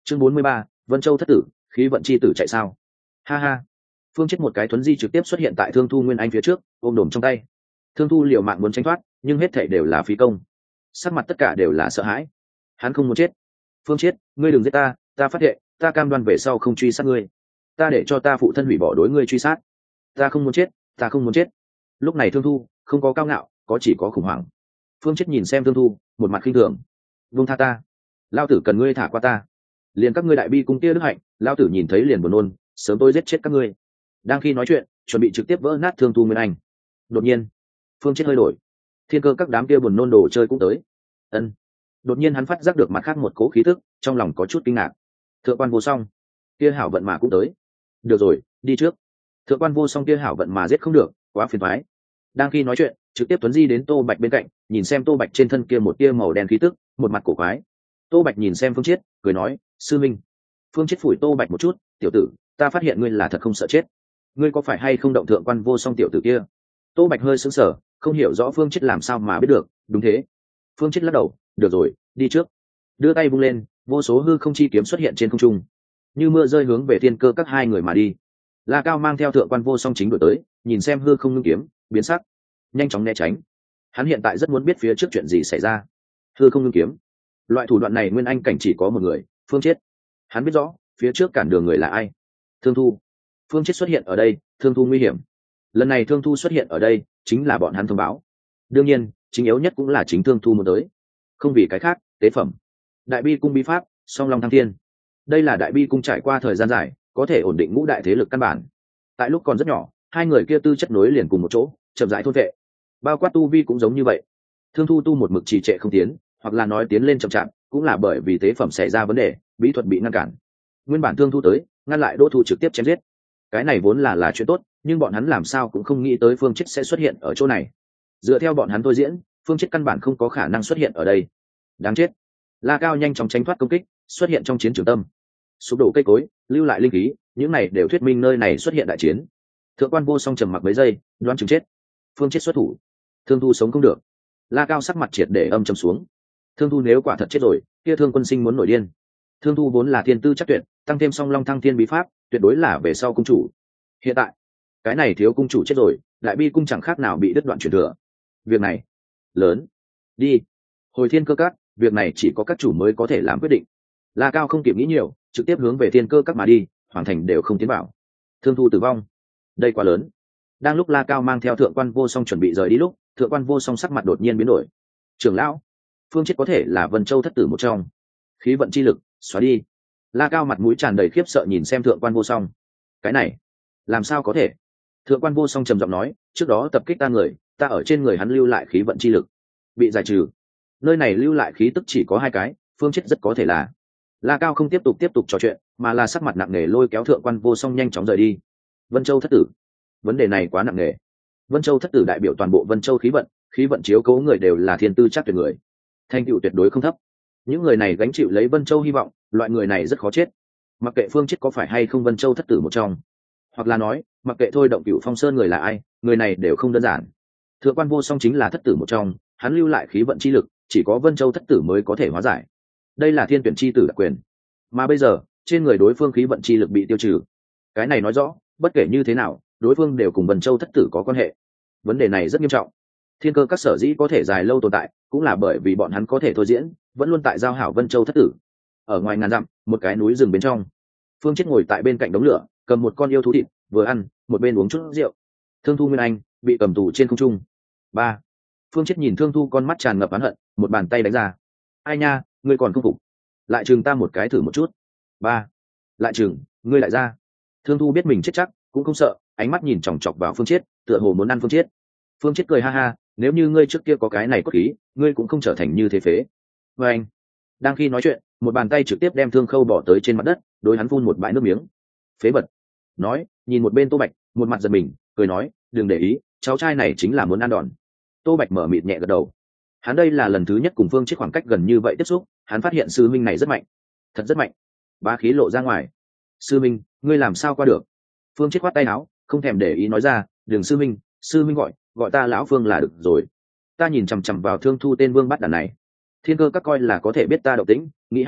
chương 43, Vân Châu thất tử, khí vận chi tử chạy sao? Ha ha. Phương chết một cái thuấn di trực tiếp xuất hiện tại Thương Thu Nguyên Anh phía trước, ôm đồm trong tay. Thương Thu liều mạng muốn tránh thoát, nhưng hết thảy đều là phí công. Sắc mặt tất cả đều là sợ hãi. Hắn không muốn chết. Phương chết, ngươi đừng giết ta, ta phát hiện, ta cam đoan về sau không truy sát ngươi. Ta để cho ta phụ thân hủy bỏ đối ngươi truy sát. Ta không muốn chết, ta không muốn chết. Lúc này Thương Thu không có cao ngạo, có chỉ có khủng hoảng. Phương chết nhìn xem Thương Thu, một mặt khinh thường. Buông tha ta, lao tử cần ngươi thả qua ta. Liền các ngươi đại bi cung kia đức hạnh, lao tử nhìn thấy liền buồn nôn, sớm tôi giết chết các ngươi. Đang khi nói chuyện, chuẩn bị trực tiếp vỡ nát Thương Thu Nguyên Anh. Đột nhiên, Phương chết hơi đổi. Thiên Cơ các đám kia buồn nôn đồ chơi cũng tới. Ân. Đột nhiên hắn phát giác được mặt khác một cố khí tức, trong lòng có chút kinh ngạc. Thượng quan vô song, kia hảo vận mà cũng tới. Được rồi, đi trước. Thượng quan vô song kia hảo vận mà giết không được, quá phiền toái. Đang khi nói chuyện, trực tiếp tuấn di đến Tô Bạch bên cạnh, nhìn xem Tô Bạch trên thân kia một tia màu đen khí tức, một mặt cổ quái. Tô Bạch nhìn xem Phương Chiết, cười nói, sư minh. Phương Chiết phủi Tô Bạch một chút, tiểu tử, ta phát hiện ngươi là thật không sợ chết. Ngươi có phải hay không động thượng quan vô song tiểu tử kia? Tô Bạch hơi sững sờ, không hiểu rõ Phương Chiết làm sao mà biết được. Đúng thế. Phương Chiết lắc đầu, được rồi, đi trước. Đưa tay vung lên, vô số hư không chi kiếm xuất hiện trên không trung, như mưa rơi hướng về Thiên Cơ các hai người mà đi. La Cao mang theo thượng quan vô song chính đuổi tới, nhìn xem hư không ngưng kiếm, biến sắc, nhanh chóng né tránh. Hắn hiện tại rất muốn biết phía trước chuyện gì xảy ra. Hư không ngưng kiếm, loại thủ đoạn này nguyên anh cảnh chỉ có một người, Phương Chiết. Hắn biết rõ phía trước cản đường người là ai. Thương Thu. Phương Chiết xuất hiện ở đây, Thương Thu nguy hiểm. Lần này Thương Thu xuất hiện ở đây, chính là bọn hắn thông báo. Đương nhiên, chính yếu nhất cũng là chính Thương Thu muốn tới, không vì cái khác. Tế phẩm, đại bi cung bí pháp, song long thăng thiên. Đây là đại bi cung trải qua thời gian dài, có thể ổn định ngũ đại thế lực căn bản. Tại lúc còn rất nhỏ, hai người kia tư chất nối liền cùng một chỗ, chậm rãi thôn vệ. Bao quát tu vi cũng giống như vậy. Thương Thu tu một mực trì trệ không tiến, hoặc là nói tiến lên chậm chạp, cũng là bởi vì tế phẩm xảy ra vấn đề, bí thuật bị ngăn cản. Nguyên bản Thương Thu tới, ngăn lại Đỗ Thu trực tiếp chém giết. Cái này vốn là chuyện tốt, nhưng bọn hắn làm sao cũng không nghĩ tới Phương Chiết sẽ xuất hiện ở chỗ này. Dựa theo bọn hắn thôi diễn, Phương Chiết căn bản không có khả năng xuất hiện ở đây. Đáng chết. La Cao nhanh chóng tránh thoát công kích, xuất hiện trong chiến trường tâm. Sụp đổ cây cối, lưu lại linh khí, những này đều thuyết minh nơi này xuất hiện đại chiến. Thượng quan vô song trầm mặc mấy giây, đoán chừng chết. Phương Chiết xuất thủ, Thương Thu sống không được. La Cao sắc mặt triệt để âm trầm xuống. Thương Thu nếu quả thật chết rồi, kia Thương Quân Sinh muốn nổi điên. Thương Thu vốn là thiên tư chắc tuyệt, tăng thêm song long thăng thiên bí pháp, tuyệt đối là về sau cung chủ. Hiện tại, cái này thiếu cung chủ chết rồi, đại bi cung chẳng khác nào bị đứt đoạn truyền thừa. Việc này lớn. Đi. Hồi Thiên Cơ các, việc này chỉ có các chủ mới có thể làm quyết định. La Cao không kịp nghĩ nhiều, trực tiếp hướng về Thiên Cơ các mà đi, hoàng thành đều không tiến vào. Thương Thu tử vong, đây quá lớn. Đang lúc La Cao mang theo thượng quan vô song chuẩn bị rời đi lúc, thượng quan vô song sắc mặt đột nhiên biến đổi. Trưởng lão, Phương Chiết có thể là Vân Châu thất tử một trong. Khí vận chi lực, xóa đi. La Cao mặt mũi tràn đầy khiếp sợ nhìn xem thượng quan vô song. Cái này, làm sao có thể? Thượng quan vô song trầm giọng nói, trước đó tập kích ta người, ta ở trên người hắn lưu lại khí vận chi lực, bị giải trừ. Nơi này lưu lại khí tức chỉ có hai cái, Phương Chiết rất có thể là. La Cao không tiếp tục trò chuyện, mà là sắc mặt nặng nề lôi kéo thượng quan vô song nhanh chóng rời đi. Vân Châu thất tử, vấn đề này quá nặng nề. Vân Châu thất tử đại biểu toàn bộ Vân Châu khí vận chiếu cố người đều là thiên tư chắc tuyệt người, thành tựu tuyệt đối không thấp. Những người này gánh chịu lấy Vân Châu hy vọng, loại người này rất khó chết. Mặc kệ Phương Chiết có phải hay không Vân Châu thất tử một trong, hoặc là nói, mặc kệ thôi động Cửu Phong Sơn người là ai, người này đều không đơn giản. Thượng quan vô song chính là thất tử một trong, hắn lưu lại khí vận chi lực, chỉ có Vân Châu thất tử mới có thể hóa giải. Đây là thiên tuyển chi tử đặc quyền, mà bây giờ trên người đối phương khí vận chi lực bị tiêu trừ. Cái này nói rõ, bất kể như thế nào, đối phương đều cùng Vân Châu thất tử có quan hệ. Vấn đề này rất nghiêm trọng. Thiên Cơ các sở dĩ có thể dài lâu tồn tại, cũng là bởi vì bọn hắn có thể thôi diễn, vẫn luôn tại giao hảo Vân Châu thất tử. Ở ngoài ngàn dặm, một cái núi rừng bên trong, Phương Chiết ngồi tại bên cạnh đống lửa, cầm một con yêu thú thịt, vừa ăn, một bên uống chút rượu. Thương Thu Nguyên Anh bị cầm tù trên không trung. Ba. Phương Chiết nhìn Thương Thu con mắt tràn ngập oán hận, một bàn tay đánh ra. Ai nha, ngươi còn không phục? Lại chừng ta một cái thử một chút. Ba. Lại chừng, ngươi lại ra. Thương Thu biết mình chết chắc, cũng không sợ, ánh mắt nhìn chòng chọc vào Phương Chiết, tựa hồ muốn ăn Phương Chiết. Phương Chiết cười ha ha, nếu như ngươi trước kia có cái này cốt khí, ngươi cũng không trở thành như thế phế. Và anh. Đang khi nói chuyện, một bàn tay trực tiếp đem Thương Khâu bỏ tới trên mặt đất, đối hắn phun một bãi nước miếng. Phế vật. Nói, nhìn một bên Tô Bạch, một mặt giật mình, cười nói, đừng để ý, cháu trai này chính là muốn ăn đòn. Tô Bạch mở mịt nhẹ gật đầu. Hắn đây là lần thứ nhất cùng Phương Chiết khoảng cách gần như vậy tiếp xúc, hắn phát hiện sư minh này rất mạnh, thật rất mạnh. Bá khí lộ ra ngoài. Sư minh, ngươi làm sao qua được? Phương Chiết khoát tay áo, không thèm để ý nói ra, đừng sư minh gọi ta lão Phương là được rồi. Ta nhìn chằm chằm vào Thương Thu tên vương bắt đàn này. Thiên Cơ các coi là có thể biết ta động tĩnh, nghĩ hay thật,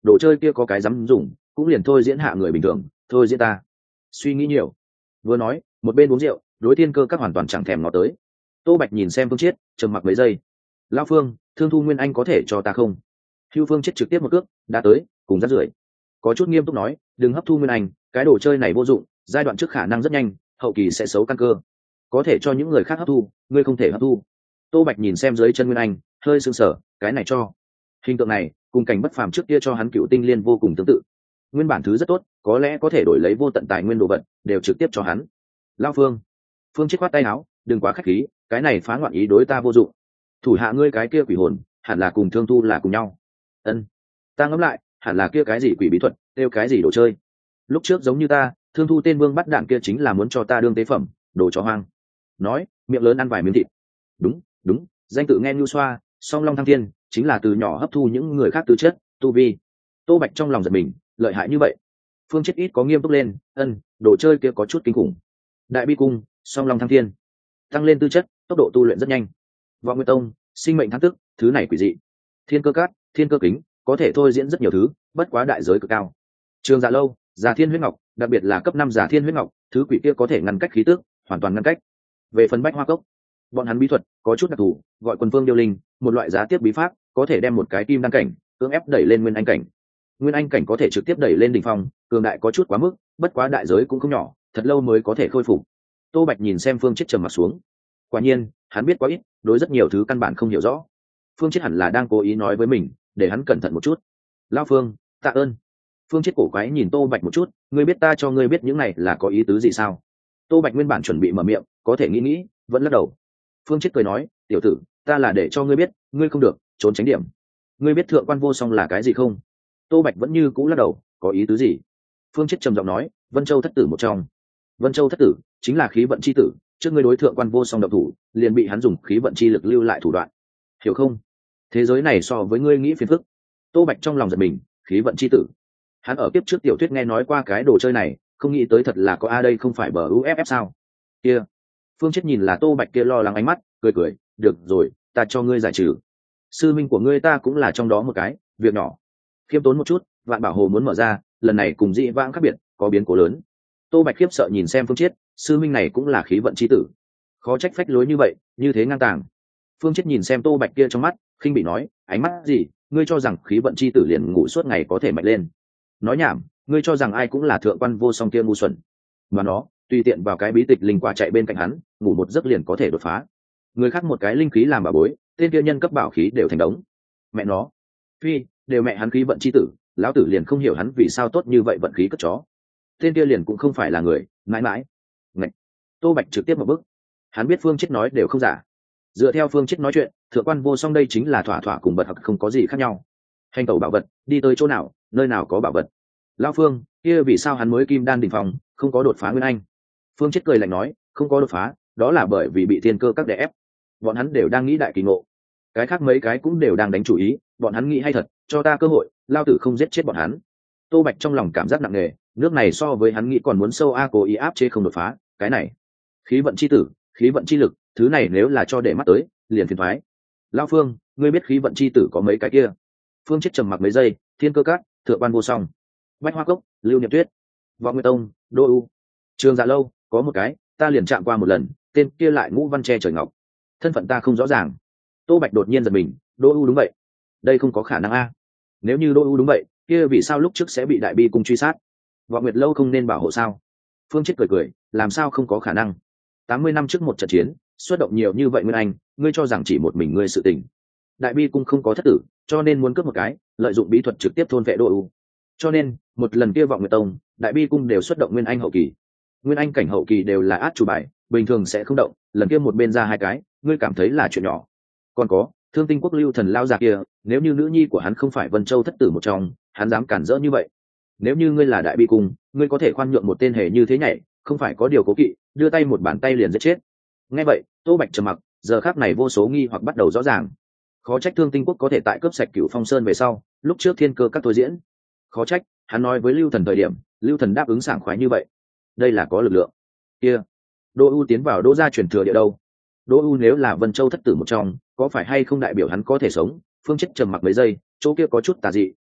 đồ chơi kia có cái dám dùng cũng liền thôi diễn hạ người bình thường, thôi diễn ta suy nghĩ nhiều. Vừa nói một bên uống rượu, đối thiên cơ các hoàn toàn chẳng thèm ngó tới. Tô Bạch nhìn xem Phương Chiết, trầm mặc mấy giây. Lão Phương, thương thu nguyên anh có thể cho ta không? Hưu Phương Chiết trực tiếp một cước đã tới, cùng rát rưởi. Có chút nghiêm túc nói, đừng hấp thu nguyên anh, cái đồ chơi này vô dụng, giai đoạn trước khả năng rất nhanh, hậu kỳ sẽ xấu căn cơ, có thể cho những người khác hấp thu, ngươi không thể hấp thu. Tô Bạch nhìn xem dưới chân nguyên anh, hơi sưng sở, cái này cho hình tượng này cùng cảnh bất phàm trước kia cho hắn cựu tinh liên vô cùng tương tự. Nguyên bản thứ rất tốt, có lẽ có thể đổi lấy vô tận tài nguyên đồ vật, đều trực tiếp cho hắn. Lão Phương, Phương Chiết khoát tay áo, đừng quá khách khí, cái này phá loạn ý đối ta vô dụng. Thủ hạ ngươi cái kia quỷ hồn hẳn là cùng thương thu là cùng nhau. Ân, ta ngẫm lại, hẳn là kia cái gì quỷ bí thuật, kêu cái gì đồ chơi. Lúc trước giống như ta, thương thu tên vương bắt đạn kia chính là muốn cho ta đương tế phẩm, đồ chó hoang. Nói miệng lớn ăn vài miếng thịt. Đúng đúng, danh tự nghe nhu xoa, song long thăng thiên, chính là từ nhỏ hấp thu những người khác tư chất tu vi. Tô Bạch trong lòng giật mình, lợi hại như vậy. Phương Chiết ít có nghiêm túc lên, đồ chơi kia có chút kinh khủng. Đại bi cung, song long thăng thiên, tăng lên tư chất, tốc độ tu luyện rất nhanh. Vọng Nguyệt Tông, sinh mệnh thăng tức, thứ này quỷ dị. Thiên cơ cát, thiên cơ kính, có thể thôi diễn rất nhiều thứ, bất quá đại giới cực cao. Trường Dạ Lâu, Giả Thiên Huyết Ngọc, đặc biệt là cấp 5 Giả Thiên Huyết Ngọc, thứ quỷ kia có thể ngăn cách khí tức, hoàn toàn ngăn cách. Về phần Bách Hoa Cốc, bọn hắn bí thuật có chút đặc thù, gọi Quần Phương Điêu Linh, một loại giá tiếp bí pháp, có thể đem một cái kim đăng cảnh cưỡng ép đẩy lên nguyên anh cảnh. Nguyên anh cảnh có thể trực tiếp đẩy lên đỉnh phong, cường đại có chút quá mức, bất quá đại giới cũng không nhỏ, thật lâu mới có thể khôi phục. Tô Bạch nhìn xem Phương Chiết trầm mặt xuống. Quả nhiên, hắn biết quá ít, đối rất nhiều thứ căn bản không hiểu rõ. Phương Chiết hẳn là đang cố ý nói với mình, để hắn cẩn thận một chút. Lão Phương, tạ ơn. Phương Chiết cổ quái nhìn Tô Bạch một chút, ngươi biết ta cho ngươi biết những này là có ý tứ gì sao? Tô Bạch nguyên bản chuẩn bị mở miệng, có thể nghĩ, vẫn lắc đầu. Phương Chiết cười nói, tiểu tử, ta là để cho ngươi biết, ngươi không được trốn tránh điểm. Ngươi biết thượng quan vô song là cái gì không? Tô Bạch vẫn như cũ lắc đầu, có ý tứ gì? Phương Chiết trầm giọng nói, Vân Châu thất tử một trong. Vân Châu thất tử chính là khí vận chi tử, trước ngươi đối thượng quan vô song độc thủ, liền bị hắn dùng khí vận chi lực lưu lại thủ đoạn. Hiểu không? Thế giới này so với ngươi nghĩ phiền phức. Tô Bạch trong lòng giật mình, khí vận chi tử. Hắn ở kiếp trước tiểu thuyết nghe nói qua cái đồ chơi này, không nghĩ tới thật là có a, đây không phải bờ UFF sao? Kia. Phương Chiết nhìn là Tô Bạch kia lo lắng ánh mắt, cười, được rồi, ta cho ngươi giải trừ. Sư minh của ngươi ta cũng là trong đó một cái, việc nhỏ. Khiêm tốn một chút, Vạn Bảo Hồ muốn mở ra, lần này cùng dị vãng khác biệt, có biến cố lớn. Tô Bạch khiếp sợ nhìn xem Phương Chiết, sư minh này cũng là khí vận chi tử, khó trách phách lối như vậy, như thế ngang tàng. Phương Chiết nhìn xem Tô Bạch kia trong mắt, khinh bị nói, ánh mắt gì, ngươi cho rằng khí vận chi tử liền ngủ suốt ngày có thể mạnh lên? Nói nhảm, ngươi cho rằng ai cũng là thượng quan vô song kia ngu xuẩn? Mà nó, tùy tiện vào cái bí tịch linh qua chạy bên cạnh hắn, ngủ một giấc liền có thể đột phá. Người khác một cái linh khí làm bảo bối, tên kia nhân cấp bảo khí đều thành đống. Mẹ nó, phi, đều mẹ hắn khí vận chi tử, lão tử liền không hiểu hắn vì sao tốt như vậy vận khí cất chó. Tên kia liền cũng không phải là người, mãi mãi. Ngạch. Tô Bạch trực tiếp một bước. Hắn biết Phương Chiết nói đều không giả. Dựa theo Phương Chiết nói chuyện, thượng quan vô song đây chính là thỏa thỏa cùng bật học không có gì khác nhau. Hành tẩu bảo vật, đi tới chỗ nào, nơi nào có bảo vật. Lão Phương, kia vì sao hắn mới kim đan đỉnh phong, không có đột phá nguyên anh? Phương Chiết cười lạnh nói, không có đột phá, đó là bởi vì bị thiên cơ các đè ép. Bọn hắn đều đang nghĩ đại kỳ ngộ. Cái khác mấy cái cũng đều đang đánh chủ ý, bọn hắn nghĩ hay thật, cho ta cơ hội, lao tử không giết chết bọn hắn. Tô Bạch trong lòng cảm giác nặng nề, nước này so với hắn nghĩ còn muốn sâu a, cố ý áp chế không đột phá, cái này khí vận chi tử, khí vận chi lực, thứ này nếu là cho để mắt tới, liền phiền thoái. Lão Phương, ngươi biết khí vận chi tử có mấy cái kia? Phương Chiết trầm mặc mấy giây, thiên cơ cát, thượng quan vô song, Bách Hoa Cốc, Lưu Niệm Tuyết, Vọng Nguyệt Tông, Đô U, Trường Dạ Lâu, có một cái, ta liền chạm qua một lần, tên kia lại Ngũ Văn Tre Trời Ngọc, thân phận ta không rõ ràng. Tô Bạch đột nhiên giật mình, Đô U đúng vậy, đây không có khả năng a. Nếu như Đô U đúng vậy, kia vì sao lúc trước sẽ bị đại bi cung truy sát? Vọng Nguyệt Lâu không nên bảo hộ sao? Phương Chiết cười, làm sao không có khả năng? 80 năm trước một trận chiến, xuất động nhiều như vậy nguyên anh, ngươi cho rằng chỉ một mình ngươi sự tình? Đại bi cung không có thất tử, cho nên muốn cướp một cái, lợi dụng bí thuật trực tiếp thôn vệ Đô U. Cho nên, một lần kia Vọng Nguyệt Tông, đại bi cung đều xuất động nguyên anh hậu kỳ. Nguyên anh cảnh hậu kỳ đều là át chủ bài, bình thường sẽ không động, lần kia một bên ra hai cái, ngươi cảm thấy là chuyện nhỏ. Còn có, Thương Tinh Quốc Lưu Thần lao già kia, nếu như nữ nhi của hắn không phải Vân Châu thất tử một trong, hắn dám cản rỡ như vậy? Nếu như ngươi là đại bi cung, ngươi có thể khoan nhượng một tên hề như thế nhảy, không phải có điều cố kỵ, đưa tay một bàn tay liền giết chết. Nghe vậy, Tô Bạch trầm mặc, giờ khắc này vô số nghi hoặc bắt đầu rõ ràng. Khó trách Thương Tinh Quốc có thể tại cướp sạch Cửu Phong Sơn về sau, lúc trước thiên cơ các thôi diễn. Khó trách, hắn nói với Lưu Thần thời điểm, Lưu Thần đáp ứng sảng khoái như vậy. Đây là có lực lượng. Kia, Đỗ U tiến vào Đỗ gia truyền thừa địa đâu? Đỗ U nếu là Vân Châu thất tử một trong, có phải hay không đại biểu hắn có thể sống? Phương Chiết trầm mặc mấy giây, chỗ kia có chút tà dị,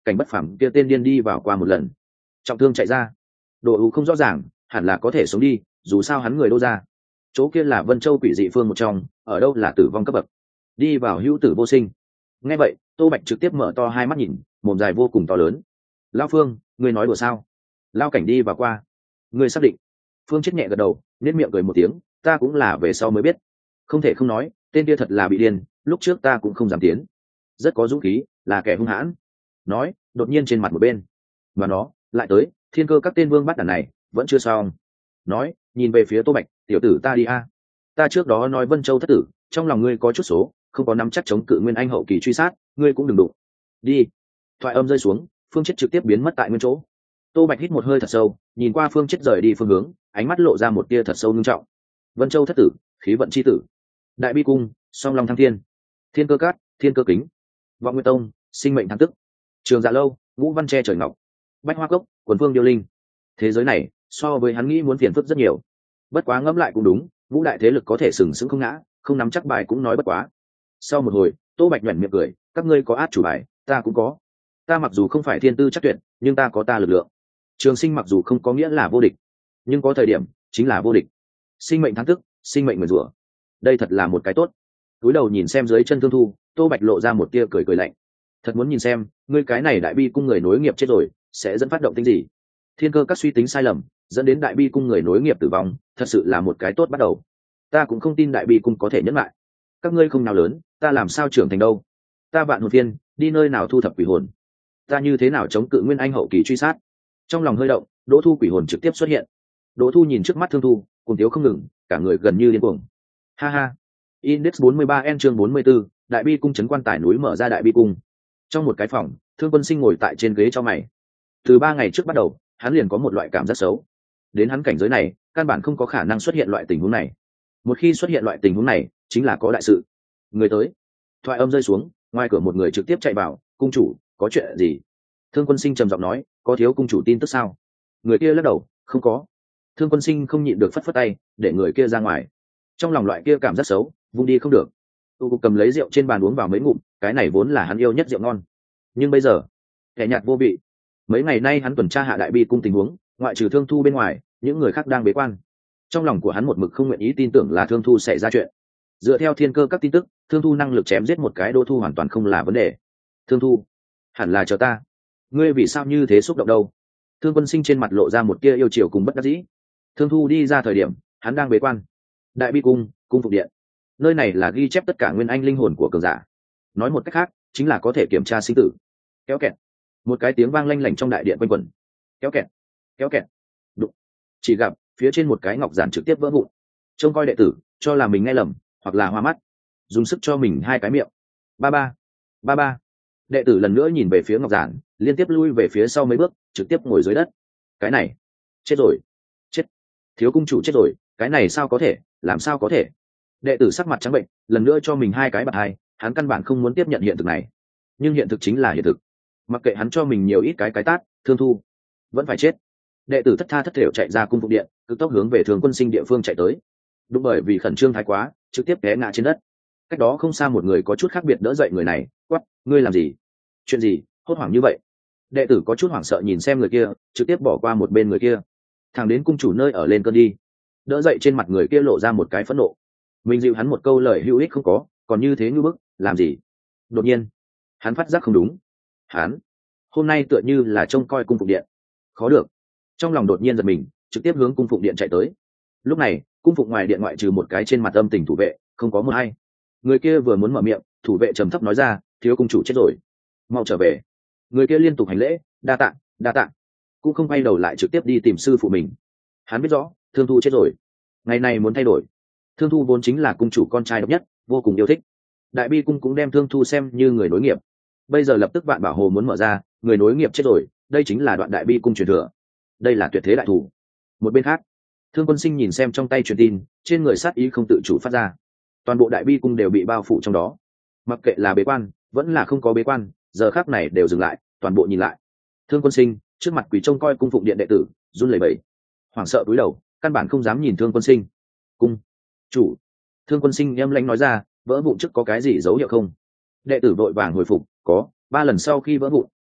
cảnh bất phẳng kia tên điên đi vào qua một lần, trọng thương chạy ra. Đồ ưu không rõ ràng, hẳn là có thể sống đi, dù sao hắn người Đô ra. Chỗ kia là Vân Châu quỷ dị phương một trong, ở đâu là tử vong cấp bậc, đi vào hữu tử vô sinh. Nghe vậy, Tô Bạch trực tiếp mở to hai mắt nhìn, mồm dài vô cùng to lớn. Lao Phương, ngươi nói đùa sao? Lao cảnh đi vào qua, ngươi xác định? Phương chết nhẹ gật đầu, nét miệng cười một tiếng, ta cũng là về sau mới biết. Không thể không nói, tên kia thật là bị điên, lúc trước ta cũng không dám tiến. Rất có dũng khí, là kẻ hung hãn. Nói, đột nhiên trên mặt một bên, mà nó lại tới, thiên cơ các tên vương bắt đàn này vẫn chưa xong. Nói, nhìn về phía Tô Bạch, tiểu tử ta đi a. Ta trước đó nói Vân Châu thất tử, trong lòng ngươi có chút số, không có nắm chắc chống cự nguyên anh hậu kỳ truy sát, ngươi cũng đừng đụng. Đi. Thoại âm rơi xuống, Phương Chết trực tiếp biến mất tại nguyên chỗ. Tô Bạch hít một hơi thật sâu, nhìn qua Phương Chết rời đi phương hướng, ánh mắt lộ ra một tia thật sâu nghiêm trọng. Vân Châu thất tử, khí vận chi tử. Đại bi cung, song long thăng thiên. Thiên cơ cát, thiên cơ kính. Vọng Nguyên Tông, sinh mệnh thăng tức. Trường Dạ lâu, ngũ văn tre trời ngọc. Bách hoa cốc, quần phương điêu linh. Thế giới này, so với hắn nghĩ muốn phiền phức rất nhiều. Bất quá ngẫm lại cũng đúng, ngũ đại thế lực có thể sừng sững không ngã, không nắm chắc bài cũng nói bất quá. Sau một hồi, Tô Bạch nhoẻn miệng cười, các ngươi có át chủ bài, ta cũng có. Ta mặc dù không phải thiên tư chắc tuyệt, nhưng ta có ta lực lượng. Trường sinh mặc dù không có nghĩa là vô địch, nhưng có thời điểm chính là vô địch. Sinh mệnh thắng tức, sinh mệnh nguyền rủa, đây thật là một cái tốt. Cúi đầu nhìn xem dưới chân Thương Thu, Tô Bạch lộ ra một tia cười cười lạnh. Thật muốn nhìn xem, ngươi cái này đại bi cung người nối nghiệp chết rồi, sẽ dẫn phát động tính gì? Thiên cơ các suy tính sai lầm, dẫn đến đại bi cung người nối nghiệp tử vong, thật sự là một cái tốt bắt đầu. Ta cũng không tin đại bi cung có thể nhẫn lại. Các ngươi không nào lớn, ta làm sao trưởng thành đâu? Ta vạn hồn viên, đi nơi nào thu thập quỷ hồn? Ta như thế nào chống cự nguyên anh hậu kỳ truy sát? Trong lòng hơi động, Đỗ Thu quỷ hồn trực tiếp xuất hiện. Đỗ Thu nhìn trước mắt Thương Thu, cùng tiếu không ngừng, cả người gần như điên cuồng. Ha ha. Index 43N chương 44, đại bi cung trấn quan tài núi mở ra đại bi cung. Trong một cái phòng, Thương Quân Sinh ngồi tại trên ghế cho mày. Từ 3 ngày trước bắt đầu, hắn liền có một loại cảm giác xấu. Đến hắn cảnh giới này, căn bản không có khả năng xuất hiện loại tình huống này. Một khi xuất hiện loại tình huống này, chính là có đại sự. Người tới. Thoại âm rơi xuống, ngoài cửa một người trực tiếp chạy vào, cung chủ, có chuyện gì? Thương Quân Sinh trầm giọng nói, có thiếu cung chủ tin tức sao? Người kia lắc đầu, không có. Thương Quân Sinh không nhịn được phất phất tay, để người kia ra ngoài. Trong lòng loại kia cảm giác xấu, vung đi không được. Tu Cục cầm lấy rượu trên bàn uống vào mấy ngụm, cái này vốn là hắn yêu nhất rượu ngon. Nhưng bây giờ, kẻ nhạt vô vị. Mấy ngày nay hắn tuần tra hạ đại bi cung tình huống, ngoại trừ Thương Thu bên ngoài, những người khác đang bế quan. Trong lòng của hắn một mực không nguyện ý tin tưởng là Thương Thu xảy ra chuyện. Dựa theo thiên cơ các tin tức, Thương Thu năng lực chém giết một cái Đỗ Thu hoàn toàn không là vấn đề. Thương Thu, hẳn là chờ ta. Ngươi vì sao như thế xúc động đâu? Thương Quân Sinh trên mặt lộ ra một tia yêu chiều cùng bất đắc dĩ. Thương Thu đi ra thời điểm, hắn đang bế quan. Đại bi cung, cung phục điện. Nơi này là ghi chép tất cả nguyên anh linh hồn của cường giả. Nói một cách khác, chính là có thể kiểm tra sinh tử. Kéo kẹt. Một cái tiếng vang lanh lảnh trong đại điện quanh quẩn. Kéo kẹt, kéo kẹt. Đụng. Chỉ gặp phía trên một cái ngọc giản trực tiếp vỡ vụn. Trông coi đệ tử, cho là mình nghe lầm, hoặc là hoa mắt, dùng sức cho mình 2 cái miệng. Ba ba, ba ba. Đệ tử lần nữa nhìn về phía ngọc giản, liên tiếp lui về phía sau mấy bước, trực tiếp ngồi dưới đất. Cái này, chết rồi, chết. Thiếu cung chủ chết rồi, cái này sao có thể, làm sao có thể? Đệ tử sắc mặt trắng bệnh, lần nữa cho mình 2 cái bạt hai, hắn căn bản không muốn tiếp nhận hiện thực này. Nhưng hiện thực chính là hiện thực. Mặc kệ hắn cho mình nhiều ít cái tát, Thương Thu vẫn phải chết. Đệ tử thất tha thất thểu chạy ra cung phục điện, cực tốc hướng về Thường Quân Sinh địa phương chạy tới. Đúng bởi vì khẩn trương thái quá, trực tiếp té ngã trên đất. Cách đó không xa một người có chút khác biệt đỡ dậy người này, quát, ngươi làm gì? Chuyện gì? Hốt hoảng như vậy? Đệ tử có chút hoảng sợ nhìn xem người kia, trực tiếp bỏ qua một bên người kia, thẳng đến cung chủ nơi ở lên cơn đi. Đỡ dậy trên mặt người kia lộ ra một cái phẫn nộ. Mình dịu hắn một câu lời hữu ích không có, còn như thế như bức, làm gì? Đột nhiên, hắn phát giác không đúng. Hắn hôm nay tựa như là trông coi cung phục điện. Khó được. Trong lòng đột nhiên giật mình, trực tiếp hướng cung phục điện chạy tới. Lúc này, cung phục ngoài điện ngoại trừ một cái trên mặt âm tình thủ vệ, không có một ai. Người kia vừa muốn mở miệng, thủ vệ trầm thấp nói ra, thiếu cung chủ chết rồi, mau trở về. Người kia liên tục hành lễ, đa tạ, đa tạ, cũng không quay đầu lại trực tiếp đi tìm sư phụ mình. Hắn biết rõ Thương Thu chết rồi, ngày này muốn thay đổi. Thương Thu vốn chính là cung chủ con trai độc nhất, vô cùng yêu thích. Đại bi cung cũng đem Thương Thu xem như người nối nghiệp. Bây giờ lập tức Vạn Bảo Hồ muốn mở ra, người nối nghiệp chết rồi, đây chính là đoạn đại bi cung truyền thừa. Đây là tuyệt thế đại thủ. Một bên khác, Thương Quân Sinh nhìn xem trong tay truyền tin, trên người sát ý không tự chủ phát ra. Toàn bộ đại bi cung đều bị bao phủ trong đó. Mặc kệ là bế quan, vẫn là không có bế quan, giờ khắc này đều dừng lại, toàn bộ nhìn lại. Thương Quân Sinh trước mặt quỳ trông coi cung phụng điện đệ tử, run lẩy bẩy, hoảng sợ cúi đầu, căn bản không dám nhìn Thương Quân Sinh. Cung chủ. Thương Quân Sinh em lãnh nói ra, vỡ vụn trước có cái gì dấu hiệu không? Đệ tử vội vàng hồi phục, có, 3 lần sau khi vỡ vụn,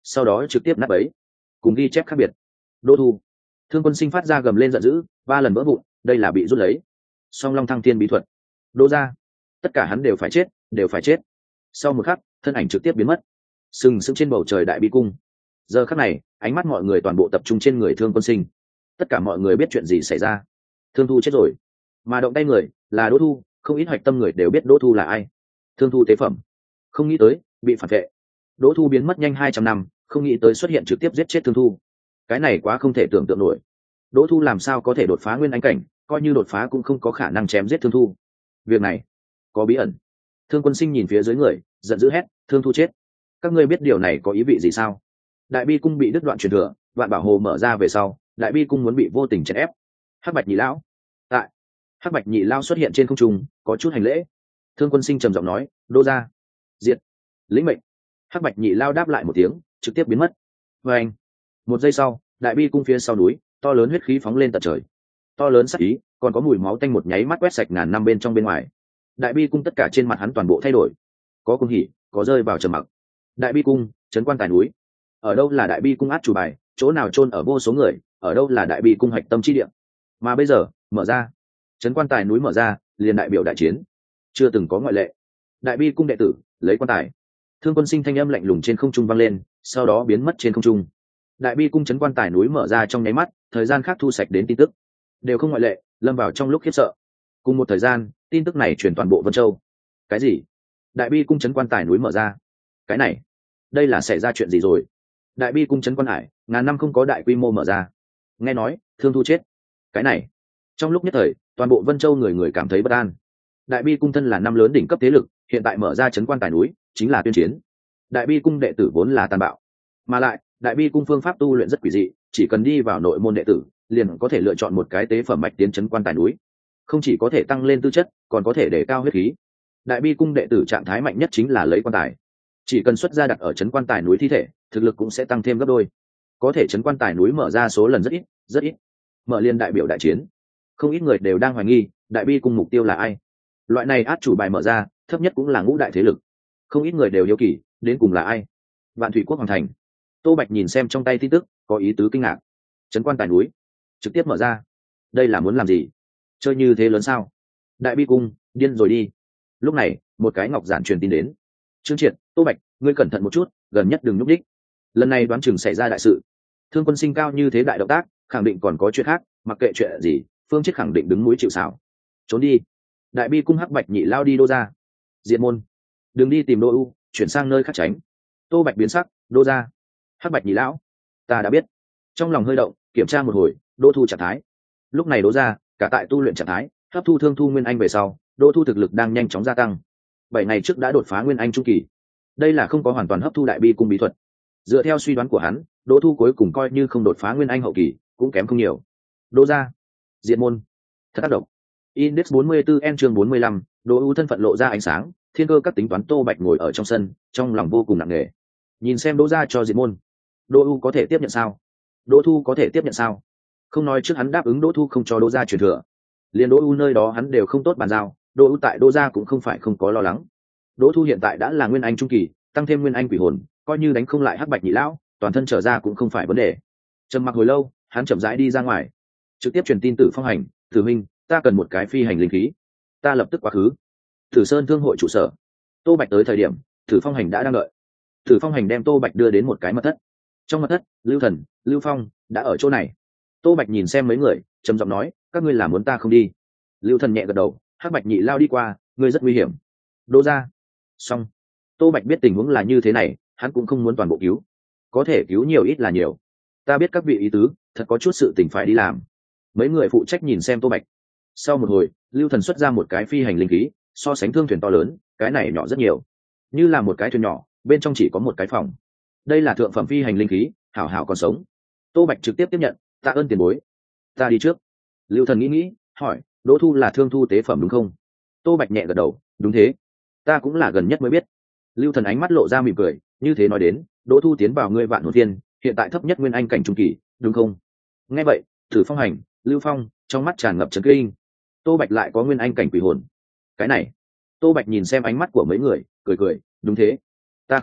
sau đó trực tiếp nắp ấy cùng ghi chép khác biệt. Đỗ Thu. Thương Quân Sinh phát ra gầm lên giận dữ, 3 lần vỡ vụn, đây là bị rút lấy song long thăng thiên bí thuật. Đỗ ra, tất cả hắn đều phải chết, đều phải chết. Sau một khắc, thân ảnh trực tiếp biến mất, sừng sững trên bầu trời đại bi cung. Giờ khắc này, ánh mắt mọi người toàn bộ tập trung trên người Thương Quân Sinh. Tất cả mọi người biết chuyện gì xảy ra. Thương Thu chết rồi, mà động tay người là Đỗ Thu. Không ít hoạch tâm người đều biết Đỗ Thu là ai. Thương Thu tế phẩm, không nghĩ tới bị phản vệ. Đỗ Thu biến mất nhanh 200 năm, không nghĩ tới xuất hiện trực tiếp giết chết Thương Thu. Cái này quá không thể tưởng tượng nổi. Đỗ Thu làm sao có thể đột phá nguyên anh cảnh, coi như đột phá cũng không có khả năng chém giết Thương Thu. Việc này có bí ẩn. Thương Quân Sinh nhìn phía dưới người, giận dữ hét, Thương Thu chết, các ngươi biết điều này có ý vị gì sao? Đại bi cung bị đứt đoạn truyền thừa, Vạn Bảo Hồ mở ra về sau, đại bi cung muốn bị vô tình chèn ép. Hắc Bạch Nhị Lão, tại Hắc Bạch Nhị Lão xuất hiện trên không trung, có chút hành lễ. Thương Quân Sinh trầm giọng nói, Đỗ gia diệt. Lĩnh mệnh. Hắc Bạch Nhị Lão đáp lại một tiếng, trực tiếp biến mất. Và anh, một giây sau, đại bi cung phía sau núi, to lớn huyết khí phóng lên tận trời. To lớn sắc ý, còn có mùi máu tanh một nháy mắt quét sạch ngàn năm bên trong bên ngoài. Đại bi cung tất cả trên mặt hắn toàn bộ thay đổi, có cung hỉ, có rơi vào trầm mặc. Đại bi cung, trấn quan tài núi. Ở đâu là đại bi cung át chủ bài, chỗ nào chôn ở vô số người, ở đâu là đại bi cung hạch tâm chi địa. Mà bây giờ, mở ra, trấn quan tài núi mở ra, liền đại biểu đại chiến, chưa từng có ngoại lệ. Đại bi cung đệ tử, lấy quan tài. Thương Quân Sinh thanh âm lạnh lùng trên không trung vang lên, sau đó biến mất trên không trung. Đại bi cung trấn quan tài núi mở ra trong nháy mắt, thời gian khác thu sạch đến tin tức, đều không ngoại lệ, lâm vào trong lúc khiếp sợ. Cùng một thời gian, tin tức này truyền toàn bộ Vân Châu. Cái gì? Đại bi cung trấn quan tài núi mở ra? Cái này, đây là xảy ra chuyện gì rồi? Đại bi cung trấn quan hải, ngàn năm không có đại quy mô mở ra. Nghe nói Thương Thu chết. Cái này, trong lúc nhất thời, toàn bộ Vân Châu người người cảm thấy bất an. Đại bi cung thân là năm lớn đỉnh cấp thế lực, hiện tại mở ra trấn quan tài núi, chính là tuyên chiến. Đại bi cung đệ tử vốn là tàn bạo, mà lại đại bi cung phương pháp tu luyện rất quỷ dị, chỉ cần đi vào nội môn đệ tử, liền có thể lựa chọn một cái tế phẩm mạch tiến trấn quan tài núi, không chỉ có thể tăng lên tư chất, còn có thể để cao huyết khí. Đại bi cung đệ tử trạng thái mạnh nhất chính là lấy quan tài, chỉ cần xuất ra đặt ở trấn quan tài núi thi thể, thực lực cũng sẽ tăng thêm gấp đôi. Có thể trấn quan tài núi mở ra số lần rất ít, rất ít. Mở liên đại biểu đại chiến, không ít người đều đang hoài nghi đại bi cung mục tiêu là ai. Loại này át chủ bài mở ra, thấp nhất cũng là ngũ đại thế lực, không ít người đều hiếu kỳ đến cùng là ai. Vạn Thủy Quốc hoàng thành, Tô Bạch nhìn xem trong tay tin tức, có ý tứ kinh ngạc. Trấn quan tài núi trực tiếp mở ra, đây là muốn làm gì? Chơi như thế lớn sao? Đại bi cung điên rồi đi. Lúc này, một cái ngọc giản truyền tin đến. Trương Triệt, Tô Bạch, ngươi cẩn thận một chút, gần nhất đừng nhúc đích. Lần này đoán chừng xảy ra đại sự. Thương Quân Sinh cao như thế đại động tác, khẳng định còn có chuyện khác, mặc kệ chuyện gì, Phương Chiết khẳng định đứng mũi chịu sào. Trốn đi. Đại bi cung Hắc Bạch Nhị Lao đi Đô ra. Diệt môn. Đừng đi tìm Đô U, chuyển sang nơi khác tránh. Tô Bạch biến sắc, Đô ra. Hắc Bạch Nhị Lão, ta đã biết. Trong lòng hơi động, kiểm tra một hồi, Đô Thu trạng thái. Lúc này Đô ra, cả tại tu luyện trạng thái, hấp thu Thương Thu Nguyên Anh về sau, Đô Thu thực lực đang nhanh chóng gia tăng. 7 ngày trước đã đột phá Nguyên Anh trung kỳ. Đây là không có hoàn toàn hấp thu đại bi cung bí thuật. Dựa theo suy đoán của hắn, Đỗ Thu cuối cùng coi như không đột phá Nguyên Anh hậu kỳ, cũng kém không nhiều. Đỗ ra, diệt môn, thật tác động. Index 44N chương 45, Đỗ U thân phận lộ ra ánh sáng, thiên cơ các tính toán. Tô Bạch ngồi ở trong sân, trong lòng vô cùng nặng nề. Nhìn xem Đỗ ra cho diệt môn, Đỗ U có thể tiếp nhận sao? Đỗ Thu có thể tiếp nhận sao? Không nói trước hắn đáp ứng Đỗ Thu không cho Đỗ ra truyền thừa, liền Đỗ U nơi đó hắn đều không tốt bàn giao, Đỗ U tại Đỗ ra cũng không phải không có lo lắng. Đỗ Thu hiện tại đã là Nguyên Anh trung kỳ, tăng thêm Nguyên Anh quỷ hồn, coi như đánh không lại Hắc Bạch Nhị Lão, toàn thân trở ra cũng không phải vấn đề. Trầm mặc hồi lâu, hắn chậm rãi đi ra ngoài, trực tiếp truyền tin Tử Phong Hành, Tử Minh, ta cần một cái phi hành linh khí, ta lập tức quá khứ. Tử Sơn Thương hội trụ sở. Tô Bạch tới thời điểm, Tử Phong Hành đã đang đợi. Tử Phong Hành đem Tô Bạch đưa đến một cái mật thất. Trong mật thất, Lưu Thần, Lưu Phong đã ở chỗ này. Tô Bạch nhìn xem mấy người, trầm giọng nói, các ngươi là muốn ta không đi? Lưu Thần nhẹ gật đầu, Hắc Bạch Nhị Lao đi qua, ngươi rất nguy hiểm. Đỗ ra. Xong. Tô Bạch biết tình huống là như thế này, hắn cũng không muốn toàn bộ cứu, có thể cứu nhiều ít là nhiều. Ta biết các vị ý tứ, thật có chút sự tình phải đi làm. Mấy người phụ trách nhìn xem Tô Bạch. Sau một hồi, Lưu Thần xuất ra một cái phi hành linh khí, so sánh thương thuyền to lớn, cái này nhỏ rất nhiều, như là một cái thuyền nhỏ, bên trong chỉ có một cái phòng. Đây là thượng phẩm phi hành linh khí, hảo hảo còn sống. Tô Bạch trực tiếp tiếp nhận, tạ ơn tiền bối. Ta đi trước. Lưu Thần nghĩ, hỏi, Đỗ Thu là Thương Thu tế phẩm đúng không? Tô Bạch nhẹ gật đầu, đúng thế. Ta cũng là gần nhất mới biết. Lưu Thần ánh mắt lộ ra mỉm cười, như thế nói đến, Đỗ Thu tiến vào ngươi Vạn Hồn Thiên, hiện tại thấp nhất Nguyên Anh cảnh trung kỳ, đúng không? Nghe vậy, Tử Phong Hành, Lưu Phong trong mắt tràn ngập chấn kinh. Tô Bạch lại có Nguyên Anh cảnh quỷ hồn. Cái này, Tô Bạch nhìn xem ánh mắt của mấy người, cười cười, đúng thế. Ta không nốc,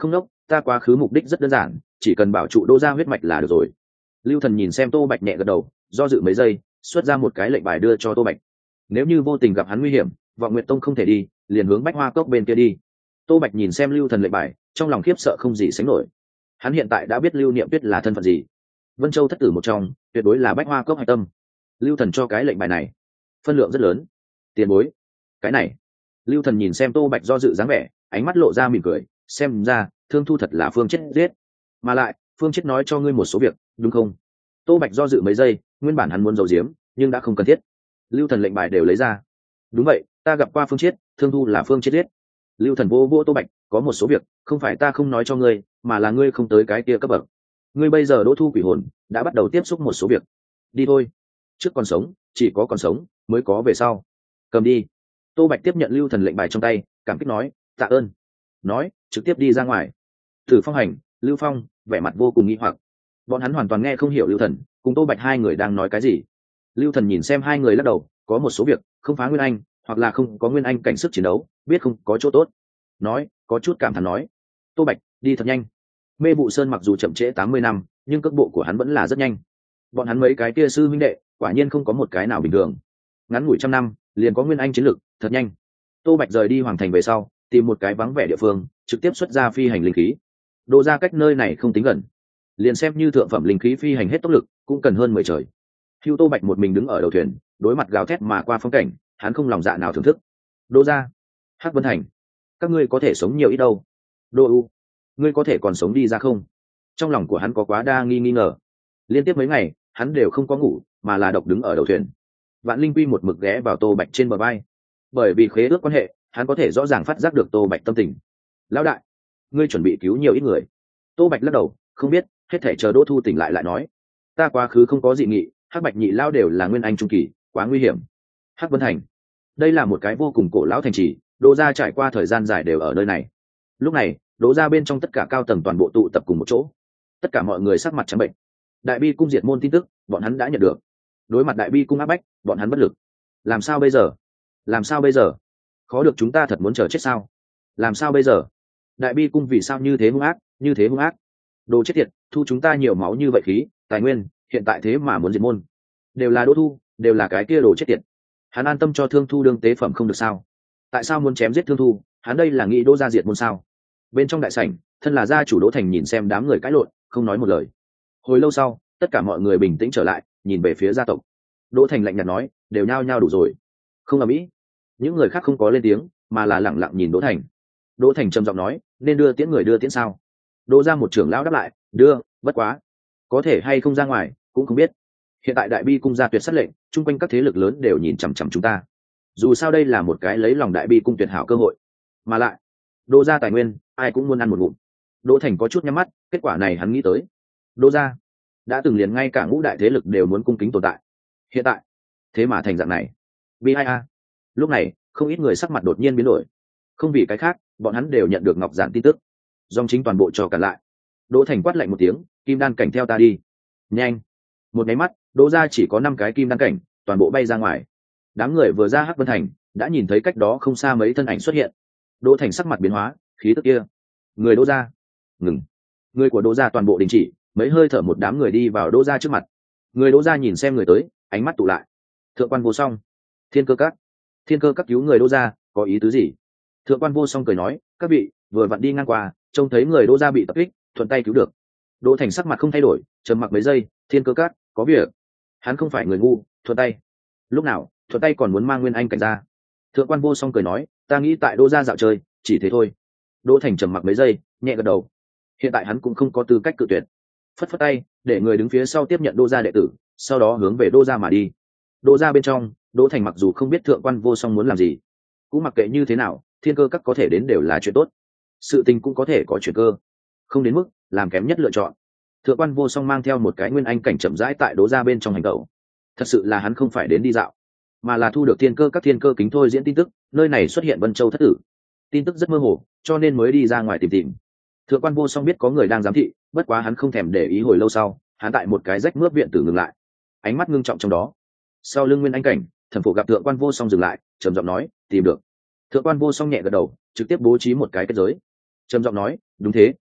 ta quá khứ mục đích rất đơn giản, chỉ cần bảo trụ Đỗ gia huyết mạch là được rồi. Lưu Thần nhìn xem Tô Bạch nhẹ gật đầu, do dự mấy giây, xuất ra một cái lệnh bài đưa cho Tô Bạch. Nếu như vô tình gặp hắn nguy hiểm, Vọng Nguyệt Tông không thể đi, liền hướng Bách Hoa Cốc bên kia đi. Tô Bạch nhìn xem Lưu Thần lệnh bài, trong lòng khiếp sợ không gì sánh nổi. Hắn hiện tại đã biết Lưu Niệm Tuyết là thân phận gì. Vân Châu thất tử một trong, tuyệt đối là Bách Hoa Cốc hạch tâm. Lưu Thần cho cái lệnh bài này, phân lượng rất lớn. Tiền bối, cái này. Lưu Thần nhìn xem Tô Bạch do dự dáng vẻ, ánh mắt lộ ra mỉm cười, xem ra Thương Thu thật là Phương Chết giết, mà lại Phương Chết nói cho ngươi một số việc, đúng không? Tô Bạch do dự mấy giây, nguyên bản hắn muốn giấu giếm, nhưng đã không cần thiết. Lưu Thần lệnh bài đều lấy ra. Đúng vậy, ta gặp qua Phương Chết, Thương Thu là Phương Chết giết. Lưu Thần vô vô Tô Bạch, có một số việc không phải ta không nói cho ngươi, mà là ngươi không tới cái kia cấp bậc. Ngươi bây giờ Đỗ Thu quỷ hồn đã bắt đầu tiếp xúc một số việc. Đi thôi, trước còn sống, chỉ có còn sống mới có về sau. Cầm đi. Tô Bạch tiếp nhận Lưu Thần lệnh bài trong tay, cảm kích nói, tạ ơn. Nói, trực tiếp đi ra ngoài. Thử Phong Hành, Lưu Phong vẻ mặt vô cùng nghi hoặc. Bọn hắn hoàn toàn nghe không hiểu Lưu Thần cùng Tô Bạch hai người đang nói cái gì. Lưu Thần nhìn xem hai người lắc đầu, có một số việc không phá Nguyên Anh, hoặc là không có Nguyên Anh cảnh sức chiến đấu, biết không có chỗ tốt. Nói, có chút cảm thán nói, Tô Bạch, đi thật nhanh. Mê Vụ Sơn mặc dù chậm trễ 80 năm, nhưng cước bộ của hắn vẫn là rất nhanh. Bọn hắn mấy cái kia sư huynh đệ, quả nhiên không có một cái nào bình thường. Ngắn ngủi trăm năm, liền có Nguyên Anh chiến lực, thật nhanh. Tô Bạch rời đi Hoàng Thành về sau, tìm một cái vắng vẻ địa phương, trực tiếp xuất ra phi hành linh khí. Độ ra cách nơi này không tính gần, liền xem như thượng phẩm linh khí phi hành hết tốc lực, cũng cần hơn 10 trời. Hưu Tô Bạch một mình đứng ở đầu thuyền, đối mặt gào thét mà qua phong cảnh, hắn không lòng dạ nào thưởng thức. Đỗ gia, Hắc Vân Thành, các ngươi có thể sống nhiều ít đâu? Đỗ U, ngươi có thể còn sống đi ra không? Trong lòng của hắn có quá đa nghi ngờ. Liên tiếp mấy ngày, hắn đều không có ngủ, mà là độc đứng ở đầu thuyền. Vạn Linh Quy một mực ghé vào Tô Bạch trên bờ vai, bởi vì khế ước quan hệ, hắn có thể rõ ràng phát giác được Tô Bạch tâm tình. Lão đại, ngươi chuẩn bị cứu nhiều ít người? Tô Bạch lắc đầu, không biết, hết thể chờ Đỗ Thu tỉnh lại nói. Ta quá khứ không có dị nghị, Hắc Bạch nhị lao đều là Nguyên Anh trung kỳ, quá nguy hiểm. Hắc Vân Thành, đây là một cái vô cùng cổ lão thành trì, Đỗ gia trải qua thời gian dài đều ở nơi này. Lúc này, Đỗ gia bên trong tất cả cao tầng toàn bộ tụ tập cùng một chỗ, tất cả mọi người sắc mặt trắng bệnh. Đại Bi cung diệt môn tin tức, bọn hắn đã nhận được. Đối mặt Đại Bi cung áp bách, bọn hắn bất lực. Làm sao bây giờ? Làm sao bây giờ? Khó được chúng ta thật muốn chờ chết sao? Làm sao bây giờ? Đại Bi cung vì sao như thế hung ác, như thế hung ác? Đồ chết tiệt, thu chúng ta nhiều máu như vậy khí, tài nguyên, hiện tại thế mà muốn diệt môn. Đều là Đỗ Thu, đều là cái kia đồ chết tiệt. Hắn an tâm cho Thương Thu đương tế phẩm không được sao? Tại sao muốn chém giết Thương Thu? Hắn đây là nghĩ Đỗ gia diệt môn sao? Bên trong đại sảnh, thân là gia chủ Đỗ Thành nhìn xem đám người cãi lộn, không nói một lời. Hồi lâu sau, tất cả mọi người bình tĩnh trở lại, nhìn về phía gia tộc. Đỗ Thành lạnh nhạt nói, đều nhao nhao đủ rồi. Không làm ý. Những người khác không có lên tiếng, mà là lẳng lặng nhìn Đỗ Thành. Đỗ Thành trầm giọng nói, nên đưa tiễn người đưa tiễn sao? Đỗ ra một trưởng lão đáp lại, đưa, bất quá, có thể hay không ra ngoài, cũng không biết. Hiện tại Đại Bi cung ra tuyệt sát lệnh, chung quanh các thế lực lớn đều nhìn chằm chằm chúng ta. Dù sao đây là một cái lấy lòng Đại Bi cung tuyệt hảo cơ hội, mà lại, Đỗ ra tài nguyên, ai cũng muốn ăn một ngụm. Đỗ Thành có chút nhắm mắt, kết quả này hắn nghĩ tới. Đỗ ra đã từng liền ngay cả ngũ đại thế lực đều muốn cung kính tồn tại. Hiện tại, thế mà thành dạng này. Bi2A. Lúc này, không ít người sắc mặt đột nhiên biến đổi. Không vì cái khác, bọn hắn đều nhận được Ngọc Giản tin tức. Dòng chính toàn bộ cho cả lại. Đỗ Thành quát lạnh một tiếng, kim đan cảnh theo ta đi. Nhanh. Một cái mắt, Đỗ ra chỉ có 5 cái kim đan cảnh, toàn bộ bay ra ngoài. Đám người vừa ra Hắc Vân Thành, đã nhìn thấy cách đó không xa mấy thân ảnh xuất hiện. Đỗ Thành sắc mặt biến hóa, khí tức kia. Người Đỗ ra. Ngừng. Người của Đỗ ra toàn bộ đình chỉ, mấy hơi thở một đám người đi vào Đỗ ra trước mặt. Người Đỗ ra nhìn xem người tới, ánh mắt tụ lại. Thượng quan Vô Song, Thiên Cơ Các. Thiên Cơ Các cứu người Đỗ ra, có ý tứ gì? Thượng quan Vô Song cười nói, các vị vừa vặn đi ngang qua, trông thấy người Đỗ ra bị tập kích, thuận tay cứu được. Đỗ Thành sắc mặt không thay đổi, trầm mặc mấy giây, Thiên Cơ Các, có việc. Hắn không phải người ngu, thuận tay. Lúc nào, thuận tay còn muốn mang Nguyên Anh cảnh ra. Thượng quan Vô Song cười nói, ta nghĩ tại Đỗ ra dạo chơi, chỉ thế thôi. Đỗ Thành trầm mặc mấy giây, nhẹ gật đầu. Hiện tại hắn cũng không có tư cách cự tuyệt. Phất phất tay, để người đứng phía sau tiếp nhận Đỗ gia đệ tử, sau đó hướng về Đỗ gia mà đi. Đỗ gia bên trong, Đỗ Thành mặc dù không biết Thượng quan Vô Song muốn làm gì, cũng mặc kệ như thế nào, Thiên Cơ Các có thể đến đều là chuyện tốt. Sự tình cũng có thể có chuyển cơ, không đến mức làm kém nhất lựa chọn. Thượng quan Vô Song mang theo một cái Nguyên Anh cảnh chậm rãi tại Đỗ gia bên trong hành tẩu. Thật sự là hắn không phải đến đi dạo, mà là thu được Thiên Cơ Các Thiên Cơ Kính thôi diễn tin tức, nơi này xuất hiện Vân Châu thất tử. Tin tức rất mơ hồ, cho nên mới đi ra ngoài tìm tìm. Thượng quan Vô Song biết có người đang giám thị, bất quá hắn không thèm để ý. Hồi lâu sau, hắn tại một cái rách mướp viện tử ngừng lại, ánh mắt ngưng trọng trong đó. Sau lưng Nguyên Anh cảnh, Thẩm Phổ gặp Thượng quan Vô Song dừng lại, trầm giọng nói, tìm được. Thượng quan Vô Song nhẹ gật đầu, trực tiếp bố trí một cái kết giới, trầm giọng nói, đúng thế.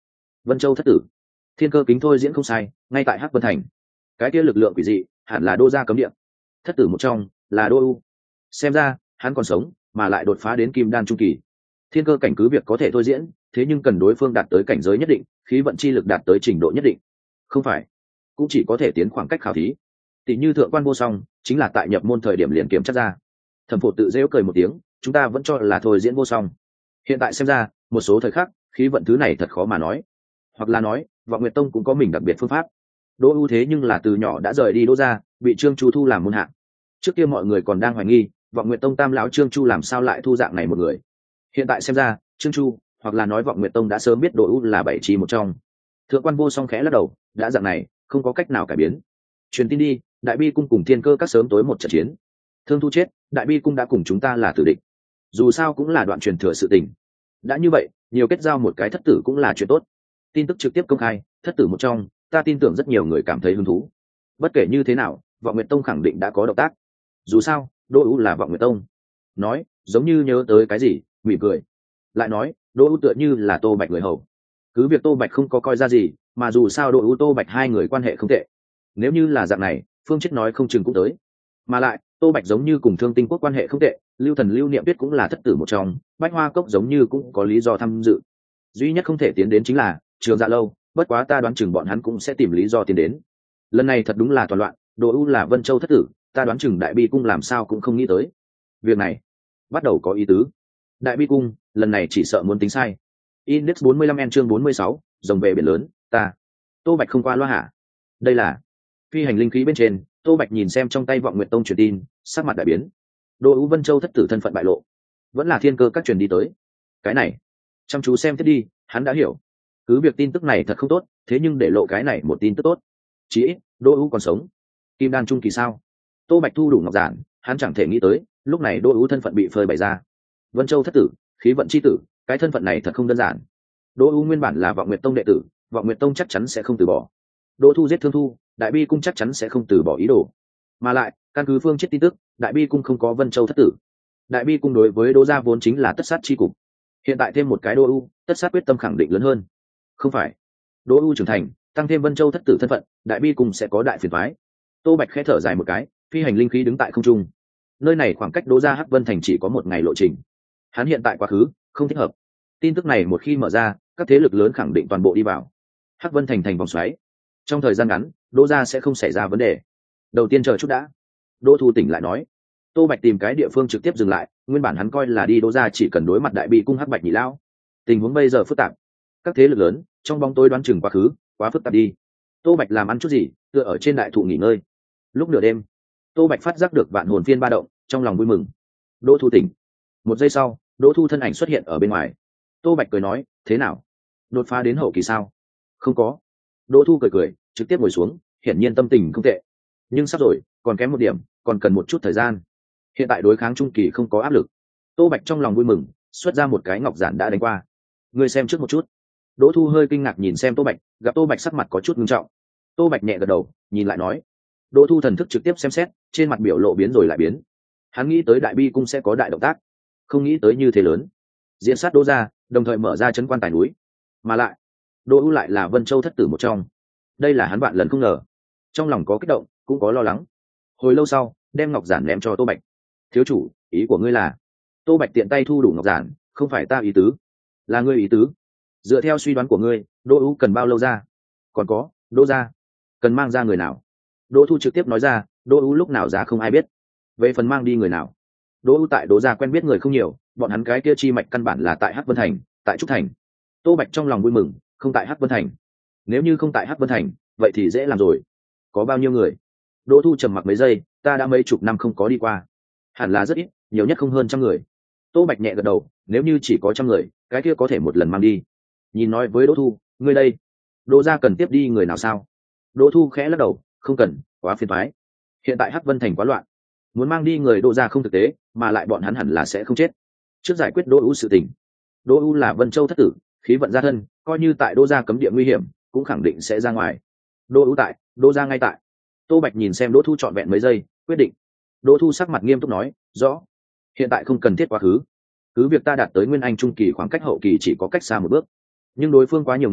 Vân Châu thất tử, thiên cơ kính thôi diễn không sai, ngay tại Hắc Vân Thành. Cái kia lực lượng quỷ dị hẳn là đô gia cấm địa, thất tử một trong là Đô U. Xem ra hắn còn sống mà lại đột phá đến kim đan trung kỳ. Thiên cơ cảnh cứ việc có thể thôi diễn, thế nhưng cần đối phương đạt tới cảnh giới nhất định, khí vận chi lực đạt tới trình độ nhất định. Không phải, cũng chỉ có thể tiến khoảng cách khảo thí. Tỷ như thượng quan vô song, chính là tại nhập môn thời điểm liền kiểm chắc ra. Thẩm Phổ tự rêu cười một tiếng, chúng ta vẫn cho là thôi diễn vô song. Hiện tại xem ra, một số thời khắc, khí vận thứ này thật khó mà nói. Hoặc là nói, Vọng Nguyệt Tông cũng có mình đặc biệt phương pháp. Đỗ ưu thế nhưng là từ nhỏ đã rời đi Đỗ gia, bị Trương Chu thu làm môn hạ. Trước kia mọi người còn đang hoài nghi, Vọng Nguyệt Tông tam lão Trương Chu làm sao lại thu dạng này một người. Hiện tại xem ra, Trương Chu, hoặc là nói Vọng Nguyệt Tông đã sớm biết Đỗ ưu là bảy trí một trong. Thượng quan vô song khẽ lắc đầu, đã dạng này, không có cách nào cải biến. Truyền tin đi, Đại Bi cung cùng Thiên Cơ các sớm tối một trận chiến. Thương Thu chết, Đại Bi cung đã cùng chúng ta là tử địch. Dù sao cũng là đoạn truyền thừa sự tình. Đã như vậy, nhiều kết giao một cái thất tử cũng là chuyện tốt. Tin tức trực tiếp công khai, thất tử một trong, ta tin tưởng rất nhiều người cảm thấy hứng thú. Bất kể như thế nào, Vọng Nguyệt Tông khẳng định đã có động tác. Dù sao, Đỗ ưu là Vọng Nguyệt Tông. Nói, giống như nhớ tới cái gì, mỉm cười. Lại nói, Đỗ ưu tựa như là Tô Bạch người hầu. Cứ việc Tô Bạch không có coi ra gì, mà dù sao Đỗ ưu Tô Bạch hai người quan hệ không tệ. Nếu như là dạng này, Phương Chết nói không chừng cũng tới. Mà lại, Tô Bạch giống như cùng Thương Tinh Quốc quan hệ không tệ, Lưu Thần Lưu Niệm Tuyết cũng là thất tử một trong, Bách Hoa Cốc giống như cũng có lý do tham dự. Duy nhất không thể tiến đến chính là Trường Dạ Lâu, bất quá ta đoán chừng bọn hắn cũng sẽ tìm lý do tiến đến. Lần này thật đúng là toàn loạn, Đỗ ưu là Vân Châu thất tử, ta đoán chừng Đại Bi cung làm sao cũng không nghĩ tới. Việc này bắt đầu có ý tứ. Đại Bi cung lần này chỉ sợ muốn tính sai. Index 45 chương 46, rồng về biển lớn, ta. Tô Bạch không qua loa hả? Đây là phi hành linh khí bên trên. Tô Bạch nhìn xem trong tay Vọng Nguyệt Tông truyền tin, sắc mặt đại biến. Đỗ ưu Vân Châu thất tử thân phận bại lộ, vẫn là Thiên Cơ các truyền đi tới. Cái này, chăm chú xem tiếp đi, hắn đã hiểu. Cứ việc tin tức này thật không tốt, thế nhưng để lộ cái này một tin tức tốt. Chí ít, Đỗ ưu còn sống. Kim đan trung kỳ sao? Tô Bạch thu đủ ngọc giản, hắn chẳng thể nghĩ tới, lúc này Đỗ ưu thân phận bị phơi bày ra. Vân Châu thất tử, khí vận chi tử, cái thân phận này thật không đơn giản. Đỗ ưu nguyên bản là Vọng Nguyệt Tông đệ tử, Vọng Nguyệt Tông chắc chắn sẽ không từ bỏ. Đỗ Thu giết Thương Thu, Đại Bi cung chắc chắn sẽ không từ bỏ ý đồ. Mà lại, căn cứ Phương Chết tin tức, Đại Bi cung không có Vân Châu thất tử. Đại Bi cung đối với Đỗ gia vốn chính là tất sát chi cục. Hiện tại thêm một cái Đỗ ưu, tất sát quyết tâm khẳng định lớn hơn. Không phải, Đỗ ưu trưởng thành, tăng thêm Vân Châu thất tử thân phận, Đại Bi cung sẽ có đại phiền toái. Tô Bạch khẽ thở dài một cái, phi hành linh khí đứng tại không trung. Nơi này khoảng cách Đỗ gia Hắc Vân thành chỉ có một ngày lộ trình. Hắn hiện tại quá khứ không thích hợp. Tin tức này một khi mở ra, các thế lực lớn khẳng định toàn bộ đi vào. Hắc Vân thành thành vòng xoáy. Trong thời gian ngắn, Đỗ gia sẽ không xảy ra vấn đề. Đầu tiên chờ chút đã. Đỗ Thu tỉnh lại nói. Tô Bạch tìm cái địa phương trực tiếp dừng lại, nguyên bản hắn coi là đi Đỗ gia chỉ cần đối mặt Đại Bi cung Hắc Bạch Nhị lão. Tình huống bây giờ phức tạp. Các thế lực lớn, trong bóng tối đoán chừng quá khứ, quá phức tạp đi. Tô Bạch làm ăn chút gì, tựa ở trên đại thụ nghỉ ngơi. Lúc nửa đêm, Tô Bạch phát giác được vạn hồn phiên ba động, trong lòng vui mừng. Đỗ Thu tỉnh. Một giây sau, Đỗ Thu thân ảnh xuất hiện ở bên ngoài. Tô Bạch cười nói, thế nào? Đột phá đến hậu kỳ sao? Không có. Đỗ Thu cười, trực tiếp ngồi xuống, hiển nhiên tâm tình không tệ. Nhưng sắp rồi, còn kém một điểm, còn cần một chút thời gian. Hiện tại đối kháng trung kỳ không có áp lực. Tô Bạch trong lòng vui mừng, xuất ra một cái ngọc giản đã đánh qua. Ngươi xem trước một chút. Đỗ Thu hơi kinh ngạc nhìn xem Tô Bạch, gặp Tô Bạch sắc mặt có chút nghiêm trọng. Tô Bạch nhẹ gật đầu, nhìn lại nói. Đỗ Thu thần thức trực tiếp xem xét, trên mặt biểu lộ biến rồi lại biến. Hắn nghĩ tới Đại Bi cung sẽ có đại động tác, không nghĩ tới như thế lớn. Diễn sát Đỗ gia, đồng thời mở ra trấn quan tài núi. Mà lại, Đỗ ưu lại là Vân Châu thất tử một trong. Đây là hắn vạn lần không ngờ. Trong lòng có kích động, cũng có lo lắng. Hồi lâu sau, đem ngọc giản ném cho Tô Bạch. Thiếu chủ, ý của ngươi là? Tô Bạch tiện tay thu đủ ngọc giản, không phải ta ý tứ, là ngươi ý tứ. Dựa theo suy đoán của ngươi, Đỗ ưu cần bao lâu ra? Còn có, Đỗ gia cần mang ra người nào? Đỗ Thu trực tiếp nói ra, Đỗ ưu lúc nào ra không ai biết. Về phần mang đi người nào, Đỗ ưu tại Đỗ gia quen biết người không nhiều, bọn hắn cái kia chi mạch căn bản là tại Hắc Vân thành, tại Trúc thành. Tô Bạch trong lòng vui mừng, không tại Hắc Vân thành. Nếu như không tại Hắc Vân thành, vậy thì dễ làm rồi. Có bao nhiêu người? Đỗ Thu trầm mặc mấy giây, ta đã mấy chục năm không có đi qua. Hẳn là rất ít, nhiều nhất không hơn 100 người. Tô Bạch nhẹ gật đầu, nếu như chỉ có 100 người, cái kia có thể một lần mang đi. Nhìn nói với Đỗ Thu, ngươi đây, Đỗ gia cần tiếp đi người nào sao? Đỗ Thu khẽ lắc đầu, không cần, quá phiền toái. Hiện tại Hắc Vân thành quá loạn, muốn mang đi người Đỗ gia không thực tế, mà lại bọn hắn hẳn là sẽ không chết. Trước giải quyết Đỗ ưu sự tình. Đỗ ưu là Vân Châu thất tử, khí vận gia thân, coi như tại Đỗ gia cấm địa nguy hiểm, cũng khẳng định sẽ ra ngoài. Đỗ ưu tại, Đỗ gia ngay tại. Tô Bạch nhìn xem Đỗ Thu trọn vẹn mấy giây, quyết định. Đỗ Thu sắc mặt nghiêm túc nói, rõ. Hiện tại không cần thiết quá khứ. Cứ việc ta đạt tới nguyên anh trung kỳ khoảng cách hậu kỳ chỉ có cách xa một bước, nhưng đối phương quá nhiều người,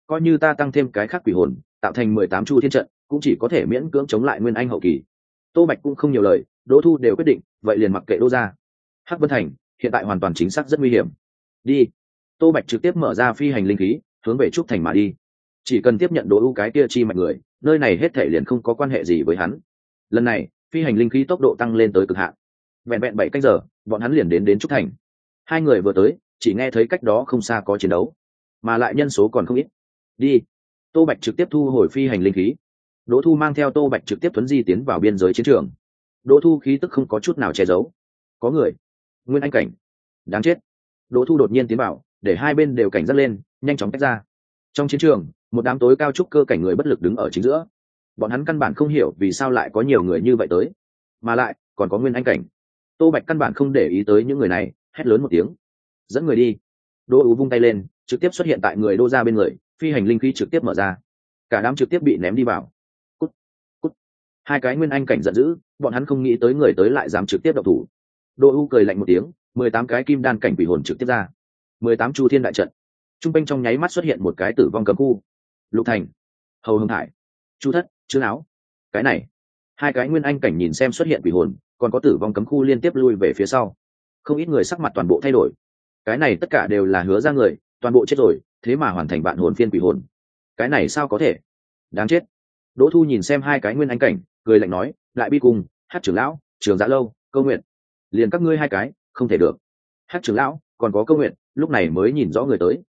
coi như ta tăng thêm cái khác quỷ hồn tạo thành 18 chu thiên trận cũng chỉ có thể miễn cưỡng chống lại nguyên anh hậu kỳ. Tô Bạch cũng không nhiều lời, Đỗ Thu đều quyết định, vậy liền mặc kệ Đỗ ra. Hắc Vân Thành hiện tại hoàn toàn chính xác rất nguy hiểm. Đi. Tô Bạch trực tiếp mở ra phi hành linh khí hướng về trúc thành mà đi. Chỉ cần tiếp nhận Đỗ U cái kia chi mạnh người, nơi này hết thể liền không có quan hệ gì với hắn. Lần này phi hành linh khí tốc độ tăng lên tới cực hạn, vẹn vẹn 7 canh giờ bọn hắn liền đến trúc thành. Hai người vừa tới chỉ nghe thấy cách đó không xa có chiến đấu, mà lại nhân số còn không ít. Đi. Tô Bạch trực tiếp thu hồi phi hành linh khí. Đỗ Thu mang theo Tô Bạch trực tiếp thuấn di tiến vào biên giới chiến trường. Đỗ Thu khí tức không có chút nào che giấu. Có người. Nguyên anh cảnh. Đáng chết. Đỗ Thu đột nhiên tiến vào, để hai bên đều cảnh giác lên, nhanh chóng tách ra. Trong chiến trường, một đám tối cao trúc cơ cảnh người bất lực đứng ở chính giữa. Bọn hắn căn bản không hiểu vì sao lại có nhiều người như vậy tới, mà lại còn có nguyên anh cảnh. Tô Bạch căn bản không để ý tới những người này, hét lớn một tiếng, dẫn người đi. Đỗ Ú vung tay lên, trực tiếp xuất hiện tại người Đỗ ra bên người, phi hành linh khí trực tiếp mở ra, cả đám trực tiếp bị ném đi vào. Cút, cút. Hai cái nguyên anh cảnh giận dữ, bọn hắn không nghĩ tới người tới lại dám trực tiếp động thủ. Đỗ U cười lạnh một tiếng, 18 cái kim đan cảnh quỷ hồn trực tiếp ra, 18 chu thiên đại trận. Trung quanh trong nháy mắt xuất hiện một cái tử vong cấm khu. Lục Thành, Hầu Hưng Hải, Chu Thất, Trương Áo. Cái này, hai cái nguyên anh cảnh nhìn xem xuất hiện quỷ hồn, còn có tử vong cấm khu liên tiếp lui về phía sau. Không ít người sắc mặt toàn bộ thay đổi. Cái này tất cả đều là Hứa ra người, toàn bộ chết rồi, thế mà hoàn thành vạn hồn phiên quỷ hồn. Cái này sao có thể? Đáng chết. Đỗ Thu nhìn xem hai cái nguyên anh cảnh, cười lạnh nói, lại bi cùng, Hát trưởng lão, Trường Dạ Lâu, Câu Nguyện, liền các ngươi hai cái, không thể được. Hát trưởng lão, còn có Câu Nguyện, lúc này mới nhìn rõ người tới.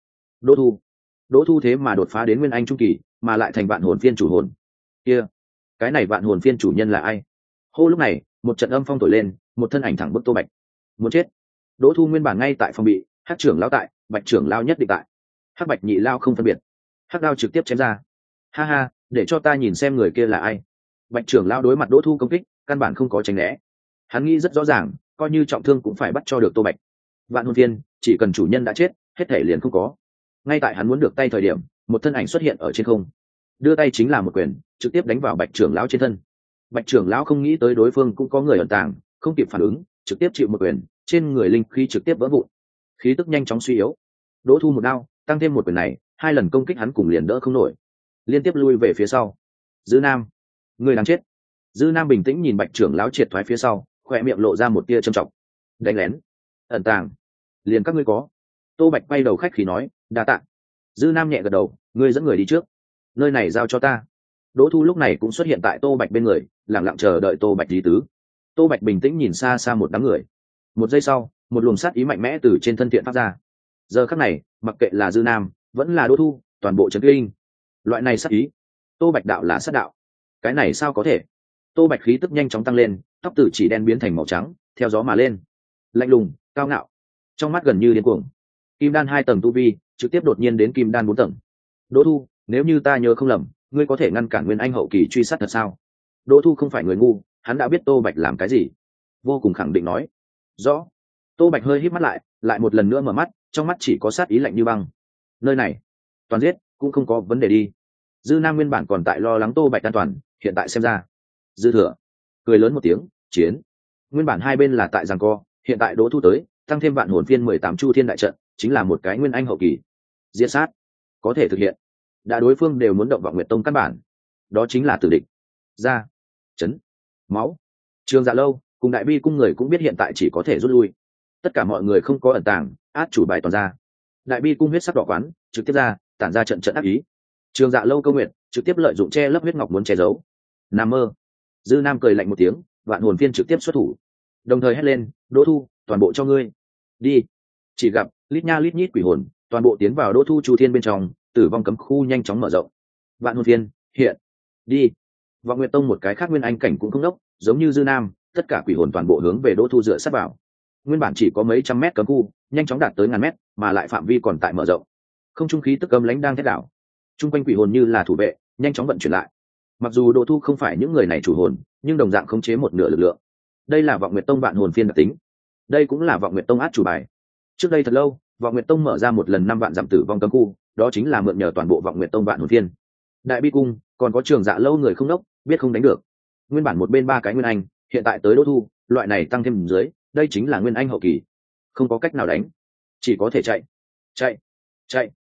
Đỗ Thu thế mà đột phá đến nguyên anh trung kỳ, mà lại thành vạn hồn phiên chủ hồn. Kia, cái này vạn hồn phiên chủ nhân là ai? Hô, lúc này, một trận âm phong thổi lên, một thân ảnh thẳng bức Tô Bạch. Muốn chết. Đỗ Thu nguyên bản ngay tại phòng bị, Hát trưởng lão tại, Bạch trưởng lão nhất định tại. Hắc Bạch nhị lao không phân biệt, hắc đao trực tiếp chém ra. Ha ha, để cho ta nhìn xem người kia là ai. Bạch trưởng lão đối mặt Đỗ Thu công kích, căn bản không có tránh né. Hắn nghĩ rất rõ ràng, coi như trọng thương cũng phải bắt cho được Tô Bạch. Vạn hồn phiên, chỉ cần chủ nhân đã chết, hết thể liền không có. Ngay tại hắn muốn được tay thời điểm, một thân ảnh xuất hiện ở trên không, đưa tay chính là một quyền, trực tiếp đánh vào Bạch trưởng lão trên thân. Bạch trưởng lão không nghĩ tới đối phương cũng có người ẩn tàng, không kịp phản ứng, trực tiếp chịu một quyền, trên người linh khí trực tiếp vỡ vụn, khí tức nhanh chóng suy yếu. Đỗ Thu một đao, tăng thêm một quyền này, hai lần công kích hắn cùng liền đỡ không nổi, liên tiếp lui về phía sau. Dư Nam, người đáng chết. Dư Nam bình tĩnh nhìn Bạch trưởng lão triệt thoái phía sau, khỏe miệng lộ ra một tia trầm trọng. Đánh lén, ẩn tàng, liền các ngươi có. Tô Bạch quay đầu khách khí nói, đa tạ. Dư Nam nhẹ gật đầu, ngươi dẫn người đi trước, nơi này giao cho ta. Đỗ Thu lúc này cũng xuất hiện tại Tô Bạch bên người, lặng lặng chờ đợi Tô Bạch lý tứ. Tô Bạch bình tĩnh nhìn xa xa một đám người. Một giây sau, một luồng sát ý mạnh mẽ từ trên thân thiện phát ra. Giờ khắc này, mặc kệ là Dư Nam vẫn là Đỗ Thu, toàn bộ trấn kinh. Loại này sát ý, Tô Bạch đạo là sát đạo. Cái này sao có thể? Tô Bạch khí tức nhanh chóng tăng lên, tóc từ chỉ đen biến thành màu trắng, theo gió mà lên. Lạnh lùng, cao ngạo, trong mắt gần như điên cuồng. Kim đan 2 tầng tu vi, trực tiếp đột nhiên đến kim đan 4 tầng. Đỗ Thu, nếu như ta nhớ không lầm, ngươi có thể ngăn cản nguyên anh hậu kỳ truy sát thật sao? Đỗ Thu không phải người ngu, hắn đã biết Tô Bạch làm cái gì, vô cùng khẳng định nói. Rõ. Tô Bạch hơi híp mắt lại một lần nữa mở mắt, trong mắt chỉ có sát ý lạnh như băng. Nơi này, toàn giết, cũng không có vấn đề đi. Dư Nam nguyên bản còn tại lo lắng Tô Bạch an toàn, hiện tại xem ra, Dư Thừa cười lớn một tiếng, chiến. Nguyên bản hai bên là tại giằng co, hiện tại Đỗ Thu tới, tăng thêm vạn hồn phiên 18 chu thiên đại trận, chính là một cái nguyên anh hậu kỳ. Diệt sát, có thể thực hiện. Đã đối phương đều muốn động Vọng Nguyệt Tông căn bản, đó chính là tử địch. Ra, chấn, máu. Trường Dạ Lâu cùng Đại Bi cung người cũng biết hiện tại chỉ có thể rút lui. Tất cả mọi người không có ẩn tàng, át chủ bài toàn ra. Đại Bi cung huyết sắc đỏ quán trực tiếp ra, tản ra trận trận ác ý. Trường Dạ Lâu Câu Nguyện trực tiếp lợi dụng che lấp huyết ngọc muốn che giấu. Nam mơ. Dư Nam cười lạnh một tiếng, vạn hồn phiên trực tiếp xuất thủ, đồng thời hét lên, Đỗ Thu, toàn bộ cho ngươi. Đi. Chỉ gặp lít nha lít nhít quỷ hồn, toàn bộ tiến vào Đỗ Thu chu thiên bên trong, tử vong cấm khu nhanh chóng mở rộng. Vạn hồn phiên hiện. Đi. Vọng Nguyệt Tông một cái khác nguyên anh cảnh cũng không đốc, giống như Dư Nam, tất cả quỷ hồn toàn bộ hướng về Đỗ Thu dựa sát vào. Nguyên bản chỉ có mấy trăm mét cấm khu, nhanh chóng đạt tới ngàn mét, mà lại phạm vi còn tại mở rộng. Không trung khí tức cấm lãnh đang thét đảo. Trung quanh quỷ hồn như là thủ vệ, nhanh chóng vận chuyển lại. Mặc dù Đỗ Thu không phải những người này chủ hồn, nhưng đồng dạng khống chế một nửa lực lượng. Đây là Vọng Nguyệt Tông vạn hồn phiên đặc tính. Đây cũng là Vọng Nguyệt Tông át chủ bài. Trước đây thật lâu, Vọng Nguyệt Tông mở ra một lần 5 vạn giảm tử vong cấm khu, đó chính là mượn nhờ toàn bộ Vọng Nguyệt Tông vạn hồn phiên. Đại Bi cung, còn có Trường Dạ Lâu người không đốc, biết không đánh được. Nguyên bản một bên 3 cái nguyên anh, hiện tại tới Đỗ Thu, loại này tăng thêm dưới, đây chính là nguyên anh hậu kỳ. Không có cách nào đánh, chỉ có thể chạy.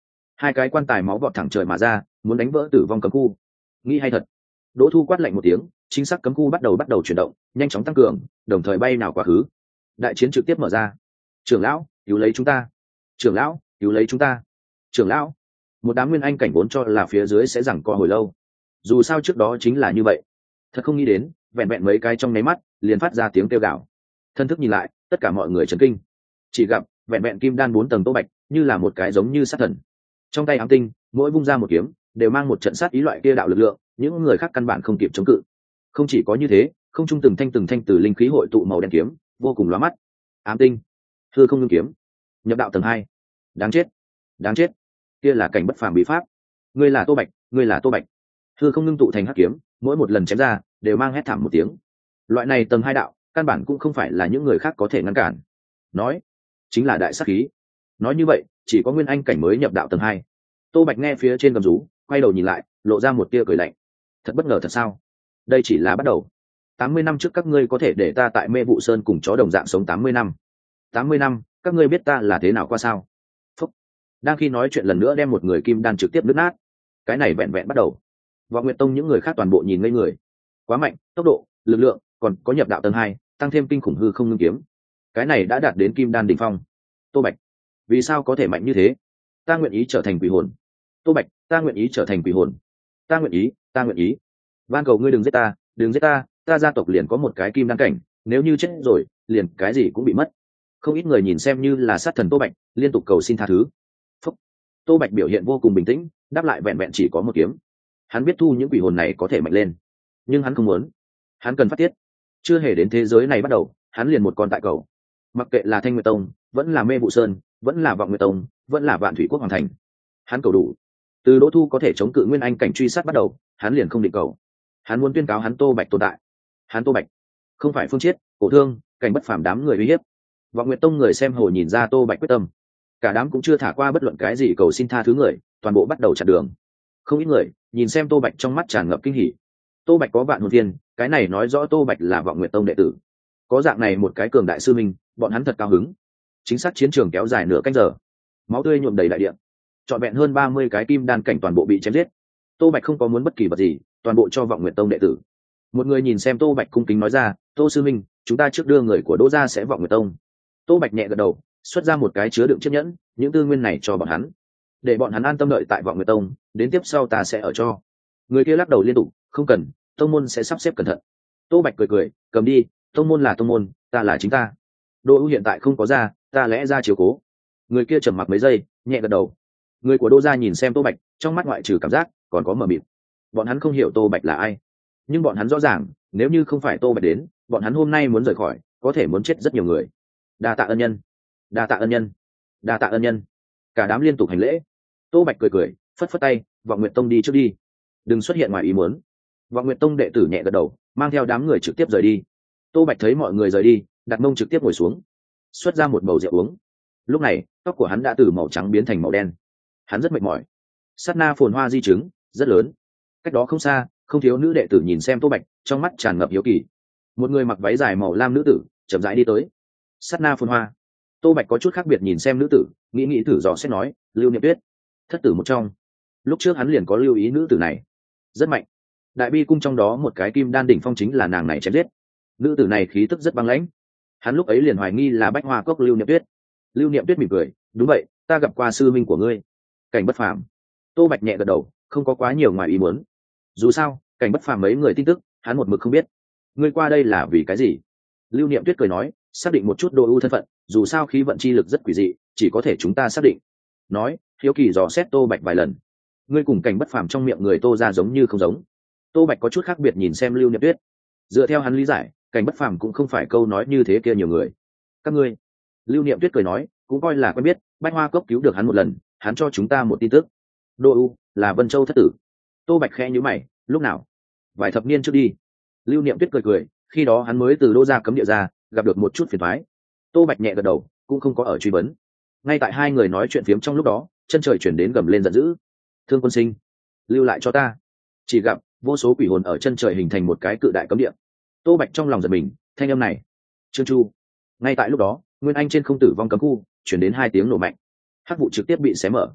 Hai cái quan tài máu vọt thẳng trời mà ra, muốn đánh vỡ tử vong cấm khu. Nghĩ hay thật. Đỗ Thu quát lạnh một tiếng, chính xác cấm khu bắt đầu chuyển động, nhanh chóng tăng cường, đồng thời bay nào quá khứ. Đại chiến trực tiếp mở ra. Trưởng lão, cứu lấy chúng ta! Trưởng lão, cứu lấy chúng ta! Trưởng lão! Một đám nguyên anh cảnh vốn cho là phía dưới sẽ giằng co hồi lâu. Dù sao trước đó chính là như vậy. Thật không nghĩ đến, vẹn vẹn mấy cái trong nháy mắt, liền phát ra tiếng kêu gào. Thân thức nhìn lại, tất cả mọi người chấn kinh. Chỉ gặp vẹn vẹn kim đan 4 tầng Tô Bạch, như là một cái giống như sát thần. Trong tay ám tinh, mỗi vung ra một kiếm, đều mang một trận sát ý loại kia đạo lực lượng, những người khác căn bản không kịp chống cự. Không chỉ có như thế, không trung từng thanh từ linh khí hội tụ màu đen kiếm, vô cùng lóa mắt. Ám tinh, hư không ngưng kiếm, nhập đạo tầng 2. Đáng chết, đáng chết. Kia là cảnh bất phàm bí pháp. Ngươi là Tô Bạch, ngươi là Tô Bạch. Hư không ngưng tụ thành hắc kiếm, mỗi một lần chém ra, đều mang hét thảm một tiếng. Loại này tầng 2 đạo, căn bản cũng không phải là những người khác có thể ngăn cản. Nói, chính là đại sát khí. Nói như vậy, chỉ có nguyên anh cảnh mới nhập đạo tầng 2. Tô Bạch nghe phía trên gầm rú, quay đầu nhìn lại, lộ ra một tia cười lạnh. Thật bất ngờ thật sao? Đây chỉ là bắt đầu. 80 năm trước các ngươi có thể để ta tại Mê Vụ Sơn cùng chó đồng dạng sống 80 năm. 80 năm, các ngươi biết ta là thế nào qua sao? Phúc. Đang khi nói chuyện lần nữa đem một người kim đan trực tiếp đứt nát. Cái này vẹn vẹn bắt đầu. Vọng Nguyệt Tông những người khác toàn bộ nhìn ngây người. Quá mạnh, tốc độ, lực lượng, còn có nhập đạo tầng 2, tăng thêm kinh khủng hư không ngưng kiếm. Cái này đã đạt đến kim đan đỉnh phong. Tô Bạch, vì sao có thể mạnh như thế? Ta nguyện ý trở thành quỷ hồn. Tô Bạch, ta nguyện ý trở thành quỷ hồn. Ta nguyện ý, ta nguyện ý. Van cầu ngươi đừng giết ta, đừng giết ta, ta gia tộc liền có một cái kim đan cảnh, nếu như chết rồi, liền cái gì cũng bị mất. Không ít người nhìn xem như là sát thần Tô Bạch, liên tục cầu xin tha thứ. Phúc. Tô Bạch biểu hiện vô cùng bình tĩnh, đáp lại vẹn vẹn chỉ có một kiếm. Hắn biết thu những quỷ hồn này có thể mạnh lên, nhưng hắn không muốn. Hắn cần phát tiết. Chưa hề đến thế giới này bắt đầu, hắn liền một con tại cầu. Mặc kệ là Thanh Nguyệt Tông, vẫn là Mê Vụ Sơn, vẫn là Vọng Nguyệt Tông, vẫn là Vạn Thủy Quốc Hoàng Thành, hắn cầu đủ. Từ Đỗ Thu có thể chống cự nguyên anh cảnh truy sát bắt đầu, hắn liền không định cầu. Hắn muốn tuyên cáo hắn Tô Bạch tồn tại. Hắn Tô Bạch, không phải Phương Chiết, Cổ Thương, cảnh bất phàm đám người uy hiếp. Vọng Nguyệt Tông người xem hồ nhìn ra Tô Bạch quyết tâm. Cả đám cũng chưa thả qua bất luận cái gì cầu xin tha thứ người, toàn bộ bắt đầu chặn đường. Không ít người nhìn xem Tô Bạch trong mắt tràn ngập kinh hỉ. Tô Bạch có vạn hồn viên, cái này nói rõ Tô Bạch là Vọng Nguyệt Tông đệ tử. Có dạng này một cái cường đại sư minh, bọn hắn thật cao hứng. Chính xác chiến trường kéo dài nửa canh giờ, máu tươi nhuộm đầy đại địa. Trọn vẹn hơn 30 cái kim đan cảnh toàn bộ bị chém giết. Tô Bạch không có muốn bất kỳ vật gì, toàn bộ cho Vọng Nguyệt Tông đệ tử. Một người nhìn xem Tô Bạch cung kính nói ra, Tô sư minh, chúng ta trước đưa người của Đỗ gia sẽ Vọng Nguyệt Tông. Tô Bạch nhẹ gật đầu, xuất ra một cái chứa đựng chiếc nhẫn, những tư nguyên này cho bọn hắn, để bọn hắn an tâm đợi tại Vọng Nguyệt Tông, đến tiếp sau ta sẽ ở cho. Người kia lắc đầu liên tục, không cần, tông môn sẽ sắp xếp cẩn thận. Tô Bạch cười cười, cầm đi, tông môn là tông môn, ta là chính ta. Đỗ ưu hiện tại không có ra, ta lẽ ra chiếu cố. Người kia trầm mặc mấy giây, nhẹ gật đầu. Người của Đỗ gia nhìn xem Tô Bạch, trong mắt ngoại trừ cảm giác, còn có mờ mịt. Bọn hắn không hiểu Tô Bạch là ai, nhưng bọn hắn rõ ràng, nếu như không phải Tô Bạch đến, bọn hắn hôm nay muốn rời khỏi, có thể muốn chết rất nhiều người. Đa tạ ân nhân, đa tạ ân nhân, đa tạ ân nhân. Cả đám liên tục hành lễ. Tô Bạch cười cười, phất phất tay, Vọng Nguyệt Tông đi trước đi, đừng xuất hiện ngoài ý muốn. Vọng Nguyệt Tông đệ tử nhẹ gật đầu, mang theo đám người trực tiếp rời đi. Tô Bạch thấy mọi người rời đi, đặt mông trực tiếp ngồi xuống, xuất ra một bầu rượu uống. Lúc này tóc của hắn đã từ màu trắng biến thành màu đen. Hắn rất mệt mỏi. Sát na phồn hoa di chứng rất lớn. Cách đó không xa, không thiếu nữ đệ tử nhìn xem Tô Bạch, trong mắt tràn ngập hiếu kỳ. Một người mặc váy dài màu lam nữ tử chậm rãi đi tới. Sát na phồn hoa. Tô Bạch có chút khác biệt nhìn xem nữ tử, nghĩ thử dò xét nói, Lưu Niệm Tuyết, thất tử một trong. Lúc trước hắn liền có lưu ý nữ tử này, rất mạnh. Đại bi cung trong đó một cái kim đan đỉnh phong chính là nàng này chém giết. Nữ tử này khí tức rất băng lãnh. Hắn lúc ấy liền hoài nghi là Bách Hoa Cốc Lưu Niệm Tuyết. Lưu Niệm Tuyết mỉm cười, đúng vậy, ta gặp qua sư minh của ngươi, Cảnh Bất Phàm. Tô Bạch nhẹ gật đầu, không có quá nhiều ngoài ý muốn. Dù sao, Cảnh Bất Phàm mấy người tin tức, hắn một mực không biết. Ngươi qua đây là vì cái gì? Lưu Niệm Tuyết cười nói, xác định một chút Đỗ ưu thân phận, dù sao khí vận chi lực rất quỷ dị, chỉ có thể chúng ta xác định. Nói, hiếu kỳ dò xét Tô Bạch vài lần. Ngươi cùng Cảnh Bất Phàm trong miệng người Tô ra giống như không giống. Tô Bạch có chút khác biệt nhìn xem Lưu Niệm Tuyết. Dựa theo hắn lý giải, Cảnh Bất Phàm cũng không phải câu nói như thế kia nhiều người. Các ngươi. Lưu Niệm Tuyết cười nói, cũng coi là quen biết, Bách Hoa Cốc cứu được hắn một lần, hắn cho chúng ta một tin tức. Đỗ ưu là Vân Châu thất tử. Tô Bạch khẽ nhíu mày, lúc nào? Vài thập niên trước đi. Lưu Niệm Tuyết cười cười, khi đó hắn mới từ Đỗ gia cấm địa ra, gặp được một chút phiền toái. Tô Bạch nhẹ gật đầu, cũng không có ở truy vấn. Ngay tại hai người nói chuyện phiếm trong lúc đó, chân trời chuyển đến gầm lên giận dữ. Thương Quân Sinh, lưu lại cho ta. Chỉ gặp vô số quỷ hồn ở chân trời hình thành một cái cự đại cấm địa. Tô Bạch trong lòng giật mình, thanh âm này, Trương Chu. Ngay tại lúc đó, Nguyên Anh trên không tử vong cấm khu chuyển đến hai tiếng nổ mạnh. Hắc vụ trực tiếp bị xé mở.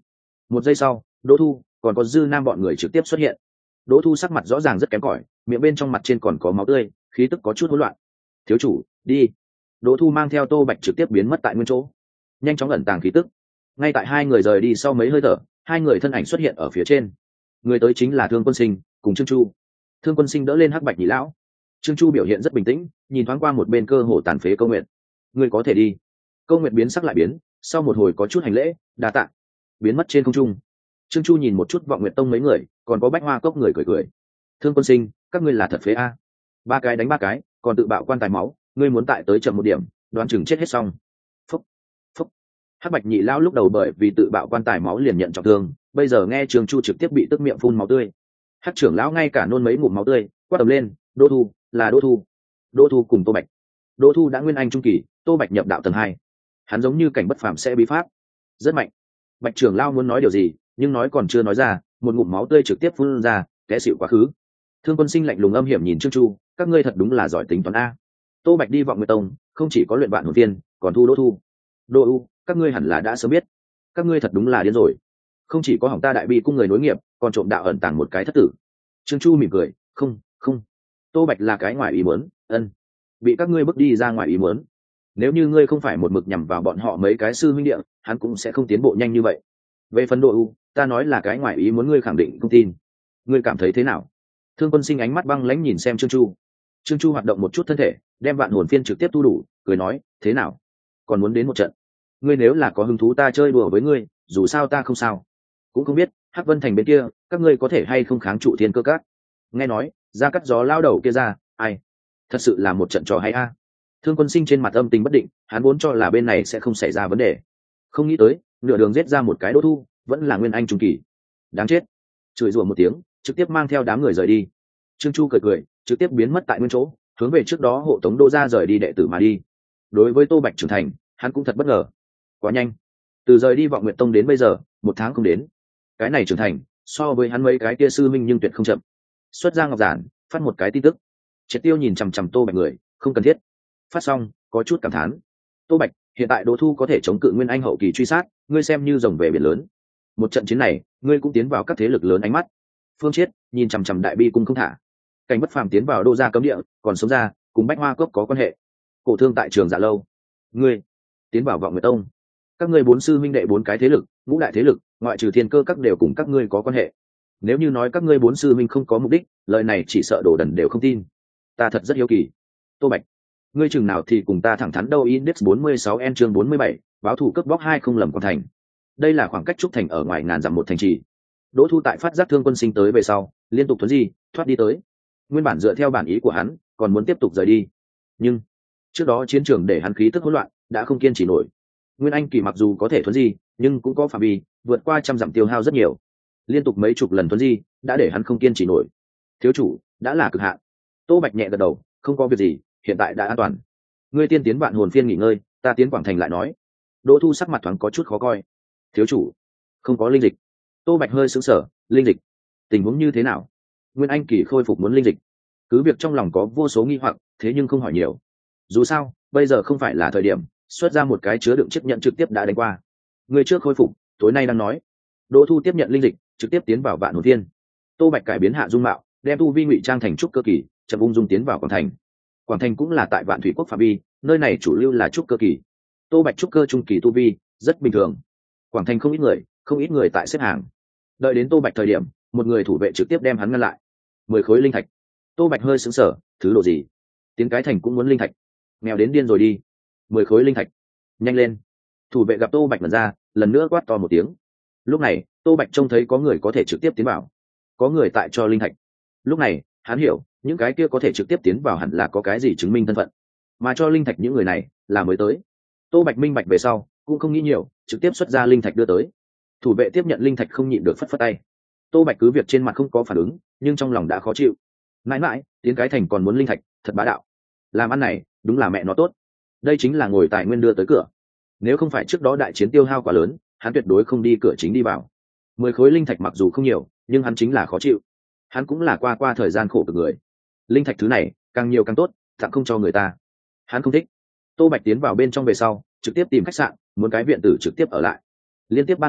Một giây sau, Đỗ Thu còn có Dư Nam bọn người trực tiếp xuất hiện. Đỗ Thu sắc mặt rõ ràng rất kém cỏi, miệng bên trong mặt trên còn có máu tươi, khí tức có chút hỗn loạn. Thiếu chủ, đi. Đỗ Thu mang theo Tô Bạch trực tiếp biến mất tại nguyên chỗ, nhanh chóng ẩn tàng khí tức. Ngay tại hai người rời đi sau mấy hơi thở, hai người thân ảnh xuất hiện ở phía trên. Người tới chính là Thương Quân Sinh cùng Trương Chu. Thương Quân Sinh đỡ lên Hắc Bạch Nhị lão. Trương Chu biểu hiện rất bình tĩnh, nhìn thoáng qua một bên cơ hồ tàn phế Câu Nguyệt. Người có thể đi. Câu Nguyệt biến sắc lại biến, sau một hồi có chút hành lễ, đa tạ. Biến mất trên không trung. Trương Chu nhìn một chút Vọng Nguyệt Tông mấy người, còn có Bách Hoa Cốc người cười cười. Thương Quân Sinh, các ngươi là thật phế a. Ba cái đánh ba cái, còn tự bạo quan tài máu, ngươi muốn tại tới chậm một điểm, đoán chừng chết hết xong. Phúc, phúc. Hắc Bạch Nhị lão lúc đầu bởi vì tự bạo quan tài máu liền nhận trọng thương, bây giờ nghe Trương Chu trực tiếp bị tức miệng phun máu tươi. Hắc trưởng lão ngay cả nôn mấy ngụm máu tươi, quát ầm lên, Đỗ Thu, là Đỗ Thu. Đỗ Thu cùng Tô Bạch. Đỗ Thu đã nguyên anh trung kỳ, Tô Bạch nhập đạo tầng 2. Hắn giống như cảnh bất phàm sẽ bí pháp, rất mạnh. Bạch trưởng lão muốn nói điều gì, nhưng nói còn chưa nói ra, một ngụm máu tươi trực tiếp phun ra, té xỉu quá khứ. Thương Quân Sinh lạnh lùng âm hiểm nhìn Trương Chu, các ngươi thật đúng là giỏi tính toán a. Tô Bạch đi Vọng Nguyệt Tông, không chỉ có luyện vạn hồn tiên, còn thu Đỗ Thu. Đỗ U, các ngươi hẳn là đã sớm biết. Các ngươi thật đúng là điên rồi. Không chỉ có hỏng ta Đại Bi cung người nối nghiệp, còn trộm đạo ẩn tàng một cái thất tử. Trương Chu mỉm cười, không, không. Tô Bạch là cái ngoài ý muốn, bị các ngươi bước đi ra ngoài ý muốn. Nếu như ngươi không phải một mực nhằm vào bọn họ mấy cái sư huynh đệ, hắn cũng sẽ không tiến bộ nhanh như vậy. Về phần Đỗ U, ta nói là cái ngoài ý muốn, ngươi khẳng định không tin. Ngươi cảm thấy thế nào? Thương Quân Sinh ánh mắt băng lãnh nhìn xem Trương Chu. Trương Chu hoạt động một chút thân thể, đem vạn hồn phiên trực tiếp thu đủ, cười nói, thế nào? Còn muốn đến một trận? Ngươi nếu là có hứng thú ta chơi đùa với ngươi, dù sao ta không sao. Cũng không biết, Hắc Vân Thành bên kia, các ngươi có thể hay không kháng trụ Thiên Cơ Các? Nghe nói, ra cắt gió lao đầu kia ra, ai? Thật sự là một trận trò hay a. Thương Quân Sinh trên mặt âm tình bất định, hắn vốn cho là bên này sẽ không xảy ra vấn đề. Không nghĩ tới, nửa đường giết ra một cái Đỗ Thu, vẫn là nguyên anh trung kỳ. Đáng chết. Chửi rủa một tiếng, trực tiếp mang theo đám người rời đi. Trương Chu cười cười, trực tiếp biến mất tại nguyên chỗ, hướng về trước đó hộ tống Đỗ gia rời đi đệ tử mà đi. Đối với Tô Bạch trưởng thành, hắn cũng thật bất ngờ. Quá nhanh. Từ rời đi Vọng Nguyệt Tông đến bây giờ, 1 tháng không đến. Cái này trưởng thành, so với hắn mấy cái kia sư minh nhưng tuyệt không chậm. Xuất ra ngọc giản, phát một cái tin tức. Triệt Tiêu nhìn chằm chằm Tô Bạch người, không cần thiết. Phát xong, có chút cảm thán. Tô Bạch, hiện tại Đỗ Thu có thể chống cự nguyên anh hậu kỳ truy sát, ngươi xem như rồng về biển lớn. Một trận chiến này, ngươi cũng tiến vào các thế lực lớn ánh mắt. Phương Chiết nhìn chằm chằm Đại Bi cung không thả. Cảnh bất phàm tiến vào Đô gia cấm địa, còn sống ra, cùng Bách Hoa Cốc có quan hệ. Cổ Thương tại Trường Dạ Lâu. Ngươi tiến vào Vọng Nguyệt Tông. Các ngươi 4 sư minh đệ 4 cái thế lực, ngũ đại thế lực, ngoại trừ Thiên Cơ Các đều cùng các ngươi có quan hệ. Nếu như nói các ngươi 4 sư minh không có mục đích, lời này chỉ sợ đồ đần đều không tin. Ta thật rất hiếu kỳ. Tô Bạch, ngươi chừng nào thì cùng ta thẳng thắn đâu. Index 46 N chương 47, báo thủ cướp bóc 2 không lầm còn thành. Đây là khoảng cách trúc thành ở ngoài ngàn dặm một thành trì. Đỗ Thu tại phát giác Thương Quân Sinh tới về sau, liên tục thuấn di, thoát đi tới. Nguyên bản dựa theo bản ý của hắn, còn muốn tiếp tục rời đi. Nhưng trước đó chiến trường để hắn khí tức hỗn loạn, đã không kiên trì nổi. Nguyên Anh kỳ mặc dù có thể thuấn di, nhưng cũng có phạm vi, vượt qua trăm dặm tiêu hao rất nhiều. Liên tục mấy chục lần thuấn di, đã để hắn không kiên trì nổi. Thiếu chủ, đã là cực hạn. Tô Bạch nhẹ gật đầu, không có việc gì, hiện tại đã an toàn. Ngươi tiên tiến vạn hồn phiên nghỉ ngơi, ta tiến Quảng Thành lại nói. Đỗ Thu sắc mặt thoáng có chút khó coi. Thiếu chủ, không có linh dịch. Tô Bạch hơi sững sờ, linh dịch? Tình huống như thế nào? Nguyên Anh kỳ khôi phục muốn linh dịch. Cứ việc trong lòng có vô số nghi hoặc, thế nhưng không hỏi nhiều. Dù sao, bây giờ không phải là thời điểm, xuất ra một cái chứa đựng chiếc nhận trực tiếp đã đánh qua. Người trước khôi phục, tối nay đang nói. Đỗ Thu tiếp nhận linh dịch, trực tiếp tiến vào vạn hồn thiên. Tô Bạch cải biến hạ dung mạo, đem tu vi ngụy trang thành trúc cơ kỳ, chậm ung dung tiến vào Quảng Thành. Quảng Thành cũng là tại Vạn Thủy Quốc phạm vi, nơi này chủ lưu là trúc cơ kỳ. Tô Bạch trúc cơ trung kỳ tu vi, rất bình thường. Quảng Thành không ít người tại xếp hàng. Đợi đến Tô Bạch thời điểm, một người thủ vệ trực tiếp đem hắn ngăn lại. 10 khối linh thạch. Tô Bạch hơi sững sờ, thứ độ gì? Tiến cái thành cũng muốn linh thạch? Nghèo đến điên rồi đi. 10 khối linh thạch. Nhanh lên. Thủ vệ gặp Tô Bạch lần ra, lần nữa quát to một tiếng. Lúc này, Tô Bạch trông thấy có người có thể trực tiếp tiến vào. Có người tại cho linh thạch. Lúc này, hắn hiểu, những cái kia có thể trực tiếp tiến vào hẳn là có cái gì chứng minh thân phận. Mà cho linh thạch những người này, là mới tới. Tô Bạch minh bạch về sau, cũng không nghĩ nhiều, trực tiếp xuất ra linh thạch đưa tới. Thủ vệ tiếp nhận linh thạch không nhịn được phất phất tay. Tô Bạch cứ việc trên mặt không có phản ứng, nhưng trong lòng đã khó chịu. Mãi mãi, tiến cái thành còn muốn linh thạch, thật bá đạo. Làm ăn này, đúng là mẹ nó tốt. Đây chính là ngồi tài nguyên đưa tới cửa. Nếu không phải trước đó đại chiến tiêu hao quá lớn, hắn tuyệt đối không đi cửa chính đi vào. 10 khối linh thạch mặc dù không nhiều, nhưng hắn chính là khó chịu. Hắn cũng là qua thời gian khổ cực người. Linh thạch thứ này, càng nhiều càng tốt, tặng không cho người ta. Hắn không thích. Tô Bạch tiến vào bên trong về sau, trực tiếp tìm khách sạn, muốn cái viện tử trực tiếp ở lại. Liên tiếp 3 ngày,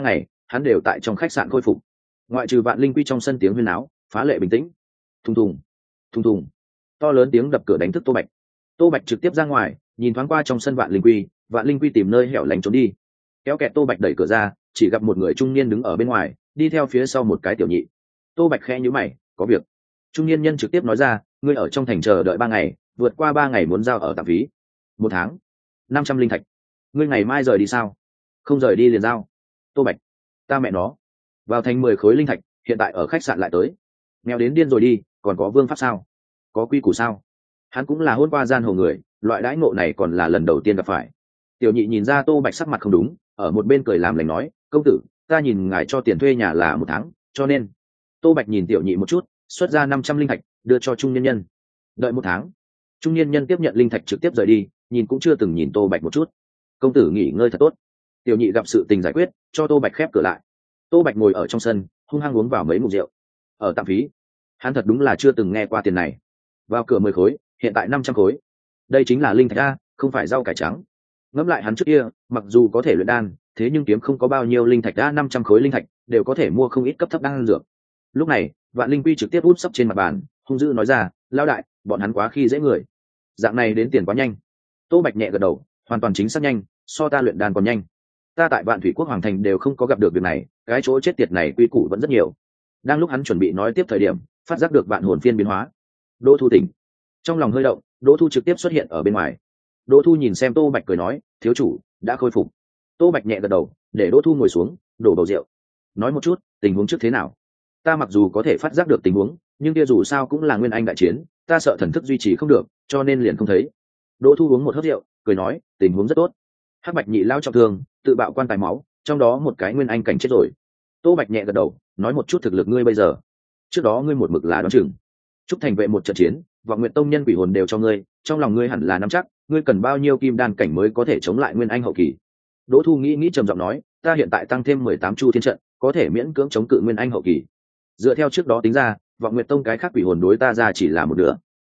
hắn đều tại trong khách sạn khôi phục. Ngoại trừ Vạn Linh Quy trong sân tiếng huyên náo phá lệ bình tĩnh. Thùng thùng, thùng thùng, to lớn tiếng đập cửa đánh thức Tô Bạch. Tô Bạch trực tiếp ra ngoài, nhìn thoáng qua trong sân Vạn Linh Quy tìm nơi hẻo lánh trốn đi. Kéo kẹt Tô Bạch đẩy cửa ra, chỉ gặp một người trung niên đứng ở bên ngoài, đi theo phía sau một cái tiểu nhị. Tô Bạch khẽ nhíu mày, có việc. Trung niên nhân trực tiếp nói ra, ngươi ở trong thành chờ đợi 3 ngày, vượt qua 3 ngày muốn giao ở tạm phí 1 tháng 500 linh thạch. Ngươi ngày mai rời đi sao? Không rời đi liền giao. Tô Bạch, ta mẹ nó, vào thành 10 khối linh thạch, hiện tại ở khách sạn lại tới, nghèo đến điên rồi đi, còn có vương pháp sao? Có quy củ sao? Hắn cũng là hôn qua gian hồ người, loại đãi ngộ này còn là lần đầu tiên gặp phải. Tiểu nhị nhìn ra Tô Bạch sắc mặt không đúng, ở một bên cười làm lành nói, công tử, ta nhìn ngài cho tiền thuê nhà là 1 tháng, cho nên. Tô Bạch nhìn tiểu nhị một chút, xuất ra 500 linh thạch đưa cho trung nhân nhân. Đợi 1 tháng. Trung nhân nhân tiếp nhận linh thạch trực tiếp rời đi, nhìn cũng chưa từng nhìn Tô Bạch một chút. Công tử nghỉ ngơi thật tốt. Tiểu nhị gặp sự tình giải quyết, cho Tô Bạch khép cửa lại. Tô Bạch ngồi ở trong sân, hung hăng uống vào mấy ngụm rượu. Ở tạm phí, hắn thật đúng là chưa từng nghe qua tiền này. Vào cửa 10 khối, hiện tại 500 khối. Đây chính là linh thạch a, không phải rau cải trắng. Ngẫm lại hắn trước kia, mặc dù có thể luyện đan, thế nhưng kiếm không có bao nhiêu linh thạch a, 500 khối linh thạch đều có thể mua không ít cấp thấp đan dược. Lúc này, Vạn Linh Quy trực tiếp út sấp trên mặt bàn, hung dữ nói ra, lao đại, bọn hắn quá khi dễ người. Dạng này đến tiền quá nhanh. Tô Bạch nhẹ gật đầu, hoàn toàn chính xác nhanh, so ta luyện đan còn nhanh. Ta tại Vạn Thủy Quốc Hoàng Thành đều không có gặp được việc này, cái chỗ chết tiệt này quy củ vẫn rất nhiều. Đang lúc hắn chuẩn bị nói tiếp thời điểm, phát giác được Vạn Hồn Phiên biến hóa. Đỗ Thu tỉnh. Trong lòng hơi động, Đỗ Thu trực tiếp xuất hiện ở bên ngoài. Đỗ Thu nhìn xem Tô Bạch cười nói, thiếu chủ đã khôi phục. Tô Bạch nhẹ gật đầu, để Đỗ Thu ngồi xuống, đổ bầu rượu. Nói một chút, tình huống trước thế nào? Ta mặc dù có thể phát giác được tình huống, nhưng kia dù sao cũng là nguyên anh đại chiến, ta sợ thần thức duy trì không được, cho nên liền không thấy. Đỗ Thu uống một hớp rượu, cười nói, tình huống rất tốt. Hắc Bạch nhị lao trọng thương, tự bạo quan tài máu, trong đó một cái nguyên anh cảnh chết rồi. Tô Bạch nhẹ gật đầu, nói một chút thực lực ngươi bây giờ. Trước đó ngươi một mực là đoán chừng. Trúc thành vệ một trận chiến, Vọng Nguyệt tông nhân quỷ hồn đều cho ngươi, trong lòng ngươi hẳn là nắm chắc, ngươi cần bao nhiêu kim đan cảnh mới có thể chống lại nguyên anh hậu kỳ. Đỗ Thu nghĩ trầm giọng nói, ta hiện tại tăng thêm 18 chu thiên trận, có thể miễn cưỡng chống cự nguyên anh hậu kỳ. Dựa theo trước đó tính ra, Vọng Nguyệt tông cái khác quỷ hồn đối ta ra chỉ là một nửa.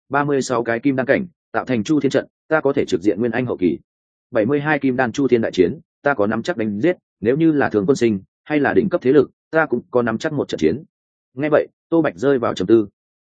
36 cái kim đan cảnh, tạo thành chu thiên trận, ta có thể trực diện nguyên anh hậu kỳ. 72 kim đan chu thiên đại chiến, ta có nắm chắc đánh giết, nếu như là thường quân sinh hay là đỉnh cấp thế lực, ta cũng có nắm chắc một trận chiến. Nghe vậy, Tô Bạch rơi vào trầm tư.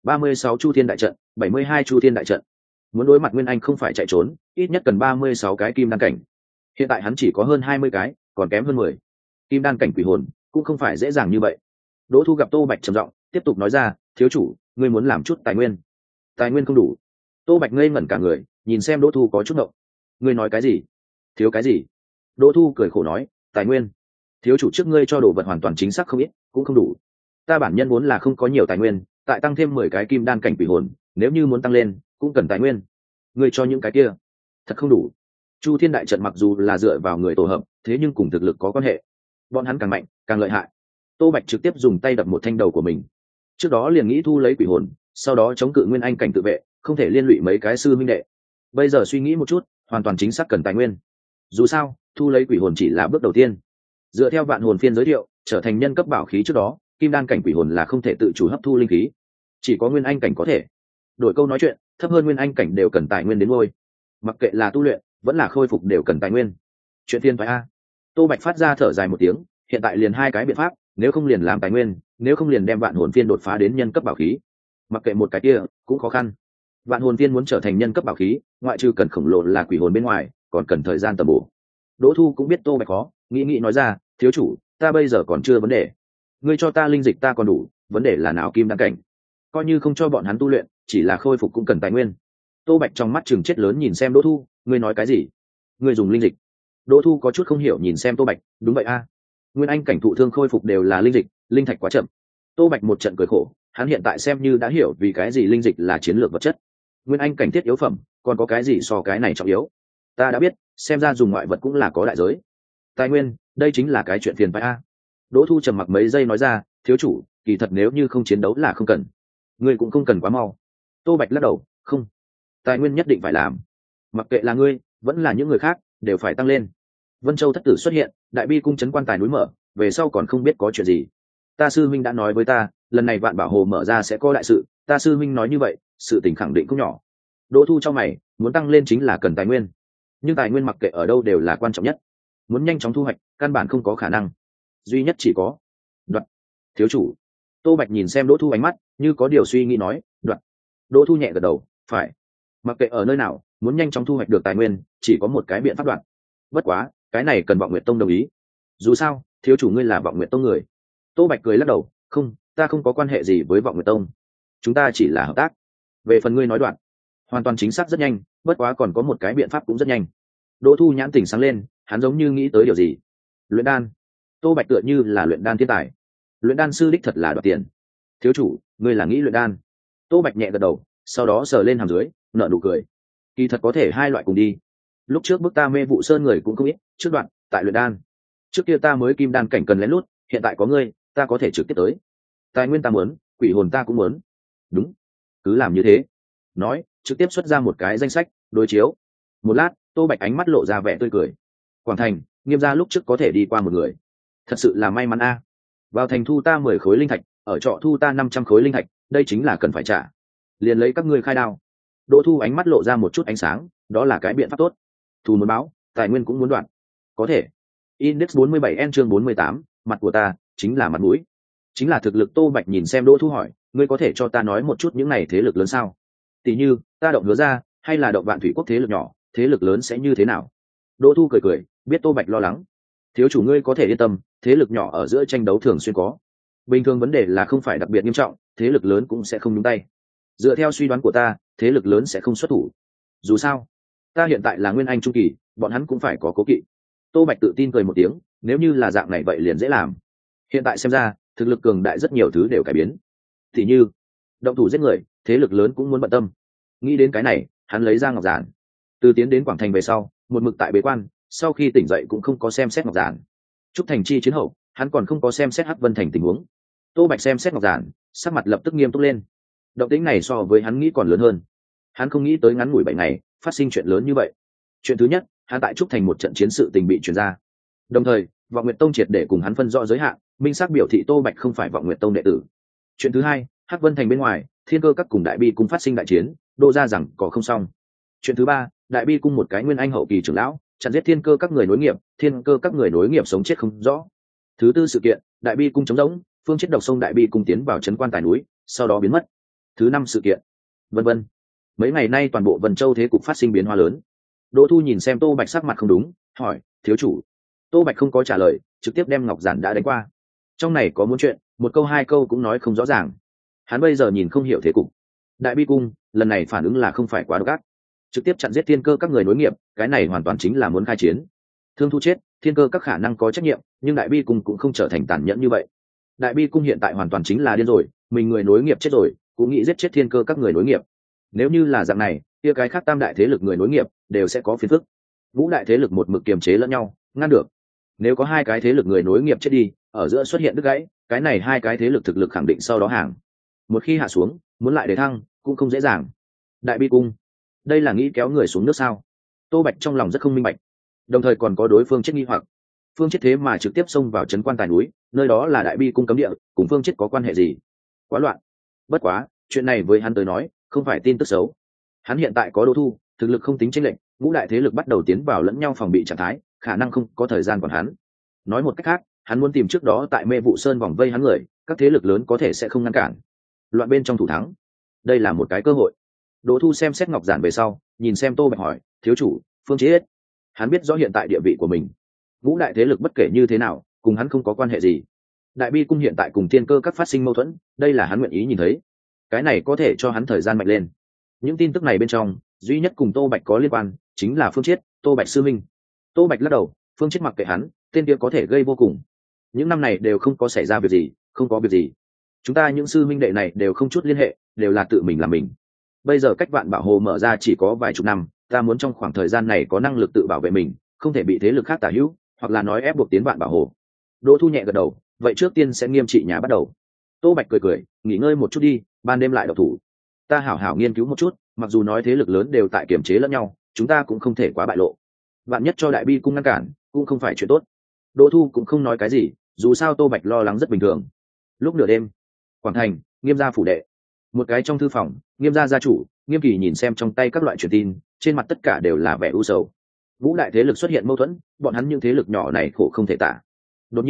36 chu thiên đại trận, 72 chu thiên đại trận. Muốn đối mặt nguyên anh không phải chạy trốn, ít nhất cần 36 cái kim đan cảnh. Hiện tại hắn chỉ có hơn 20 cái, còn kém hơn 10. Kim đan cảnh quỷ hồn cũng không phải dễ dàng như vậy. Đỗ Thu gặp Tô Bạch trầm giọng, tiếp tục nói ra, thiếu chủ, ngươi muốn làm chút tài nguyên. Tài nguyên không đủ. Tô Bạch ngây ngẩn cả người, nhìn xem Đỗ Thu có chút ngộng. Ngươi nói cái gì? Thiếu cái gì? Đỗ Thu cười khổ nói, tài nguyên. Thiếu chủ trước ngươi cho đồ vật hoàn toàn chính xác không ít, cũng không đủ. Ta bản nhân muốn là không có nhiều tài nguyên, tại tăng thêm 10 cái kim đan cảnh quỷ hồn, nếu như muốn tăng lên, cũng cần tài nguyên. Ngươi cho những cái kia, thật không đủ. Chu Thiên đại trận mặc dù là dựa vào người tổ hợp, thế nhưng cùng thực lực có quan hệ. Bọn hắn càng mạnh, càng lợi hại. Tô Bạch trực tiếp dùng tay đập một thanh đầu của mình. Trước đó liền nghĩ thu lấy quỷ hồn, sau đó chống cự nguyên anh cảnh tự vệ, không thể liên lụy mấy cái sư minh đệ. Bây giờ suy nghĩ một chút, hoàn toàn chính xác cần tài nguyên. Dù sao, thu lấy quỷ hồn chỉ là bước đầu tiên. Dựa theo Vạn Hồn Phiên giới thiệu, trở thành nhân cấp bảo khí trước đó, kim đan cảnh quỷ hồn là không thể tự chủ hấp thu linh khí, chỉ có nguyên anh cảnh có thể. Đổi câu nói chuyện, thấp hơn nguyên anh cảnh đều cần tài nguyên đến ngôi. Mặc kệ là tu luyện, vẫn là khôi phục đều cần tài nguyên. Chuyện tiên phải a. Tô Bạch phát ra thở dài một tiếng, hiện tại liền 2 cái biện pháp, nếu không liền làm tài nguyên, nếu không liền đem Vạn Hồn Phiên đột phá đến nhân cấp bảo khí. Mặc kệ một cái kia, cũng khó khăn. Vạn Hồn Phiên muốn trở thành nhân cấp bảo khí, ngoại trừ cần khổng lồ là quỷ hồn bên ngoài, còn cần thời gian tầm bổ. Đỗ Thu cũng biết Tô Bạch khó, nghĩ nói ra, thiếu chủ, ta bây giờ còn chưa vấn đề. Ngươi cho ta linh dịch ta còn đủ, vấn đề là não kim đan cảnh. Coi như không cho bọn hắn tu luyện, chỉ là khôi phục cũng cần tài nguyên. Tô Bạch trong mắt trừng chết lớn nhìn xem Đỗ Thu, ngươi nói cái gì? Ngươi dùng linh dịch? Đỗ Thu có chút không hiểu nhìn xem Tô Bạch, đúng vậy a. Nguyên anh cảnh thụ thương khôi phục đều là linh dịch, linh thạch quá chậm. Tô Bạch một trận cười khổ, hắn hiện tại xem như đã hiểu vì cái gì linh dịch là chiến lược vật chất. Nguyên anh cảnh thiết yếu phẩm, còn có cái gì so cái này trọng yếu? Ta đã biết, xem ra dùng ngoại vật cũng là có đại giới. Tài nguyên, đây chính là cái chuyện phiền phải a. Đỗ Thu trầm mặc mấy giây nói ra, thiếu chủ, kỳ thật nếu như không chiến đấu là không cần. Ngươi cũng không cần quá mau. Tô Bạch lắc đầu, không. Tài nguyên nhất định phải làm. Mặc kệ là ngươi, vẫn là những người khác, đều phải tăng lên. Vân Châu thất tử xuất hiện, đại bi cung trấn quan tài núi mở, về sau còn không biết có chuyện gì. Ta sư minh đã nói với ta, lần này Vạn Bảo Hồ mở ra sẽ có đại sự, ta sư minh nói như vậy, sự tình khẳng định không nhỏ. Đỗ Thu cho mày, muốn tăng lên chính là cần tài nguyên. Nhưng tài nguyên mặc kệ ở đâu đều là quan trọng nhất. Muốn nhanh chóng thu hoạch, căn bản không có khả năng. duy nhất chỉ có đoạt. Thiếu chủ. Tô Bạch nhìn xem Đỗ Thu ánh mắt như có điều suy nghĩ nói, đoạt. Đỗ Thu nhẹ gật đầu, phải. Mặc kệ ở nơi nào, muốn nhanh chóng thu hoạch được tài nguyên chỉ có một cái biện pháp đoạt. Bất quá cái này cần Vọng Nguyệt Tông đồng ý. Dù sao thiếu chủ ngươi là Vọng Nguyệt Tông người. Tô Bạch cười lắc đầu, không, ta không có quan hệ gì với Vọng Nguyệt Tông, chúng ta chỉ là hợp tác. Về phần ngươi nói đoạn, hoàn toàn chính xác rất nhanh, bất quá còn có một cái biện pháp cũng rất nhanh. Đỗ Thu nhãn tỉnh sáng lên, hắn giống như nghĩ tới điều gì. Luyện đan. Tô Bạch tựa như là luyện đan thiên tài. Luyện đan sư đích thật là đoạt tiền. Thiếu chủ ngươi là nghĩ luyện đan. Tô Bạch nhẹ gật đầu, sau đó sờ lên hàm dưới, nở nụ cười. Kỳ thật có thể hai loại cùng đi. Lúc trước bước ta Mê Vụ Sơn người cũng không ít, trước đoạn tại luyện đan. Trước kia ta mới kim đan cảnh cần lén lút, hiện tại có ngươi, ta có thể trực tiếp tới. Tài nguyên ta muốn, quỷ hồn ta cũng muốn. Đúng, cứ làm như thế. Nói trực tiếp xuất ra một cái danh sách đối chiếu. Một lát Tô Bạch ánh mắt lộ ra vẻ tươi cười. Quảng Thành, Nghiêm gia lúc trước có thể đi qua một người, thật sự là may mắn a. Vào thành thu ta 10 khối linh thạch, ở trọ thu ta 500 khối linh thạch, đây chính là cần phải trả. Liền lấy các ngươi khai đao. Đỗ Thu ánh mắt lộ ra một chút ánh sáng, đó là cái biện pháp tốt. Thù muốn báo, tài nguyên cũng muốn đoạn. Có thể. Index 47 n chương 48, mặt của ta chính là mặt mũi, chính là thực lực. Tô Bạch nhìn xem Đỗ Thu hỏi, ngươi có thể cho ta nói một chút những này thế lực lớn sao? Tỷ như ta động Hứa ra, hay là động Vạn Thủy Quốc thế lực nhỏ, thế lực lớn sẽ như thế nào? Đỗ Thu cười cười, biết Tô Bạch lo lắng. Thiếu chủ ngươi có thể yên tâm, thế lực nhỏ ở giữa tranh đấu thường xuyên có. Bình thường vấn đề là không phải đặc biệt nghiêm trọng, thế lực lớn cũng sẽ không nhúng tay. Dựa theo suy đoán của ta, thế lực lớn sẽ không xuất thủ. Dù sao ta hiện tại là Nguyên Anh trung kỳ, bọn hắn cũng phải có cố kỵ. Tô Bạch tự tin cười một tiếng, nếu như là dạng này vậy liền dễ làm. Hiện tại xem ra thực lực cường đại rất nhiều thứ đều cải biến. Thì như động thủ giết người, thế lực lớn cũng muốn bận tâm. Nghĩ đến cái này, hắn lấy ra ngọc giản. Từ tiến đến Quảng Thành về sau, một mực tại bế quan, sau khi tỉnh dậy cũng không có xem xét ngọc giản. Trúc Thành chi chiến hậu, hắn còn không có xem xét Hắc Vân Thành tình huống. Tô Bạch xem xét ngọc giản, sắc mặt lập tức nghiêm túc lên. Động tĩnh này so với hắn nghĩ còn lớn hơn. Hắn không nghĩ tới ngắn ngủi 7 ngày phát sinh chuyện lớn như vậy. Chuyện thứ nhất, hắn tại Trúc Thành một trận chiến sự tình bị truyền ra. Đồng thời Vọng Nguyệt Tông triệt để cùng hắn phân rõ giới hạn, minh xác biểu thị Tô Bạch không phải Vọng Nguyệt Tông đệ tử. Chuyện thứ hai, Hắc Vân Thành bên ngoài, Thiên Cơ Các cùng Đại Bi cung phát sinh đại chiến, đô ra rằng có không xong. Chuyện thứ ba, Đại Bi cung một cái Nguyên Anh hậu kỳ trưởng lão chặn giết Thiên Cơ Các người nối nghiệp, Thiên Cơ Các người nối nghiệp sống chết không rõ. Thứ tư sự kiện, Đại Bi cung trống rỗng, Phương Chết độc sông Đại Bi cung tiến vào trấn quan tài núi, sau đó biến mất. Thứ năm sự kiện, vân vân. Mấy ngày nay toàn bộ Vân Châu thế cục phát sinh biến hóa lớn. Đỗ Thu nhìn xem Tô Bạch sắc mặt không đúng, hỏi, thiếu chủ. Tô Bạch không có trả lời, trực tiếp đem ngọc giản đã đánh qua. Trong này có muốn chuyện, một câu hai câu cũng nói không rõ ràng. Hắn bây giờ nhìn không hiểu thế cục. Đại Bi cung lần này phản ứng là không phải quá độc ác, trực tiếp chặn giết Thiên Cơ Các người nối nghiệp, cái này hoàn toàn chính là muốn khai chiến. Thương Thu chết, Thiên Cơ Các khả năng có trách nhiệm, nhưng Đại Bi cung cũng không trở thành tàn nhẫn như vậy. Đại Bi cung hiện tại hoàn toàn chính là điên rồi, mình người nối nghiệp chết rồi, cũng nghĩ giết chết Thiên Cơ Các người nối nghiệp. Nếu như là dạng này, kia cái khác tam đại thế lực người nối nghiệp đều sẽ có phiền phức. Ngũ đại thế lực một mực kiềm chế lẫn nhau, ngăn được. Nếu có hai cái thế lực người nối nghiệp chết đi, ở giữa xuất hiện đứt gãy, cái này hai cái thế lực thực lực khẳng định sau đó hàng. Một khi hạ xuống, muốn lại để thăng cũng không dễ dàng. Đại Bi cung, đây là nghĩ kéo người xuống nước sao? Tô Bạch trong lòng rất không minh bạch, đồng thời còn có đối phương chết nghi hoặc. Phương Chết thế mà trực tiếp xông vào trấn quan tài núi, nơi đó là Đại Bi cung cấm địa, cùng Phương Chết có quan hệ gì? Quá loạn. Bất quá chuyện này với hắn tới nói không phải tin tức xấu. Hắn hiện tại có Đỗ Thu, thực lực không tính chênh lệch, ngũ đại thế lực bắt đầu tiến vào lẫn nhau phòng bị trạng thái, khả năng không có thời gian còn hắn. Nói một cách khác, hắn muốn tìm trước đó tại Mê Vụ Sơn vòng vây hắn người, các thế lực lớn có thể sẽ không ngăn cản. Loạn bên trong thủ thắng, đây là một cái cơ hội. Đỗ Thu xem xét ngọc giản về sau, nhìn xem Tô Bạch hỏi, thiếu chủ, Phương Chết. Hắn biết rõ hiện tại địa vị của mình. Ngũ đại thế lực bất kể như thế nào, cùng hắn không có quan hệ gì. Đại Bi cung hiện tại cùng Thiên Cơ Các phát sinh mâu thuẫn, đây là hắn nguyện ý nhìn thấy. Cái này có thể cho hắn thời gian mạnh lên. Những tin tức này bên trong, duy nhất cùng Tô Bạch có liên quan chính là Phương Chết, Tô Bạch sư minh. Tô Bạch lắc đầu, Phương Chết mặc kệ hắn, tên kia có thể gây vô cùng. Những năm này đều không có xảy ra việc gì, không có việc gì. Chúng ta những sư minh đệ này đều không chút liên hệ, đều là tự mình làm mình. Bây giờ cách Vạn Bảo Hồ mở ra chỉ có vài chục năm, ta muốn trong khoảng thời gian này có năng lực tự bảo vệ mình, không thể bị thế lực khác tả hữu, hoặc là nói ép buộc tiến Vạn Bảo Hồ. Đỗ Thu nhẹ gật đầu, vậy trước tiên sẽ nghiêm trị nhà bắt đầu. Tô Bạch cười cười, nghỉ ngơi một chút đi, ban đêm lại độc thủ. Ta hảo hảo nghiên cứu một chút, mặc dù nói thế lực lớn đều tại kiềm chế lẫn nhau, chúng ta cũng không thể quá bại lộ. Vạn nhất cho Đại Bi cung ngăn cản, cũng không phải chuyện tốt. Đỗ Thu cũng không nói cái gì, dù sao Tô Bạch lo lắng rất bình thường. Lúc nửa đêm, Quảng Thành, Nghiêm gia phủ đệ. Một cái trong thư phòng, Nghiêm gia gia chủ, Nghiêm Kỳ nhìn xem trong tay các loại truyền tin, trên mặt tất cả đều là vẻ u sầu. Ngũ đại thế lực xuất hiện mâu thuẫn, bọn hắn những thế lực nhỏ này khổ không thể tả. Đột nhiên,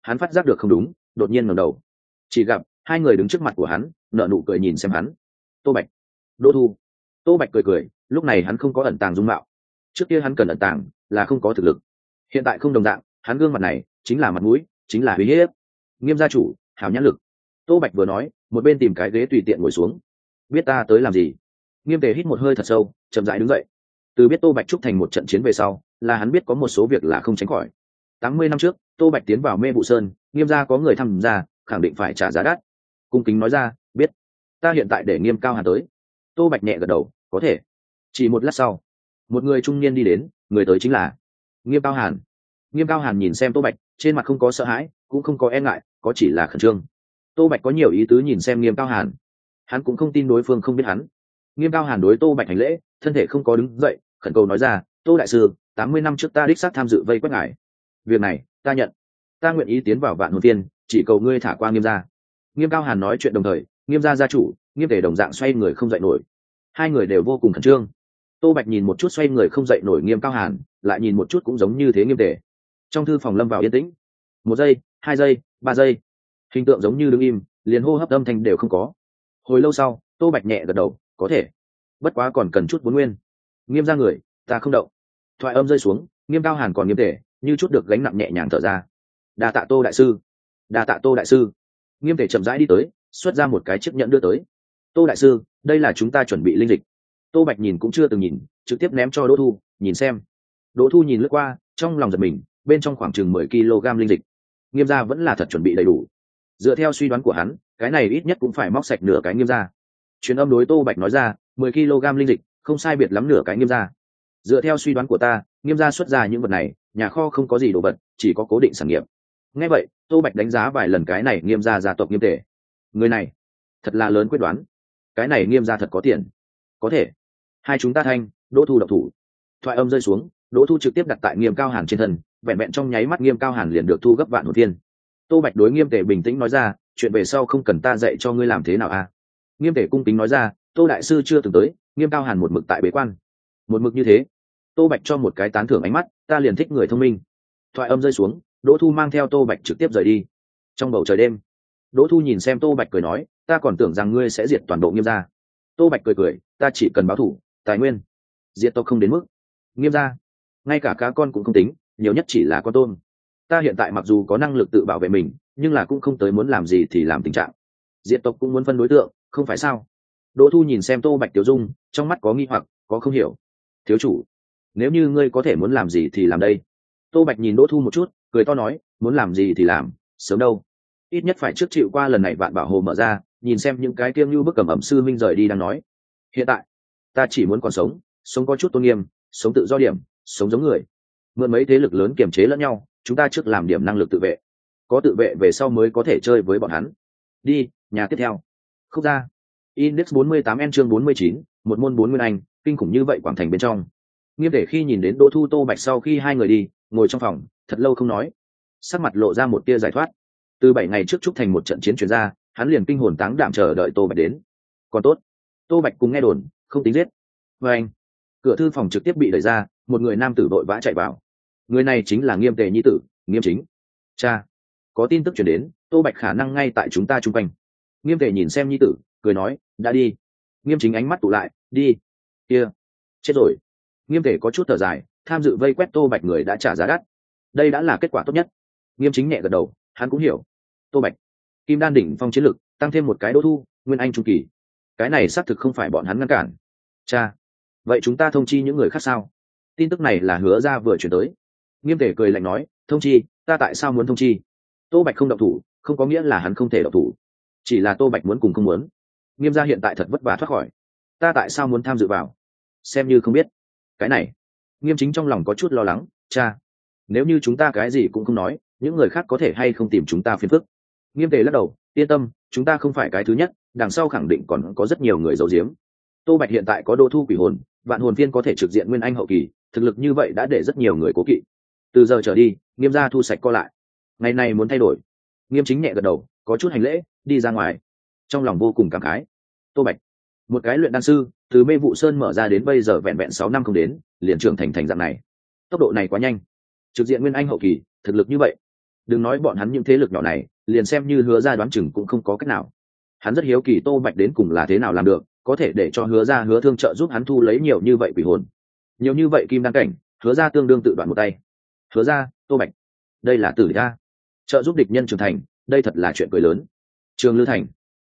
hắn phát giác được không đúng, đột nhiên ngẩng đầu, chỉ gặp hai người đứng trước mặt của hắn, nở nụ cười nhìn xem hắn. Tô Bạch, Đỗ Thu. Tô Bạch cười cười, lúc này hắn không có ẩn tàng dung mạo. Trước kia hắn cần ẩn tàng là không có thực lực, hiện tại không đồng dạng, hắn gương mặt này chính là mặt mũi, chính là uy hiếp. Nghiêm gia chủ, hảo nhãn lực. Tô Bạch vừa nói, một bên tìm cái ghế tùy tiện ngồi xuống. Biết ta tới làm gì? Nghiêm Tề hít một hơi thật sâu, chậm rãi đứng dậy. Từ biết Tô Bạch trúc thành một trận chiến về sau, là hắn biết có một số việc là không tránh khỏi. 80 năm trước, Tô Bạch tiến vào Mê Vụ Sơn, Nghiêm gia có người tham gia, khẳng định phải trả giá đắt. Cung kính nói ra, biết. Ta hiện tại để Nghiêm Cao Hàn tới. Tô Bạch nhẹ gật đầu, có thể. Chỉ một lát sau, một người trung niên đi đến, người tới chính là Nghiêm Cao Hàn. Nghiêm Cao Hàn nhìn xem Tô Bạch, trên mặt không có sợ hãi, cũng không có e ngại, có chỉ là khẩn trương. Tô Bạch có nhiều ý tứ nhìn xem Nghiêm Cao Hàn, hắn cũng không tin đối phương không biết hắn. Nghiêm Cao Hàn đối Tô Bạch hành lễ, thân thể không có đứng dậy, khẩn cầu nói ra, Tô đại sư, 80 năm trước ta đích xác tham dự vây quét ngài, việc này ta nhận, ta nguyện ý tiến vào Vạn Hồn Tiên, chỉ cầu ngươi thả qua Nghiêm gia. Nghiêm Cao Hàn nói chuyện đồng thời, Nghiêm gia gia chủ Nghiêm Tề đồng dạng xoay người không dậy nổi, hai người đều vô cùng khẩn trương. Tô Bạch nhìn một chút xoay người không dậy nổi Nghiêm Cao Hàn, lại nhìn một chút cũng giống như thế Nghiêm Tề. Trong thư phòng lâm vào yên tĩnh, 1 giây, 2 giây, 3 giây, hình tượng giống như đứng im, liền hô hấp âm thanh đều không có. Hồi lâu sau, Tô Bạch nhẹ gật đầu, có thể, bất quá còn cần chút vốn nguyên. Nghiêm gia người, ta không động. Thoại âm rơi xuống, Nghiêm Cao Hàn còn Nghiêm Tề như chút được gánh nặng nhẹ nhàng thở ra. Đa tạ Tô đại sư, đa tạ Tô đại sư. Nghiêm Tề chậm rãi đi tới, xuất ra một cái chiếc nhẫn đưa tới. Tô đại sư, đây là chúng ta chuẩn bị linh dịch. Tô Bạch nhìn cũng chưa từng nhìn, trực tiếp ném cho Đỗ Thu, nhìn xem. Đỗ Thu nhìn lướt qua, trong lòng giật mình, bên trong khoảng chừng 10 kg linh dịch. Nghiêm gia vẫn là thật chuẩn bị đầy đủ. Dựa theo suy đoán của hắn, cái này ít nhất cũng phải móc sạch nửa cái Nghiêm gia. Truyền âm đối Tô Bạch nói ra, 10 kg linh dịch, không sai biệt lắm nửa cái Nghiêm gia. Dựa theo suy đoán của ta, Nghiêm gia xuất ra những vật này, nhà kho không có gì đồ vật, chỉ có cố định sản nghiệp. Nghe vậy, Tô Bạch đánh giá vài lần cái này Nghiêm gia gia tộc Nghiêm Tề. Người này, thật là lớn quyết đoán. Cái này Nghiêm gia thật có tiền. Có thể. Hai chúng ta thanh, Đỗ Thu độc thủ. Thoại âm rơi xuống, Đỗ Thu trực tiếp đặt tại Nghiêm Cao Hàn trên thân, vẹn vẹn trong nháy mắt Nghiêm Cao Hàn liền được thu gấp Vạn Hồn Tiên. Tô Bạch đối Nghiêm Tề bình tĩnh nói ra, chuyện về sau không cần ta dạy cho ngươi làm thế nào a. Nghiêm Tề cung kính nói ra, Tô đại sư chưa từng tới, Nghiêm Cao Hàn một mực tại bế quan. Một mực như thế. Tô Bạch cho một cái tán thưởng ánh mắt, ta liền thích người thông minh. Thoại âm rơi xuống, Đỗ Thu mang theo Tô Bạch trực tiếp rời đi. Trong bầu trời đêm, Đỗ Thu nhìn xem Tô Bạch cười nói, ta còn tưởng rằng ngươi sẽ diệt toàn bộ Nghiêm gia. Tô Bạch cười cười, ta chỉ cần báo thủ, tài nguyên, diệt tộc không đến mức. Nghiêm gia, ngay cả cá con cũng không tính, nhiều nhất chỉ là con tôm. Ta hiện tại mặc dù có năng lực tự bảo vệ mình, nhưng là cũng không tới muốn làm gì thì làm tình trạng. Diệt tộc cũng muốn phân đối tượng, không phải sao? Đỗ Thu nhìn xem Tô Bạch tiểu dung, trong mắt có nghi hoặc, có không hiểu. Thiếu chủ, nếu như ngươi có thể muốn làm gì thì làm đây. Tô Bạch nhìn Đỗ Thu một chút, cười to nói, muốn làm gì thì làm, sớm đâu. Ít nhất phải trước chịu qua lần này Vạn Bảo Hồ mở ra, nhìn xem những cái kiêng như bức cầm ẩm sư minh rời đi đang nói. Hiện tại, ta chỉ muốn còn sống, sống có chút tôn nghiêm, sống tự do điểm, sống giống người. Mượn mấy thế lực lớn kiềm chế lẫn nhau, chúng ta trước làm điểm năng lực tự vệ. Có tự vệ về sau mới có thể chơi với bọn hắn. Đi, nhà tiếp theo. Khúc ra. Index 48N chương 49, một môn 4 nguyên anh, kinh khủng như vậy Quảng Thành bên trong. Nghiêm Tề khi nhìn đến Đỗ Thu Tô Bạch sau khi hai người đi, ngồi trong phòng, thật lâu không nói. Sắc mặt lộ ra một tia giải thoát. Từ 7 ngày trước trúc thành một trận chiến chuyển ra, hắn liền kinh hồn táng đảm chờ đợi Tô Bạch đến. Còn tốt, Tô Bạch cùng nghe đồn, không tính giết. Và anh, cửa thư phòng trực tiếp bị đẩy ra, một người nam tử vội vã chạy vào. Người này chính là Nghiêm Tề nhi tử, Nghiêm Chính. Cha, có tin tức chuyển đến, Tô Bạch khả năng ngay tại chúng ta chung quanh. Nghiêm Tề nhìn xem nhi tử, cười nói, đã đi. Nghiêm Chính ánh mắt tụ lại, đi. Kia, chết rồi. Nghiêm Tề có chút thở dài, tham dự vây quét Tô Bạch người đã trả giá đắt. Đây đã là kết quả tốt nhất. Nghiêm Chính nhẹ gật đầu, hắn cũng hiểu. Tô Bạch, Kim Đan đỉnh phong chiến lực, tăng thêm một cái Đỗ Thu, Nguyên Anh trung kỳ. Cái này xác thực không phải bọn hắn ngăn cản. Cha, vậy chúng ta thông chi những người khác sao? Tin tức này là Hứa ra vừa chuyển tới. Nghiêm Tề cười lạnh nói, thông chi, ta tại sao muốn thông chi? Tô Bạch không động thủ, không có nghĩa là hắn không thể động thủ, chỉ là Tô Bạch muốn cùng không muốn. Nghiêm gia hiện tại thật vất vả thoát khỏi, ta tại sao muốn tham dự vào? Xem như không biết. Cái này, Nghiêm Chính trong lòng có chút lo lắng, cha, nếu như chúng ta cái gì cũng không nói, những người khác có thể hay không tìm chúng ta phiền phức? Nghiêm Tề lắc đầu, yên tâm, chúng ta không phải cái thứ nhất, đằng sau khẳng định còn có rất nhiều người giấu giếm. Tô Bạch hiện tại có Đỗ Thu quỷ hồn, Vạn Hồn Viên có thể trực diện Nguyên Anh hậu kỳ, thực lực như vậy đã để rất nhiều người cố kỵ. Từ giờ trở đi, Nghiêm gia thu sạch co lại. Ngày này muốn thay đổi. Nghiêm Chính nhẹ gật đầu, có chút hành lễ, đi ra ngoài. Trong lòng vô cùng cảm khái. Tô Bạch, một cái luyện đan sư, từ Mê Vụ Sơn mở ra đến bây giờ vẹn vẹn 6 năm không đến, liền trưởng thành dạng này. Tốc độ này quá nhanh. Trực diện Nguyên Anh hậu kỳ, thực lực như vậy, đừng nói bọn hắn những thế lực nhỏ này, liền xem như Hứa Ra đoán chừng cũng không có cách nào. Hắn rất hiếu kỳ Tô Bạch đến cùng là thế nào làm được, có thể để cho Hứa Ra Hứa Thương trợ giúp hắn thu lấy nhiều như vậy quỷ hồn, nhiều như vậy kim đan cảnh. Hứa Ra tương đương tự đoạn một tay. Hứa Ra, Tô Bạch, đây là tử gia trợ giúp địch nhân trưởng thành, đây thật là chuyện cười lớn. Trường Lư Thành,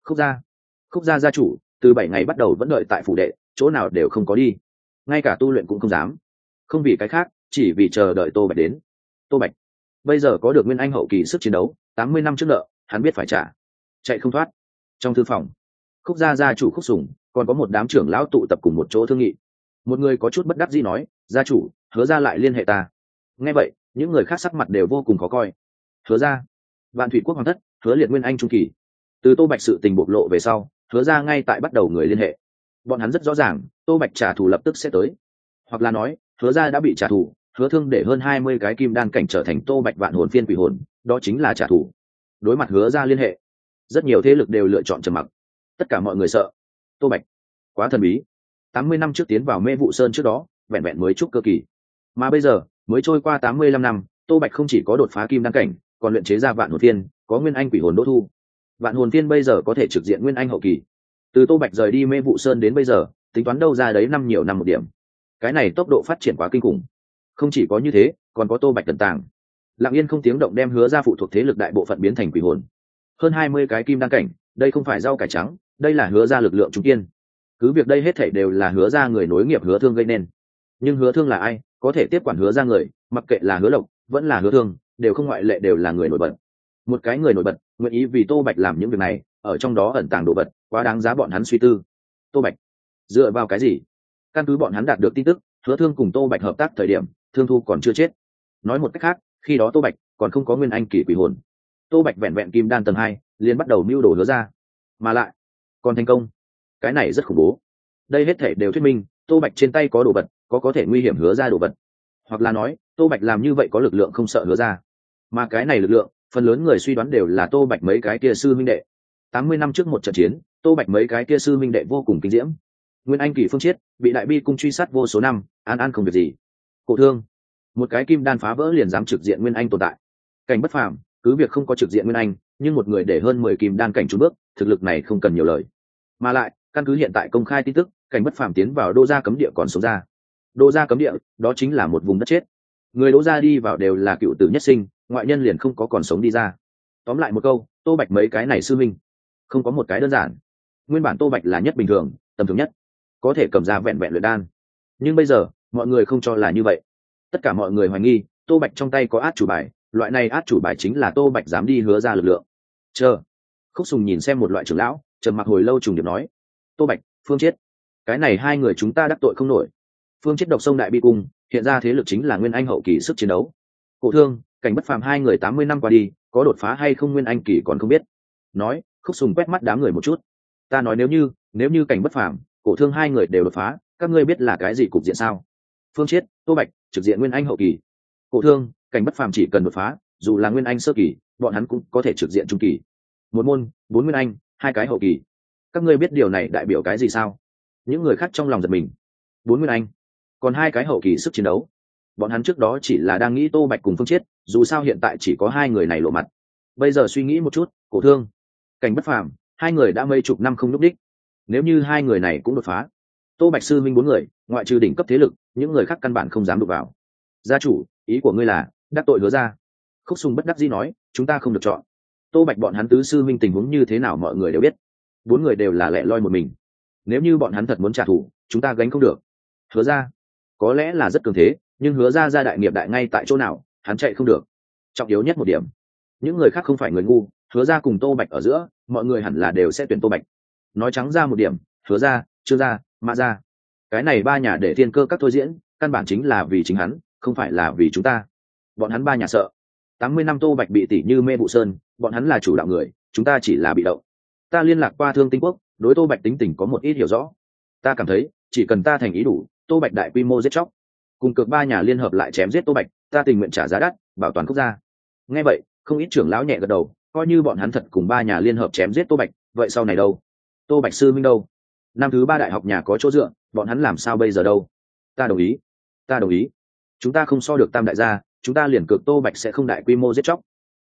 Khúc gia gia chủ từ 7 ngày bắt đầu vẫn đợi tại phủ đệ, chỗ nào đều không có đi, ngay cả tu luyện cũng không dám. Không vì cái khác, chỉ vì chờ đợi Tô Bạch đến. Tô Bạch bây giờ có được nguyên anh hậu kỳ sức chiến đấu, 80 năm trước nợ hắn biết phải trả, chạy không thoát. Trong thư phòng, Khúc gia gia chủ Khúc Sùng còn có một đám trưởng lão tụ tập cùng một chỗ thương nghị. Một người có chút bất đắc dĩ nói, gia chủ, Hứa Ra lại liên hệ ta. Nghe vậy, những người khác sắc mặt đều vô cùng khó coi. Hứa Ra, Vạn Thủy Quốc hoàng thất, Hứa Liệt nguyên anh trung kỳ. Từ Tô Bạch sự tình bộc lộ về sau, Hứa Ra ngay tại bắt đầu người liên hệ. Bọn hắn rất rõ ràng, Tô Bạch trả thù lập tức sẽ tới, hoặc là nói Hứa Ra đã bị trả thù. Hứa Thương để hơn 20 cái kim đan cảnh trở thành Tô Bạch vạn hồn phiên quỷ hồn, đó chính là trả thù. Đối mặt Hứa Ra liên hệ, rất nhiều thế lực đều lựa chọn trầm mặc. Tất cả mọi người sợ Tô Bạch quá thần bí. 80 năm trước tiến vào Mê Vụ Sơn trước đó, vẹn vẹn mới trúc cơ kỳ, mà bây giờ mới trôi qua 85 năm, Tô Bạch không chỉ có đột phá kim đan cảnh, còn luyện chế ra vạn hồn phiên, có nguyên anh quỷ hồn đỗ thu. Vạn hồn phiên bây giờ có thể trực diện nguyên anh hậu kỳ. Từ Tô Bạch rời đi Mê Vụ Sơn đến bây giờ, tính toán đâu ra đấy nhiều năm một điểm. Cái này tốc độ phát triển quá kinh khủng. Không chỉ có như thế, còn có Tô Bạch tận tàng, lặng yên không tiếng động đem Hứa Ra phụ thuộc thế lực đại bộ phận biến thành quỷ hồn. Hơn 20 cái kim đan cảnh, đây không phải rau cải trắng, đây là Hứa Ra lực lượng trung kiên. Cứ việc đây hết thảy đều là Hứa Ra người nối nghiệp Hứa Thương gây nên, nhưng Hứa Thương là ai, có thể tiếp quản Hứa Ra người, mặc kệ là Hứa Lộc vẫn là Hứa Thương, đều không ngoại lệ, đều là người nổi bật. Một cái người nổi bật nguyện ý vì Tô Bạch làm những việc này, ở trong đó ẩn tàng đồ vật, quá đáng giá bọn hắn suy tư. Tô Bạch dựa vào cái gì? Căn cứ bọn hắn đạt được tin tức, Hứa Thương cùng Tô Bạch hợp tác thời điểm, Thương Thu còn chưa chết. Nói một cách khác, khi đó Tô Bạch còn không có nguyên anh kỳ quỷ hồn. Tô Bạch vẹn vẹn kim đan tầng 2, liền bắt đầu mưu đồ Hứa Ra, mà lại còn thành công. Cái này rất khủng bố. Đây hết thể đều thuyết minh Tô Bạch trên tay có đồ vật, có thể nguy hiểm Hứa Ra đồ vật. Hoặc là nói, Tô Bạch làm như vậy có lực lượng không sợ Hứa Ra. Mà cái này lực lượng, phần lớn người suy đoán đều là Tô Bạch mấy cái kia sư minh đệ. 80 năm trước một trận chiến, Tô Bạch mấy cái kia sư minh đệ vô cùng kinh diễm. Nguyên anh kỳ Phương Chiết bị Đại Bi cung truy sát vô số năm, an không việc gì. Cổ Thương, một cái kim đan phá vỡ liền dám trực diện nguyên anh tồn tại. Cảnh Bất Phàm, cứ việc không có trực diện nguyên anh, nhưng một người để hơn 10 kim đan cảnh trốn bước, thực lực này không cần nhiều lời. Mà lại, căn cứ hiện tại công khai tin tức, Cảnh Bất Phàm tiến vào Đô Gia cấm địa còn sống ra. Đô Gia cấm địa, đó chính là một vùng đất chết. Người Đỗ Gia đi vào đều là cựu tử nhất sinh, ngoại nhân liền không có còn sống đi ra. Tóm lại một câu, Tô Bạch mấy cái này sư minh, không có một cái đơn giản. Nguyên bản Tô Bạch là nhất bình thường, tầm thường nhất, có thể cầm ra vẹn vẹn luyện đan. Nhưng bây giờ, mọi người không cho là như vậy. Tất cả mọi người hoài nghi, Tô Bạch trong tay có át chủ bài, loại này át chủ bài chính là Tô Bạch dám đi Hứa Ra lực lượng. Chờ. Khúc Sùng nhìn xem một loại trưởng lão, trầm mặc hồi lâu trùng điệp nói: Tô Bạch, Phương Chiết, cái này hai người chúng ta đắc tội không nổi. Phương Chiết độc sông Đại Bi cung, hiện ra thế lực chính là nguyên anh hậu kỳ sức chiến đấu. Cổ Thương, Cảnh Bất Phàm hai người 80 năm qua đi, có đột phá hay không nguyên anh kỳ còn không biết. Nói, Khúc Sùng quét mắt đám người một chút. Ta nói nếu như Cảnh Bất Phàm, Cổ Thương hai người đều đột phá, các ngươi biết là cái gì cục diện sao? Phương Chiết, Tô Bạch trực diện nguyên anh hậu kỳ. Cổ Thương, Cảnh Bất Phàm chỉ cần đột phá, dù là nguyên anh sơ kỳ, bọn hắn cũng có thể trực diện trung kỳ. Một môn, 4 nguyên anh, 2 cái hậu kỳ. Các ngươi biết điều này đại biểu cái gì sao? Những người khác trong lòng giật mình. 4 nguyên anh, còn 2 cái hậu kỳ sức chiến đấu. Bọn hắn trước đó chỉ là đang nghĩ Tô Bạch cùng Phương Chiết, dù sao hiện tại chỉ có hai người này lộ mặt. Bây giờ suy nghĩ một chút, Cổ Thương, Cảnh Bất Phàm, hai người đã mấy chục năm không lúc đích. Nếu như hai người này cũng đột phá, Tô Bạch sư minh 4 người, ngoại trừ đỉnh cấp thế lực, những người khác căn bản không dám đụng vào. Gia chủ, ý của ngươi là đắc tội Hứa Ra? Khúc Sùng bất đắc dĩ nói, chúng ta không được chọn. Tô Bạch bọn hắn tứ sư minh tình huống như thế nào mọi người đều biết, 4 người đều là lẻ loi một mình. Nếu như bọn hắn thật muốn trả thù, chúng ta gánh không được. Hứa Ra có lẽ là rất cường thế, nhưng Hứa Ra gia đại nghiệp đại ngay tại chỗ nào, hắn chạy không được. Trọng yếu nhất một điểm, những người khác không phải người ngu, Hứa Ra cùng Tô Bạch ở giữa, mọi người hẳn là đều sẽ tuyển Tô Bạch. Nói trắng ra một điểm, Hứa Ra, Trương Gia, Mã Gia, cái này ba nhà để thiên cơ các thôi diễn, căn bản chính là vì chính hắn, không phải là vì chúng ta. Bọn hắn ba nhà sợ 80 năm Tô Bạch bị tỷ như Mê Vụ Sơn, bọn hắn là chủ đạo người, chúng ta chỉ là bị động. Ta liên lạc qua Thương Tinh Quốc, đối Tô Bạch tính tình có một ít hiểu rõ. Ta cảm thấy chỉ cần ta thành ý đủ, Tô Bạch đại quy mô giết chóc, cùng cực ba nhà liên hợp lại chém giết Tô Bạch, ta tình nguyện trả giá đắt, bảo toàn quốc gia. Nghe vậy, không ít trưởng lão nhẹ gật đầu, coi như bọn hắn thật cùng ba nhà liên hợp chém giết Tô Bạch, vậy sau này đâu? Tô Bạch sư minh đâu? Năm thứ 3 đại học nhà có chỗ dựa, bọn hắn làm sao bây giờ đâu? Ta đồng ý. Chúng ta không so được Tam đại gia, chúng ta liền cực Tô Bạch sẽ không đại quy mô giết chóc.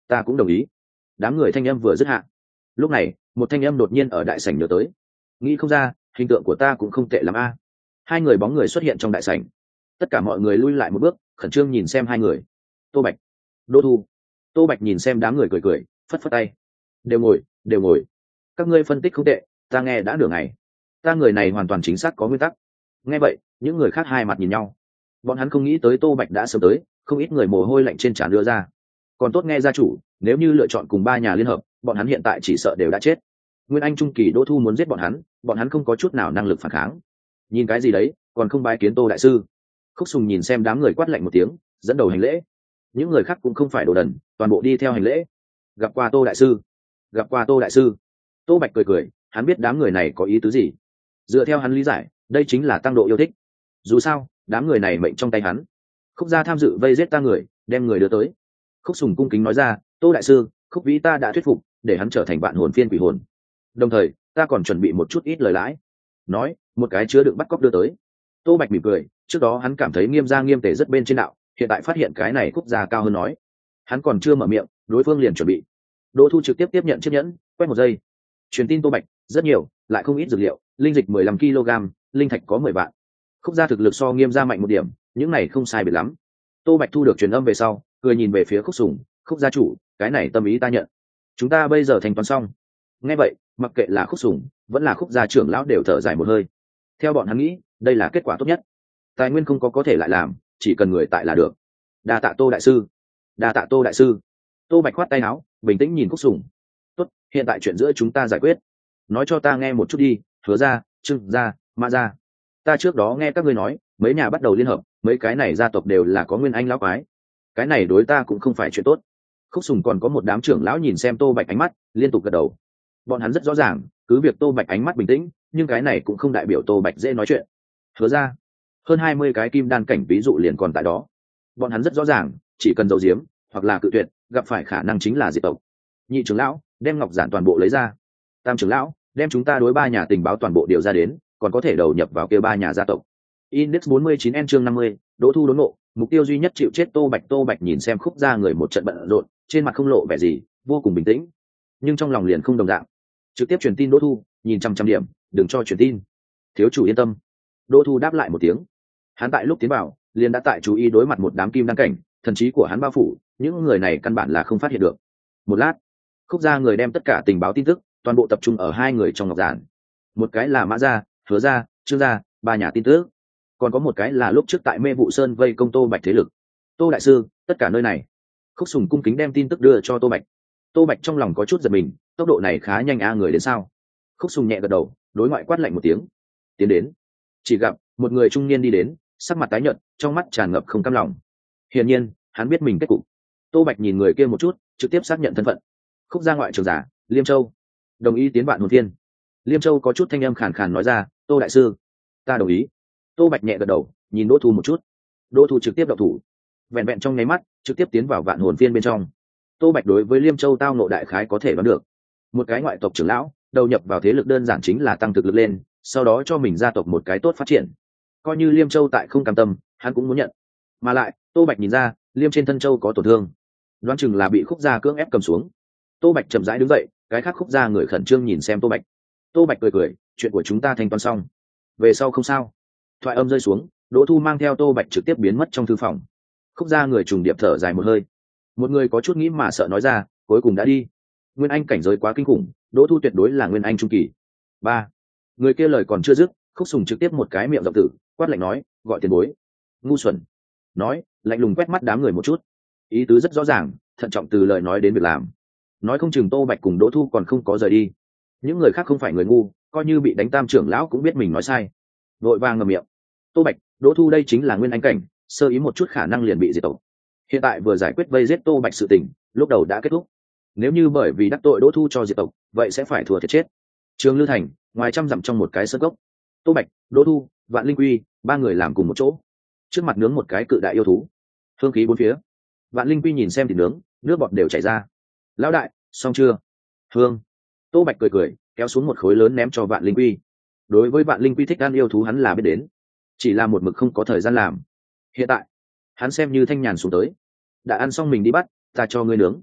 ta cũng đồng ý. Đám người thanh âm vừa dứt hạ, lúc này một thanh âm đột nhiên ở đại sảnh nhớ tới. Nghĩ không ra hình tượng của ta cũng không tệ lắm a. Hai người bóng người xuất hiện trong đại sảnh, tất cả mọi người lui lại một bước, khẩn trương nhìn xem hai người. Tô Bạch, Đỗ Thu. Tô Bạch nhìn xem đám người cười cười, phất phất tay. Đều ngồi, đều ngồi. Các ngươi phân tích không tệ, ta nghe đã nửa ngày. Ta người này hoàn toàn chính xác có nguyên tắc. Nghe vậy, những người khác hai mặt nhìn nhau. Bọn hắn không nghĩ tới Tô Bạch đã sớm tới, không ít người mồ hôi lạnh trên trán đưa ra. Còn tốt nghe gia chủ, nếu như lựa chọn cùng ba nhà liên hợp, bọn hắn hiện tại chỉ sợ đều đã chết. Nguyên Anh trung kỳ Đỗ Thu muốn giết bọn hắn không có chút nào năng lực phản kháng. Nhìn cái gì đấy, còn không bái kiến Tô đại sư. Khúc Sùng nhìn xem đám người quát lạnh một tiếng, dẫn đầu hành lễ. Những người khác cũng không phải đồ đần, toàn bộ đi theo hành lễ. Gặp qua Tô đại sư, gặp qua Tô đại sư. Tô Bạch cười cười, hắn biết đám người này có ý tứ gì. Dựa theo hắn lý giải, đây chính là tăng độ yêu thích. Dù sao, đám người này mệnh trong tay hắn. Khúc gia tham dự vây giết ta người, đem người đưa tới. Khúc Sùng cung kính nói ra, Tô đại sư, Khúc Vĩ ta đã thuyết phục, để hắn trở thành vạn hồn phiên quỷ hồn. Đồng thời, ta còn chuẩn bị một chút ít lời lãi. Nói, một cái chứa đựng bắt cóc đưa tới. Tô Bạch mỉm cười, trước đó hắn cảm thấy Nghiêm gia Nghiêm Tề rất bên trên đạo, hiện tại phát hiện cái này Khúc gia cao hơn nói. Hắn còn chưa mở miệng, đối phương liền chuẩn bị. Đỗ Thu trực tiếp tiếp nhận chiếc nhẫn, quét một giây. Truyền tin Tô Bạch, rất nhiều, lại không ít dược liệu, linh dịch 15 kg, linh thạch có 10 vạn. Khúc gia thực lực so Nghiêm gia mạnh một điểm, những này không sai biệt lắm. Tô Bạch thu được truyền âm về sau, cười nhìn về phía Khúc Sùng, Khúc gia chủ, cái này tâm ý ta nhận. Chúng ta bây giờ thanh toán xong. Nghe vậy, mặc kệ là Khúc Sùng, vẫn là Khúc gia trưởng lão đều thở dài một hơi. Theo bọn hắn nghĩ, đây là kết quả tốt nhất. Tài nguyên không có thể lại làm, chỉ cần người tại là được. Đa tạ Tô đại sư, đa tạ Tô đại sư. Tô Bạch khoát tay áo, bình tĩnh nhìn Khúc Sùng. Tốt, hiện tại chuyện giữa chúng ta giải quyết. Nói cho ta nghe một chút đi, Hứa gia, Trương gia, Mã gia. Ta trước đó nghe các ngươi nói, mấy nhà bắt đầu liên hợp, mấy cái này gia tộc đều là có nguyên anh lão quái. Cái này đối ta cũng không phải chuyện tốt. Khúc Sùng còn có một đám trưởng lão nhìn xem Tô Bạch ánh mắt, liên tục gật đầu. Bọn hắn rất rõ ràng, cứ việc Tô Bạch ánh mắt bình tĩnh, nhưng cái này cũng không đại biểu Tô Bạch dễ nói chuyện. Hứa ra, hơn 20 cái kim đan cảnh ví dụ liền còn tại đó. Bọn hắn rất rõ ràng, chỉ cần giấu giếm hoặc là cự tuyệt, gặp phải khả năng chính là diệt tộc. Nhị trưởng lão, đem ngọc giản toàn bộ lấy ra. Tam trưởng lão, đem chúng ta đối ba nhà tình báo toàn bộ điều ra đến, còn có thể đầu nhập vào kia ba nhà gia tộc. Index 49N chương 50, Đỗ Thu đốn ngộ, mục tiêu duy nhất chịu chết Tô Bạch nhìn xem Khúc gia người một trận bận rộn, trên mặt không lộ vẻ gì, vô cùng bình tĩnh, nhưng trong lòng liền không đồng dạng. Trực tiếp truyền tin Đỗ Thu, nhìn trăm điểm, đừng cho truyền tin. Thiếu chủ yên tâm. Đỗ Thu đáp lại một tiếng. Hắn tại lúc tiến vào, liền đã tại chú ý đối mặt một đám kim đăng cảnh, thần trí của hắn bao phủ, những người này căn bản là không phát hiện được. Một lát, Khúc gia người đem tất cả tình báo tin tức toàn bộ tập trung ở hai người trong ngọc giản. Một cái là Mã gia, Hứa gia, Trương gia, ba nhà tin tức. Còn có một cái là lúc trước tại Mê Vụ Sơn vây công Tô Bạch thế lực. Tô đại sư, tất cả nơi này. Khúc Sùng cung kính đem tin tức đưa cho Tô Bạch. Tô Bạch trong lòng có chút giật mình, tốc độ này khá nhanh a, người đến sao? Khúc Sùng nhẹ gật đầu, đối ngoại quát lạnh một tiếng. Tiến đến. Chỉ gặp một người trung niên đi đến, sắc mặt tái nhợt, trong mắt tràn ngập không cam lòng. Hiển nhiên, hắn biết mình kết cục. Tô Bạch nhìn người kia một chút, trực tiếp xác nhận thân phận. Khúc gia ngoại trưởng giả, Liêm Châu. Đồng ý tiến bạn hồn thiên. Liêm Châu có chút thanh âm khàn khàn nói ra, Tô đại sư, ta đồng ý. Tô Bạch nhẹ gật đầu, nhìn Đỗ Thu một chút. Đỗ Thu trực tiếp động thủ, vẹn vẹn trong nháy mắt, trực tiếp tiến vào vạn hồn phiên bên trong. Tô Bạch đối với Liêm Châu tao ngộ đại khái có thể đoán được. Một cái ngoại tộc trưởng lão, đầu nhập vào thế lực đơn giản chính là tăng thực lực lên, sau đó cho mình gia tộc một cái tốt phát triển. Coi như Liêm Châu tại không cam tâm, hắn cũng muốn nhận. Mà lại, Tô Bạch nhìn ra, Liêm trên thân Châu có tổn thương, đoán chừng là bị Khúc gia cưỡng ép cầm xuống. Tô Bạch chậm rãi đứng dậy, cái khác Khúc gia người khẩn trương nhìn xem Tô Bạch. Tô Bạch cười, chuyện của chúng ta thanh toán xong, về sau không sao. Thoại âm rơi xuống, Đỗ Thu mang theo Tô Bạch trực tiếp biến mất trong thư phòng. Khúc gia người trùng điệp thở dài một hơi. Một người có chút nghĩ mà sợ nói ra, cuối cùng đã đi. Nguyên anh cảnh giới quá kinh khủng, Đỗ Thu tuyệt đối là nguyên anh trung kỳ. Ba, người kia lời còn chưa dứt, Khúc Sùng trực tiếp một cái miệng rộng tử, quát lạnh nói, gọi tiền bối. Ngu xuẩn. Nói, lạnh lùng quét mắt đám người một chút. Ý tứ rất rõ ràng, thận trọng từ lời nói đến việc làm. Nói không chừng Tô Bạch cùng Đỗ Thu còn không có rời đi. Những người khác không phải người ngu, coi như bị đánh tam trưởng lão cũng biết mình nói sai. Vội vàng ngậm miệng. Tô Bạch, Đỗ Thu đây chính là nguyên anh cảnh, sơ ý một chút khả năng liền bị diệt tộc. Hiện tại vừa giải quyết vây giết Tô Bạch sự tình, lúc đầu đã kết thúc. Nếu như bởi vì đắc tội Đỗ Thu cho diệt tộc, vậy sẽ phải thua thiệt chết. Trường Lư Thành, ngoài trăm dặm trong một cái sơn cốc. Tô Bạch, Đỗ Thu, Vạn Linh Quy, ba người làm cùng một chỗ. Trước mặt nướng một cái cự đại yêu thú, hương khí bốn phía. Vạn Linh Quy nhìn xem thịt nướng, nước bọt đều chảy ra. Lão đại, xong chưa? Hương. Tô Bạch cười, kéo xuống một khối lớn ném cho Vạn Linh Quy. Đối với Vạn Linh Quy thích ăn yêu thú hắn là biết đến, chỉ là một mực không có thời gian làm. Hiện tại hắn xem như thanh nhàn xuống tới. Đã ăn xong mình đi bắt, ta cho ngươi nướng.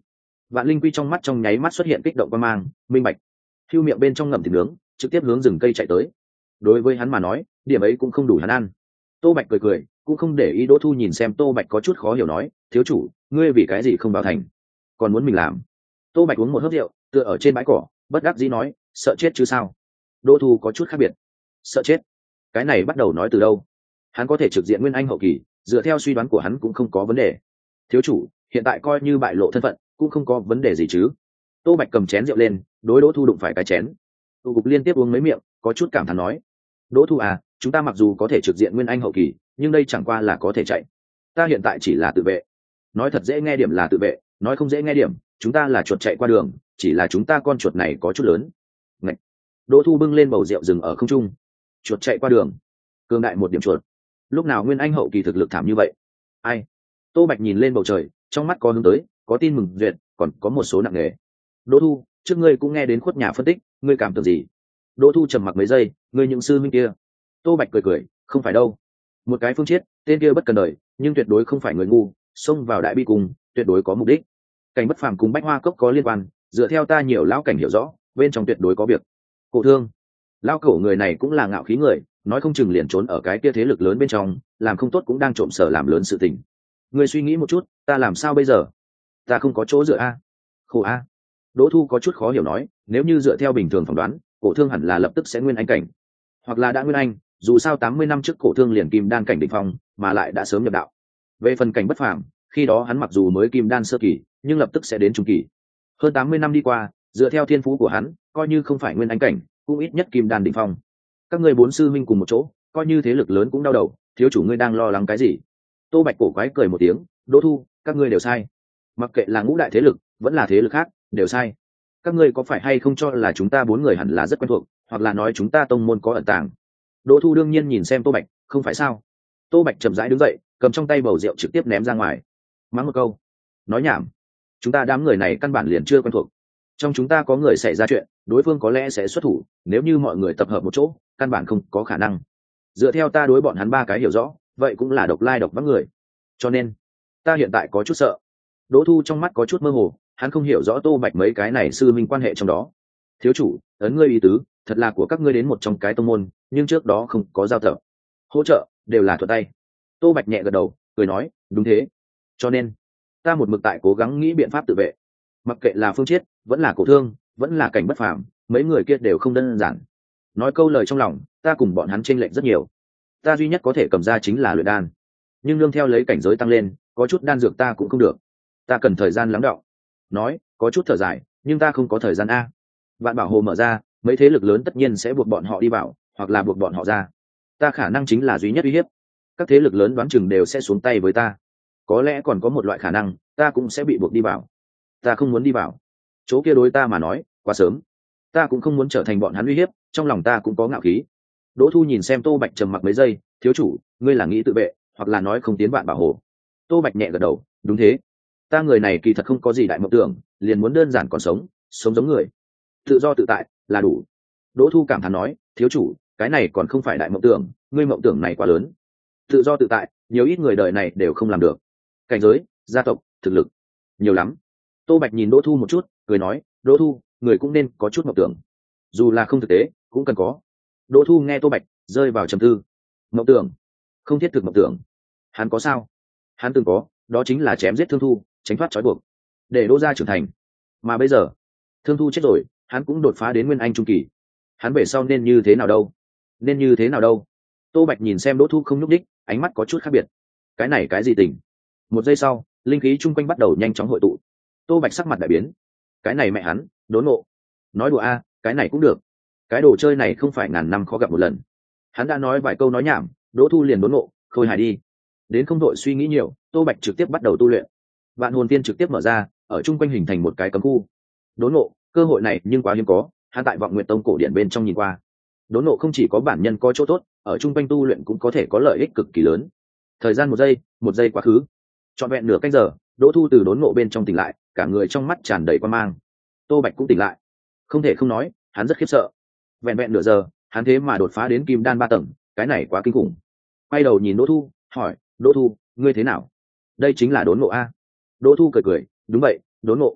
Vạn Linh Quy trong mắt trong nháy mắt xuất hiện kích động quan mang, minh bạch. Hưu miệng bên trong ngậm thịt nướng, trực tiếp hướng rừng cây chạy tới. Đối với hắn mà nói, điểm ấy cũng không đủ hắn ăn. Tô Bạch cười cười, cũng không để ý. Đỗ Thu nhìn xem Tô Bạch có chút khó hiểu nói, thiếu chủ, ngươi vì cái gì không vào thành, còn muốn mình làm? Tô Bạch uống một hớp rượu, tựa ở trên bãi cỏ, bất đắc dĩ nói, sợ chết chứ sao? Đỗ Thu có chút khác biệt. Sợ chết? Cái này bắt đầu nói từ đâu? Hắn có thể trực diện Nguyên Anh hậu kỳ, dựa theo suy đoán của hắn cũng không có vấn đề. Thiếu chủ, hiện tại coi như bại lộ thân phận, cũng không có vấn đề gì chứ? Tô Bạch cầm chén rượu lên, đối Đỗ Thu đụng phải cái chén. Tu Cục liên tiếp uống mấy miệng, có chút cảm thán nói, Đỗ Thu à, chúng ta mặc dù có thể trực diện Nguyên Anh hậu kỳ, nhưng đây chẳng qua là có thể chạy. Ta hiện tại chỉ là tự vệ. Nói thật dễ nghe điểm là tự vệ, nói không dễ nghe điểm, chúng ta là chuột chạy qua đường, chỉ là chúng ta con chuột này có chút lớn. Ngậy. Đỗ Thu bưng lên bầu rượu dừng ở không trung. Chuột chạy qua đường, cường đại một điểm chuột. Lúc nào Nguyên Anh hậu kỳ thực lực thảm như vậy? Ai? Tô Bạch nhìn lên bầu trời, trong mắt có hướng tới, có tin mừng duyệt, còn có một số nặng nề. Đỗ Thu, trước ngươi cũng nghe đến Khuất nhà phân tích, ngươi cảm tưởng gì? Đỗ Thu trầm mặc mấy giây, ngươi những sư minh kia. Tô Bạch cười cười, không phải đâu. Một cái Phương Chiết, tên kia bất cần đời, nhưng tuyệt đối không phải người ngu, xông vào đại bi cùng, tuyệt đối có mục đích. Cảnh Bất Phàm cùng Bách Hoa Cốc có liên quan, dựa theo ta nhiều lão cảnh hiểu rõ, bên trong tuyệt đối có việc. Cổ Thương, lão cổ người này cũng là ngạo khí người, nói không chừng liền trốn ở cái kia thế lực lớn bên trong, làm không tốt cũng đang trộm sở làm lớn sự tình. Ngươi suy nghĩ một chút, ta làm sao bây giờ? Ta không có chỗ dựa a. Khổ a. Đỗ Thu có chút khó hiểu nói, nếu như dựa theo bình thường phỏng đoán, Cổ Thương hẳn là lập tức sẽ Nguyên Anh cảnh, hoặc là đã Nguyên Anh, dù sao 80 năm trước Cổ Thương liền kim đan cảnh đỉnh phong, mà lại đã sớm nhập đạo. Về phần Cảnh Bất Phàm, khi đó hắn mặc dù mới kim đan sơ kỳ, nhưng lập tức sẽ đến trung kỳ. Hơn 80 năm đi qua, dựa theo thiên phú của hắn, coi như không phải Nguyên Anh cảnh, cũng ít nhất kim đan đỉnh phong. Các ngươi bốn sư minh cùng một chỗ, coi như thế lực lớn cũng đau đầu, thiếu chủ ngươi đang lo lắng cái gì? Tô Bạch cổ quái cười một tiếng, Đỗ Thu, các ngươi đều sai. Mặc kệ là ngũ đại thế lực, vẫn là thế lực khác, đều sai. Các ngươi có phải hay không cho là chúng ta bốn người hẳn là rất quen thuộc, hoặc là nói chúng ta tông môn có ẩn tàng? Đỗ Thu đương nhiên nhìn xem Tô Bạch, không phải sao? Tô Bạch chậm rãi đứng dậy, cầm trong tay bầu rượu trực tiếp ném ra ngoài. Mắng một câu, nói nhảm. Chúng ta đám người này căn bản liền chưa quen thuộc. Trong chúng ta có người xảy ra chuyện, đối phương có lẽ sẽ xuất thủ, nếu như mọi người tập hợp một chỗ, căn bản không có khả năng. Dựa theo ta đối bọn hắn ba cái hiểu rõ, vậy cũng là độc lai độc vắng người. Cho nên, ta hiện tại có chút sợ. Đỗ Thu trong mắt có chút mơ hồ, hắn không hiểu rõ Tô Bạch mấy cái này sư minh quan hệ trong đó. Thiếu chủ, ấn ngươi ý tứ, thật là của các ngươi đến một trong cái tông môn, nhưng trước đó không có giao thợ hỗ trợ, đều là thuận tay. Tô Bạch nhẹ gật đầu, cười nói, đúng thế. Cho nên, ta một mực tại cố gắng nghĩ biện pháp tự vệ. Mặc kệ là Phương Chiết, vẫn là Cổ Thương, vẫn là Cảnh Bất Phàm, mấy người kia đều không đơn giản. Nói câu lời trong lòng, ta cùng bọn hắn chênh lệch rất nhiều. Ta duy nhất có thể cầm ra chính là luyện đan, nhưng nương theo lấy cảnh giới tăng lên, có chút đan dược ta cũng không được. Ta cần thời gian lắng đọng. Nói, có chút thở dài, nhưng ta không có thời gian a. Vạn Bảo Hồ mở ra, mấy thế lực lớn tất nhiên sẽ buộc bọn họ đi vào, hoặc là buộc bọn họ ra. Ta khả năng chính là duy nhất uy hiếp. Các thế lực lớn đoán chừng đều sẽ xuống tay với ta. Có lẽ còn có một loại khả năng, ta cũng sẽ bị buộc đi vào. Ta không muốn đi vào. Chỗ kia đối ta mà nói, quá sớm. Ta cũng không muốn trở thành bọn hắn uy hiếp, trong lòng ta cũng có ngạo khí. Đỗ Thu nhìn xem Tô Bạch trầm mặc mấy giây, thiếu chủ, ngươi là nghĩ tự vệ, hoặc là nói không tiến Vạn Bảo Hồ? Tô Bạch nhẹ gật đầu, đúng thế. Ta người này kỳ thật không có gì đại mộng tưởng, liền muốn đơn giản còn sống, sống giống người, tự do tự tại là đủ. Đỗ Thu cảm thán nói, thiếu chủ, cái này còn không phải đại mộng tưởng, ngươi mộng tưởng này quá lớn. Tự do tự tại, nhiều ít người đời này đều không làm được. Cảnh giới, gia tộc, thực lực, nhiều lắm. Tô Bạch nhìn Đỗ Thu một chút, cười nói, Đỗ Thu, người cũng nên có chút mộng tưởng, dù là không thực tế, cũng cần có. Đỗ Thu nghe Tô Bạch, rơi vào trầm tư. Mộng tưởng, không thiết thực mộng tưởng. Hắn có sao? Hắn từng có, đó chính là chém giết Thương Thu, tránh thoát trói buộc, để Đỗ gia trưởng thành. Mà bây giờ, Thương Thu chết rồi, hắn cũng đột phá đến Nguyên Anh trung kỳ. Hắn về sau nên như thế nào đâu? Nên như thế nào đâu? Tô Bạch nhìn xem Đỗ Thu không nhúc đích, ánh mắt có chút khác biệt. Cái này cái gì tình? Một giây sau, linh khí chung quanh bắt đầu nhanh chóng hội tụ. Tô Bạch sắc mặt đại biến. Cái này mẹ hắn, đốn ngộ. Nói đùa a, cái này cũng được. Cái đồ chơi này không phải ngàn năm khó gặp một lần. Hắn đã nói vài câu nói nhảm, Đỗ Thu liền đốn ngộ, khôi hài đi. Đến không đội suy nghĩ nhiều, Tô Bạch trực tiếp bắt đầu tu luyện. Vạn hồn tiên trực tiếp mở ra, ở chung quanh hình thành một cái cấm khu. Đốn ngộ, cơ hội này nhưng quá hiếm có. Hắn tại Vọng Nguyệt Tông cổ điển bên trong nhìn qua, đốn ngộ không chỉ có bản nhân có chỗ tốt, ở chung quanh tu luyện cũng có thể có lợi ích cực kỳ lớn. Thời gian một giây quá khứ, trọn vẹn nửa canh giờ, Đỗ Thu từ đốn ngộ bên trong tỉnh lại, cả người trong mắt tràn đầy quan mang. Tô Bạch cũng tỉnh lại, không thể không nói, hắn rất khiếp sợ. Vẹn vẹn nửa giờ, hắn thế mà đột phá đến kim đan 3 tầng, cái này quá kinh khủng. Quay đầu nhìn Đỗ Thu, hỏi, Đỗ Thu, ngươi thế nào? Đây chính là đốn ngộ a? Đỗ Thu cười cười, đúng vậy, đốn ngộ.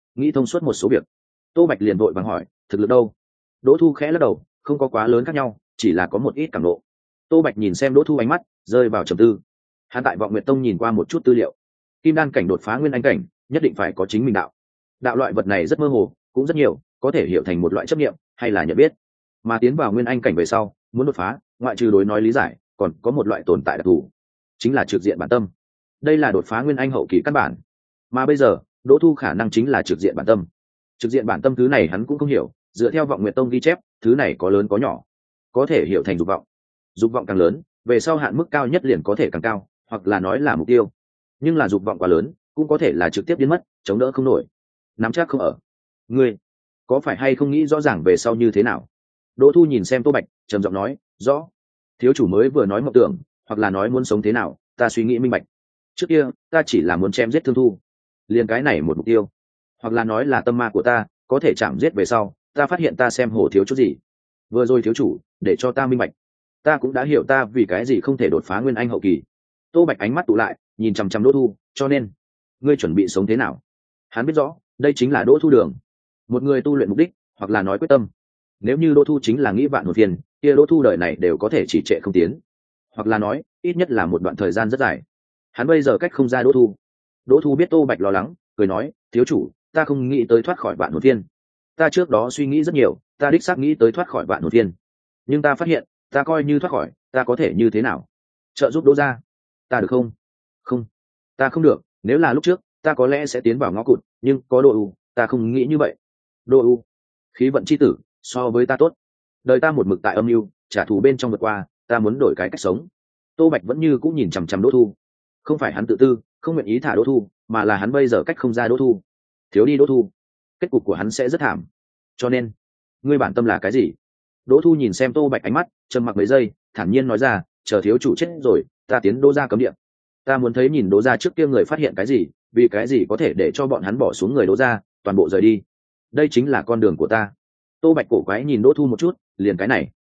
nghĩ thông suốt một số việc. Tô Bạch liền vội vàng hỏi, thực lực đâu? Đỗ Thu khẽ lắc đầu, không có quá lớn khác nhau, chỉ là có một ít cảm nộ. Tô Bạch nhìn xem Đỗ Thu ánh mắt rơi vào trầm tư. Hắn tại Vọng Nguyệt Tông nhìn qua một chút tư liệu, kim đan cảnh đột phá nguyên anh cảnh nhất định phải có chính mình đạo. Đạo loại vật này rất mơ hồ, cũng rất nhiều, có thể hiểu thành một loại chấp niệm hay là nhận biết. Mà tiến vào nguyên anh cảnh về sau, muốn đột phá, ngoại trừ đối nói lý giải, còn có một loại tồn tại đặc thù, chính là trực diện bản tâm. Đây là đột phá nguyên anh hậu kỳ căn bản. Mà bây giờ, Đỗ Thu khả năng chính là trực diện bản tâm. Trực diện bản tâm thứ này hắn cũng không hiểu, dựa theo Vọng Nguyệt Tông ghi chép, thứ này có lớn có nhỏ, có thể hiểu thành dục vọng. Dục vọng càng lớn, về sau hạn mức cao nhất liền có thể càng cao, hoặc là nói là mục tiêu. Nhưng là dục vọng quá lớn, cũng có thể là trực tiếp biến mất, chống đỡ không nổi. Nắm chắc không ở. Ngươi có phải hay không nghĩ rõ ràng về sau như thế nào? Đỗ Thu nhìn xem Tô Bạch, trầm giọng nói, rõ. Thiếu chủ mới vừa nói mộng tưởng, hoặc là nói muốn sống thế nào, ta suy nghĩ minh bạch. Trước kia, ta chỉ là muốn chém giết Thương Thu, liền cái này một mục tiêu. Hoặc là nói là tâm ma của ta, có thể chạm giết về sau, ta phát hiện ta xem hổ thiếu chút gì. Vừa rồi thiếu chủ, để cho ta minh bạch, ta cũng đã hiểu ta vì cái gì không thể đột phá nguyên anh hậu kỳ. Tô Bạch ánh mắt tụ lại, nhìn chằm chằm Đỗ Thu, cho nên, ngươi chuẩn bị sống thế nào? Hắn biết rõ, đây chính là Đỗ Thu đường, một người tu luyện mục đích, hoặc là nói quyết tâm. Nếu như Đỗ Thu chính là nghĩ vạn hồn phiền, kia Đỗ Thu đời này đều có thể chỉ trệ không tiến, hoặc là nói, ít nhất là một đoạn thời gian rất dài. Hắn bây giờ cách không ra Đỗ Thu. Đỗ Thu biết Tô Bạch lo lắng, cười nói, thiếu chủ, ta không nghĩ tới thoát khỏi vạn hồn phiền. Ta trước đó suy nghĩ rất nhiều, ta đích xác nghĩ tới thoát khỏi vạn hồn phiền, nhưng ta phát hiện, ta coi như thoát khỏi, ta có thể như thế nào? Trợ giúp Đỗ gia, ta được không? Không, ta không được. Nếu là lúc trước, ta có lẽ sẽ tiến vào ngõ cụt, nhưng có Đỗ U, ta không nghĩ như vậy. Đỗ U, khí vận chi tử, so với ta tốt. Đời ta một mực tại âm mưu, trả thù bên trong vượt qua, ta muốn đổi cái cách sống. Tô Bạch vẫn như cũng nhìn chằm chằm Đỗ Thu. Không phải hắn tự tư, không nguyện ý thả Đỗ Thu, mà là hắn bây giờ cách không ra Đỗ Thu. Thiếu đi Đỗ Thu, kết cục của hắn sẽ rất thảm. Cho nên, ngươi bản tâm là cái gì? Đỗ Thu nhìn xem Tô Bạch ánh mắt, trầm mặc mấy giây, thản nhiên nói ra, chờ thiếu chủ chết rồi, ta tiến Đỗ gia cấm địa. Ta muốn thấy nhìn Đỗ gia trước kia người phát hiện cái gì, vì cái gì có thể để cho bọn hắn bỏ xuống người Đỗ gia, toàn bộ rời đi. Đây chính là con đường của ta. Tô Bạch cổ quái nhìn Đỗ Thu một chút, liền cái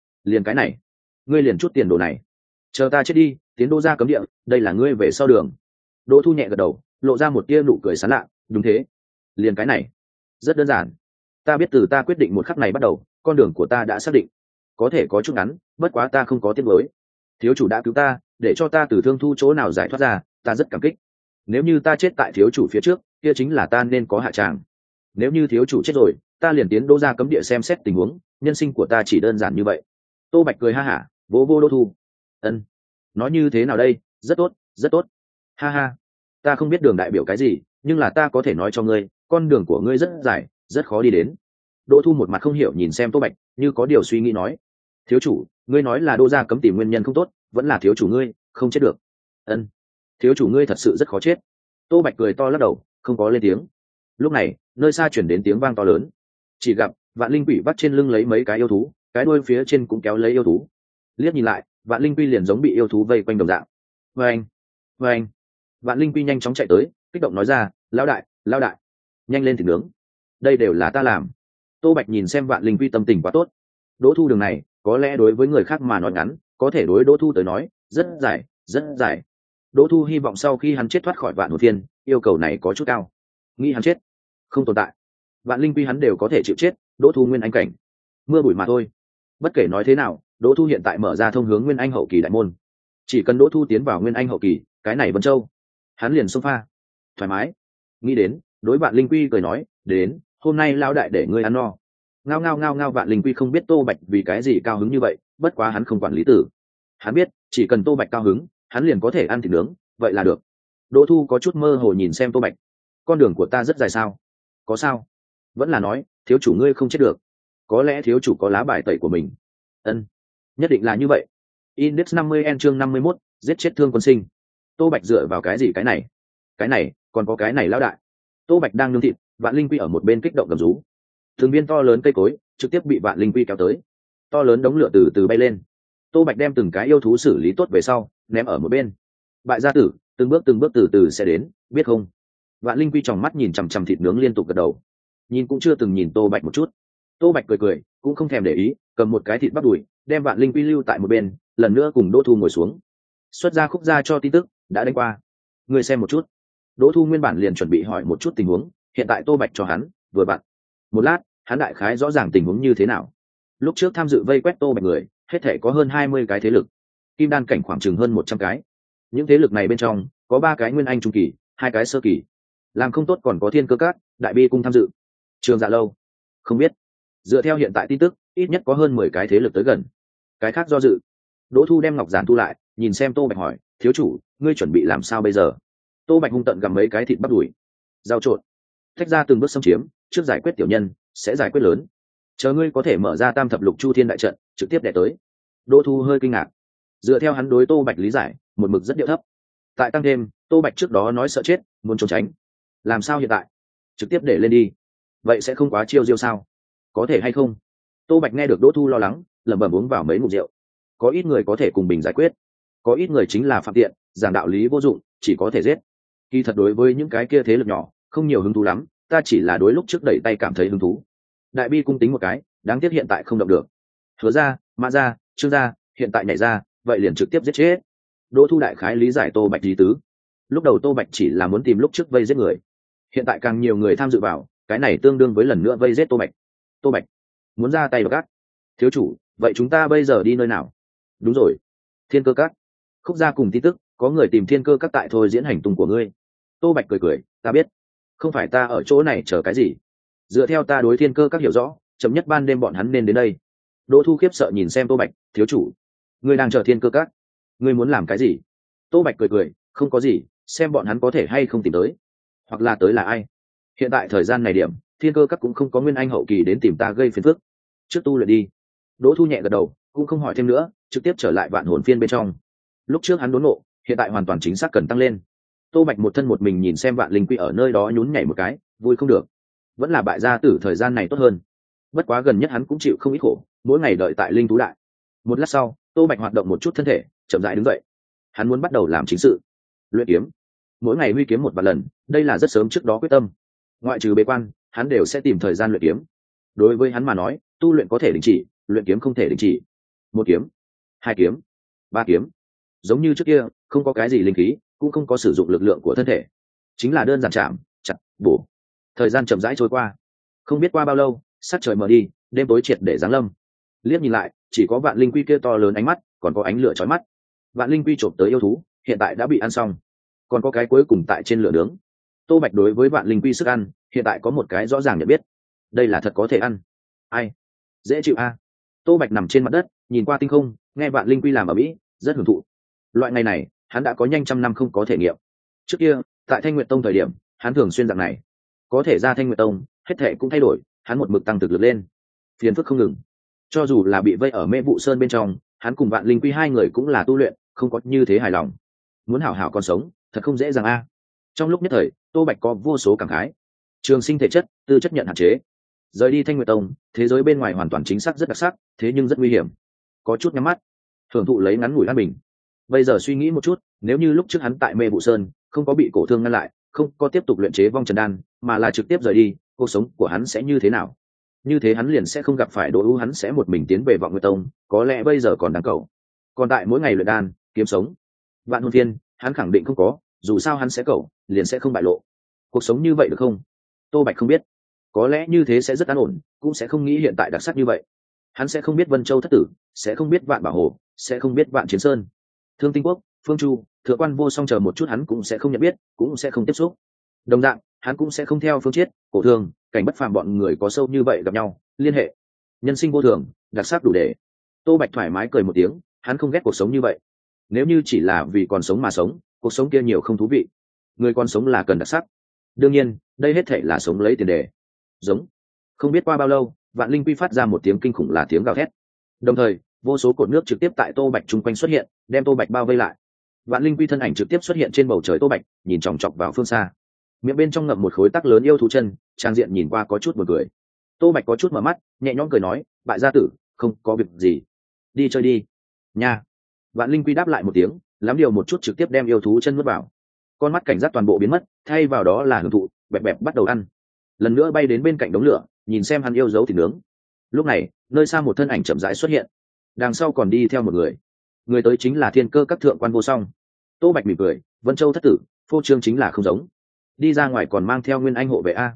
này, ngươi liền chút tiền đồ này, chờ ta chết đi, tiến Đỗ gia cấm địa, đây là ngươi về sau đường. Đỗ Thu nhẹ gật đầu, lộ ra một tia nụ cười sán lạ, đúng thế, liền cái này, rất đơn giản. Ta biết từ ta quyết định một khắc này bắt đầu, con đường của ta đã xác định. Có thể có chút ngắn, bất quá ta không có tiếc nuối. Thiếu chủ đã cứu ta, để cho ta từ Thương Thu chỗ nào giải thoát ra, ta rất cảm kích. Nếu như ta chết tại thiếu chủ phía trước, kia chính là ta nên có hạ tràng. Nếu như thiếu chủ chết rồi, ta liền tiến Đỗ gia cấm địa xem xét tình huống, nhân sinh của ta chỉ đơn giản như vậy. Tô Bạch cười ha hả, vỗ vô Đỗ Thu. Ân, nói như thế nào đây? Rất tốt, rất tốt. Ha ha, ta không biết đường đại biểu cái gì, nhưng là ta có thể nói cho ngươi, con đường của ngươi rất dài, rất khó đi đến. Đỗ Thu một mặt không hiểu nhìn xem Tô Bạch, như có điều suy nghĩ nói, thiếu chủ, ngươi nói là Đỗ gia cấm tìm nguyên nhân không tốt, vẫn là thiếu chủ ngươi không chết được. Ân, thiếu chủ ngươi thật sự rất khó chết. Tô Bạch cười to lắc đầu, không có lên tiếng. Lúc này, nơi xa chuyển đến tiếng vang to lớn, chỉ gặp Vạn Linh Quỷ bắt trên lưng lấy mấy cái yêu thú, cái đuôi phía trên cũng kéo lấy yêu thú. Liếc nhìn lại, Vạn Linh Quy liền giống bị yêu thú vây quanh đồng dạng. Vâng, vâng. Vạn Linh Quy nhanh chóng chạy tới, kích động nói ra, lão đại, nhanh lên thịt nướng, đây đều là ta làm. Tô Bạch nhìn xem Vạn Linh Quy tâm tình quá tốt. Đỗ Thu đường này, có lẽ đối với người khác mà nói ngắn, có thể đối Đỗ Thu tới nói, rất dài, rất dài. Đỗ Thu hy vọng sau khi hắn chết thoát khỏi Vạn Hồn Phiên, yêu cầu này có chút cao. Nghĩ hắn chết, không tồn tại. Vạn Linh Quy hắn đều có thể chịu chết, Đỗ Thu nguyên anh cảnh, mưa bụi mà thôi. Bất kể nói thế nào, Đỗ Thu hiện tại mở ra thông hướng nguyên anh hậu kỳ đại môn. Chỉ cần Đỗ Thu tiến vào nguyên anh hậu kỳ, cái này Vân Châu, hắn liền xông pha, thoải mái. Nghĩ đến, đối Vạn Linh Quy cười nói, đến, hôm nay lão đại để ngươi ăn no. Ngao ngao ngao ngao. Vạn Linh Quy không biết Tô Bạch vì cái gì cao hứng như vậy, bất quá hắn không quản lý tử. Hắn biết, chỉ cần Tô Bạch cao hứng, hắn liền có thể ăn thịt nướng, vậy là được. Đỗ Thu có chút mơ hồ nhìn xem Tô Bạch, con đường của ta rất dài sao? Có sao? Vẫn là nói, thiếu chủ ngươi không chết được. Có lẽ thiếu chủ có lá bài tẩy của mình. Ân, nhất định là như vậy. Index 50N chương 51, giết chết Thương Quân Sinh. Tô Bạch dựa vào cái gì cái này, còn có cái này lão đại. Tô Bạch đang nướng thịt, Vạn Linh Quy ở một bên kích động gầm rú. Từng viên to lớn cây cối trực tiếp bị Vạn Linh Quy kéo tới, to lớn đống lửa từ từ bay lên. Tô Bạch đem từng cái yêu thú xử lý tốt về sau, ném ở một bên. Bại gia tử, từng bước từ từ sẽ đến, biết không? Vạn Linh Quy tròng mắt nhìn chằm chằm thịt nướng liên tục gật đầu, nhìn cũng chưa từng nhìn Tô Bạch một chút. Tô Bạch cười, cũng không thèm để ý, cầm một cái thịt bắp đùi, đem Vạn Linh Quy lưu tại một bên, lần nữa cùng Đỗ Thu ngồi xuống. Xuất ra khúc ra cho tin tức, đã đánh qua. Ngươi xem một chút. Đỗ Thu nguyên bản liền chuẩn bị hỏi một chút tình huống, hiện tại Tô Bạch cho hắn vừa vặn. Một lát hắn đại khái rõ ràng tình huống như thế nào. Lúc trước tham dự vây quét Tô Bạch người hết thể có hơn 20 cái thế lực, kim đan cảnh khoảng chừng hơn 100 cái. Những thế lực này bên trong có 3 cái nguyên anh trung kỳ, 2 cái sơ kỳ, làm không tốt còn có Thiên Cơ Các, Đại Bi Cung tham dự. Trường Dạ Lâu không biết, dựa theo hiện tại tin tức ít nhất có hơn 10 cái thế lực tới gần. Cái khác do dự. Đỗ Thu đem ngọc giản thu lại, nhìn xem Tô Bạch hỏi, thiếu chủ ngươi chuẩn bị làm sao bây giờ? Tô Bạch hung tận gặm mấy cái thịt bắp đùi, giao trộn, thách ra từng bước xâm chiếm, trước giải quyết tiểu nhân sẽ giải quyết lớn, chờ ngươi có thể mở ra Tam Thập Lục Chu Thiên đại trận trực tiếp đẻ tới. Đỗ Thu hơi kinh ngạc, dựa theo hắn đối Tô Bạch lý giải một mực rất điệu thấp, tại tăng thêm Tô Bạch trước đó nói sợ chết muốn trốn tránh, làm sao hiện tại trực tiếp để lên đi, vậy sẽ không quá chiêu diêu sao? Có thể hay không? Tô Bạch nghe được Đỗ Thu lo lắng, lẩm bẩm uống vào mấy ngụm rượu. Có ít người có thể cùng bình giải quyết, có ít người chính là phạm tiện, giảng đạo lý vô dụng, chỉ có thể giết. Kỳ thật đối với những cái kia thế lực nhỏ không nhiều hứng thú lắm, ta chỉ là đối lúc trước đẩy tay cảm thấy hứng thú. Đại Bi Cung tính một cái, đáng tiếc hiện tại không động được. Hứa ra, Mã ra, Trương ra, hiện tại nhảy ra, vậy liền trực tiếp giết chết. Đỗ Thu đại khái lý giải Tô Bạch lý tứ. Lúc đầu Tô Bạch chỉ là muốn tìm lúc trước vây giết người, hiện tại càng nhiều người tham dự vào, cái này tương đương với lần nữa vây giết Tô Bạch. Tô Bạch muốn ra tay gắt. Thiếu chủ, vậy chúng ta bây giờ đi nơi nào? Đúng rồi, Thiên Cơ Các. Khúc gia cùng tin tức có người tìm Thiên Cơ Các tại thôi diễn hành tung của ngươi. Tô Bạch cười cười, ta biết, không phải ta ở chỗ này chờ cái gì. Dựa theo ta đối Thiên Cơ Các hiểu rõ, chậm nhất ban đêm bọn hắn nên đến đây. Đỗ Thu khiếp sợ nhìn xem Tô Bạch, thiếu chủ ngươi đang chờ Thiên Cơ Các, ngươi muốn làm cái gì? Tô Bạch cười cười, không có gì, xem bọn hắn có thể hay không tìm tới, hoặc là tới là ai. Hiện tại thời gian này điểm, Thiên Cơ Các cũng không có nguyên anh hậu kỳ đến tìm ta gây phiền phức, trước tu luyện đi. Đỗ Thu nhẹ gật đầu, cũng không hỏi thêm nữa, trực tiếp trở lại vạn hồn phiên bên trong. Lúc trước hắn đốn nộ, hiện tại hoàn toàn chính xác cần tăng lên. Tô Bạch một thân một mình nhìn xem vạn linh quy ở nơi đó nhún nhảy một cái, vui không được. Vẫn là bại gia tử thời gian này tốt hơn. Bất quá gần nhất hắn cũng chịu không ít khổ, mỗi ngày đợi tại linh thú đại. Một lát sau, Tô Bạch hoạt động một chút thân thể, chậm rãi đứng dậy. Hắn muốn bắt đầu làm chính sự, luyện kiếm. Mỗi ngày huy kiếm một vài lần, đây là rất sớm trước đó quyết tâm. Ngoại trừ bế quan, hắn đều sẽ tìm thời gian luyện kiếm. Đối với hắn mà nói, tu luyện có thể đình chỉ, luyện kiếm không thể đình chỉ. Một kiếm, 2 kiếm, 3 kiếm, giống như trước kia, không có cái gì linh khí, cũng không có sử dụng lực lượng của thân thể, chính là đơn giản chạm, chặt, bổ. Thời gian chậm rãi trôi qua, không biết qua bao lâu, sắc trời mờ đi, đêm tối triệt để giáng lâm. Liếc nhìn lại, chỉ có vạn linh quy kia to lớn ánh mắt, còn có ánh lửa chói mắt. Vạn linh quy trộm tới yêu thú, hiện tại đã bị ăn xong, còn có cái cuối cùng tại trên lửa nướng. Tô Bạch đối với vạn linh quy sức ăn, hiện tại có một cái rõ ràng nhận biết, đây là thật có thể ăn. Ai dễ chịu a? Tô Bạch nằm trên mặt đất, nhìn qua tinh không, nghe vạn linh quy làm ở mỹ, rất hưởng thụ. Loại ngày này, hắn đã có nhanh trăm năm không có thể nghiệm. Trước kia, tại Thanh Nguyệt Tông thời điểm, hắn thường xuyên dạng này, có thể ra Thanh Nguyệt Tông, hết thể cũng thay đổi, hắn một mực tăng thực lực lên, phiền phức không ngừng. Cho dù là bị vây ở Mê Vụ Sơn bên trong, hắn cùng vạn linh quy 2 người cũng là tu luyện, không có như thế hài lòng. Muốn hảo hảo còn sống, thật không dễ dàng a. Trong lúc nhất thời, Tô Bạch có vô số cảm khái. Trường sinh thể chất, tư chất nhận hạn chế. Rời đi Thanh Nguyệt Tông, thế giới bên ngoài hoàn toàn chính xác rất đặc sắc, thế nhưng rất nguy hiểm. Có chút nhắm mắt, thưởng thụ lấy ngắn ngủi an bình. Bây giờ suy nghĩ một chút, nếu như lúc trước hắn tại Mê Vụ Sơn, không có bị cổ thương ngăn lại, không có tiếp tục luyện chế vong trần đan, mà là trực tiếp rời đi, cuộc sống của hắn sẽ như thế nào? Như thế hắn liền sẽ không gặp phải Đỗ U, hắn sẽ một mình tiến về Vọng Nguyệt Tông, có lẽ bây giờ còn đáng cầu. Còn tại mỗi ngày luyện đan, kiếm sống. Vạn Hồn Thiên, hắn khẳng định không có, dù sao hắn sẽ cầu, liền sẽ không bại lộ. Cuộc sống như vậy được không? Tô Bạch không biết. Có lẽ như thế sẽ rất an ổn, cũng sẽ không nghĩ hiện tại đặc sắc như vậy. Hắn sẽ không biết Vân Châu thất tử, sẽ không biết Vạn Bảo Hồ, sẽ không biết Vạn Chiến Sơn, Thương Tinh Quốc, Phương Chu, Thượng Quan Vô Song chờ một chút hắn cũng sẽ không nhận biết, cũng sẽ không tiếp xúc. Đồng dạng, hắn cũng sẽ không theo Phương Chiết, Cổ Thương, Cảnh Bất Phàm bọn người có sâu như vậy gặp nhau, liên hệ. Nhân sinh vô thường, đặc sắc đủ để. Tô Bạch thoải mái cười một tiếng, hắn không ghét cuộc sống như vậy. Nếu như chỉ là vì còn sống mà sống, cuộc sống kia nhiều không thú vị. Người còn sống là cần đặc sắc. Đương nhiên, đây hết thảy là sống lấy tiền đề. Giống. Không biết qua bao lâu, vạn linh quy phát ra một tiếng kinh khủng là tiếng gào thét. Đồng thời, vô số cột nước trực tiếp tại Tô Bạch chung quanh xuất hiện, đem Tô Bạch bao vây lại. Vạn linh quy thân ảnh trực tiếp xuất hiện trên bầu trời Tô Bạch, nhìn chòng chọc vào phương xa. Miệng bên trong ngậm một khối tắc lớn yêu thú chân, trang diện nhìn qua có chút buồn cười. Tô Bạch có chút mở mắt, nhẹ nhõm cười nói, bại gia tử, không có việc gì, đi chơi đi nha. Vạn linh quy đáp lại một tiếng, lắm điều một chút trực tiếp đem yêu thú chân nuốt vào. Con mắt cảnh giác toàn bộ biến mất, thay vào đó là hưởng thụ, bẹp bẹp bắt đầu ăn. Lần nữa bay đến bên cạnh đống lửa, nhìn xem hắn yêu dấu thịt nướng. Lúc này, nơi xa một thân ảnh chậm rãi xuất hiện, đằng sau còn đi theo một người. Người tới chính là Thiên Cơ Các thượng quan Vô Song. Tô Bạch mỉm cười, Vân Châu thất tử, phô trương chính là không giống. Đi ra ngoài còn mang theo nguyên anh hộ vệ a.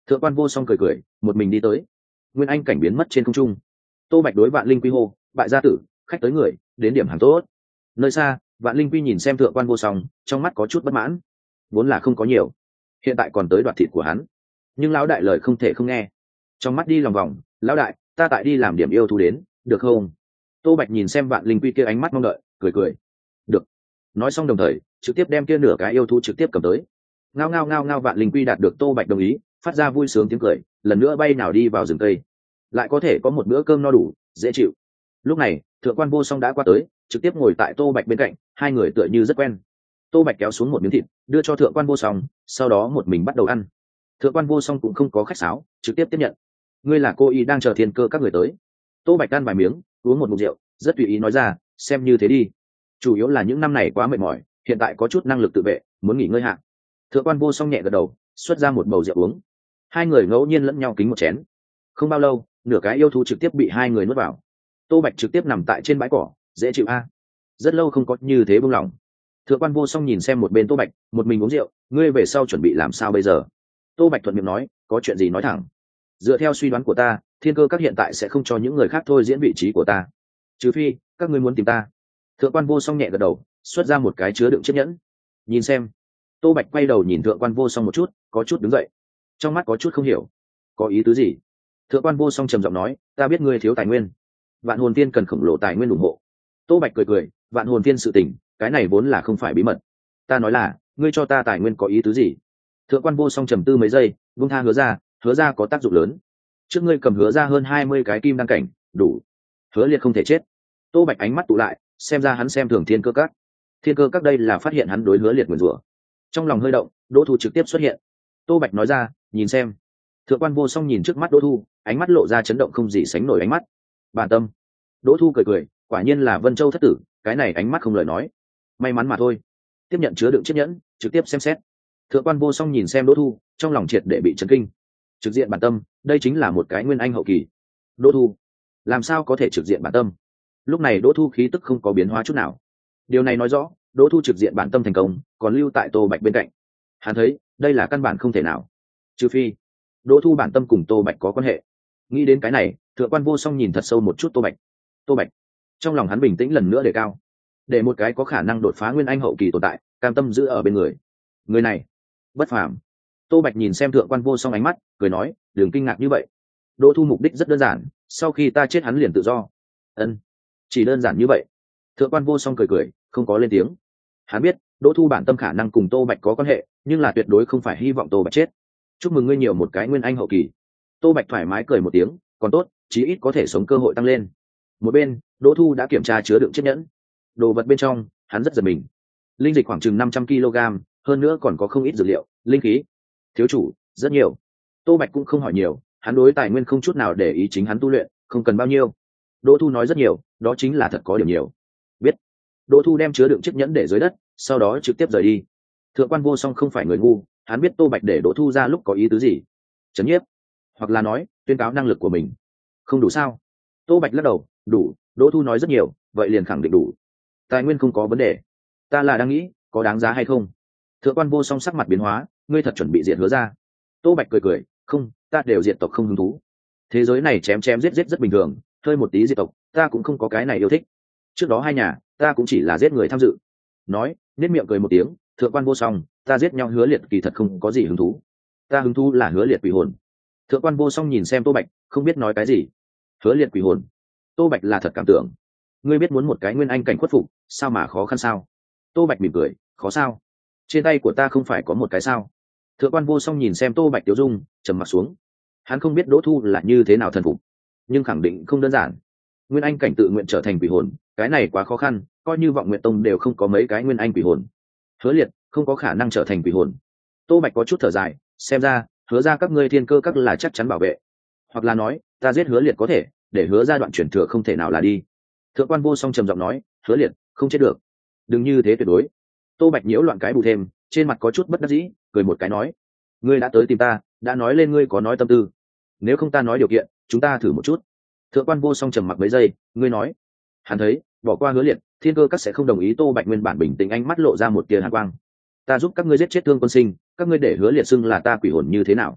Thượng quan vô song cười cười, một mình đi tới. Nguyên anh cảnh biến mất trên không trung. Tô Bạch đối Vạn Linh Quy hô, bại gia tử, khách tới người, đến điểm hàng tốt. Nơi xa, Vạn Linh Quy nhìn xem thượng quan vô song, trong mắt có chút bất mãn. Vốn là không có nhiều, hiện tại còn tới đoạt thịt của hắn. Nhưng lão đại lời không thể không nghe. Trong mắt đi lòng vòng, lão đại, ta tại đi làm điểm yêu thú đến, được không? Tô Bạch nhìn xem Vạn Linh Quy kia ánh mắt mong đợi, cười cười. Được. Nói xong đồng thời, trực tiếp đem kia nửa cái yêu thú trực tiếp cầm tới. Ngao ngao ngao ngao, Vạn Linh Quy đạt được Tô Bạch đồng ý, phát ra vui sướng tiếng cười, lần nữa bay nào đi vào rừng cây. Lại có thể có một bữa cơm no đủ, dễ chịu. Lúc này, thượng quan vô song đã qua tới, trực tiếp ngồi tại Tô Bạch bên cạnh, hai người tựa như rất quen. Tô Bạch kéo xuống một miếng thịt, đưa cho thượng quan vô song, sau đó một mình bắt đầu ăn. Thượng quan vô song cũng không có khách sáo, trực tiếp tiếp nhận. Ngươi là cô y đang chờ thiên cơ các người tới. Tô Bạch ăn vài miếng, uống một ngụm rượu, rất tùy ý nói ra, xem như thế đi. Chủ yếu là những năm này quá mệt mỏi, hiện tại có chút năng lực tự vệ, muốn nghỉ ngơi hạ. Thượng quan vô song nhẹ gật đầu, xuất ra một bầu rượu uống. Hai người ngẫu nhiên lẫn nhau kính một chén. Không bao lâu, nửa cái yêu thú trực tiếp bị hai người nuốt vào. Tô Bạch trực tiếp nằm tại trên bãi cỏ, dễ chịu a. Rất lâu không có như thế buông lỏng. Thượng quan vô song nhìn xem một bên Tô Bạch, một mình uống rượu, ngươi về sau chuẩn bị làm sao bây giờ? Tô Bạch thuận miệng nói, có chuyện gì nói thẳng. Dựa theo suy đoán của ta, thiên cơ các hiện tại sẽ không cho những người khác thôi diễn vị trí của ta, trừ phi các ngươi muốn tìm ta. Thượng quan vô song nhẹ gật đầu, xuất ra một cái chứa đựng chiếc nhẫn. Nhìn xem. Tô Bạch quay đầu nhìn thượng quan vô song một chút, có chút đứng dậy, trong mắt có chút không hiểu, có ý tứ gì. Thượng quan vô song trầm giọng nói, ta biết ngươi thiếu tài nguyên, Vạn Hồn Tiên cần khổng lồ tài nguyên ủng hộ. Tô Bạch cười cười, Vạn Hồn Tiên sự tình, cái này vốn là không phải bí mật. Ta nói là, ngươi cho ta tài nguyên có ý tứ gì? Thượng quan vô song trầm tư mấy giây, vung tha hứa ra có tác dụng lớn. Trước ngươi cầm hứa ra hơn 20 cái kim đăng cảnh, đủ. Hứa liệt không thể chết. Tô Bạch ánh mắt tụ lại, xem ra hắn xem thường thiên cơ các. Thiên cơ các đây là phát hiện hắn đối hứa liệt nguyền rủa. Trong lòng hơi động, Đỗ Thu trực tiếp xuất hiện. Tô Bạch nói ra, nhìn xem. Thượng quan vô song nhìn trước mắt Đỗ Thu, ánh mắt lộ ra chấn động không gì sánh nổi ánh mắt. Bản tâm. Đỗ Thu cười cười, quả nhiên là Vân Châu thất tử, cái này ánh mắt không lời nói. May mắn mà thôi. Tiếp nhận chứa đựng chiếc nhẫn, trực tiếp xem xét. Thượng quan vô song nhìn xem Đỗ Thu, trong lòng triệt để bị chấn kinh. Trực diện bản tâm, đây chính là một cái nguyên anh hậu kỳ. Đỗ Thu, làm sao có thể trực diện bản tâm? Lúc này Đỗ Thu khí tức không có biến hóa chút nào. Điều này nói rõ, Đỗ Thu trực diện bản tâm thành công, còn lưu tại Tô Bạch bên cạnh. Hắn thấy, đây là căn bản không thể nào. Trừ phi, Đỗ Thu bản tâm cùng Tô Bạch có quan hệ. Nghĩ đến cái này, thượng quan vô song nhìn thật sâu một chút Tô Bạch. Tô Bạch, trong lòng hắn bình tĩnh lần nữa đề cao. Để một cái có khả năng đột phá nguyên anh hậu kỳ tồn tại, cam tâm giữ ở bên người. Người này, bất phàm. Tô Bạch nhìn xem thượng quan vô song ánh mắt, cười nói, đừng kinh ngạc như vậy. Đỗ Thu mục đích rất đơn giản, sau khi ta chết hắn liền tự do. Ân, chỉ đơn giản như vậy. Thượng quan vô song cười cười, không có lên tiếng. Hắn biết, Đỗ Thu bản tâm khả năng cùng Tô Bạch có quan hệ, nhưng là tuyệt đối không phải hy vọng Tô Bạch chết. Chúc mừng ngươi nhiều một cái nguyên anh hậu kỳ. Tô Bạch thoải mái cười một tiếng, còn tốt, chí ít có thể sống cơ hội tăng lên. Một bên, Đỗ Thu đã kiểm tra chứa đựng chiếc nhẫn. Đồ vật bên trong, hắn rất giật mình. Linh dịch khoảng chừng 500 kg, hơn nữa còn có không ít dược liệu, linh khí. Thiếu chủ, rất nhiều. Tô Bạch cũng không hỏi nhiều, hắn đối tài nguyên không chút nào để ý, chính hắn tu luyện, không cần bao nhiêu. Đỗ Thu nói rất nhiều, đó chính là thật có điểm nhiều. Biết. Đỗ Thu đem chứa đựng chiếc nhẫn để dưới đất, sau đó trực tiếp rời đi. Thượng quan vô song không phải người ngu, hắn biết Tô Bạch để Đỗ Thu ra lúc có ý tứ gì. Chấn nhiếp, hoặc là nói, tuyên cáo năng lực của mình. Không đủ sao? Tô Bạch lắc đầu, đủ. Đỗ Thu nói rất nhiều, vậy liền khẳng định đủ. Tài nguyên không có vấn đề. Ta là đang nghĩ, có đáng giá hay không? Thượng quan vô song sắc mặt biến hóa, ngươi thật chuẩn bị diệt hứa ra? Tô Bạch cười cười, không, ta đều diệt tộc không hứng thú. Thế giới này chém chém giết giết rất bình thường, hơi một tí diệt tộc, ta cũng không có cái này yêu thích. Trước đó hai nhà, ta cũng chỉ là giết người tham dự. Nói, nét miệng cười một tiếng, thượng quan vô song, ta giết nhau hứa liệt kỳ thật không có gì hứng thú. Ta hứng thú là hứa liệt quỷ hồn. Thượng quan vô song nhìn xem Tô Bạch, không biết nói cái gì. Hứa liệt quỷ hồn. Tô Bạch là thật cảm tưởng. Ngươi biết muốn một cái nguyên anh cảnh khuất phục, sao mà khó khăn sao? Tô Bạch mỉm cười, khó sao? Trên tay của ta không phải có một cái sao? Thượng quan vô song nhìn xem Tô Bạch tiêu dung, trầm mặt xuống. Hắn không biết Đỗ Thu là như thế nào thần phục, nhưng khẳng định không đơn giản. Nguyên anh cảnh tự nguyện trở thành quỷ hồn, cái này quá khó khăn, coi như Vọng Nguyện Tông đều không có mấy cái nguyên anh quỷ hồn. Hứa liệt không có khả năng trở thành quỷ hồn. Tô Bạch có chút thở dài, xem ra hứa ra các ngươi thiên cơ các là chắc chắn bảo vệ, hoặc là nói ta giết hứa liệt có thể để hứa ra đoạn chuyển thừa không thể nào là đi. Thượng quan vô song trầm giọng nói, hứa liệt không chết được, đừng như thế tuyệt đối. Tô Bạch nhiễu loạn cái bù thêm, trên mặt có chút bất đắc dĩ, cười một cái nói, ngươi đã tới tìm ta, đã nói lên ngươi có nói tâm tư, nếu không ta nói điều kiện, chúng ta thử một chút. Thượng quan vô song trầm mặc mấy giây, ngươi nói. Hắn thấy bỏ qua hứa liệt, thiên cơ các sẽ không đồng ý. Tô Bạch nguyên bản bình tĩnh ánh mắt lộ ra một tia hàn quang. Ta giúp các ngươi giết chết Thương Quân Sinh, các ngươi để hứa liệt xưng là ta quỷ hồn như thế nào?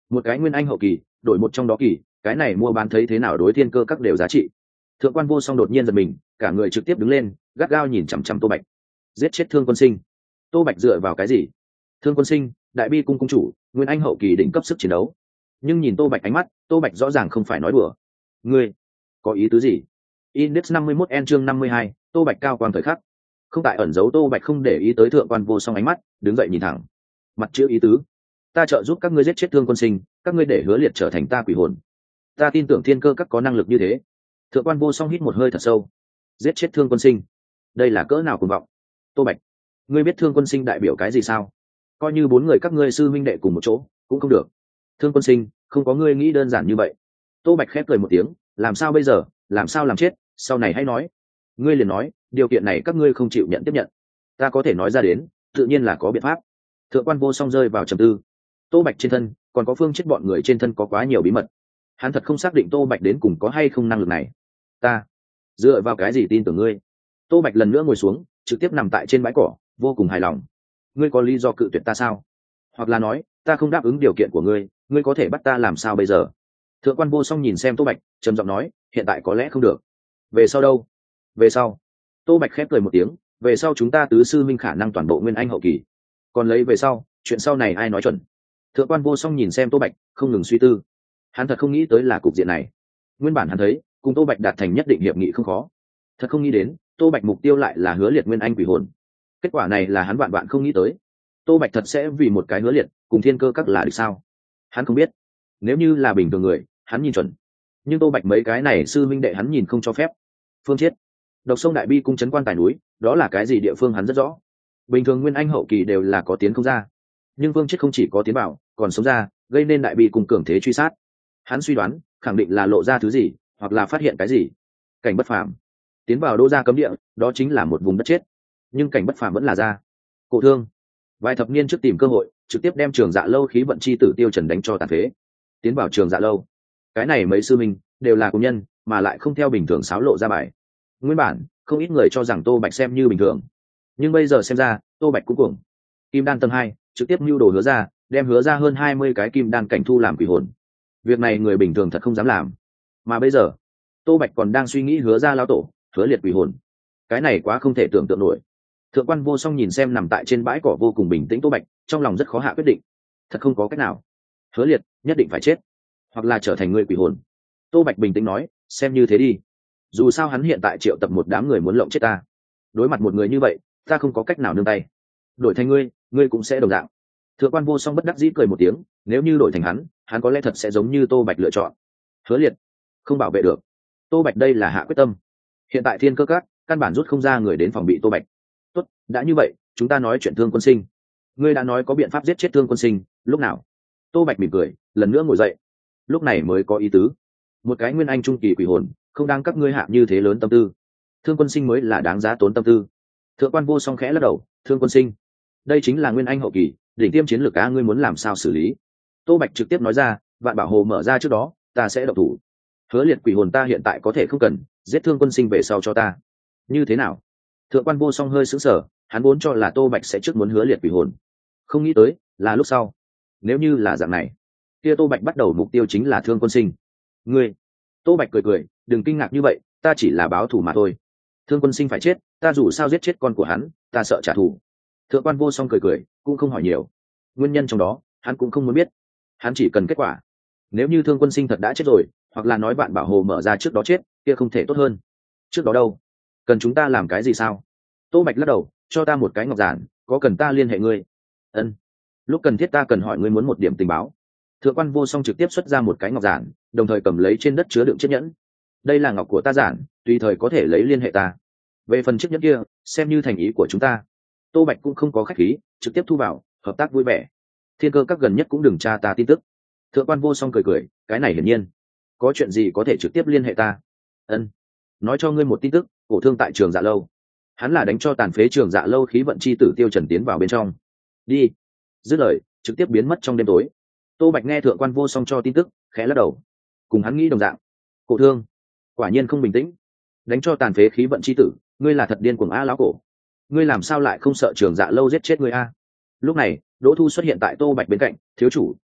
một cái nguyên anh hậu kỳ đổi một trong đó kỳ, cái này mua bán thấy thế nào đối thiên cơ các đều giá trị. Thượng quan vô song đột nhiên giật mình, cả người trực tiếp đứng lên, gắt gao nhìn chằm chằm Tô Bạch. Giết chết Thương Quân Sinh. Tô Bạch dựa vào cái gì? Thương Quân Sinh, Đại Bi cung cung chủ, nguyên anh hậu kỳ đỉnh cấp sức chiến đấu. Nhưng nhìn Tô Bạch ánh mắt, Tô Bạch rõ ràng không phải nói đùa. Ngươi có ý tứ gì? Index 51 N chương 52, Tô Bạch cao quang thời khắc. Không tại ẩn giấu, Tô Bạch không để ý tới Thượng quan vô song ánh mắt, đứng dậy nhìn thẳng. Mặt chữ ý tứ. Ta trợ giúp các ngươi giết chết Thương Quân Sinh, các ngươi để Hứa Liệt trở thành ta quỷ hồn. Ta tin tưởng thiên cơ các có năng lực như thế. Thượng quan vô song hít một hơi thật sâu. Giết chết Thương Quân Sinh, đây là cỡ nào cuồng vọng. Tô Bạch, ngươi biết Thương Quân Sinh đại biểu cái gì sao? Coi như 4 người các ngươi sư minh đệ cùng một chỗ cũng không được. Thương Quân Sinh, không có ngươi nghĩ đơn giản như vậy. Tô Bạch khép cười một tiếng, làm sao bây giờ, làm sao làm chết, sau này hãy nói. Ngươi liền nói, điều kiện này các ngươi không chịu nhận tiếp nhận. Ta có thể nói ra đến, tự nhiên là có biện pháp. Thượng quan vô song rơi vào trầm tư. Tô Bạch trên thân còn có Phương Chết bọn người trên thân có quá nhiều bí mật, hắn thật không xác định Tô Bạch đến cùng có hay không năng lực này. Ta dựa vào cái gì tin tưởng ngươi? Tô Bạch lần nữa ngồi xuống, trực tiếp nằm tại trên bãi cỏ, vô cùng hài lòng. Ngươi có lý do cự tuyệt ta sao? Hoặc là nói, ta không đáp ứng điều kiện của ngươi, ngươi có thể bắt ta làm sao bây giờ? Thượng quan vô song nhìn xem Tô Bạch, trầm giọng nói, hiện tại có lẽ không được. Về sau đâu? Về sau. Tô Bạch khép cười một tiếng, về sau chúng ta tứ sư minh khả năng toàn bộ nguyên anh hậu kỳ. Còn lấy về sau, chuyện sau này ai nói chuẩn? Thượng quan vô song nhìn xem Tô Bạch, không ngừng suy tư. Hắn thật không nghĩ tới là cục diện này. Nguyên bản hắn thấy cùng Tô Bạch đạt thành nhất định hiệp nghị không khó, thật không nghĩ đến Tô Bạch mục tiêu lại là Hứa Liệt nguyên anh quỷ hồn. Kết quả này là hắn vạn không nghĩ tới. Tô Bạch thật sẽ vì một cái Hứa Liệt cùng thiên cơ các là được sao? Hắn không biết. Nếu như là bình thường người, hắn nhìn chuẩn. Nhưng Tô Bạch mấy cái này sư minh đệ hắn nhìn không cho phép. Phương Chiết, Độc Sông Đại Bi cung trấn quan tài núi, đó là cái gì địa phương hắn rất rõ. Bình thường nguyên anh hậu kỳ đều là có tiến không ra, nhưng Phương Chiết không chỉ có tiến bảo, còn sống ra, gây nên Đại Bi cung cường thế truy sát. Hắn suy đoán, khẳng định là lộ ra thứ gì, hoặc là phát hiện cái gì. Cảnh bất phàm tiến vào Đô Gia cấm địa, đó chính là một vùng đất chết. Nhưng cảnh bất phàm vẫn là ra. Cổ Thương vài thập niên trước tìm cơ hội, trực tiếp đem Trường Dạ lâu khí vận chi tử Tiêu Trần đánh cho tàn phế. Tiến vào Trường Dạ lâu, cái này mấy sư minh đều là công nhân, mà lại không theo bình thường xáo lộ ra bài. Nguyên bản không ít người cho rằng Tô Bạch xem như bình thường, nhưng bây giờ xem ra Tô Bạch cũng cuồng. Kim đan tầng 2, trực tiếp mưu đồ Hứa Gia, đem Hứa Gia hơn 20 cái kim đan cảnh thu làm quỷ hồn. Việc này người bình thường thật không dám làm, mà bây giờ Tô Bạch còn đang suy nghĩ Hứa Gia lão tổ, Hứa Liệt quỷ hồn. Cái này quá không thể tưởng tượng nổi. Thượng quan vô song nhìn xem nằm tại trên bãi cỏ vô cùng bình tĩnh Tô Bạch, trong lòng rất khó hạ quyết định. Thật không có cách nào, Hứa Liệt nhất định phải chết, hoặc là trở thành người quỷ hồn. Tô Bạch bình tĩnh nói, xem như thế đi. Dù sao hắn hiện tại triệu tập một đám người muốn lộng chết ta. Đối mặt một người như vậy, ta không có cách nào nương tay. Đổi thành ngươi cũng sẽ đồng dạng. Thượng quan vô song bất đắc dĩ cười một tiếng, nếu như đổi thành hắn có lẽ thật sẽ giống như Tô Bạch lựa chọn. Hứa Liệt không bảo vệ được. Tô Bạch đây là hạ quyết tâm. Hiện tại thiên cơ các căn bản rút không ra người đến phòng bị Tô Bạch. Tốt, đã như vậy, chúng ta nói chuyện Thương Quân Sinh. Ngươi đã nói có biện pháp giết chết Thương Quân Sinh, lúc nào? Tô Bạch mỉm cười, lần nữa ngồi dậy. Lúc này mới có ý tứ. Một cái nguyên anh trung kỳ quỷ hồn, không đang các ngươi hạ như thế lớn tâm tư. Thương Quân Sinh mới là đáng giá tốn tâm tư. Thượng quan vô song khẽ lắc đầu, Thương Quân Sinh, đây chính là nguyên anh hậu kỳ, đỉnh tiêm chiến lược á, ngươi muốn làm sao xử lý? Tô Bạch trực tiếp nói ra, Vạn Bảo Hồ mở ra trước đó, ta sẽ động thủ. Hứa Liệt quỷ hồn ta hiện tại có thể không cần, giết Thương Quân Sinh về sau cho ta. Như thế nào? Thượng quan vô song hơi sững sờ, hắn vốn cho là Tô Bạch sẽ trước muốn Hứa Liệt quỷ hồn, không nghĩ tới là lúc sau. Nếu như là dạng này, kia Tô Bạch bắt đầu mục tiêu chính là Thương Quân Sinh. Ngươi? Tô Bạch cười cười, đừng kinh ngạc như vậy, ta chỉ là báo thù mà thôi. Thương Quân Sinh phải chết, ta dù sao giết chết con của hắn, ta sợ trả thù. Thượng quan vô song cười cười, cũng không hỏi nhiều. Nguyên nhân trong đó, hắn cũng không muốn biết. Hắn chỉ cần kết quả. Nếu như Thương Quân Sinh thật đã chết rồi, hoặc là nói Vạn Bảo Hồ mở ra trước đó chết, kia không thể tốt hơn. Trước đó đâu? Cần chúng ta làm cái gì sao? Tô Bạch lắc đầu, cho ta một cái ngọc giản, có cần ta liên hệ ngươi? Ân. Lúc cần thiết ta cần hỏi ngươi muốn một điểm tình báo. Thượng quan vô song trực tiếp xuất ra một cái ngọc giản, đồng thời cầm lấy trên đất chứa đựng chiếc nhẫn. Đây là ngọc của ta giản, tùy thời có thể lấy liên hệ ta. Về phần chiếc nhẫn kia, xem như thành ý của chúng ta. Tô Bạch cũng không có khách khí, trực tiếp thu vào, hợp tác vui vẻ. Thiên cơ các gần nhất cũng đừng tra ta tin tức. Thượng quan vô song cười cười, cái này hiển nhiên. Có chuyện gì có thể trực tiếp liên hệ ta. Ân. Nói cho ngươi một tin tức, Cổ Thương tại Trường Dạ lâu. Hắn là đánh cho tàn phế Trường Dạ lâu khí vận chi tử Tiêu Trần tiến vào bên trong. Đi. Dứt lời, trực tiếp biến mất trong đêm tối. Tô Bạch nghe thượng quan vô song cho tin tức, khẽ lắc đầu. Cùng hắn nghĩ đồng dạng. Cổ Thương quả nhiên không bình tĩnh, đánh cho tàn phế khí vận chi tử, ngươi là thật điên cuồng a lão cổ. Ngươi làm sao lại không sợ Trường Dạ lâu giết chết ngươi a? Lúc này, Đỗ Thu xuất hiện tại Tô Bạch bên cạnh, thiếu chủ,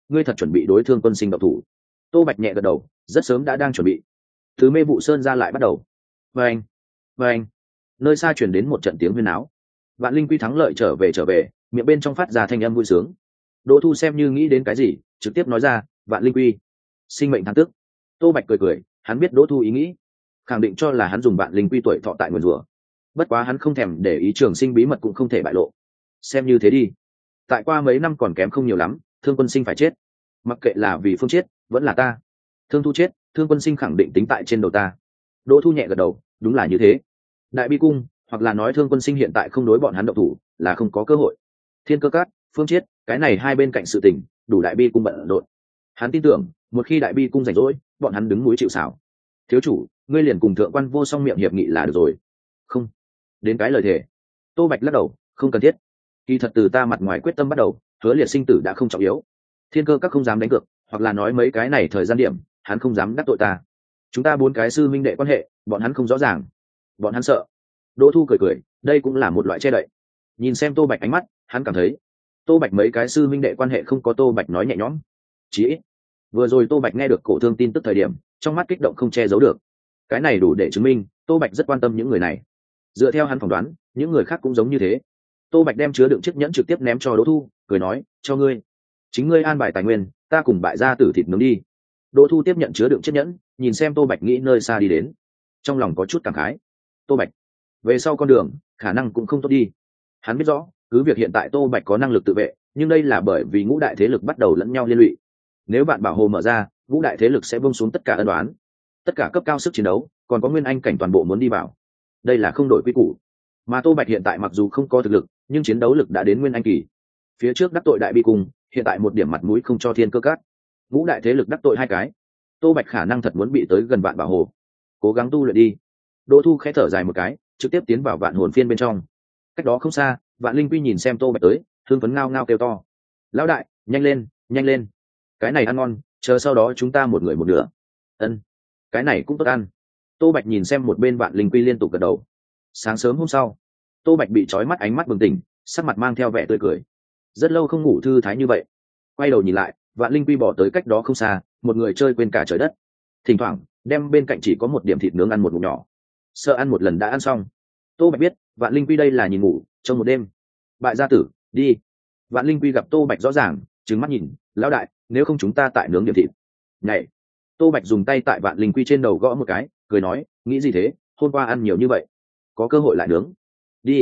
ngươi thật chuẩn bị đối Thương Quân Sinh độc thủ? Tô Bạch nhẹ gật đầu, rất sớm đã đang chuẩn bị. Từ Mê Vụ Sơn ra lại bắt đầu. Vâng, vâng. Nơi xa chuyển đến một trận tiếng huyên áo. Vạn Linh Quy thắng lợi trở về, miệng bên trong phát ra thanh âm vui sướng. Đỗ Thu xem như nghĩ đến cái gì, trực tiếp nói ra, Vạn Linh Quy, sinh mệnh thăng tức. Tô Bạch cười, hắn biết Đỗ Thu ý nghĩ, khẳng định cho là hắn dùng Vạn Linh Quy tuổi thọ tại nguồn rủa. Bất quá hắn không thèm để ý trường sinh bí mật cũng không thể bại lộ. Xem như thế đi. Tại qua mấy năm còn kém không nhiều lắm, Thương Quân Sinh phải chết. Mặc kệ là vì Phương chết, vẫn là ta. Thương Thu chết, Thương Quân Sinh khẳng định tính tại trên đầu ta. Đỗ Thu nhẹ gật đầu, đúng là như thế. Đại Bi Cung, hoặc là nói Thương Quân Sinh hiện tại không đối bọn hắn động thủ, là không có cơ hội. Thiên Cơ Cát, Phương Chiết, cái này hai bên cạnh sự tình, đủ Đại Bi Cung bận rộn. Hắn tin tưởng, một khi Đại Bi Cung rảnh rỗi, bọn hắn đứng núi chịu sào. Thiếu chủ, ngươi liền cùng Thượng Quan Vô Song miệng hiệp nghị là được rồi. Không, đến cái lời thề. Tô Bạch lắc đầu, không cần thiết. Kỳ thật từ ta mặt ngoài quyết tâm bắt đầu, hứa liệt sinh tử đã không trọng yếu. Thiên Cơ Các không dám đánh cược, hoặc là nói mấy cái này thời gian điểm, hắn không dám đắc tội ta. Chúng ta bốn cái sư minh đệ quan hệ, bọn hắn không rõ ràng, bọn hắn sợ. Đỗ Thu cười, đây cũng là một loại che đậy. Nhìn xem Tô Bạch ánh mắt, hắn cảm thấy Tô Bạch mấy cái sư minh đệ quan hệ không có Tô Bạch nói nhẹ nhõm. Chỉ ít vừa rồi Tô Bạch nghe được Cổ Thương tin tức thời điểm, trong mắt kích động không che giấu được. Cái này đủ để chứng minh Tô Bạch rất quan tâm những người này. Dựa theo hắn phỏng đoán, những người khác cũng giống như thế. Tô Bạch đem chứa đựng chiếc nhẫn trực tiếp ném cho Đỗ Thu, cười nói, cho ngươi, chính ngươi an bài tài nguyên, ta cùng bại gia tử thịt nướng đi. Đỗ Thu tiếp nhận chứa đựng chiếc nhẫn, nhìn xem Tô Bạch nghĩ nơi xa đi đến, trong lòng có chút cảm khái. Tô Bạch về sau con đường khả năng cũng không tốt đi. Hắn biết rõ, cứ việc hiện tại Tô Bạch có năng lực tự vệ, nhưng đây là bởi vì ngũ đại thế lực bắt đầu lẫn nhau liên lụy. Nếu bạn bảo hồ mở ra, ngũ đại thế lực sẽ buông xuống tất cả ân đoán, tất cả cấp cao sức chiến đấu, còn có nguyên anh cảnh toàn bộ muốn đi vào. Đây là không đổi quy củ. Mà Tô Bạch hiện tại mặc dù không có thực lực, nhưng chiến đấu lực đã đến nguyên anh kỳ. Phía trước đắc tội Đại Bi Cung, hiện tại một điểm mặt mũi không cho Thiên Cơ Cát. Ngũ đại thế lực đắc tội hai cái, Tô Bạch khả năng thật muốn bị tới gần Vạn Bảo Hồ. Cố gắng tu luyện đi. Đỗ Thu khẽ thở dài một cái, trực tiếp tiến vào Vạn Hồn Phiên bên trong. Cách đó không xa, Vạn Linh Quy nhìn xem Tô Bạch tới, hưng phấn ngao ngao kêu to, lão đại, nhanh lên, nhanh lên, cái này ăn ngon, chờ sau đó chúng ta một người một nửa. Ân, cái này cũng tốt ăn. Tô Bạch nhìn xem một bên Vạn Linh Quy liên tục gật đầu. Sáng sớm hôm sau, Tô Bạch bị trói mắt ánh mắt bừng tỉnh, sắc mặt mang theo vẻ tươi cười. Rất lâu không ngủ thư thái như vậy. Quay đầu nhìn lại, Vạn Linh Quy bỏ tới cách đó không xa, một người chơi quên cả trời đất. Thỉnh thoảng đem bên cạnh chỉ có một điểm thịt nướng ăn một ngụm nhỏ, sợ ăn một lần đã ăn xong. Tô Bạch biết Vạn Linh Quy đây là nhìn ngủ trong một đêm. Bại gia tử, đi. Vạn Linh Quy gặp Tô Bạch rõ ràng, trừng mắt nhìn, lão đại, nếu không chúng ta tại nướng điểm thịt. Này. Tô Bạch dùng tay tại Vạn Linh Quy trên đầu gõ một cái, cười nói, nghĩ gì thế, hôm qua ăn nhiều như vậy, có cơ hội lại nướng. Đi.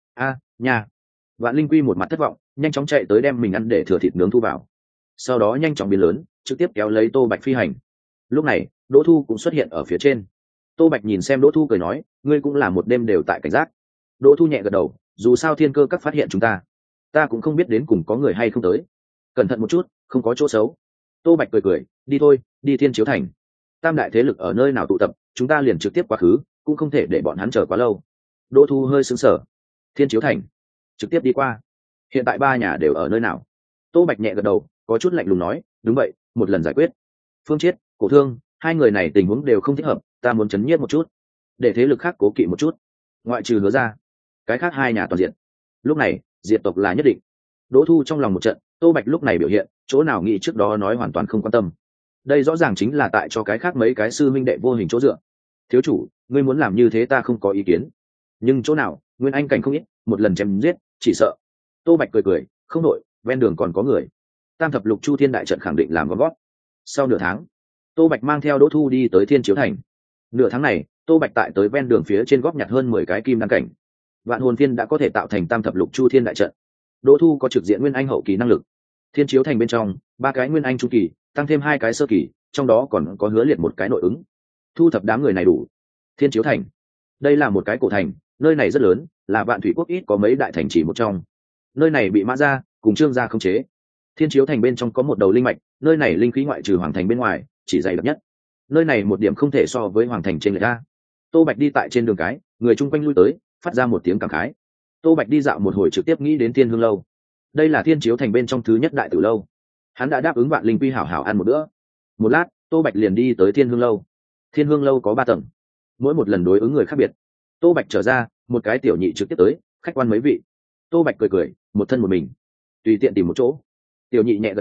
Nhà. Vạn Linh Quy một mặt thất vọng, nhanh chóng chạy tới đem mình ăn để thừa thịt nướng thu vào. Sau đó nhanh chóng biến lớn, trực tiếp kéo lấy Tô Bạch phi hành. Lúc này, Đỗ Thu cũng xuất hiện ở phía trên. Tô Bạch nhìn xem Đỗ Thu cười nói, ngươi cũng là một đêm đều tại cảnh giác. Đỗ Thu nhẹ gật đầu, dù sao Thiên Cơ Các phát hiện chúng ta cũng không biết đến cùng có người hay không tới. Cẩn thận một chút, không có chỗ xấu. Tô Bạch cười, đi thôi, đi Thiên Chiếu Thành. Tam đại thế lực ở nơi nào tụ tập, chúng ta liền trực tiếp quá khứ, cũng không thể để bọn hắn chờ quá lâu. Đỗ Thu hơi sững sờ. Thiên Chiếu Thành, trực tiếp đi qua. Hiện tại ba nhà đều ở nơi nào? Tô Bạch nhẹ gật đầu, có chút lạnh lùng nói, đúng vậy, một lần giải quyết. Phương Chiết, Cổ Thương, hai người này tình huống đều không thích hợp, ta muốn chấn nhiếp một chút, để thế lực khác cố kỵ một chút. Ngoại trừ Hứa ra, cái khác hai nhà toàn diện. Lúc này, diệt tộc là nhất định. Đỗ Thu trong lòng một trận, Tô Bạch lúc này biểu hiện, chỗ nào nghĩ trước đó nói hoàn toàn không quan tâm. Đây rõ ràng chính là tại cho cái khác mấy cái sư minh đệ vô hình chỗ dựa. Thiếu chủ, ngươi muốn làm như thế ta không có ý kiến, nhưng chỗ nào nguyên anh cảnh không ít, một lần chém giết chỉ sợ. Tô Bạch cười, không nội, ven đường còn có người. Tam thập lục chu thiên đại trận khẳng định làm gom gót. Sau nửa tháng, Tô Bạch mang theo Đỗ Thu đi tới Thiên Chiếu Thành. Nửa tháng này, Tô Bạch tại tới ven đường phía trên góp nhặt hơn 10 cái kim đan cảnh. Vạn Hồn Phiên đã có thể tạo thành tam thập lục chu thiên đại trận. Đỗ Thu có trực diện nguyên anh hậu kỳ năng lực. Thiên Chiếu Thành bên trong, 3 cái nguyên anh trung kỳ, tăng thêm 2 cái sơ kỳ, trong đó còn có Hứa Liệt một cái nội ứng. Thu thập đám người này đủ. Thiên Chiếu Thành, đây là một cái cổ thành, nơi này rất lớn, là Vạn Thủy Quốc ít có mấy đại thành chỉ một trong. Nơi này bị Mã Gia cùng Trương gia khống chế. Thiên Chiếu Thành bên trong có một đầu linh mạch, nơi này linh khí ngoại trừ hoàng thành bên ngoài, chỉ dày đặc nhất. Nơi này một điểm không thể so với hoàng thành trên người ta. Tô Bạch đi tại trên đường cái, người chung quanh lui tới, phát ra một tiếng cảm khái. Tô Bạch đi dạo một hồi trực tiếp nghĩ đến Thiên Hương lâu. Đây là Thiên Chiếu Thành bên trong thứ nhất đại tử lâu. Hắn đã đáp ứng Vạn Linh Quy hảo hảo ăn một bữa. Một lát, Tô Bạch liền đi tới Thiên Hương lâu. Thiên Hương lâu có 3 tầng, mỗi một lần đối ứng người khác biệt. Tô Bạch trở ra, một cái tiểu nhị trực tiếp tới, khách quan mấy vị. Tô Bạch cười, một thân một mình, tùy tiện tìm một chỗ. Tiểu nhị nhẹ gật đầu,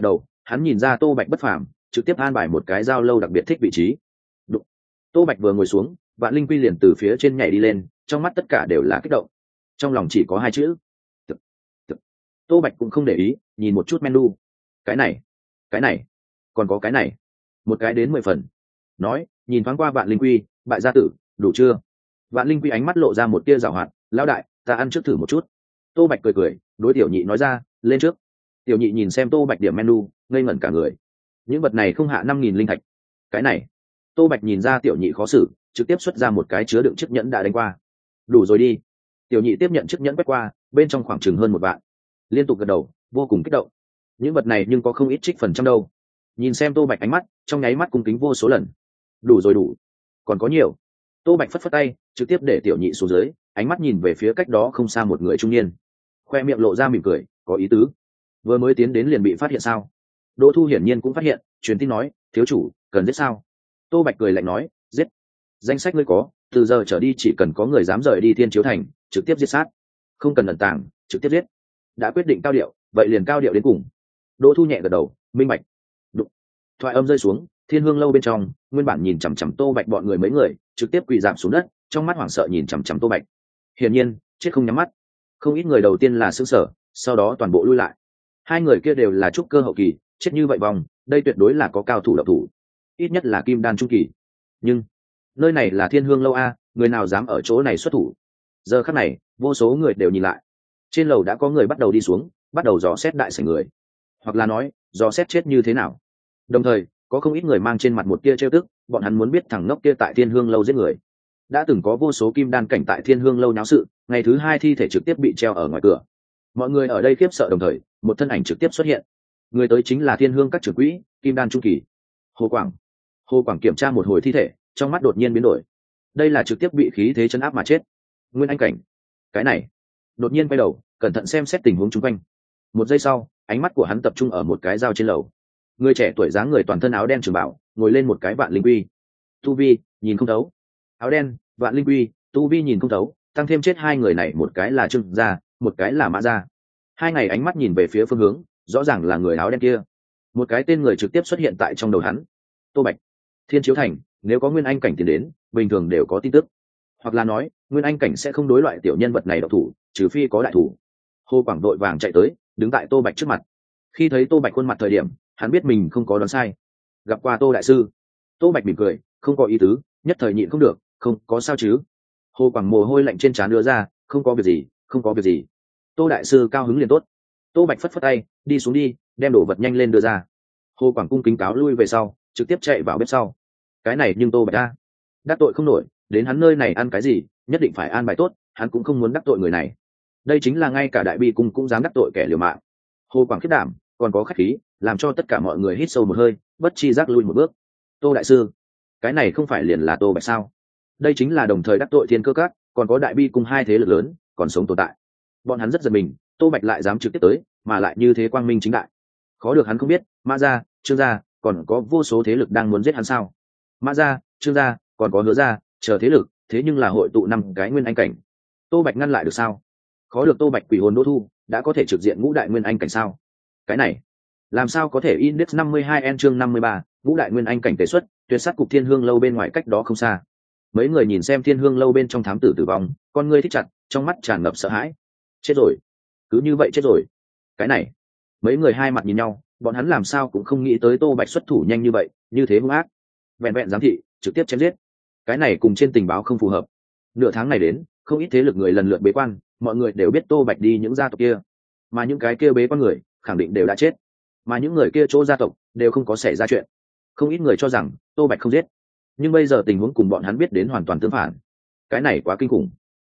hắn nhìn ra Tô Bạch bất phàm, trực tiếp an bài một cái giao lâu đặc biệt thích vị trí. Đụng. Tô Bạch vừa ngồi xuống, Vạn Linh Quy liền từ phía trên nhảy đi lên, trong mắt tất cả đều là kích động, trong lòng chỉ có hai chữ: Thực. Thực. Tô Bạch cũng không để ý, nhìn một chút menu. Cái này, còn có cái này, một cái đến 10 phần. Nói, nhìn thoáng qua Vạn Linh Quy, bại gia tử, đủ chưa? Vạn Linh Quy ánh mắt lộ ra một tia giảo hoạt, lão đại, ta ăn trước thử một chút. Tô Bạch cười cười, đối tiểu nhị nói ra, lên trước. Tiểu nhị nhìn xem Tô Bạch điểm menu, ngây ngẩn cả người. Những vật này không hạ 5.000 linh thạch. Cái này, Tô Bạch nhìn ra tiểu nhị khó xử, trực tiếp xuất ra một cái chứa đựng chiếc nhẫn đã đánh qua. Đủ rồi đi. Tiểu nhị tiếp nhận chiếc nhẫn quét qua, bên trong khoảng chừng hơn 1 vạn. Liên tục gật đầu, vô cùng kích động. Những vật này nhưng có không ít trích phần trăm đâu. Nhìn xem Tô Bạch ánh mắt, trong nháy mắt cung kính vô số lần. Đủ rồi đủ, còn có nhiều. Tô Bạch phất phất tay, trực tiếp để tiểu nhị xuống dưới, ánh mắt nhìn về phía cách đó không xa một người trung niên, khoe miệng lộ ra mỉm cười, có ý tứ. Vừa mới tiến đến liền bị phát hiện sao? Đỗ Thu hiển nhiên cũng phát hiện, truyền tin nói, thiếu chủ, cần giết sao? Tô Bạch cười lạnh nói, giết. Danh sách ngươi có, từ giờ trở đi chỉ cần có người dám rời đi Thiên Chiếu Thành, trực tiếp giết sát, không cần ẩn tàng, trực tiếp giết. Đã quyết định cao điệu, vậy liền cao điệu đến cùng. Đỗ Thu nhẹ gật đầu, minh bạch. Đụng. Thoại âm rơi xuống, Thiên Hương lâu bên trong, nguyên bản nhìn chằm chằm Tô Bạch bọn người mấy người, trực tiếp quỳ rạp xuống đất, trong mắt hoảng sợ nhìn chằm chằm Tô Bạch. Hiển nhiên, chết không nhắm mắt. Không ít người đầu tiên là sửng sở, sau đó toàn bộ lui lại. Hai người kia đều là trúc cơ hậu kỳ, chết như vậy vòng, đây tuyệt đối là có cao thủ độc thủ, ít nhất là kim đan trung kỳ. Nhưng nơi này là Thiên Hương lâu a, người nào dám ở chỗ này xuất thủ? Giờ khắc này, vô số người đều nhìn lại. Trên lầu đã có người bắt đầu đi xuống, bắt đầu dò xét đại sảnh người, hoặc là nói, dò xét chết như thế nào. Đồng thời, có không ít người mang trên mặt một tia trêu tức, bọn hắn muốn biết thằng ngốc kia tại Thiên Hương lâu giết người. Đã từng có vô số kim đan cảnh tại Thiên Hương lâu náo sự, ngày thứ 2 thi thể trực tiếp bị treo ở ngoài cửa. Mọi người ở đây khiếp sợ, đồng thời một thân ảnh trực tiếp xuất hiện. Người tới chính là Thiên Hương các trưởng quỹ, kim đan trung kỳ, Hồ Quảng. Hồ Quảng kiểm tra một hồi thi thể, trong mắt đột nhiên biến đổi. Đây là trực tiếp bị khí thế chấn áp mà chết. Nguyên anh cảnh. Cái này, đột nhiên quay đầu, cẩn thận xem xét tình huống xung quanh. Một giây sau, ánh mắt của hắn tập trung ở một cái dao trên lầu. Người trẻ tuổi dáng người toàn thân áo đen trường bảo, ngồi lên một cái Vạn Linh Quy. Tu vi nhìn không thấu. Áo đen, Vạn Linh Quy, tu vi nhìn không thấu, tăng thêm chết hai người này, một cái là Trương gia, một cái là Mã gia. Hai ngày ánh mắt nhìn về phía phương hướng, rõ ràng là người áo đen kia. Một cái tên người trực tiếp xuất hiện tại trong đầu hắn. Tô Bạch. Thiên Chiếu Thành, nếu có nguyên anh cảnh tiến đến, bình thường đều có tin tức. Hoặc là nói, nguyên anh cảnh sẽ không đối loại tiểu nhân vật này độc thủ, trừ phi có đại thủ. Hồ Quảng đội vàng chạy tới, đứng tại Tô Bạch trước mặt. Khi thấy Tô Bạch khuôn mặt thời điểm, hắn biết mình không có đoán sai. Gặp qua Tô đại sư. Tô Bạch mỉm cười, không có ý tứ, nhất thời nhịn không được, không có sao chứ? Hồ Quảng mồ hôi lạnh trên trán đưa ra, không có việc gì, không có việc gì. Tô đại sư cao hứng liền tốt. Tô Bạch phất phất tay, đi xuống đi, đem đồ vật nhanh lên đưa ra. Hồ Quảng cung kính cáo lui về sau, trực tiếp chạy vào bếp sau. Cái này nhưng Tô Bạch ta đắc tội không nổi, đến hắn nơi này ăn cái gì, nhất định phải an bài tốt, hắn cũng không muốn đắc tội người này. Đây chính là ngay cả Đại Bi cung cũng dám đắc tội kẻ liều mạng. Hồ Quảng khiết đảm, còn có khách khí, làm cho tất cả mọi người hít sâu một hơi, bất chi giác lui một bước. Tô đại sư, cái này không phải liền là Tô Bạch sao? Đây chính là đồng thời đắc tội Thiên Cơ Các, còn có Đại Bi cung hai thế lực lớn còn sống tồn tại. Bọn hắn rất giật mình, Tô Bạch lại dám trực tiếp tới, mà lại như thế quang minh chính đại. Khó được hắn không biết, Mã gia, Trương gia, còn có vô số thế lực đang muốn giết hắn sao? Mã gia, Trương gia, còn có Hứa gia, chờ thế lực, thế nhưng là hội tụ 5 cái nguyên anh cảnh. Tô Bạch ngăn lại được sao? Khó được Tô Bạch quỷ hồn Đỗ Thu đã có thể trực diện ngũ đại nguyên anh cảnh sao? Cái này, làm sao có thể? Index 52N chương 53, ngũ đại nguyên anh cảnh tế xuất, tuyệt sát cục Thiên Hương lâu bên ngoài cách đó không xa. Mấy người nhìn xem Thiên Hương lâu bên trong thám tử tử vong, con ngươi thích chặt, trong mắt tràn ngập sợ hãi. Chết rồi, cứ như vậy chết rồi. Cái này, mấy người hai mặt nhìn nhau, bọn hắn làm sao cũng không nghĩ tới Tô Bạch xuất thủ nhanh như vậy, như thế hung ác, vẹn vẹn giám thị, trực tiếp chém giết. Cái này cùng trên tình báo không phù hợp. Nửa tháng này đến, không ít thế lực người lần lượt bế quan, mọi người đều biết Tô Bạch đi những gia tộc kia, mà những cái kia bế quan người khẳng định đều đã chết, mà những người kia chỗ gia tộc đều không có xảy ra chuyện. Không ít người cho rằng Tô Bạch không giết, nhưng bây giờ tình huống cùng bọn hắn biết đến hoàn toàn tương phản. Cái này quá kinh khủng.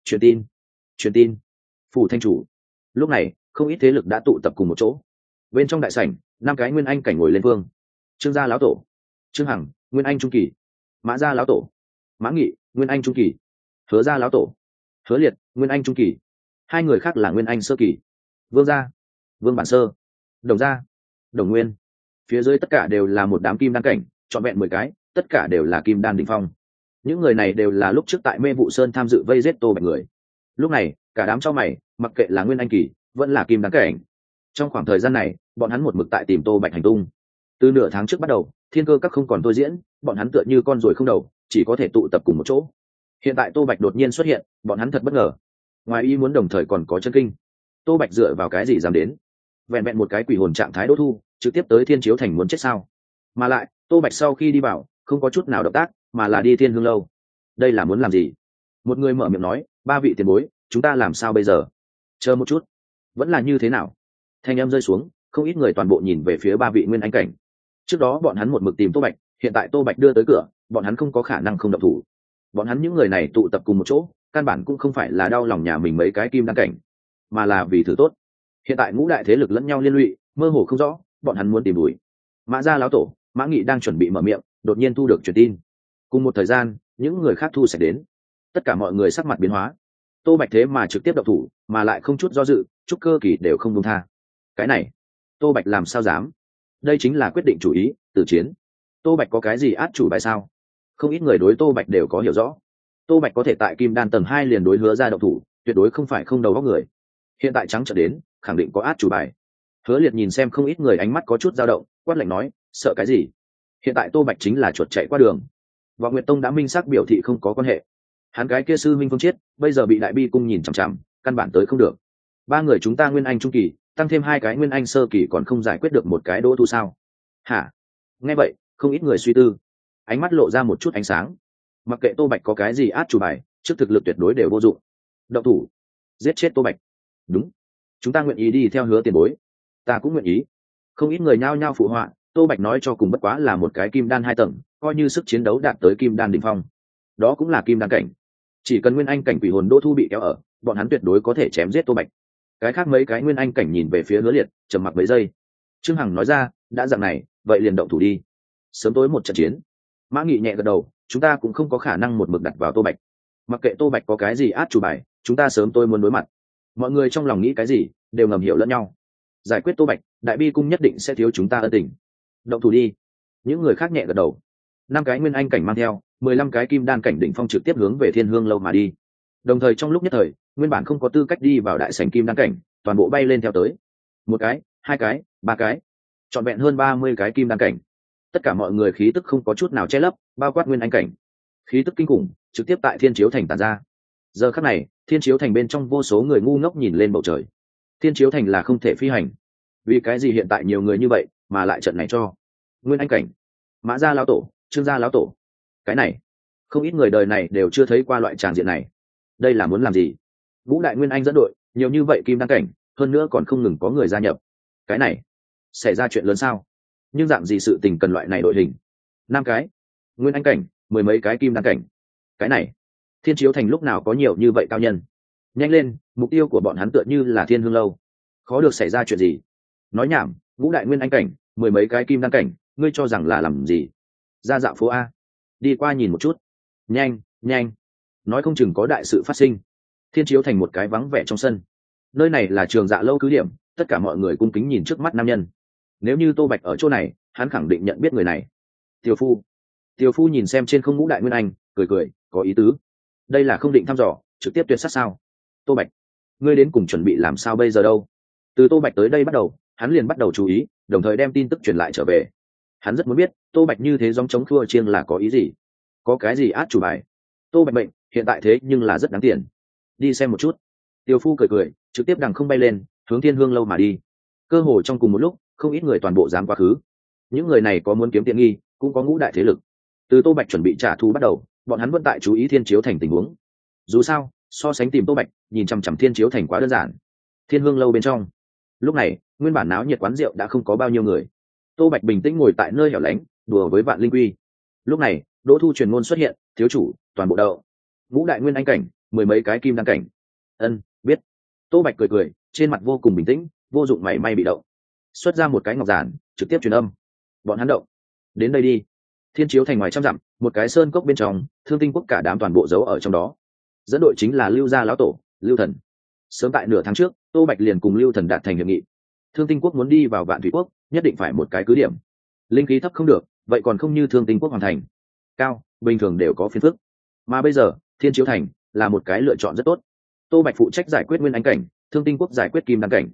Truyền tin. Phủ thanh chủ. Lúc này, không ít thế lực đã tụ tập cùng một chỗ. Bên trong đại sảnh, 5 cái nguyên anh cảnh ngồi lên vương. Trương gia lão tổ, Trương Hằng, nguyên anh trung kỳ. Mã gia lão tổ, Mã Nghị, nguyên anh trung kỳ. Hứa gia lão tổ, Hứa Liệt, nguyên anh trung kỳ. Hai người khác là nguyên anh sơ kỳ. Vương gia, Vương Bản Sơ. Đồng gia, Đồng Nguyên. Phía dưới tất cả đều là một đám kim đan cảnh, trọn vẹn 10 cái, tất cả đều là kim đan đỉnh phong. Những người này đều là lúc trước tại Mê Vụ Sơn tham dự vây giết Tô Bạch người. Lúc này, cả đám chau mày, mặc kệ là nguyên anh kỳ, vẫn là kim đan cảnh. Trong khoảng thời gian này bọn hắn một mực tại tìm Tô Bạch hành tung. Từ nửa tháng trước bắt đầu, thiên cơ các không còn tôi diễn, bọn hắn tựa như con ruồi không đầu, chỉ có thể tụ tập cùng một chỗ. Hiện tại Tô Bạch đột nhiên xuất hiện, bọn hắn thật bất ngờ. Ngoài ý muốn đồng thời còn có chân kinh. Tô Bạch dựa vào cái gì dám đến? Vẹn vẹn một cái quỷ hồn trạng thái Đỗ Thu, trực tiếp tới Thiên Chiếu Thành muốn chết sao? Mà lại, Tô Bạch sau khi đi vào, không có chút nào động tác, mà là đi Thiên Hương lâu. Đây là muốn làm gì? Một người mở miệng nói, ba vị tiền bối, chúng ta làm sao bây giờ? Chờ một chút, vẫn là như thế nào? Thanh âm rơi xuống, không ít người toàn bộ nhìn về phía ba vị nguyên anh cảnh. Trước đó bọn hắn một mực tìm Tô Bạch, hiện tại Tô Bạch đưa tới cửa, bọn hắn không có khả năng không động thủ. Bọn hắn những người này tụ tập cùng một chỗ, căn bản cũng không phải là đau lòng nhà mình mấy cái kim đăng cảnh, mà là vì thử tốt. Hiện tại ngũ đại thế lực lẫn nhau liên lụy, mơ hồ không rõ, bọn hắn muốn tìm đuổi. Mã Gia lão tổ, Mã Nghị đang chuẩn bị mở miệng, đột nhiên thu được truyền tin. Cùng một thời gian, những người khác thu sẽ đến. Tất cả mọi người sắc mặt biến hóa. Tô Bạch thế mà trực tiếp động thủ, mà lại không chút do dự, chút cơ kỳ đều không buông tha. Cái này, Tô Bạch làm sao dám? Đây chính là quyết định chủ ý, tử chiến. Tô Bạch có cái gì át chủ bài sao? Không ít người đối Tô Bạch đều có hiểu rõ. Tô Bạch có thể tại Kim Đan tầng 2 liền đối Hứa Ra động thủ, tuyệt đối không phải không đầu óc người. Hiện tại trắng trợn đến, khẳng định có át chủ bài. Hứa Liệt nhìn xem không ít người ánh mắt có chút dao động, quát lạnh nói, sợ cái gì? Hiện tại Tô Bạch chính là chuột chạy qua đường. Vọng Nguyệt Tông đã minh xác biểu thị không có quan hệ. Hắn cái kia sư minh Phương Chiết, bây giờ bị Đại Bi cung nhìn chằm chằm, căn bản tới không được. Ba người chúng ta nguyên anh trung kỳ, tăng thêm hai cái nguyên anh sơ kỳ còn không giải quyết được một cái Đỗ Thu sao? Hả? Nghe vậy, không ít người suy tư, ánh mắt lộ ra một chút ánh sáng. Mặc kệ Tô Bạch có cái gì át chủ bài, trước thực lực tuyệt đối đều vô dụng. Động thủ, giết chết Tô Bạch. Đúng, chúng ta nguyện ý đi theo Hứa tiền bối. Ta cũng nguyện ý. Không ít người nhao nhao phụ họa. Tô Bạch nói cho cùng bất quá là một cái kim đan 2 tầng, coi như sức chiến đấu đạt tới kim đan đỉnh phong, đó cũng là kim đan cảnh. Chỉ cần nguyên anh cảnh quỷ hồn Đỗ Thu bị kéo ở, bọn hắn tuyệt đối có thể chém giết Tô Bạch. Cái khác mấy cái nguyên anh cảnh nhìn về phía Hứa Liệt, trầm mặc mấy giây. Trương Hằng nói ra, đã dạng này, vậy liền động thủ đi. Sớm tối một trận chiến. Mã Nghị nhẹ gật đầu, chúng ta cũng không có khả năng một mực đặt vào Tô Bạch. Mặc kệ Tô Bạch có cái gì át chủ bài, chúng ta sớm tôi muốn đối mặt. Mọi người trong lòng nghĩ cái gì, đều ngầm hiểu lẫn nhau. Giải quyết Tô Bạch, Đại Bi cung nhất định sẽ thiếu chúng ta ân tình. Động thủ đi. Những người khác nhẹ gật đầu. 5 cái nguyên anh cảnh mang theo 15 cái kim đan cảnh đỉnh phong trực tiếp hướng về Thiên Hương lâu mà đi. Đồng thời trong lúc nhất thời, nguyên bản không có tư cách đi vào đại sảnh kim đan cảnh, toàn bộ bay lên theo tới. 1 cái, 2 cái, 3 cái, trọn vẹn hơn 30 cái kim đan cảnh. Tất cả mọi người khí tức không có chút nào che lấp, bao quát nguyên anh cảnh. Khí tức kinh khủng, trực tiếp tại Thiên Chiếu Thành tản ra. Giờ khắc này, Thiên Chiếu Thành bên trong vô số người ngu ngốc nhìn lên bầu trời. Thiên Chiếu Thành là không thể phi hành. Vì cái gì hiện tại nhiều người như vậy, mà lại trận này cho nguyên anh cảnh? Mã Gia lão tổ, Trương Gia lão tổ. Cái này, không ít người đời này đều chưa thấy qua loại tràng diện này. Đây là muốn làm gì? Vũ Đại Nguyên Anh dẫn đội, nhiều như vậy kim đan cảnh, hơn nữa còn không ngừng có người gia nhập. Cái này, xảy ra chuyện lớn sao? Nhưng dạng gì sự tình cần loại này đội hình? 5 cái nguyên anh cảnh, 10 mấy cái kim đan cảnh. Cái này, Thiên Chiếu Thành lúc nào có nhiều như vậy cao nhân? Nhanh lên, mục tiêu của bọn hắn tựa như là Thiên Hương lâu. Khó được xảy ra chuyện gì? Nói nhảm, Vũ Đại Nguyên Anh cảnh, 10 mấy cái kim đan cảnh, ngươi cho rằng là làm gì? Ra dạo phố A, đi qua nhìn một chút. Nhanh, nhanh, nói không chừng có đại sự phát sinh. Thiên Chiếu Thành một cái vắng vẻ trong sân. Nơi này là Trường Dạ lâu cứ điểm, tất cả mọi người cung kính nhìn trước mắt nam nhân. Nếu như Tô Bạch ở chỗ này, hắn khẳng định nhận biết người này. Tiểu Phu nhìn xem trên không Ngũ Đại Nguyên Anh, cười cười, có ý tứ. Đây là không định thăm dò, trực tiếp tuyệt sát sao? Tô Bạch, ngươi đến cùng chuẩn bị làm sao bây giờ đâu? Từ Tô Bạch tới đây bắt đầu, hắn liền bắt đầu chú ý, đồng thời đem tin tức truyền lại trở về. Hắn rất muốn biết, Tô Bạch như thế gióng chống khua chiêng là có ý gì? Có cái gì át chủ bài? Tô Bạch bệnh, hiện tại thế nhưng là rất đáng tiền. Đi xem một chút. Tiêu Phu cười cười, trực tiếp đằng không bay lên, hướng Thiên Hương lâu mà đi. Cơ hồ trong cùng một lúc, không ít người toàn bộ dám quá khứ. Những người này có muốn kiếm tiện nghi, cũng có ngũ đại thế lực. Từ Tô Bạch chuẩn bị trả thù bắt đầu, bọn hắn vẫn tại chú ý Thiên Chiếu Thành tình huống. Dù sao, so sánh tìm Tô Bạch, nhìn chằm chằm Thiên Chiếu Thành quá đơn giản. Thiên Hương lâu bên trong, lúc này, nguyên bản náo nhiệt quán rượu đã không có bao nhiêu người. Tô Bạch bình tĩnh ngồi tại nơi hẻo lánh, đùa với Vạn Linh Quy. Lúc này, Đỗ Thu truyền ngôn xuất hiện, thiếu chủ, toàn bộ đậu. Ngũ Đại Nguyên Anh cảnh, 10 mấy cái kim đan cảnh. Ân, biết. Tô Bạch cười cười, trên mặt vô cùng bình tĩnh, vô dụng mảy may bị động. Xuất ra một cái ngọc giản, trực tiếp truyền âm. Bọn hắn động. Đến đây đi. Thiên Chiếu Thành ngoài trăm dặm, một cái sơn cốc bên trong, Thương Tinh Quốc cả đám toàn bộ giấu ở trong đó. Dẫn đội chính là Lưu Gia lão tổ, Lưu Thần. Sớm tại nửa tháng trước, Tô Bạch liền cùng Lưu Thần đạt thành hiệp nghị. Thương Tinh Quốc muốn đi vào Vạn Thủy Quốc, nhất định phải một cái cứ điểm. Linh khí thấp không được, vậy còn không như Thương Tinh Quốc hoàn thành. Cao, bình thường đều có phiền phức. Mà bây giờ, Thiên Chiếu Thành là một cái lựa chọn rất tốt. Tô Bạch phụ trách giải quyết nguyên anh cảnh, Thương Tinh Quốc giải quyết kim đan cảnh.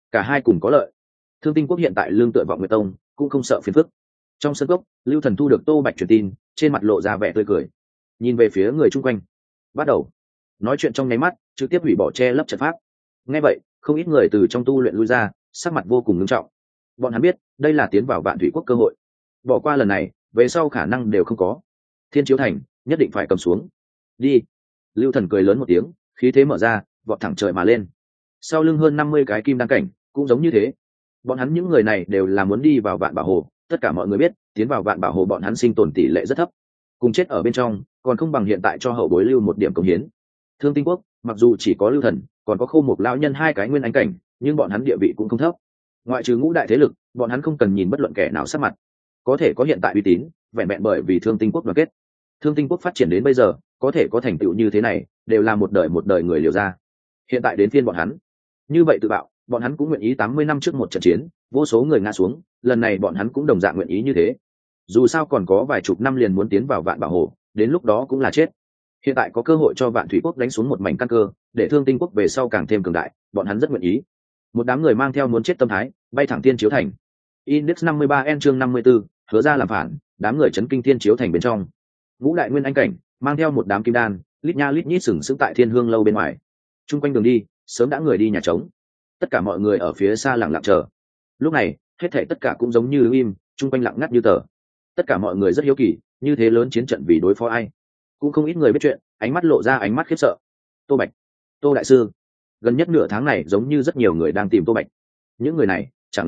cả hai cùng có lợi. Thương Tinh Quốc hiện tại lương tựa Vọng Nguyệt Tông, cũng không sợ phiền phức. Trong sân cốc, Lưu Thần thu được Tô Bạch truyền tin, trên mặt lộ ra vẻ tươi cười, nhìn về phía người chung quanh, bắt đầu nói chuyện trong nháy mắt, trực tiếp hủy bỏ che lấp trận pháp. Nghe vậy, không ít người từ trong tu luyện lui ra, sắc mặt vô cùng nghiêm trọng. Bọn hắn biết, đây là tiến vào Vạn Thủy Quốc cơ hội. Bỏ qua lần này, về sau khả năng đều không có. Thiên Chiếu Thành, nhất định phải cầm xuống. Đi. Lưu Thần cười lớn một tiếng, khí thế mở ra, vọt thẳng trời mà lên. Sau lưng hơn 50 cái kim đan cảnh, cũng giống như thế. Bọn hắn những người này đều là muốn đi vào Vạn Bảo Hồ, tất cả mọi người biết, tiến vào Vạn Bảo Hồ bọn hắn sinh tồn tỷ lệ rất thấp. Cùng chết ở bên trong, còn không bằng hiện tại cho hậu bối lưu một điểm công hiến. Thương Tinh Quốc, mặc dù chỉ có Lưu Thần, còn có Khô Mục lão nhân hai cái nguyên anh cảnh, nhưng bọn hắn địa vị cũng không thấp. Ngoại trừ ngũ đại thế lực, bọn hắn không cần nhìn bất luận kẻ nào sát mặt. Có thể có hiện tại uy tín, vẹn vẹn bởi vì Thương Tinh Quốc đoàn kết. Thương Tinh Quốc phát triển đến bây giờ, có thể có thành tựu như thế này, đều là một đời người liều ra. Hiện tại đến phiên bọn hắn. Như vậy tự bạo, bọn hắn cũng nguyện ý 80 năm trước một trận chiến, vô số người ngã xuống, lần này bọn hắn cũng đồng dạng nguyện ý như thế. Dù sao còn có vài chục năm liền muốn tiến vào Vạn Bảo Hồ, đến lúc đó cũng là chết. Hiện tại có cơ hội cho Vạn Thủy Quốc đánh xuống một mảnh căn cơ, để Thương Tinh Quốc về sau càng thêm cường đại, bọn hắn rất nguyện ý. Một đám người mang theo muốn chết tâm thái, bay thẳng Tiên Chiếu Thành. Index 53 n chương 54, hứa ra làm phản, đám người chấn kinh Tiên Chiếu Thành bên trong. Ngũ đại nguyên anh cảnh, mang theo một đám kim đan, lít nha lít nhít sừng sững tại Thiên Hương lâu bên ngoài. Trung quanh đường đi, sớm đã người đi nhà trống. Tất cả mọi người ở phía xa lặng lặng chờ. Lúc này, hết thảy tất cả cũng giống như im, trung quanh lặng ngắt như tờ. Tất cả mọi người rất hiếu kỳ, như thế lớn chiến trận vì đối phó ai? Cũng không ít người biết chuyện, ánh mắt lộ ra ánh mắt khiếp sợ. Tô Bạch, Tô đại sư, gần nhất nửa tháng này giống như rất nhiều người đang tìm Tô Bạch. Những người này, chẳng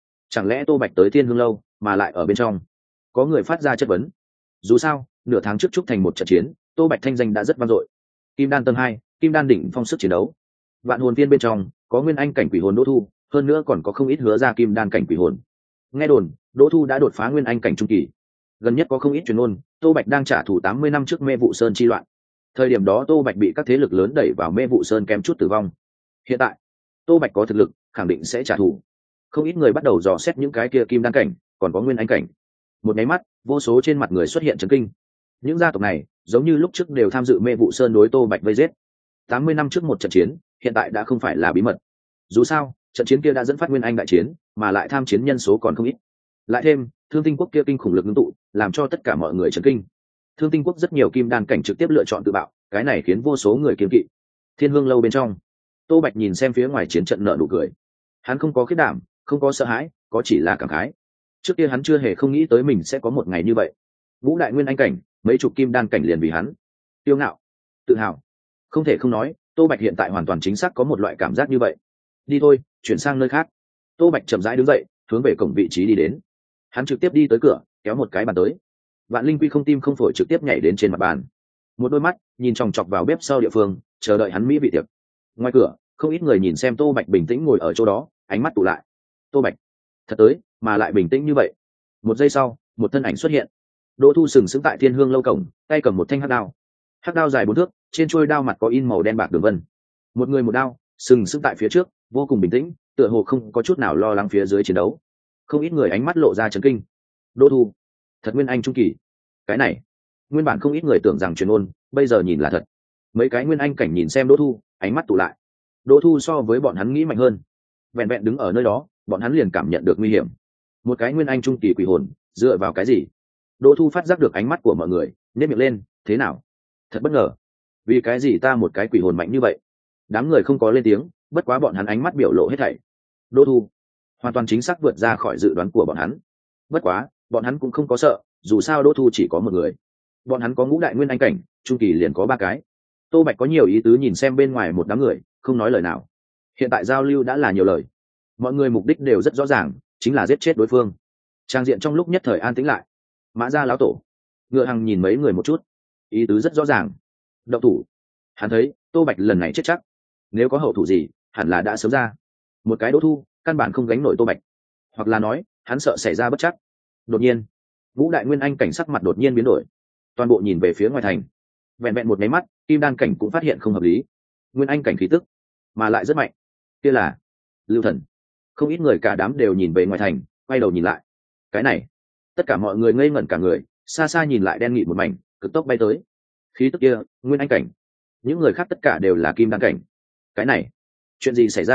lẽ Tô Bạch tới Thiên Hương lâu, mà lại ở bên trong? Có người phát ra chất vấn. Dù sao, nửa tháng trước Trúc Thành một trận chiến, Tô Bạch thanh danh đã rất vang dội. Kim đan tầng 2, kim đan đỉnh phong sức chiến đấu. Vạn hồn viên bên trong có nguyên anh cảnh quỷ hồn Đỗ Thu, hơn nữa còn có không ít hứa ra kim đan cảnh quỷ hồn. Nghe đồn, Đỗ Thu đã đột phá nguyên anh cảnh trung kỳ. Gần nhất có không ít truyền ngôn, Tô Bạch đang trả thù 80 năm trước Mê Vụ Sơn chi loạn. Thời điểm đó Tô Bạch bị các thế lực lớn đẩy vào Mê Vụ Sơn kém chút tử vong. Hiện tại, Tô Bạch có thực lực, khẳng định sẽ trả thù. Không ít người bắt đầu dò xét những cái kia kim đan cảnh, còn có nguyên anh cảnh. Một nháy mắt, vô số trên mặt người xuất hiện chấn kinh. Những gia tộc này, giống như lúc trước đều tham dự Mê Vụ Sơn đối Tô Bạch vây giết. 80 năm trước một trận chiến, hiện tại đã không phải là bí mật. Dù sao, trận chiến kia đã dẫn phát nguyên anh đại chiến, mà lại tham chiến nhân số còn không ít. Lại thêm, Thương Tinh Quốc kia kinh khủng lực ngưng tụ, làm cho tất cả mọi người chấn kinh. Thương Tinh Quốc rất nhiều kim đan cảnh trực tiếp lựa chọn tự bạo, cái này khiến vô số người kiêng kỵ. Thiên Hương lâu bên trong, Tô Bạch nhìn xem phía ngoài chiến trận nở nụ cười. Hắn không có khiếp đảm, không có sợ hãi, có chỉ là cảm khái. Trước kia hắn chưa hề không nghĩ tới mình sẽ có một ngày như vậy. Ngũ đại nguyên anh cảnh, mấy chục kim đan cảnh liền vì hắn. Tiêu ngạo, tự hào. Không thể không nói, Tô Bạch hiện tại hoàn toàn chính xác có một loại cảm giác như vậy. Đi thôi, chuyển sang nơi khác. Tô Bạch chậm rãi đứng dậy, hướng về cổng vị trí đi đến. Hắn trực tiếp đi tới cửa, kéo một cái bàn tới. Vạn Linh Quy không tim không phổi trực tiếp nhảy đến trên mặt bàn. Một đôi mắt nhìn chòng chọc vào bếp sau địa phương, chờ đợi hắn mỹ vị tiệc. Ngoài cửa, không ít người nhìn xem Tô Bạch bình tĩnh ngồi ở chỗ đó, ánh mắt tụ lại. Tô Bạch, thật tới, mà lại bình tĩnh như vậy. Một giây sau, một thân ảnh xuất hiện. Đỗ Thu sừng sững tại Thiên Hương lâu cổng, tay cầm một thanh hắc đao. Hắc đao dài 4 thước, trên chuôi đao mặt có in màu đen bạc đường vân. Một người một đao, sừng sững tại phía trước, vô cùng bình tĩnh, tựa hồ không có chút nào lo lắng phía dưới chiến đấu. Không ít người ánh mắt lộ ra chấn kinh. Đỗ Thu, thật nguyên anh trung kỳ. Cái này, nguyên bản không ít người tưởng rằng truyền ôn, bây giờ nhìn là thật. Mấy cái nguyên anh cảnh nhìn xem Đỗ Thu, ánh mắt tụ lại. Đỗ Thu so với bọn hắn nghĩ mạnh hơn. Vẹn vẹn đứng ở nơi đó, bọn hắn liền cảm nhận được nguy hiểm. Một cái nguyên anh trung kỳ quỷ hồn, dựa vào cái gì? Đỗ Thu phát giác được ánh mắt của mọi người, nhếch miệng lên, thế nào? Thật bất ngờ. Vì cái gì ta một cái quỷ hồn mạnh như vậy? Đám người không có lên tiếng, bất quá bọn hắn ánh mắt biểu lộ hết thảy. Đỗ Thu, hoàn toàn chính xác vượt ra khỏi dự đoán của bọn hắn. Bất quá, bọn hắn cũng không có sợ, dù sao Đỗ Thu chỉ có một người. Bọn hắn có ngũ đại nguyên anh cảnh, trung kỳ liền có 3 cái. Tô Bạch có nhiều ý tứ nhìn xem bên ngoài một đám người, không nói lời nào. Hiện tại giao lưu đã là nhiều lời. Mọi người mục đích đều rất rõ ràng, chính là giết chết đối phương. Trang diện trong lúc nhất thời an tĩnh lại. Mã Gia lão tổ, Ngựa Hằng nhìn mấy người một chút, ý tứ rất rõ ràng. Động thủ. Hắn thấy Tô Bạch lần này chết chắc. Nếu có hậu thủ gì, hẳn là đã sớm ra. Một cái Đỗ Thu, căn bản không gánh nổi Tô Bạch. Hoặc là nói, hắn sợ xảy ra bất chắc. Đột nhiên, ngũ đại nguyên anh cảnh sắc mặt đột nhiên biến đổi. Toàn bộ nhìn về phía ngoài thành. Vẹn vẹn một máy mắt, kim đan cảnh cũng phát hiện không hợp lý. Nguyên anh cảnh khí tức, mà lại rất mạnh. Kia là Lưu Thần. Không ít người cả đám đều nhìn về ngoài thành, quay đầu nhìn lại. Cái này, tất cả mọi người ngây ngẩn cả người, xa xa nhìn lại đen nghị một mảnh, cực tốc bay tới. Khí tức kia, nguyên anh cảnh. Những người khác tất cả đều là kim đan cảnh. Cái này, chuyện gì xảy ra?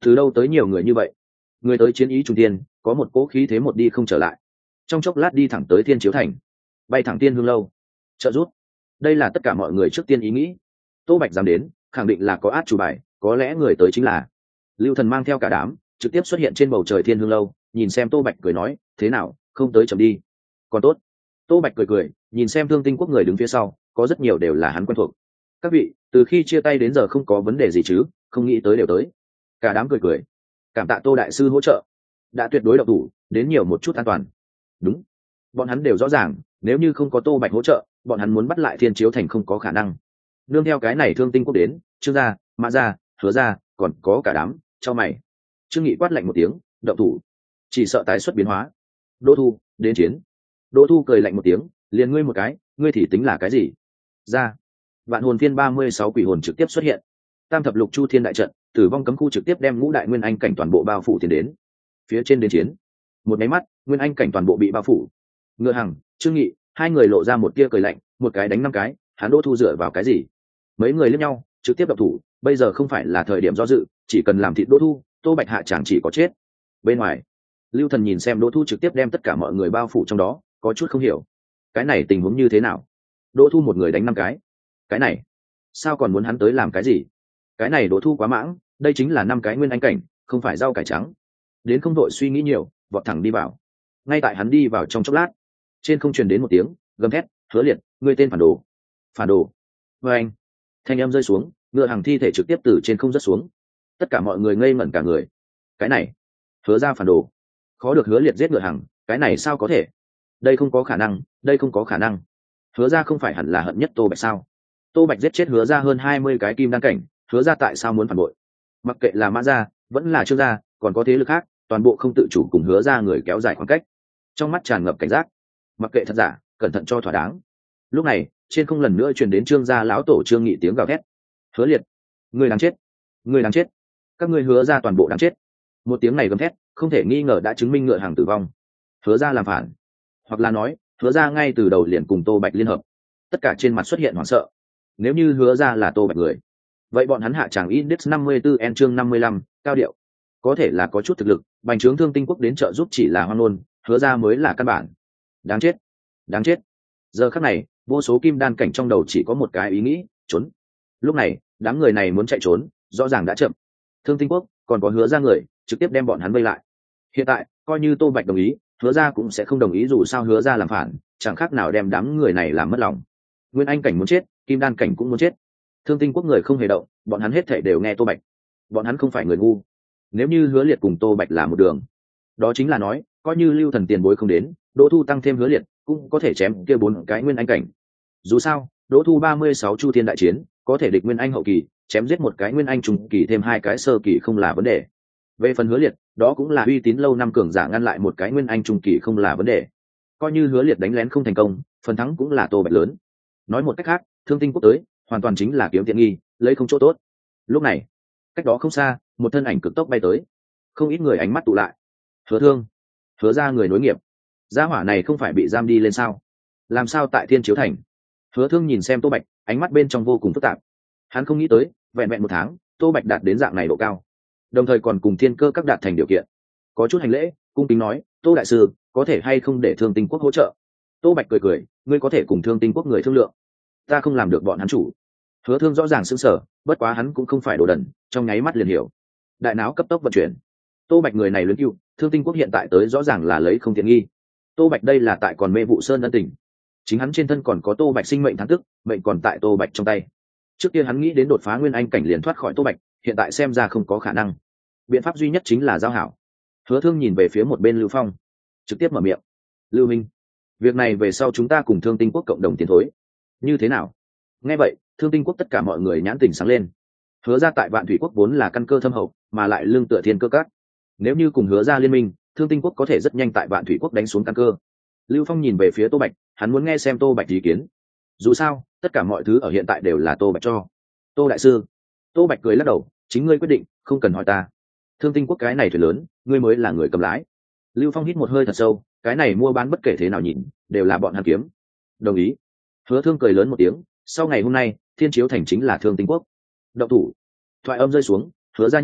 từ đâu tới nhiều người như vậy? Người tới chiến ý trung tiên, có một cỗ khí thế một đi không trở lại, trong chốc lát đi thẳng tới Thiên Chiếu Thành, bay thẳng Tiên Hương lâu. Trợ giúp, đây là tất cả mọi người trước tiên ý nghĩ. Tô Bạch dám đến, khẳng định là có át chủ bài, có lẽ người tới chính là Lưu Thần mang theo cả đám trực tiếp xuất hiện trên bầu trời Thiên Hương lâu, nhìn xem Tô Bạch cười nói, thế nào, không tới chậm đi. Còn tốt. Tô Bạch cười cười, nhìn xem Thương Tinh Quốc người đứng phía sau, có rất nhiều đều là hắn quen thuộc. Các vị, từ khi chia tay đến giờ không có vấn đề gì chứ? Không nghĩ tới đều tới. Cả đám cười cười, cảm tạ Tô đại sư hỗ trợ, đã tuyệt đối độc thủ, đến nhiều một chút an toàn. Đúng, bọn hắn đều rõ ràng, nếu như không có Tô Bạch hỗ trợ, bọn hắn muốn bắt lại Thiên Chiếu Thành không có khả năng. Nương theo cái này Thương Tinh Quốc đến, Trương gia, Mã gia, Hứa gia, còn có cả đám, cho mày. Trương Nghị quát lạnh một tiếng, động thủ, chỉ sợ tái xuất biến hóa. Đỗ Thu, đến chiến. Đỗ Thu cười lạnh một tiếng, liền ngươi một cái, ngươi thì tính là cái gì? Ra. Vạn hồn phiên 36 quỷ hồn trực tiếp xuất hiện. Tam thập lục chu thiên đại trận, tử vong cấm khu trực tiếp đem ngũ đại nguyên anh cảnh toàn bộ bao phủ tiến đến. Phía trên đến chiến, một máy mắt, nguyên anh cảnh toàn bộ bị bao phủ. Ngựa Hằng, Trương Nghị, hai người lộ ra một tia cười lạnh, một cái đánh năm cái, hắn Đỗ Thu dựa vào cái gì? Mấy người liếc nhau, trực tiếp động thủ, bây giờ không phải là thời điểm do dự, chỉ cần làm thịt Đỗ Thu, Tô Bạch hạ chẳng chỉ có chết. Bên ngoài, Lưu Thần nhìn xem Đỗ Thu trực tiếp đem tất cả mọi người bao phủ trong đó, có chút không hiểu. Cái này tình huống như thế nào? Đỗ Thu một người đánh năm cái này, sao còn muốn hắn tới làm cái gì? Cái này Đỗ Thu quá mãng, đây chính là năm cái nguyên anh cảnh, không phải rau cải trắng. Đến không đội suy nghĩ nhiều, vọt thẳng đi vào. Ngay tại hắn đi vào trong chốc lát, trên không truyền đến một tiếng gầm thét, Hứa Liệt, ngươi tên phản đồ. Phản đồ. Với anh, thanh âm rơi xuống, Ngựa Hằng thi thể trực tiếp từ trên không rớt xuống. Tất cả mọi người ngây ngẩn cả người. Cái này, Hứa ra phản đồ. Khó được Hứa Liệt giết Ngựa Hằng, cái này sao có thể? Đây không có khả năng, đây không có khả năng. Hứa ra không phải hẳn là hận nhất Tô Bạch sao? Tô Bạch giết chết Hứa ra hơn 20 cái kim đan cảnh, Hứa ra tại sao muốn phản bội? Mặc kệ là Mã gia, vẫn là Trương gia, còn có thế lực khác, toàn bộ không tự chủ cùng Hứa ra người kéo dài khoảng cách. Trong mắt tràn ngập cảnh giác, mặc kệ thật giả, cẩn thận cho thỏa đáng. Lúc này, trên không lần nữa truyền đến Trương gia lão tổ Trương Nghị tiếng gào thét. Hứa Liệt, ngươi đáng chết, ngươi đáng chết, các ngươi Hứa ra toàn bộ đáng chết. Một tiếng này gầm thét, không thể nghi ngờ đã chứng minh Ngựa Hằng tử vong. Hứa ra làm phản, hoặc là nói, Hứa ra ngay từ đầu liền cùng Tô Bạch liên hợp. Tất cả trên mặt xuất hiện hoảng sợ. Nếu như Hứa ra là Tô Bạch người, vậy bọn hắn hạ tràng index 54 n chương 55, cao điệu. Có thể là có chút thực lực, bành trướng Thương Tinh Quốc đến trợ giúp chỉ là hoang ngôn, Hứa ra mới là căn bản. Đáng chết, đáng chết. Giờ khắc này, vô số kim đan cảnh trong đầu chỉ có một cái ý nghĩ, trốn. Lúc này, đám người này muốn chạy trốn, rõ ràng đã chậm. Thương Tinh Quốc còn có Hứa ra người, trực tiếp đem bọn hắn vây lại. Hiện tại, coi như Tô Bạch đồng ý, Hứa ra cũng sẽ không đồng ý, dù sao Hứa ra làm phản, chẳng khác nào đem đám người này làm mất lòng. Nguyên anh cảnh muốn chết, kim đan cảnh cũng muốn chết. Thương Tinh Quốc người không hề động, bọn hắn hết thảy đều nghe Tô Bạch. Bọn hắn không phải người ngu. Nếu như Hứa Liệt cùng Tô Bạch là một đường, đó chính là nói, coi như Lưu Thần tiền bối không đến, Đỗ Thu tăng thêm Hứa Liệt, cũng có thể chém kia 4 cái nguyên anh cảnh. Dù sao, Đỗ Thu 36 chu thiên đại chiến, có thể địch nguyên anh hậu kỳ, chém giết một cái nguyên anh trung kỳ thêm 2 cái sơ kỳ không là vấn đề. Về phần Hứa Liệt, đó cũng là uy tín lâu năm cường giả ngăn lại một cái nguyên anh trung kỳ không là vấn đề. Coi như Hứa Liệt đánh lén không thành công, phần thắng cũng là Tô Bạch lớn. Nói một cách khác, Thương Tinh Quốc tới, hoàn toàn chính là kiếm tiện nghi, lấy không chỗ tốt. Lúc này, cách đó không xa, một thân ảnh cực tốc bay tới. Không ít người ánh mắt tụ lại. Hứa Thương, Hứa ra người nối nghiệp. Gia hỏa này không phải bị giam đi lên sao? Làm sao tại Thiên Chiếu Thành? Hứa Thương nhìn xem Tô Bạch, ánh mắt bên trong vô cùng phức tạp. Hắn không nghĩ tới, vẹn vẹn 1 tháng, Tô Bạch đạt đến dạng này độ cao, đồng thời còn cùng Thiên Cơ các đạt thành điều kiện. Có chút hành lễ, cung kính nói, Tô đại sư, có thể hay không để Thương Tinh Quốc hỗ trợ? Tô Bạch cười cười, ngươi có thể cùng Thương Tinh Quốc người thương lượng. Ta không làm được bọn hắn chủ. Hứa Thương rõ ràng sững sờ, bất quá hắn cũng không phải đồ đần, trong nháy mắt liền hiểu. Đại não cấp tốc vận chuyển. Tô Bạch người này lớn cưu, Thương Tinh Quốc hiện tại tới rõ ràng là lấy không tiện nghi. Tô Bạch đây là tại còn Mê Vụ Sơn ân tình. Chính hắn trên thân còn có Tô Bạch sinh mệnh thắng tức, mệnh còn tại Tô Bạch trong tay. Trước kia hắn nghĩ đến đột phá nguyên anh cảnh liền thoát khỏi Tô Bạch, hiện tại xem ra không có khả năng. Biện pháp duy nhất chính là giao hảo. Hứa Thương nhìn về phía một bên Lưu Phong, trực tiếp mở miệng. Lưu Minh, việc này về sau chúng ta cùng Thương Tinh Quốc cộng đồng tiến thối. Như thế nào? Nghe vậy, Thương Tinh Quốc tất cả mọi người nhãn tình sáng lên. Hứa ra tại Vạn Thủy Quốc vốn là căn cơ thâm hậu, mà lại lương tựa Thiên Cơ các. Nếu như cùng Hứa ra liên minh, Thương Tinh Quốc có thể rất nhanh tại Vạn Thủy Quốc đánh xuống căn cơ. Lưu Phong nhìn về phía Tô Bạch, hắn muốn nghe xem Tô Bạch ý kiến. Dù sao, tất cả mọi thứ ở hiện tại đều là Tô Bạch cho. Tô đại sư, Tô Bạch cười lắc đầu, chính ngươi quyết định, không cần hỏi ta. Thương Tinh Quốc cái này thuyền lớn, ngươi mới là người cầm lái. Lưu Phong hít một hơi thật sâu, cái này mua bán bất kể thế nào nhìn, đều là bọn hắn kiếm. Đồng ý. Hứa Thương cười lớn một tiếng, sau ngày hôm nay, Thiên Chiếu Thành chính là Thương Tinh Quốc. Động thủ. Thoại âm rơi xuống, Hứa gia nhân,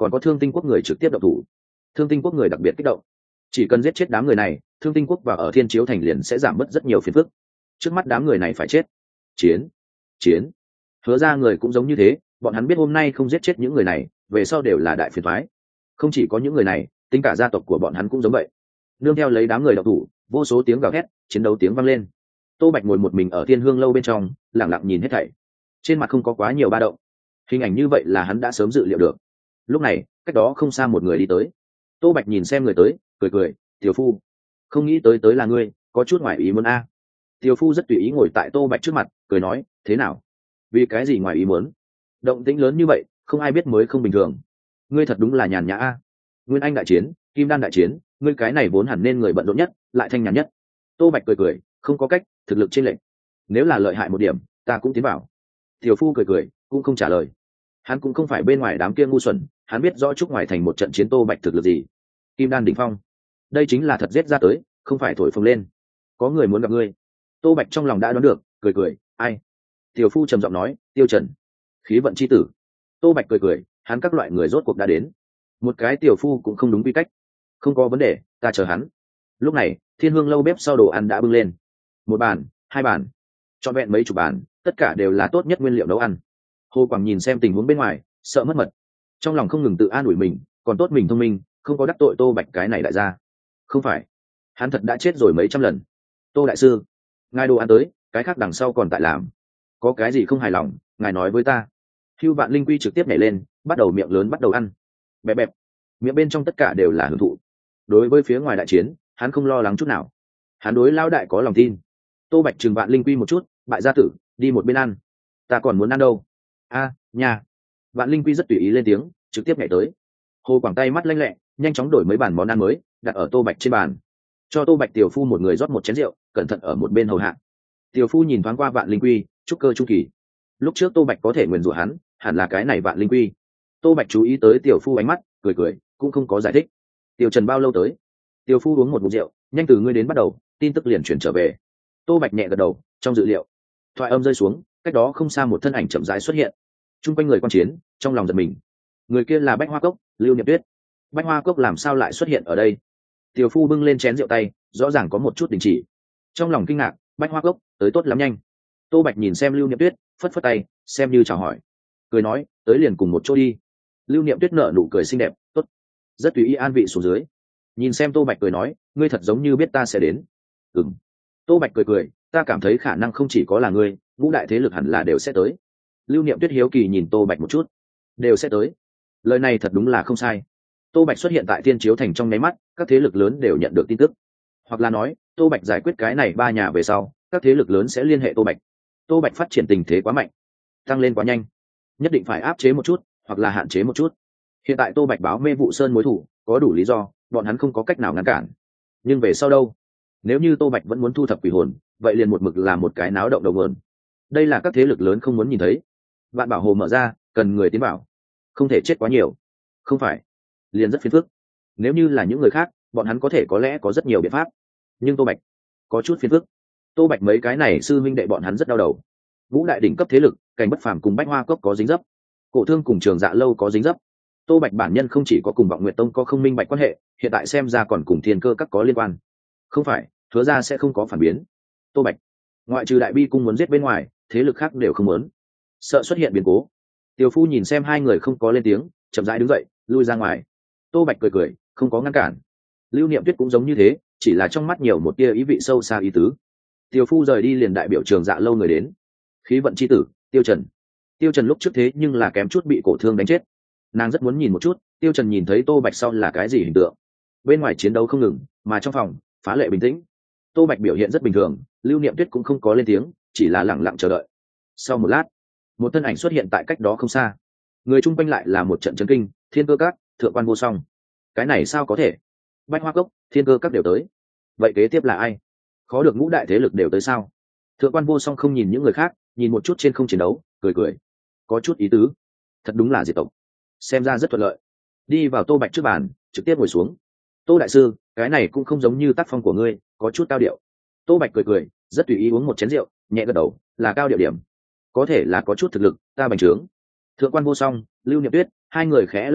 còn có Thương Tinh quốc người trực tiếp động thủ. Thương Tinh quốc người đặc biệt kích động, chỉ cần giết chết đám người này, Thương Tinh quốc và ở Thiên Chiếu thành liền sẽ giảm bớt rất nhiều phiền phức. Trước mắt đám người này phải chết. Chiến, chiến. Hứa ra người cũng giống như thế, bọn hắn biết hôm nay không giết chết những người này, về sau đều là đại phiền toái. Không chỉ có những người này, tính cả gia tộc của bọn hắn cũng giống vậy. Nương theo lấy đám người động thủ, vô số tiếng gào thét, chiến đấu tiếng vang lên. Tô Bạch ngồi một mình ở Thiên Hương lâu bên trong, lặng lặng nhìn hết thảy, trên mặt không có quá nhiều ba động. Hình ảnh như vậy là hắn đã sớm dự liệu được. Lúc này, cách đó không xa một người đi tới. Tô Bạch nhìn xem người tới, cười cười, "Tiểu phu, không nghĩ tới là ngươi, có chút ngoài ý muốn a." Tiểu phu rất tùy ý ngồi tại Tô Bạch trước mặt, cười nói, "Thế nào? Vì cái gì ngoài ý muốn? Động tĩnh lớn như vậy, không ai biết mới không bình thường. Ngươi thật đúng là nhàn nhã a. Nguyên Anh đại chiến, Kim Đan đại chiến, ngươi cái này vốn hẳn nên người bận rộn nhất, lại thanh nhàn nhất." Tô Bạch cười cười, không có cách, thực lực chênh lệch. Nếu là lợi hại một điểm, ta cũng tiến vào. Tiểu phu cười cười, cũng không trả lời. Hắn cũng không phải bên ngoài đám kia ngu xuẩn, hắn biết rõ Trúc ngoài thành một trận chiến Tô Bạch thực lực gì. Kim Đan đỉnh phong, đây chính là thật giết ra tới, không phải thổi phồng lên. Có người muốn gặp ngươi. Tô Bạch trong lòng đã đoán được, cười cười, "Ai?" Tiểu phu trầm giọng nói, "Tiêu Trần, khí vận chi tử." Tô Bạch cười cười, hắn các loại người rốt cuộc đã đến. Một cái tiểu phu cũng không đúng quy cách. "Không có vấn đề, ta chờ hắn." Lúc này, Thiên Hương lâu bếp sau đồ ăn đã bưng lên. Một bàn, hai bàn, trọn vẹn mấy chục bàn, tất cả đều là tốt nhất nguyên liệu nấu ăn. Hồ Quảng nhìn xem tình huống bên ngoài, sợ mất mật, trong lòng không ngừng tự an ủi mình, còn tốt mình thông minh, không có đắc tội Tô Bạch cái này đại gia. Không phải, hắn thật đã chết rồi mấy trăm lần. "Tô đại sư, ngài đồ ăn tới, cái khác đằng sau còn tại làm. Có cái gì không hài lòng, ngài nói với ta." Hưu Vạn Linh Quy trực tiếp nhảy lên, bắt đầu miệng lớn bắt đầu ăn. Bẹp bẹp, miệng bên trong tất cả đều là hưởng thụ. Đối với phía ngoài đại chiến, hắn không lo lắng chút nào. Hắn đối lão đại có lòng tin. Tô Bạch trừng Vạn Linh Quy một chút, "Bại gia tử, đi một bên ăn. Ta còn muốn ăn đâu." Nhà." Vạn Linh Quy rất tùy ý lên tiếng, trực tiếp nhảy tới. Hồ Quảng tay mắt lanh lẹ, nhanh chóng đổi mấy bàn món ăn mới, đặt ở Tô Bạch trên bàn. Cho Tô Bạch tiểu phu một người rót một chén rượu, cẩn thận ở một bên hầu hạ. Tiểu phu nhìn thoáng qua Vạn Linh Quy, trúc cơ trung kỳ. Lúc trước Tô Bạch có thể nguyền rủa hắn, hẳn là cái này Vạn Linh Quy. Tô Bạch chú ý tới tiểu phu ánh mắt, cười cười, cũng không có giải thích. "Tiểu Trần bao lâu tới?" Tiểu phu uống một ngụm rượu, "Nhanh từ ngươi đến bắt đầu, tin tức liền chuyển trở về." Tô Bạch nhẹ gật đầu, trong dự liệu. Thoại âm rơi xuống, cách đó không xa một thân ảnh chậm rãi xuất hiện. Trung quanh người quan chiến, trong lòng giật mình. Người kia là Bách Hoa Cốc, Lưu Niệm Tuyết. Bách Hoa Cốc làm sao lại xuất hiện ở đây? Tiểu phu bưng lên chén rượu tay, rõ ràng có một chút đình chỉ. Trong lòng kinh ngạc, Bách Hoa Cốc tới tốt lắm nhanh. Tô Bạch nhìn xem Lưu Niệm Tuyết, phất phất tay, xem như chào hỏi. Cười nói, "Tới liền cùng một chỗ đi." Lưu Niệm Tuyết nở nụ cười xinh đẹp, tốt. Rất tùy ý an vị xuống dưới. Nhìn xem Tô Bạch cười nói, "Ngươi thật giống như biết ta sẽ đến." Ừm. Tô Bạch cười cười, "Ta cảm thấy khả năng không chỉ có là ngươi, ngũ đại thế lực hẳn là đều sẽ tới." Lưu Niệm Tuyết hiếu kỳ nhìn Tô Bạch một chút. "Đều sẽ tới." Lời này thật đúng là không sai. Tô Bạch xuất hiện tại Thiên Chiếu thành trong nháy mắt, các thế lực lớn đều nhận được tin tức. Hoặc là nói, Tô Bạch giải quyết cái này ba nhà về sau, các thế lực lớn sẽ liên hệ Tô Bạch. Tô Bạch phát triển tình thế quá mạnh, tăng lên quá nhanh, nhất định phải áp chế một chút, hoặc là hạn chế một chút. Hiện tại Tô Bạch báo Mê Vụ Sơn mối thủ, có đủ lý do, bọn hắn không có cách nào ngăn cản. Nhưng về sau đâu? Nếu như Tô Bạch vẫn muốn thu thập quỷ hồn, vậy liền một mực làm một cái náo động đầu nguồn. Đây là các thế lực lớn không muốn nhìn thấy. Vạn Bảo Hồ mở ra, cần người tiến bảo, không thể chết quá nhiều. Không phải, liền rất phiền phức. Nếu như là những người khác, bọn hắn có thể có lẽ có rất nhiều biện pháp, nhưng Tô Bạch có chút phiền phức. Tô Bạch mấy cái này sư minh đệ bọn hắn rất đau đầu. Ngũ đại đỉnh cấp thế lực, Cảnh Bất Phàm cùng Bách Hoa Cốc có dính dấp, Cổ Thương cùng Trường Dạ Lâu có dính dấp. Tô Bạch bản nhân không chỉ có cùng Vọng Nguyệt Tông có không minh bạch quan hệ, hiện tại xem ra còn cùng Thiên Cơ các có liên quan. Không phải, Hứa ra sẽ không có phản biến. Tô Bạch, ngoại trừ Đại Bi cung muốn giết bên ngoài, thế lực khác đều không muốn. Sợ xuất hiện biến cố. Tiểu phu nhìn xem hai người không có lên tiếng, chậm rãi đứng dậy, lui ra ngoài. Tô Bạch cười cười, không có ngăn cản. Lưu Niệm Tuyết cũng giống như thế, chỉ là trong mắt nhiều một tia ý vị sâu xa ý tứ. Tiểu phu rời đi liền đại biểu Trường Dạ Lâu người đến. Khí vận chi tử, Tiêu Trần. Tiêu Trần lúc trước thế nhưng là kém chút bị Cổ Thương đánh chết. Nàng rất muốn nhìn một chút, Tiêu Trần nhìn thấy Tô Bạch sau là cái gì hình tượng. Bên ngoài chiến đấu không ngừng, mà trong phòng phá lệ bình tĩnh. Tô Bạch biểu hiện rất bình thường, Lưu Niệm Tuyết cũng không có lên tiếng, chỉ là lặng lặng chờ đợi. Sau một lát, một thân ảnh xuất hiện tại cách đó không xa. Người chung quanh lại là một trận chấn kinh, Thiên Cơ Các, Thượng Quan Vô Song. Cái này sao có thể? Bách Hoa Cốc, Thiên Cơ Các đều tới. Vậy kế tiếp là ai? Khó được ngũ đại thế lực đều tới sao? Thượng Quan Vô Song không nhìn những người khác, nhìn một chút trên không chiến đấu, cười cười. Có chút ý tứ. Thật đúng là diệt tộc. Xem ra rất thuận lợi. Đi vào Tô Bạch trước bàn, trực tiếp ngồi xuống. Tô đại sư, cái này cũng không giống như tác phong của ngươi, có chút cao điệu. Tô Bạch cười cười, rất tùy ý uống một chén rượu, nhẹ gật đầu, là cao điệu điểm. Có thể là có chút thực lực, ta bành trướng. Thượng Quan Vô Song, Lưu Niệm Tuyết, hai người khẽ lắc đầu,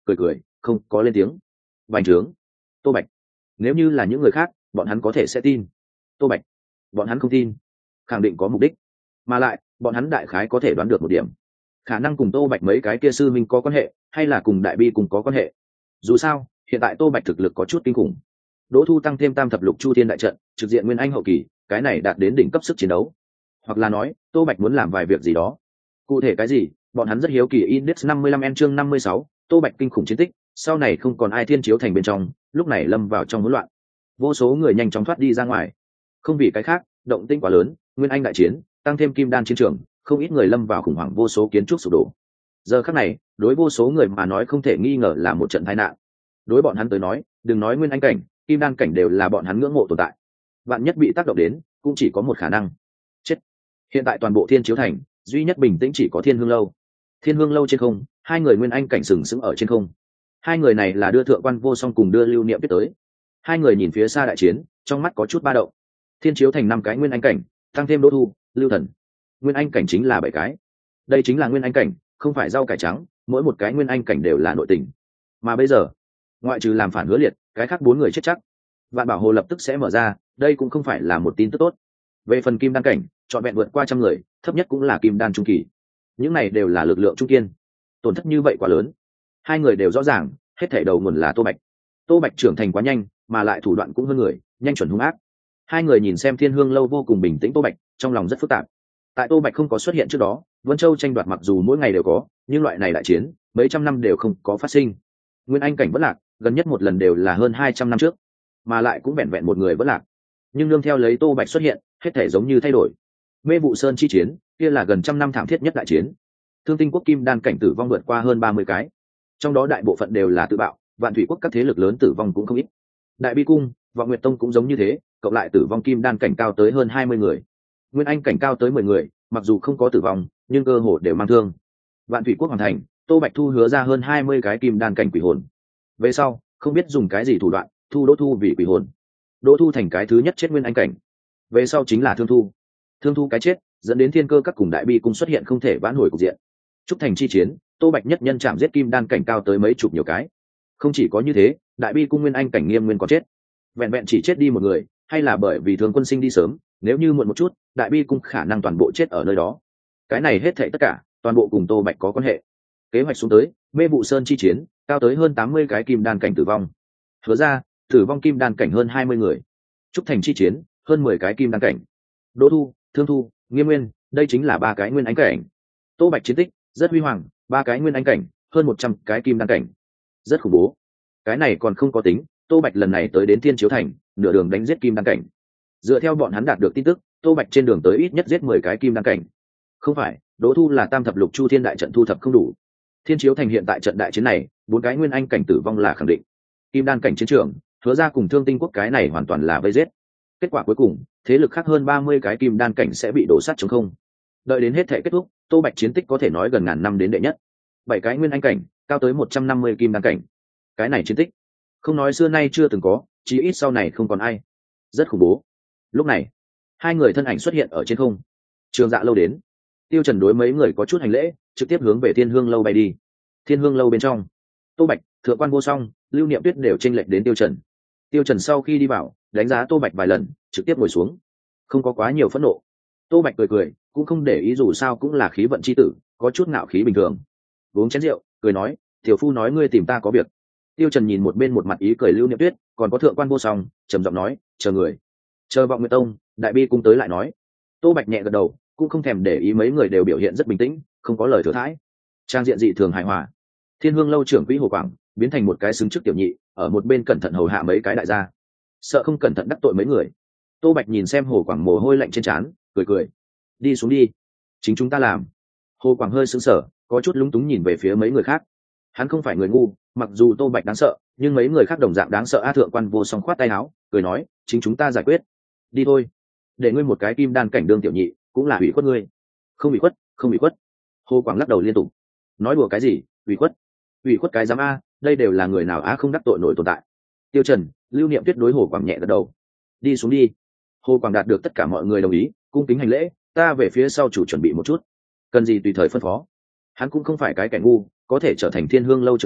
cười cười không có lên tiếng. Bành trướng. Tô Bạch. Nếu như là những người khác bọn hắn có thể sẽ tin. Tô Bạch. Bọn hắn không tin. Khẳng định có mục đích, mà lại bọn hắn đại khái có thể đoán được một điểm, khả năng cùng Tô Bạch mấy cái kia sư minh có quan hệ, hay là cùng đại bi cùng có quan hệ. Dù sao hiện tại Tô Bạch thực lực có chút kinh khủng. Đỗ Thu tăng thêm tam thập lục chu thiên đại trận, trực diện nguyên anh hậu kỳ, cái này đạt đến đỉnh cấp sức chiến đấu. Hoặc là nói Tô Bạch muốn làm vài việc gì đó. Cụ thể cái gì bọn hắn rất hiếu kỳ. Index 55 chương 56, Tô Bạch kinh khủng chiến tích, sau này không còn ai thiên chiếu thành bên trong, lúc này lâm vào trong hỗn loạn. Vô số người nhanh chóng thoát đi ra ngoài, không vì cái khác, động tĩnh quá lớn, nguyên anh đại chiến tăng thêm kim đan chiến trường, không ít người lâm vào khủng hoảng, vô số kiến trúc sụp đổ. Giờ khắc này đối vô số người mà nói không thể nghi ngờ là một trận tai nạn. Đối bọn hắn tới nói, đừng nói nguyên anh cảnh, kim đan cảnh đều là bọn hắn ngưỡng mộ tồn tại. Vạn nhất bị tác động đến cũng chỉ có một khả năng, chết. Hiện tại toàn bộ thiên chiếu thành duy nhất bình tĩnh chỉ có thiên hương lâu. Thiên hương lâu trên không, hai người nguyên anh cảnh sừng sững ở trên không. Hai người này là đưa thượng quan vô song cùng đưa lưu niệm biết tới. Hai người nhìn phía xa đại chiến, trong mắt có chút ba động. Thiên chiếu thành 5 cái nguyên anh cảnh, tăng thêm Đỗ Thu, Lưu Thần, nguyên anh cảnh chính là 7 cái. Đây chính là nguyên anh cảnh, không phải rau cải trắng, mỗi một cái nguyên anh cảnh đều là nội tình. Mà bây giờ ngoại trừ làm phản hứa liệt, cái khác 4 người chết chắc. Vạn Bảo Hồ lập tức sẽ mở ra, đây cũng không phải là một tin tức tốt. Về phần kim đan cảnh, chọn vẹn vượt qua 100 người, thấp nhất cũng là kim đan trung kỳ. Những này đều là lực lượng trung kiên, tổn thất như vậy quá lớn. Hai người đều rõ ràng, hết thảy đầu nguồn là Tô Bạch. Tô Bạch trưởng thành quá nhanh, mà lại thủ đoạn cũng hơn người, nhanh chuẩn hung ác. Hai người nhìn xem thiên hương lâu vô cùng bình tĩnh Tô Bạch, trong lòng rất phức tạp. Tại Tô Bạch không có xuất hiện trước đó, Vân Châu tranh đoạt mặc dù mỗi ngày đều có, nhưng loại này đại chiến mấy trăm năm đều không có phát sinh. Nguyên anh cảnh vẫn lạc, gần nhất một lần đều là hơn 200 năm trước, mà lại cũng vẹn vẹn một người vẫn lạc. Nhưng nương theo lấy Tô Bạch xuất hiện, hết thể giống như thay đổi. Mê Vụ Sơn chi chiến, kia là gần trăm năm thảm thiết nhất đại chiến. Thương Tinh quốc kim đan cảnh tử vong vượt qua hơn 30 cái, trong đó đại bộ phận đều là tự bạo, Vạn Thủy quốc các thế lực lớn tử vong cũng không ít. Đại Bi cung, Vọng Nguyệt tông cũng giống như thế, cộng lại tử vong kim đan cảnh cao tới hơn 20 người. Nguyên anh cảnh cao tới 10 người, mặc dù không có tử vong, nhưng cơ hồ đều mang thương. Vạn Thủy quốc hoàn thành, Tô Bạch thu hứa ra hơn 20 cái kim đan cảnh quỷ hồn. Về sau, không biết dùng cái gì thủ đoạn, thu Đỗ Thu vì quỷ hồn. Đỗ Thu thành cái thứ nhất chết nguyên anh cảnh. Về sau chính là Thương Thu. Thương Thu cái chết, dẫn đến Thiên Cơ các cùng Đại Bi cung xuất hiện không thể vãn hồi cục diện. Trúc thành chi chiến, Tô Bạch nhất nhân chạm giết kim đan cảnh cao tới mấy chục nhiều cái. Không chỉ có như thế, Đại Bi cung nguyên anh cảnh Nghiêm Nguyên còn chết. Vẹn vẹn chỉ chết đi một người, hay là bởi vì Thường Quân Sinh đi sớm, nếu như muộn một chút, Đại Bi cung khả năng toàn bộ chết ở nơi đó. Cái này hết thảy tất cả, toàn bộ cùng Tô Bạch có quan hệ. Kế hoạch xuống tới, Mê Vụ Sơn chi chiến, cao tới hơn 80 cái kim đan cảnh tử vong. Hứa ra, tử vong kim đan cảnh hơn 20 người. Trúc thành chi chiến, hơn 10 cái kim đan cảnh. Đỗ Thu, Thương Thu, Nghiêm Nguyên, đây chính là 3 cái nguyên anh cảnh. Tô Bạch chiến tích rất huy hoàng, 3 cái nguyên anh cảnh, hơn 100 cái kim đan cảnh, rất khủng bố. Cái này còn không có tính, Tô Bạch lần này tới đến Thiên Chiếu thành, nửa đường đánh giết kim đan cảnh. Dựa theo bọn hắn đạt được tin tức, Tô Bạch trên đường tới ít nhất giết 10 cái kim đan cảnh. Không phải, Đỗ Thu là tam thập lục chu thiên đại trận thu thập không đủ. Thiên Chiếu thành hiện tại trận đại chiến này, 4 cái nguyên anh cảnh tử vong là khẳng định. Kim đan cảnh chiến trường, Hứa ra cùng Thương Tinh quốc cái này hoàn toàn là vây giết. Kết quả cuối cùng, thế lực khác hơn 30 cái kim đan cảnh sẽ bị đổ sát trống không. Đợi đến hết thể kết thúc, Tô Bạch chiến tích có thể nói gần ngàn năm đến đệ nhất. 7 cái nguyên anh cảnh, cao tới 150 kim đan cảnh. Cái này chiến tích, không nói xưa nay chưa từng có, chí ít sau này không còn ai. Rất khủng bố. Lúc này, hai người thân ảnh xuất hiện ở trên không. Trường Dạ lâu đến. Tiêu Trần đối mấy người có chút hành lễ, trực tiếp hướng về Thiên Hương lâu bay đi. Thiên Hương lâu bên trong, Tô Bạch, Thượng quan Vô Song, Lưu Niệm Tuyết đều chênh lệch đến Tiêu Trần. Tiêu Trần sau khi đi vào, đánh giá Tô Bạch vài lần, trực tiếp ngồi xuống, không có quá nhiều phẫn nộ. Tô Bạch cười cười, cũng không để ý, dù sao cũng là khí vận chi tử, có chút ngạo khí bình thường. Uống chén rượu, cười nói, tiểu phu nói ngươi tìm ta có việc. Tiêu Trần nhìn một bên một mặt ý cười Lưu Niệm Tuyết, còn có Thượng quan Vô Song, trầm giọng nói, chờ người, chờ Vọng Nguyệt tông, Đại Bi cung tới lại nói. Tô Bạch nhẹ gật đầu, cũng không thèm để ý, mấy người đều biểu hiện rất bình tĩnh, không có lời thừa thãi. Trang diện dị thường hài hòa. Thiên Hương lâu trưởng quỹ Hồ Quảng biến thành một cái xứng trước tiểu nhị, ở một bên cẩn thận hầu hạ mấy cái đại gia, sợ không cẩn thận đắc tội mấy người. Tô Bạch nhìn xem Hồ Quảng mồ hôi lạnh trên trán, cười cười, đi xuống đi, chính chúng ta làm. Hồ Quảng hơi sững sờ, có chút lúng túng nhìn về phía mấy người khác. Hắn không phải người ngu, mặc dù Tô Bạch đáng sợ, nhưng mấy người khác đồng dạng đáng sợ. A Thượng quan Vô Song khoát tay áo, cười nói, chính chúng ta giải quyết. Đi thôi, để ngươi một cái kim đan cảnh đương tiểu nhị, cũng là ủy khuất ngươi. Không ủy khuất, không ủy khuất. Hồ Quảng lắc đầu liên tục, nói đùa cái gì, ủy khuất cái dám a, đây đều là người nào á không đắc tội nổi tồn tại. Tiêu Trần, Lưu Niệm Tuyết đối Hồ Quảng nhẹ gật đầu, đi xuống đi. Hồ Quảng đạt được tất cả mọi người đồng ý, cung kính hành lễ, ta về phía sau chủ chuẩn bị một chút, cần gì tùy thời phân phó. Hắn cũng không phải cái kẻ ngu, có thể trở thành Thiên Hương lâu trưởng quỹ,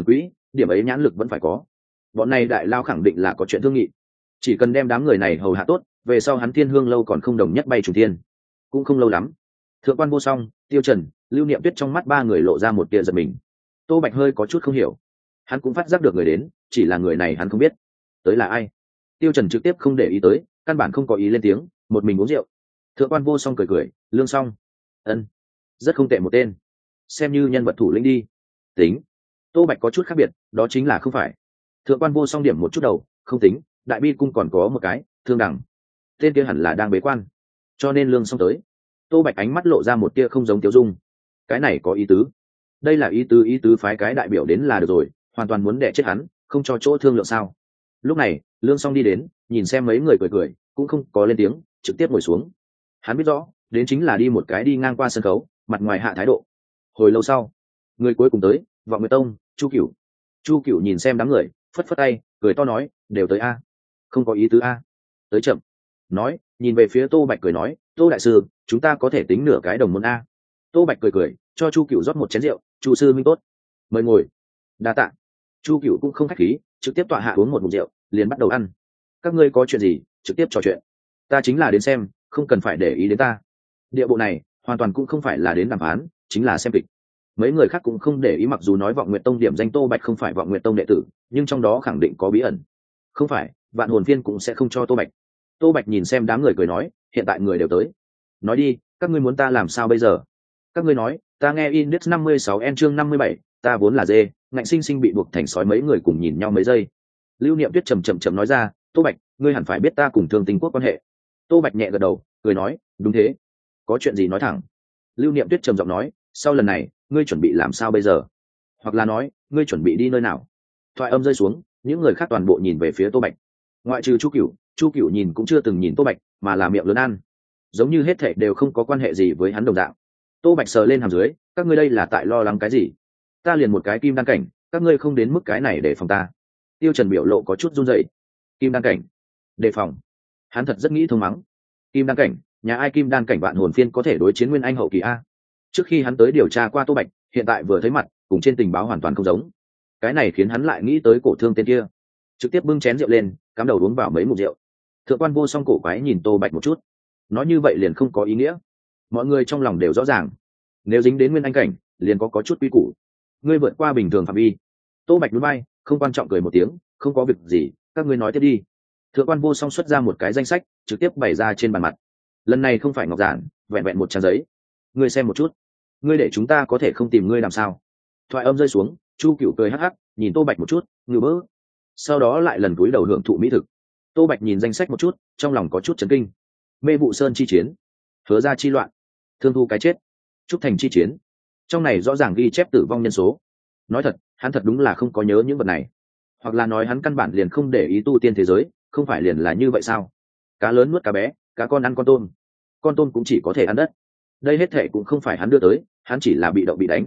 điểm ấy nhãn lực vẫn phải có. Bọn này đại lao khẳng định là có chuyện thương nghị, chỉ cần đem đám người này hầu hạ tốt, về sau hắn Thiên Hương lâu còn không đồng nhất bay trùng thiên. Cũng không lâu lắm, Thượng quan Vô Song, Tiêu Trần, Lưu Niệm Tuyết trong mắt ba người lộ ra một tia giật mình. Tô Bạch hơi có chút không hiểu, hắn cũng phát giác được người đến, chỉ là người này hắn không biết tới là ai. Tiêu Trần trực tiếp không để ý tới, căn bản không có ý lên tiếng, một mình uống rượu. Thượng quan Vô Song cười cười, Lương Song, ân, rất không tệ một tên, xem như nhân vật thủ lĩnh đi. Tính. Tô Bạch có chút khác biệt, đó chính là không phải. Thượng quan Vô Song điểm một chút đầu, không tính, Đại Bi cung còn có một cái Thương Đằng, tên kia hẳn là đang bế quan, cho nên Lương Song tới. Tô Bạch ánh mắt lộ ra một tia không giống Tiêu Dung. Cái này có ý tứ. Đây là ý tứ phái cái đại biểu đến là được rồi, hoàn toàn muốn đẻ chết hắn, không cho chỗ thương lượng sao. Lúc này Lương Song đi đến, nhìn xem mấy người cười cười, cũng không có lên tiếng, trực tiếp ngồi xuống. Hắn biết rõ đến chính là đi một cái đi ngang qua sân khấu, mặt ngoài hạ thái độ. Hồi lâu sau, người cuối cùng tới, Vọng Nguyệt Tông, Chu Cửu. Chu Cửu nhìn xem đám người, phất phất tay, cười to nói, đều tới a. Không có ý tứ a. Tới chậm. Nói, nhìn về phía Tô Bạch cười nói, Tô đại sư, chúng ta có thể tính nửa cái đồng môn a. Tô Bạch cười cười, cho Chu Cửu rót một chén rượu, Chu sư minh tốt, mời ngồi. Đa tạ. Chu Cửu cũng không khách khí, trực tiếp tọa hạ uống một ngụm rượu, liền bắt đầu ăn. Các ngươi có chuyện gì, trực tiếp trò chuyện. Ta chính là đến xem, không cần phải để ý đến ta. Địa bộ này hoàn toàn cũng không phải là đến đàm phán, chính là xem kịch. Mấy người khác cũng không để ý, mặc dù nói Vọng Nguyệt Tông điểm danh Tô Bạch không phải Vọng Nguyệt Tông đệ tử, nhưng trong đó khẳng định có bí ẩn. Không phải, Vạn Hồn Phiên cũng sẽ không cho Tô Bạch. Tô Bạch nhìn xem đám người cười nói, hiện tại người đều tới, nói đi, các ngươi muốn ta làm sao bây giờ? Các ngươi nói, ta nghe Index 56 N chương 57, ta vốn là dê, ngạnh sinh sinh bị buộc thành sói. Mấy người cùng nhìn nhau mấy giây. Lưu Niệm Tuyết chậm nói ra, Tô Bạch, ngươi hẳn phải biết ta cùng Thương Tinh Quốc quan hệ. Tô Bạch nhẹ gật đầu, cười nói, đúng thế. Có chuyện gì nói thẳng. Lưu Niệm Tuyết trầm giọng nói, sau lần này, ngươi chuẩn bị làm sao bây giờ? Hoặc là nói, ngươi chuẩn bị đi nơi nào? Thoại âm rơi xuống, những người khác toàn bộ nhìn về phía Tô Bạch. Ngoại trừ Chu Cửu nhìn cũng chưa từng nhìn Tô Bạch, mà là miệng lớn ăn, giống như hết thảy đều không có quan hệ gì với hắn đồng dạng. Tô Bạch sờ lên hàm dưới, các ngươi đây là tại lo lắng cái gì? Ta liền một cái kim đan cảnh, các ngươi không đến mức cái này để phòng ta. Tiêu Trần biểu lộ có chút run rẩy. Kim đan cảnh, đề phòng? Hắn thật rất nghĩ thông mắng. Kim đan cảnh, nhà ai kim đan cảnh Vạn Hồn Phiên có thể đối chiến Nguyên Anh hậu kỳ a? Trước khi hắn tới điều tra qua Tô Bạch, hiện tại vừa thấy mặt, cùng trên tình báo hoàn toàn không giống. Cái này khiến hắn lại nghĩ tới Cổ Thương tên kia, trực tiếp bưng chén rượu lên, cắm đầu uống vào mấy ngụm rượu. Thượng quan Vô Song cổ quái nhìn Tô Bạch một chút, nói như vậy liền không có ý nghĩa. Mọi người trong lòng đều rõ ràng, nếu dính đến Nguyên Anh cảnh, liền có chút quy củ. Ngươi vượt qua bình thường phạm vi. Tô Bạch núi bay, không quan trọng cười một tiếng, không có việc gì, các ngươi nói tiếp đi. Thượng quan Vô Song xuất ra một cái danh sách, trực tiếp bày ra trên bàn mặt. Lần này không phải ngọc giản, vẹn vẹn một trang giấy. Ngươi xem một chút, ngươi để chúng ta có thể không tìm ngươi làm sao? Thoại âm rơi xuống, Chu Cửu cười hắc hắc, nhìn Tô Bạch một chút, ngừ bỡ. Sau đó lại lần cúi đầu hưởng thụ mỹ thực. Tô Bạch nhìn danh sách một chút, trong lòng có chút chấn kinh. Mê Vụ Sơn chi chiến, Hứa Ra chi loạn, Thương Thu cái chết, Trúc Thành chi chiến, trong này rõ ràng ghi chép tử vong nhân số. Nói thật, hắn thật đúng là không có nhớ những vật này, hoặc là nói hắn căn bản liền không để ý tu tiên thế giới, không phải liền là như vậy sao? Cá lớn nuốt cá bé, cá con ăn con tôm cũng chỉ có thể ăn đất. Đây hết thệ cũng không phải hắn đưa tới, hắn chỉ là bị động bị đánh.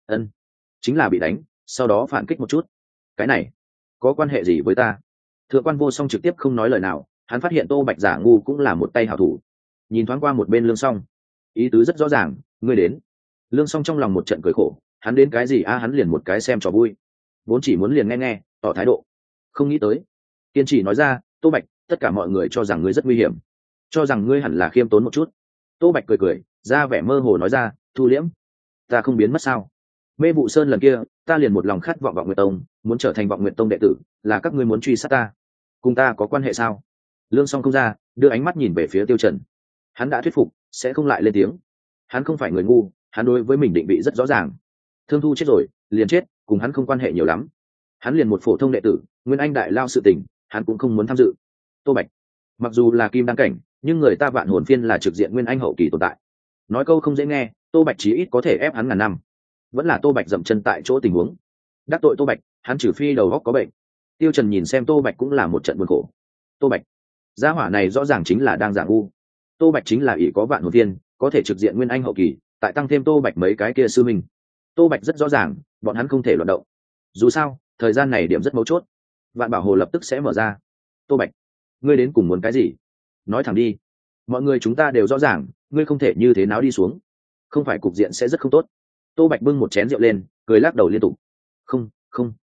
Chính là bị đánh, sau đó phản kích một chút. Cái này có quan hệ gì với ta? Thượng quan Vô Song trực tiếp không nói lời nào, hắn phát hiện Tô Bạch giả ngu cũng là một tay hảo thủ. Nhìn thoáng qua một bên Lương Song, ý tứ rất rõ ràng, ngươi đến. Lương Song trong lòng một trận cười khổ, hắn đến cái gì hắn liền một cái xem trò vui, vốn chỉ muốn liền nghe tỏ thái độ, không nghĩ tới kiên trì nói ra, Tô Bạch, tất cả mọi người cho rằng ngươi rất nguy hiểm, cho rằng ngươi hẳn là khiêm tốn một chút. Tô Bạch cười ra vẻ mơ hồ nói ra, thu liễm, ta không biến mất sao? Mê Vụ Sơn lần kia, ta liền một lòng khát vọng Vọng Nguyệt Tông, muốn trở thành Vọng Nguyệt Tông đệ tử, là các ngươi muốn truy sát ta, cùng ta có quan hệ sao? Lương Song không ra, đưa ánh mắt nhìn về phía Tiêu Trần. Hắn đã thuyết phục, sẽ không lại lên tiếng. Hắn không phải người ngu, hắn đối với mình định vị rất rõ ràng. Thương Thu chết rồi, liền chết, cùng hắn không quan hệ nhiều lắm. Hắn liền một phổ thông đệ tử, Nguyên Anh đại lao sự tình, hắn cũng không muốn tham dự. Tô Bạch, mặc dù là kim đan cảnh, nhưng người ta Vạn Hồn Phiên là trực diện Nguyên Anh hậu kỳ tồn tại. Nói câu không dễ nghe, Tô Bạch chí ít có thể ép hắn ngàn năm. Vẫn là Tô Bạch dậm chân tại chỗ tình huống. Đắc tội Tô Bạch, hắn trừ phi đầu óc có bệnh. Tiêu Trần nhìn xem Tô Bạch cũng là một trận buồn khổ. Tô Bạch, gia hỏa này rõ ràng chính là đang giả ngu. Tô Bạch chính là ỷ có Vạn Hồn Phiên, có thể trực diện Nguyên Anh hậu kỳ, tại tăng thêm Tô Bạch mấy cái kia sư minh. Tô Bạch rất rõ ràng, bọn hắn không thể loạn động. Dù sao, thời gian này điểm rất mấu chốt. Vạn Bảo Hồ lập tức sẽ mở ra. Tô Bạch, ngươi đến cùng muốn cái gì? Nói thẳng đi. Mọi người chúng ta đều rõ ràng, ngươi không thể như thế nào đi xuống. Không phải cục diện sẽ rất không tốt. Tô Bạch bưng một chén rượu lên, cười lắc đầu liên tục. Không,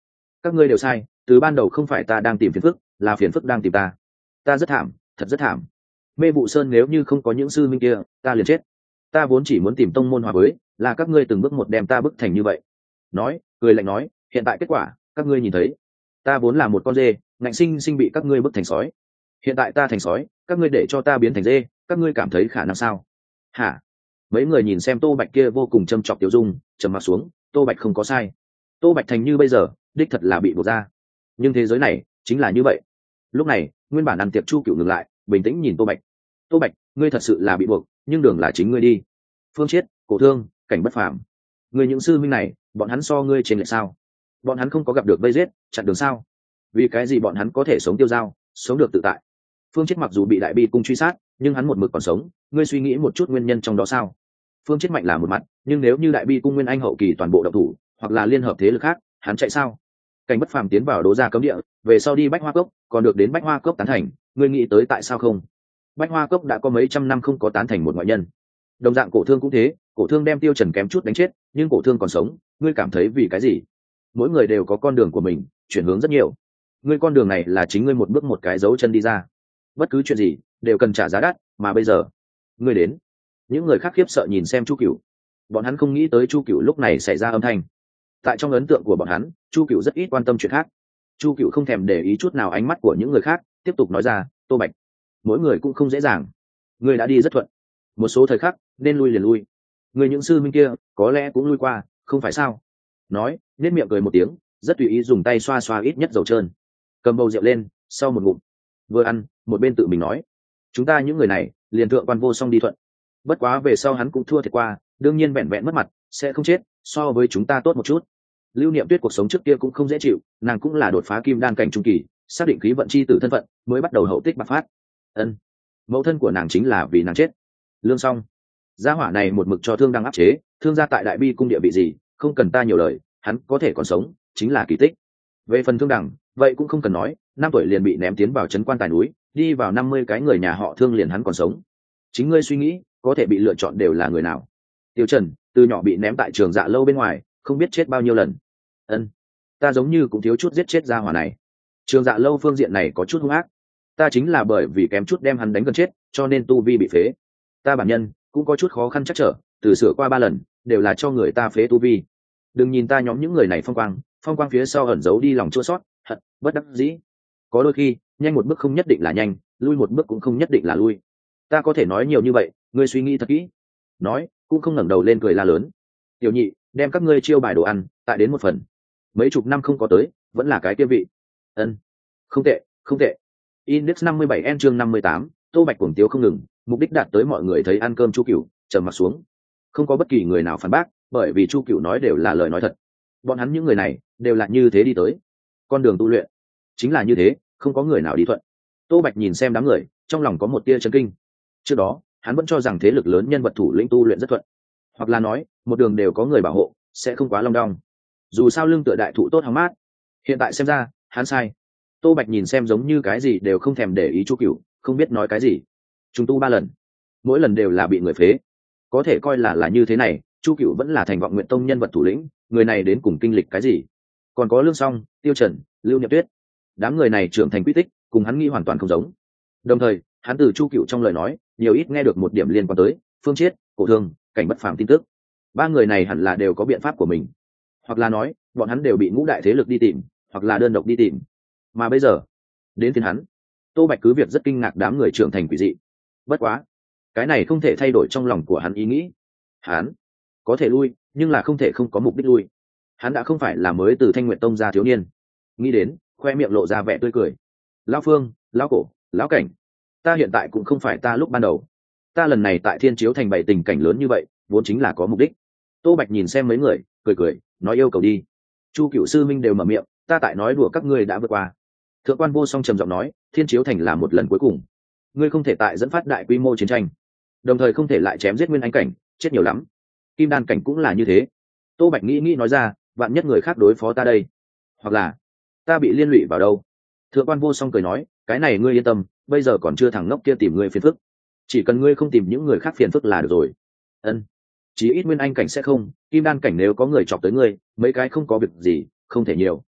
các ngươi đều sai, từ ban đầu không phải ta đang tìm phiền phức, là phiền phức đang tìm ta. Ta rất thảm, thật rất thảm. Mê vụ sơn nếu như không có những sư minh kia, ta liền chết. Ta vốn chỉ muốn tìm tông môn hòa với, là các ngươi từng bước một đem ta bức thành như vậy. Nói, cười lạnh nói, hiện tại kết quả các ngươi nhìn thấy, ta vốn là một con dê, ngạnh sinh sinh bị các ngươi bức thành sói. Hiện tại ta thành sói, các ngươi để cho ta biến thành dê, các ngươi cảm thấy khả năng sao? Hả? Mấy người nhìn xem Tô Bạch kia vô cùng châm chọc Tiểu Dung, trầm mặc xuống. Tô Bạch không có sai. Tô Bạch thành như bây giờ, đích thật là bị buộc ra. Nhưng thế giới này chính là như vậy. Lúc này, nguyên bản ăn tiệc Chu Cửu ngừng lại, bình tĩnh nhìn Tô Bạch. Tô Bạch, ngươi thật sự là bị buộc, nhưng đường là chính ngươi đi. Phương Chiết, Cổ Thương, Cảnh Bất Phàm, ngươi những sư minh này, bọn hắn so ngươi trên lệch sao? Bọn hắn không có gặp được vây giết, chặn đường sao? Vì cái gì bọn hắn có thể sống tiêu dao, sống được tự tại? Phương Chiết mặc dù bị Đại Bi cung truy sát, nhưng hắn một mực còn sống, ngươi suy nghĩ một chút nguyên nhân trong đó sao? Phương Chiết mạnh là một mặt, nhưng nếu như Đại Bi cung nguyên anh hậu kỳ toàn bộ động thủ, hoặc là liên hợp thế lực khác, hắn chạy sao? Cảnh Bất Phàm tiến vào Đố Gia cấm địa, về sau đi Bách Hoa Cốc, còn được đến Bách Hoa Cốc tán thành, ngươi nghĩ tới tại sao không? Bách Hoa Cốc đã có mấy trăm năm không có tán thành một ngoại nhân. Đồng dạng Cổ Thương cũng thế, Cổ Thương đem Tiêu Trần kém chút đánh chết, nhưng Cổ Thương còn sống, ngươi cảm thấy vì cái gì? Mỗi người đều có con đường của mình, chuyển hướng rất nhiều. Ngươi con đường này là chính ngươi một bước một cái dấu chân đi ra. Bất cứ chuyện gì đều cần trả giá đắt, mà bây giờ, ngươi đến. Những người khác khiếp sợ nhìn xem Chu Cửu. Bọn hắn không nghĩ tới Chu Cửu lúc này xảy ra âm thanh. Tại trong ấn tượng của bọn hắn, Chu Cửu rất ít quan tâm chuyện khác. Chu Cửu không thèm để ý chút nào ánh mắt của những người khác, tiếp tục nói ra, Tô Bạch, mỗi người cũng không dễ dàng. Ngươi đã đi rất thuận, một số thời khắc nên lui liền lui. Ngươi những sư minh kia có lẽ cũng lui qua, không phải sao? Nói, nét miệng cười một tiếng, rất tùy ý dùng tay xoa xoa ít nhất dầu trơn, cầm bầu rượu lên, sau một ngụm, vừa ăn một bên tự mình nói, chúng ta những người này liền thượng quan vô song đi thuận. Bất quá về sau hắn cũng thua thiệt qua, đương nhiên vẹn vẹn mất mặt sẽ không chết, so với chúng ta tốt một chút. Lưu Niệm Tuyết cuộc sống trước kia cũng không dễ chịu, nàng cũng là đột phá kim đan cảnh trung kỳ, xác định khí vận chi tử thân phận, mới bắt đầu hậu tích bạc phát. Ân, mẫu thân của nàng chính là vì nàng chết. Lương Song, gia hỏa này một mực cho Thương đang áp chế, Thương gia tại Đại Bi cung địa vị gì, không cần ta nhiều lời, hắn có thể còn sống, chính là kỳ tích. Về phần Thương Đằng, vậy cũng không cần nói, 5 tuổi liền bị ném tiến vào trấn quan tài núi, đi vào 50 cái người nhà họ Thương liền hắn còn sống. Chính ngươi suy nghĩ, có thể bị lựa chọn đều là người nào? Tiêu Trần, từ nhỏ bị ném tại trường Dạ Lâu bên ngoài, không biết chết bao nhiêu lần. Ân, ta giống như cũng thiếu chút giết chết gia hỏa này. Trường Dạ Lâu phương diện này có chút hung ác, ta chính là bởi vì kém chút đem hắn đánh gần chết, cho nên tu vi bị phế. Ta bản nhân cũng có chút khó khăn chắc trở, từ sửa qua 3 lần, đều là cho người ta phế tu vi. Đừng nhìn ta nhóm những người này phong quang phía sau ẩn giấu đi lòng chua sót, hận, bất đắc dĩ. Có đôi khi, nhanh một bước không nhất định là nhanh, lui một bước cũng không nhất định là lui. Ta có thể nói nhiều như vậy, ngươi suy nghĩ thật kỹ. Nói, cũng không ngẩng đầu lên cười la lớn. Tiểu nhị, đem các ngươi chiêu bài đồ ăn, tại đến một phần. Mấy chục năm không có tới, vẫn là cái kia vị. Ân, không tệ, không tệ. Index 57 N chương 58, Tô Bạch cuồng tiếu không ngừng, mục đích đạt tới mọi người thấy ăn cơm Chu Cửu, trầm mặt xuống. Không có bất kỳ người nào phản bác, bởi vì Chu Cửu nói đều là lời nói thật. Bọn hắn những người này đều là như thế đi tới. Con đường tu luyện chính là như thế, không có người nào đi thuận. Tô Bạch nhìn xem đám người, trong lòng có một tia chấn kinh. Trước đó, hắn vẫn cho rằng thế lực lớn nhân vật thủ lĩnh tu luyện rất thuận, hoặc là nói, một đường đều có người bảo hộ, sẽ không quá long đong. Dù sao lưng tựa đại thụ tốt hóng mát. Hiện tại xem ra, hắn sai. Tô Bạch nhìn xem giống như cái gì đều không thèm để ý Chu Cửu, không biết nói cái gì. Trùng tu 3 lần, mỗi lần đều là bị người phế. Có thể coi là như thế này, Chu Cửu vẫn là thành Vọng Nguyện Tông nhân vật thủ lĩnh, người này đến cùng kinh lịch cái gì? Còn có Lương Song, Tiêu Trần, Lưu Niệm Tuyết, đám người này trưởng thành quy tích, cùng hắn nghĩ hoàn toàn không giống. Đồng thời, hắn từ Chu Cửu trong lời nói, nhiều ít nghe được một điểm liên quan tới Phương Chiết, Cổ Thương, Cảnh Bất Phàm tin tức. 3 người này hẳn là đều có biện pháp của mình, hoặc là nói, bọn hắn đều bị ngũ đại thế lực đi tìm, hoặc là đơn độc đi tìm. Mà bây giờ, đến phiên hắn. Tô Bạch cứ việc rất kinh ngạc đám người trưởng thành quỷ dị. Bất quá, cái này không thể thay đổi trong lòng của hắn ý nghĩ. Hắn có thể lui, nhưng là không thể không có mục đích lui. Hắn đã không phải là mới từ Thanh Nguyệt Tông ra thiếu niên. Nghĩ đến, khoe miệng lộ ra vẻ tươi cười. Lão Phương, lão Cổ, lão Cảnh, ta hiện tại cũng không phải ta lúc ban đầu. Ta lần này tại Thiên Chiếu thành bày tình cảnh lớn như vậy, vốn chính là có mục đích. Tô Bạch nhìn xem mấy người, cười, nói yêu cầu đi. Chu Cửu sư minh đều mở miệng, ta tại nói đùa các ngươi đã vượt qua. Thượng quan Vô Song trầm giọng nói, Thiên Chiếu thành là một lần cuối cùng, ngươi không thể tại dẫn phát đại quy mô chiến tranh, đồng thời không thể lại chém giết nguyên anh cảnh, chết nhiều lắm. Kim đan cảnh cũng là như thế. Tô Bạch nghĩ nói ra, vạn nhất người khác đối phó ta đây, hoặc là ta bị liên lụy vào đâu. Thượng quan Vô Song cười nói, cái này ngươi yên tâm, bây giờ còn chưa thằng ngốc kia tìm ngươi phiền phức, chỉ cần ngươi không tìm những người khác phiền phức là được rồi. Ân, chỉ ít nguyên anh cảnh sẽ không, kim đan cảnh nếu có người chọc tới ngươi, mấy cái không có việc gì, không thể nhiều.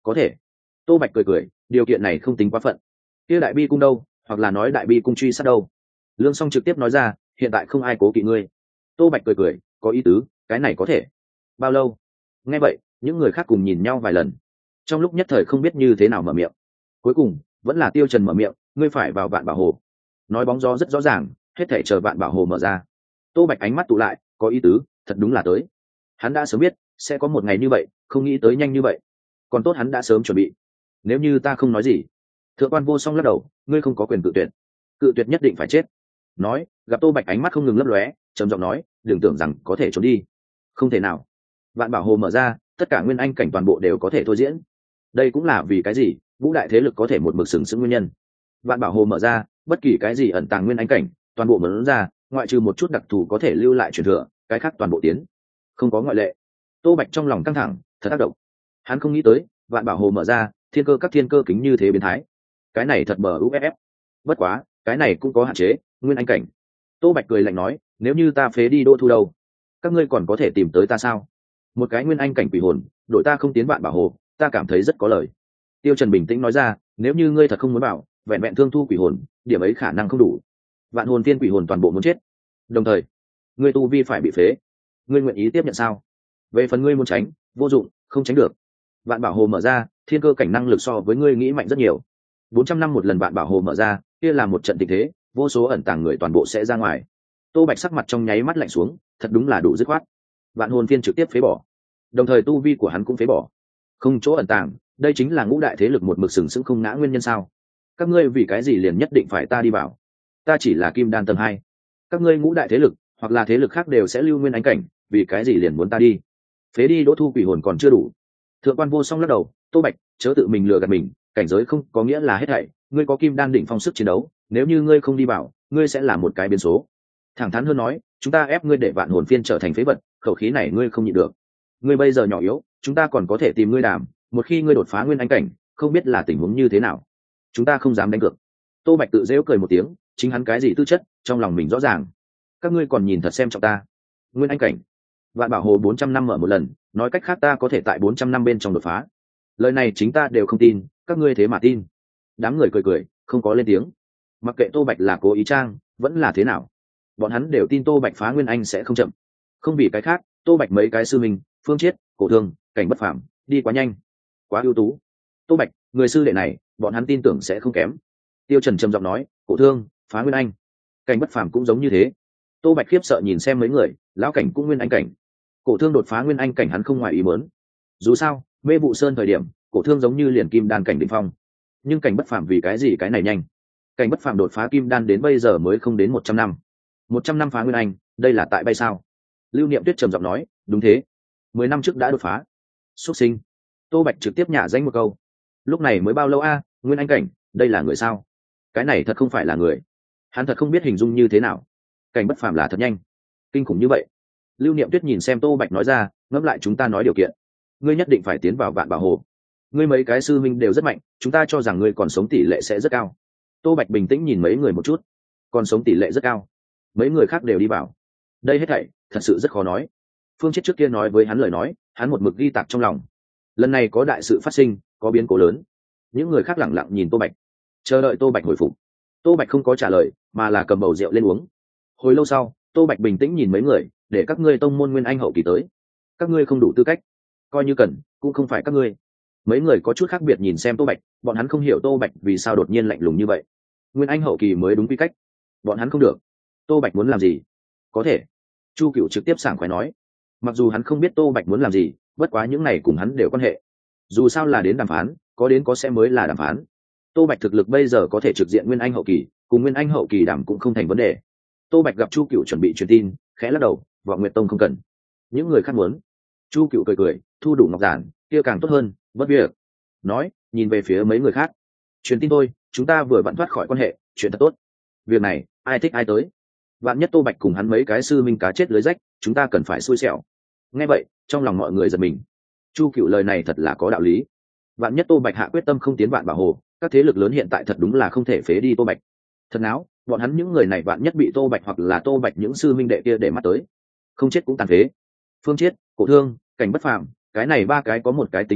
có thể. Tô Bạch cười cười, điều kiện này không tính quá phận. Kia đại bi cung đâu, hoặc là nói đại bi cung truy sát đâu? Lương Song trực tiếp nói ra, hiện tại không ai cố kỵ ngươi. Tô Bạch cười cười, có ý tứ, cái này có thể. Bao lâu? Nghe vậy, những người khác cùng nhìn nhau vài lần, trong lúc nhất thời không biết như thế nào mở miệng. Cuối cùng vẫn là Tiêu Trần mở miệng, ngươi phải vào Vạn Bảo Hồ. Nói bóng gió rất rõ ràng, hết thảy chờ Vạn Bảo Hồ mở ra. Tô Bạch ánh mắt tụ lại, có ý tứ, thật đúng là tới. Hắn đã sớm biết sẽ có một ngày như vậy, không nghĩ tới nhanh như vậy. Còn tốt hắn đã sớm chuẩn bị. Nếu như ta không nói gì, Thượng quan Vô Song lắc đầu, ngươi không có quyền cự tuyệt. Cự tuyệt nhất định phải chết. Nói, gặp Tô Bạch ánh mắt không ngừng lấp lóe, trầm giọng nói, đừng tưởng rằng có thể trốn đi. Không thể nào. Vạn Bảo Hồ mở ra, tất cả nguyên anh cảnh toàn bộ đều có thể thôi diễn. Đây cũng là vì cái gì vũ đại thế lực có thể một mực sừng sững nguyên nhân. Vạn Bảo Hồ mở ra, bất kỳ cái gì ẩn tàng nguyên anh cảnh toàn bộ mở ra, ngoại trừ một chút đặc thù có thể lưu lại truyền thừa, cái khác toàn bộ tiến, không có ngoại lệ. Tô Bạch trong lòng căng thẳng, thật tác động. Hắn không nghĩ tới Vạn Bảo Hồ mở ra, thiên cơ các thiên cơ kính như thế biến thái. Cái này thật bờ uff. Bất quá cái này cũng có hạn chế, nguyên anh cảnh. Tô Bạch cười lạnh nói, nếu như ta phế đi Đỗ Thu đâu, các ngươi còn có thể tìm tới ta sao? Một cái nguyên anh cảnh quỷ hồn, đội ta không tiến Vạn Bảo Hồ, ta cảm thấy rất có lời. Tiêu Trần bình tĩnh nói ra, nếu như ngươi thật không muốn bảo, vẹn vẹn thương thu quỷ hồn, điểm ấy khả năng không đủ. Vạn hồn tiên quỷ hồn toàn bộ muốn chết. Đồng thời, ngươi tu vi phải bị phế. Ngươi nguyện ý tiếp nhận sao? Về phần ngươi muốn tránh, vô dụng, không tránh được. Vạn Bảo Hồ mở ra, thiên cơ cảnh năng lực so với ngươi nghĩ mạnh rất nhiều. 400 năm một lần Vạn Bảo Hồ mở ra, kia là một trận tình thế, vô số ẩn tàng người toàn bộ sẽ ra ngoài. Tô Bạch sắc mặt trong nháy mắt lạnh xuống, thật đúng là đủ dứt khoát. Vạn hồn tiên trực tiếp phế bỏ, đồng thời tu vi của hắn cũng phế bỏ. Không chỗ ẩn tàng, đây chính là ngũ đại thế lực một mực sừng sững không ngã nguyên nhân sao? Các ngươi vì cái gì liền nhất định phải ta đi vào? Ta chỉ là kim đan tầng 2. Các ngươi ngũ đại thế lực hoặc là thế lực khác đều sẽ lưu nguyên ánh cảnh, vì cái gì liền muốn ta đi? Phế đi Đỗ Thu quỷ hồn còn chưa đủ. Thượng quan Vô Song lắc đầu, Tô Bạch, chớ tự mình lừa gạt mình, cảnh giới không có nghĩa là hết thảy, ngươi có kim đan đỉnh phong sức chiến đấu, nếu như ngươi không đi vào, ngươi sẽ là một cái biến số. Thẳng thắn hơn nói, chúng ta ép ngươi để vạn hồn phiên trở thành phế vật, khẩu khí này ngươi không nhịn được. Ngươi bây giờ nhỏ yếu, chúng ta còn có thể tìm ngươi đàm, một khi ngươi đột phá nguyên anh cảnh, không biết là tình huống như thế nào. Chúng ta không dám đánh cược. Tô Bạch tự giễu cười một tiếng, chính hắn cái gì tư chất, trong lòng mình rõ ràng. Các ngươi còn nhìn thật xem trọng ta. Nguyên anh cảnh, Vạn Bảo Hồ 400 năm mở một lần, nói cách khác ta có thể tại 400 năm bên trong đột phá. Lời này chính ta đều không tin, các ngươi thế mà tin. Đám người cười cười, không có lên tiếng. Mặc kệ Tô Bạch là cố ý trang, vẫn là thế nào, bọn hắn đều tin Tô Bạch phá nguyên anh sẽ không chậm. Không vì cái khác, Tô Bạch mấy cái sư mình, Phương Chiết, Cổ Thương, Cảnh Bất Phàm, đi quá nhanh, quá ưu tú. Tô Bạch, người sư đệ này, bọn hắn tin tưởng sẽ không kém. Tiêu Trần trầm giọng nói, Cổ Thương phá nguyên anh, Cảnh Bất Phàm cũng giống như thế. Tô Bạch khiếp sợ nhìn xem mấy người, lão Cảnh cũng nguyên anh cảnh, Cổ Thương đột phá nguyên anh cảnh hắn không ngoài ý muốn. Dù sao, Mê Vụ Sơn thời điểm, Cổ Thương giống như liền kim đan cảnh đỉnh phong, nhưng Cảnh Bất Phàm vì cái gì cái này nhanh? Cảnh Bất Phàm đột phá kim đan đến bây giờ mới không đến 100 năm. 100 năm phá nguyên anh, đây là tại bay sao? Lưu Niệm Tuyết trầm giọng nói, đúng thế, 10 năm trước đã đột phá. Xuất sinh. Tô Bạch trực tiếp nhả danh một câu. Lúc này mới bao lâu a, nguyên anh cảnh, đây là người sao? Cái này thật không phải là người. Hắn thật không biết hình dung như thế nào. Cảnh Bất Phàm là thật nhanh, kinh khủng như vậy. Lưu Niệm Tuyết nhìn xem Tô Bạch nói ra, ngẫm lại chúng ta nói điều kiện. Ngươi nhất định phải tiến vào Vạn Bảo Hồ. Ngươi mấy cái sư minh đều rất mạnh, chúng ta cho rằng ngươi còn sống tỷ lệ sẽ rất cao. Tô Bạch bình tĩnh nhìn mấy người một chút. Còn sống tỷ lệ rất cao. Mấy người khác đều đi vào. Đây hết thảy thật sự rất khó nói. Phương Chiết trước kia nói với hắn lời nói, hắn một mực ghi tạc trong lòng. Lần này có đại sự phát sinh, có biến cố lớn. Những người khác lẳng lặng nhìn Tô Bạch, chờ đợi Tô Bạch hồi phục. Tô Bạch không có trả lời, mà là cầm bầu rượu lên uống. Hồi lâu sau, Tô Bạch bình tĩnh nhìn mấy người, để các ngươi tông môn nguyên anh hậu kỳ tới. Các ngươi không đủ tư cách, coi như cần, cũng không phải các ngươi. Mấy người có chút khác biệt nhìn xem Tô Bạch, bọn hắn không hiểu Tô Bạch vì sao đột nhiên lạnh lùng như vậy. Nguyên anh hậu kỳ mới đúng quy cách, bọn hắn không được. Tô Bạch muốn làm gì? Có thể. Chu Cửu trực tiếp sảng khoái nói. Mặc dù hắn không biết Tô Bạch muốn làm gì, bất quá những này cùng hắn đều quan hệ. Dù sao là đến đàm phán, có đến có sẽ mới là đàm phán. Tô Bạch thực lực bây giờ có thể trực diện nguyên anh hậu kỳ, cùng nguyên anh hậu kỳ đàm cũng không thành vấn đề. Tô Bạch gặp Chu Cửu chuẩn bị truyền tin, khẽ lắc đầu, Vọng Nguyệt Tông không cần. Những người khác muốn. Chu Cửu cười cười, thu đủ ngọc giản, kia càng tốt hơn, bất việc. Nói, nhìn về phía mấy người khác. Truyền tin thôi, chúng ta vừa vặn thoát khỏi quan hệ, chuyện thật tốt. Việc này, ai thích ai tới. Vạn nhất Tô Bạch cùng hắn mấy cái sư minh cá chết lưới rách, chúng ta cần phải xui xẻo. Nghe vậy, trong lòng mọi người giật mình. Chu Cửu lời này thật là có đạo lý. Vạn nhất Tô Bạch hạ quyết tâm không tiến Vạn Bảo Hồ, các thế lực lớn hiện tại thật đúng là không thể phế đi Tô Bạch. Thật náo, bọn hắn những người này vạn nhất bị Tô Bạch hoặc là Tô Bạch những sư minh đệ kia để mắt tới, không chết cũng tàn phế. Phương Chiết, Cổ Thương, Cảnh Bất Phàm, cái này ba cái có một cái tính một cái,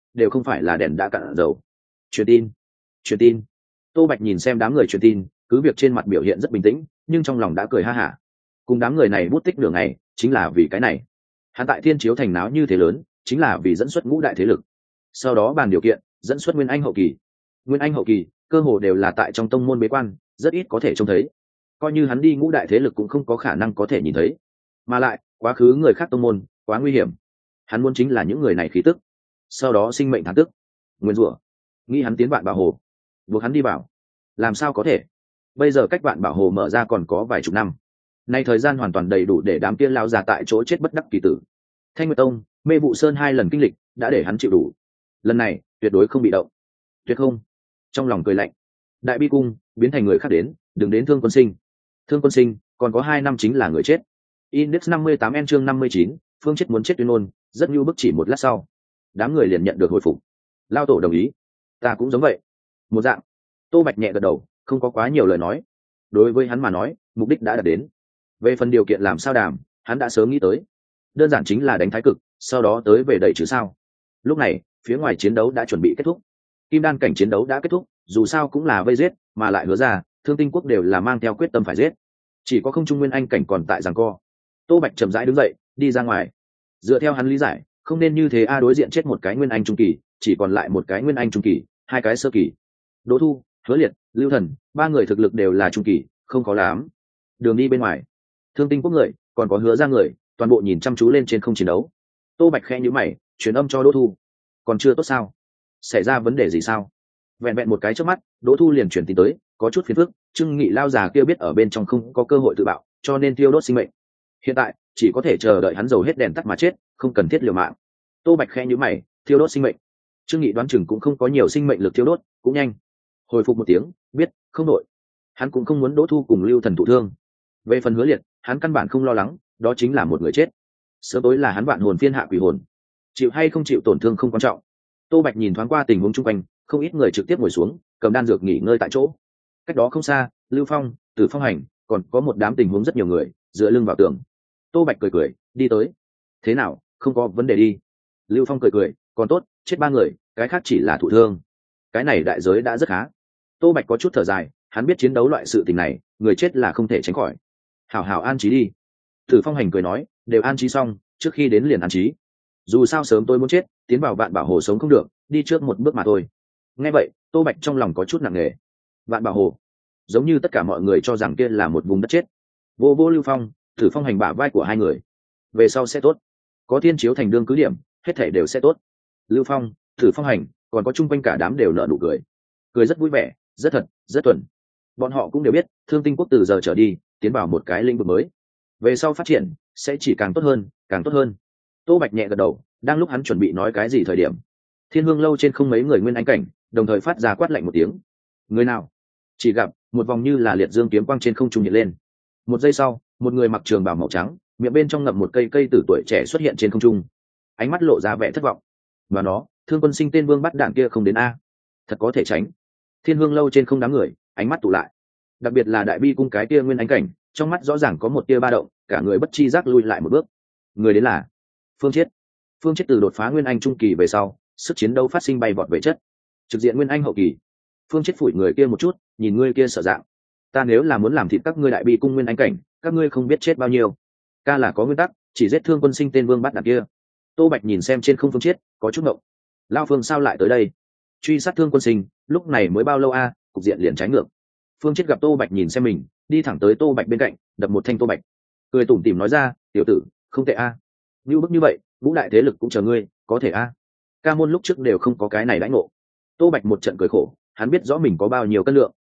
đều không phải là đèn đã cạn dầu. Truyền tin. Tô Bạch nhìn xem đám người truyền tin, cứ việc trên mặt biểu hiện rất bình tĩnh nhưng trong lòng đã cười ha hả. Cùng đám người này bút tích nửa ngày chính là vì cái này. Hắn tại Thiên Chiếu thành náo như thế lớn chính là vì dẫn xuất ngũ đại thế lực, sau đó bàn điều kiện dẫn xuất nguyên anh hậu kỳ. Nguyên anh hậu kỳ cơ hồ đều là tại trong tông môn bế quan, rất ít có thể trông thấy. Coi như hắn đi ngũ đại thế lực cũng không có khả năng có thể nhìn thấy, mà lại quá khứ người khác tông môn quá nguy hiểm. Hắn muốn chính là những người này khí tức, sau đó sinh mệnh thán tức nguyên rủa, nghĩ hắn tiến Vạn Bảo Hồ buộc hắn đi vào, làm sao có thể. Bây giờ cách Vạn Bảo Hồ mở ra còn có vài chục năm, nay thời gian hoàn toàn đầy đủ để đám kia lao già tại chỗ chết bất đắc kỳ tử. Thanh Nguyệt Tông, Mê Vụ Sơn 2 lần kinh lịch đã để hắn chịu đủ, lần này tuyệt đối không bị động. Tuyệt không. Trong lòng cười lạnh, Đại Bi Cung biến thành người khác đến, đừng đến Thương Quân Sinh. Thương Quân Sinh còn có 2 năm chính là người chết. Index 58 N chương 59, Phương chết muốn chết tuyên ngôn, rất nhu bức. Chỉ một lát sau đám người liền nhận được hồi phục. Lao tổ đồng ý, ta cũng giống vậy. Một dạng. Tô Bạch nhẹ gật đầu, không có quá nhiều lời nói. Đối với hắn mà nói, mục đích đã đạt đến. Về phần điều kiện làm sao đàm, hắn đã sớm nghĩ tới, đơn giản chính là đánh thái cực, sau đó tới về đẩy chứ sao. Lúc này phía ngoài chiến đấu đã chuẩn bị kết thúc, kim đan cảnh chiến đấu đã kết thúc, dù sao cũng là vây giết, mà lại hứa ra Thương Tinh Quốc đều là mang theo quyết tâm phải giết, chỉ có không trung nguyên anh cảnh còn tại giằng co. Tô Bạch chậm rãi đứng dậy đi ra ngoài. Dựa theo hắn lý giải, không nên như thế a, đối diện chết một cái nguyên anh trung kỳ, chỉ còn lại một cái nguyên anh trung kỳ, 2 cái sơ kỳ. Đỗ Thu, Hứa Liệt, Lưu Thần, 3 người thực lực đều là trung kỳ, không có lắm. Đường đi bên ngoài, Thương Tinh Quốc người còn có Hứa ra người toàn bộ nhìn chăm chú lên trên không chiến đấu. Tô Bạch khẽ nhíu mày, truyền âm cho Đỗ Thu, còn chưa tốt sao, xảy ra vấn đề gì sao? Vẹn vẹn một cái trước mắt, Đỗ Thu liền truyền tin tới, có chút phiền phức. Trương Nghị lao già kia biết ở bên trong không có cơ hội tự bạo, cho nên tiêu đốt sinh mệnh. Hiện tại chỉ có thể chờ đợi hắn dầu hết đèn tắt mà chết, không cần thiết liều mạng. Tô Bạch khẽ nhíu mày, tiêu đốt sinh mệnh. Trương Nghị đoán chừng cũng không có nhiều sinh mệnh lực tiêu đốt, cũng nhanh. Hồi phục một tiếng, biết, không đội. Hắn cũng không muốn Đỗ Thu cùng Lưu Thần thụ thương. Về phần Hứa Liệt, hắn căn bản không lo lắng, đó chính là một người chết. Sớm tối là hắn vạn hồn phiên hạ quỷ hồn, chịu hay không chịu tổn thương không quan trọng. Tô Bạch nhìn thoáng qua tình huống chung quanh, không ít người trực tiếp ngồi xuống cầm đan dược nghỉ ngơi tại chỗ. Cách đó không xa, Lưu Phong, Tử Phong Hành, còn có một đám tình huống rất nhiều người dựa lưng vào tường. Tô Bạch cười cười đi tới. Thế nào, không có vấn đề đi. Lưu Phong cười cười, còn tốt, chết 3 người, cái khác chỉ là thụ thương, cái này đại giới đã rất khá. Tô Bạch có chút thở dài, hắn biết chiến đấu loại sự tình này người chết là không thể tránh khỏi. Hảo hảo an trí đi. Tử Phong Hành cười nói, đều an trí xong, trước khi đến liền an trí. Dù sao sớm tôi muốn chết, tiến vào Vạn Bảo Hồ sống không được, đi trước một bước mà thôi. Nghe vậy, Tô Bạch trong lòng có chút nặng nề. Vạn Bảo Hồ, giống như tất cả mọi người cho rằng kia là một vùng đất chết. Vô vô Lưu Phong, Tử Phong Hành bả vai của 2 người. Về sau sẽ tốt, có Thiên Chiếu thành đương cứ điểm, hết thảy đều sẽ tốt. Lưu Phong, Tử Phong Hành, còn có chung quanh cả đám đều nở nụ cười, cười rất vui vẻ, rất thật, rất thuần. Bọn họ cũng đều biết, Thương Tinh Quốc từ giờ trở đi tiến vào một cái lĩnh vực mới, về sau phát triển sẽ chỉ càng tốt hơn, càng tốt hơn. Tô Bạch nhẹ gật đầu, đang lúc hắn chuẩn bị nói cái gì thời điểm, Thiên Hương lâu trên không mấy người nguyên anh cảnh đồng thời phát ra quát lạnh một tiếng. Người nào? Chỉ gặp một vòng như là liệt dương kiếm quang trên không trung hiện lên. Một giây sau, một người mặc trường bào màu trắng, miệng bên trong ngậm một cây tử tuổi trẻ xuất hiện trên không trung, ánh mắt lộ ra vẻ thất vọng. Và nó, Thương Quân Sinh tên vương bắt đạn kia không đến a, thật có thể tránh. Thiên Hương lâu trên không đám người ánh mắt tụ lại, đặc biệt là Đại Bi cung cái kia nguyên anh cảnh, trong mắt rõ ràng có một tia ba động, cả người bất chi giác lui lại một bước. Người đến là Phương Chiết. Phương Chiết từ đột phá nguyên anh trung kỳ về sau, sức chiến đấu phát sinh bay vọt về chất, trực diện nguyên anh hậu kỳ. Phương Chiết phủi người kia một chút, nhìn người kia sợ dạng. Ta nếu là muốn làm thịt các ngươi Đại Bi cung nguyên anh cảnh, các ngươi không biết chết bao nhiêu. Ca là có nguyên tắc, chỉ giết Thương Quân Sinh tên vương bắt đạn kia. Tô Bạch nhìn xem trên không Phương Chiết, có chút ngộng. Lao Phương sao lại tới đây? Truy sát Thương Quân Sinh, lúc này mới bao lâu a, cục diện liền trái ngược. Phương Chiết gặp Tô Bạch nhìn xem mình, đi thẳng tới Tô Bạch bên cạnh, đập một thanh Tô Bạch, cười tủm tỉm nói ra, tiểu tử, không tệ a. Như bức như vậy, ngũ đại thế lực cũng chờ ngươi, có thể a. Ca môn lúc trước đều không có cái này đãi ngộ. Tô Bạch một trận cười khổ, hắn biết rõ mình có bao nhiêu cân lượng.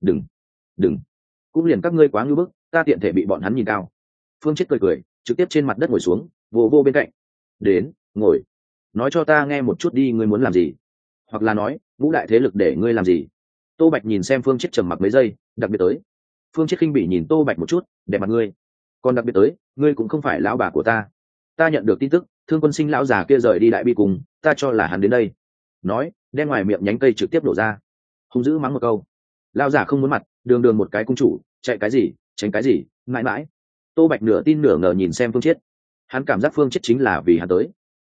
Đừng, cũng liền các ngươi quá ngưu bức, ta tiện thể bị bọn hắn nhìn cao. Phương Chiết cười cười, trực tiếp trên mặt đất ngồi xuống, vô bên cạnh. Đến, ngồi. Nói cho ta nghe một chút đi, ngươi muốn làm gì? Hoặc là nói, ngũ đại thế lực để ngươi làm gì? Tô Bạch nhìn xem Phương Chiết trầm mặc mấy giây, đặc biệt tới. Phương Chiết khinh bỉ nhìn Tô Bạch một chút, đẹp mặt ngươi. Còn đặc biệt tới, ngươi cũng không phải lão bà của ta. Ta nhận được tin tức, Thương Quân Sinh lão già kia rời đi Đại Bi cùng, ta cho là hắn đến đây. Nói, đem ngoài miệng nhánh cây trực tiếp đổ ra. Hung dữ mắng một câu. Lão già không muốn mặt, đường một cái cung chủ, chạy cái gì, tránh cái gì, mãi mãi. Tô Bạch nửa tin nửa ngờ nhìn xem Phương Chiết. Hắn cảm giác Phương Chiết chính là vì hắn tới.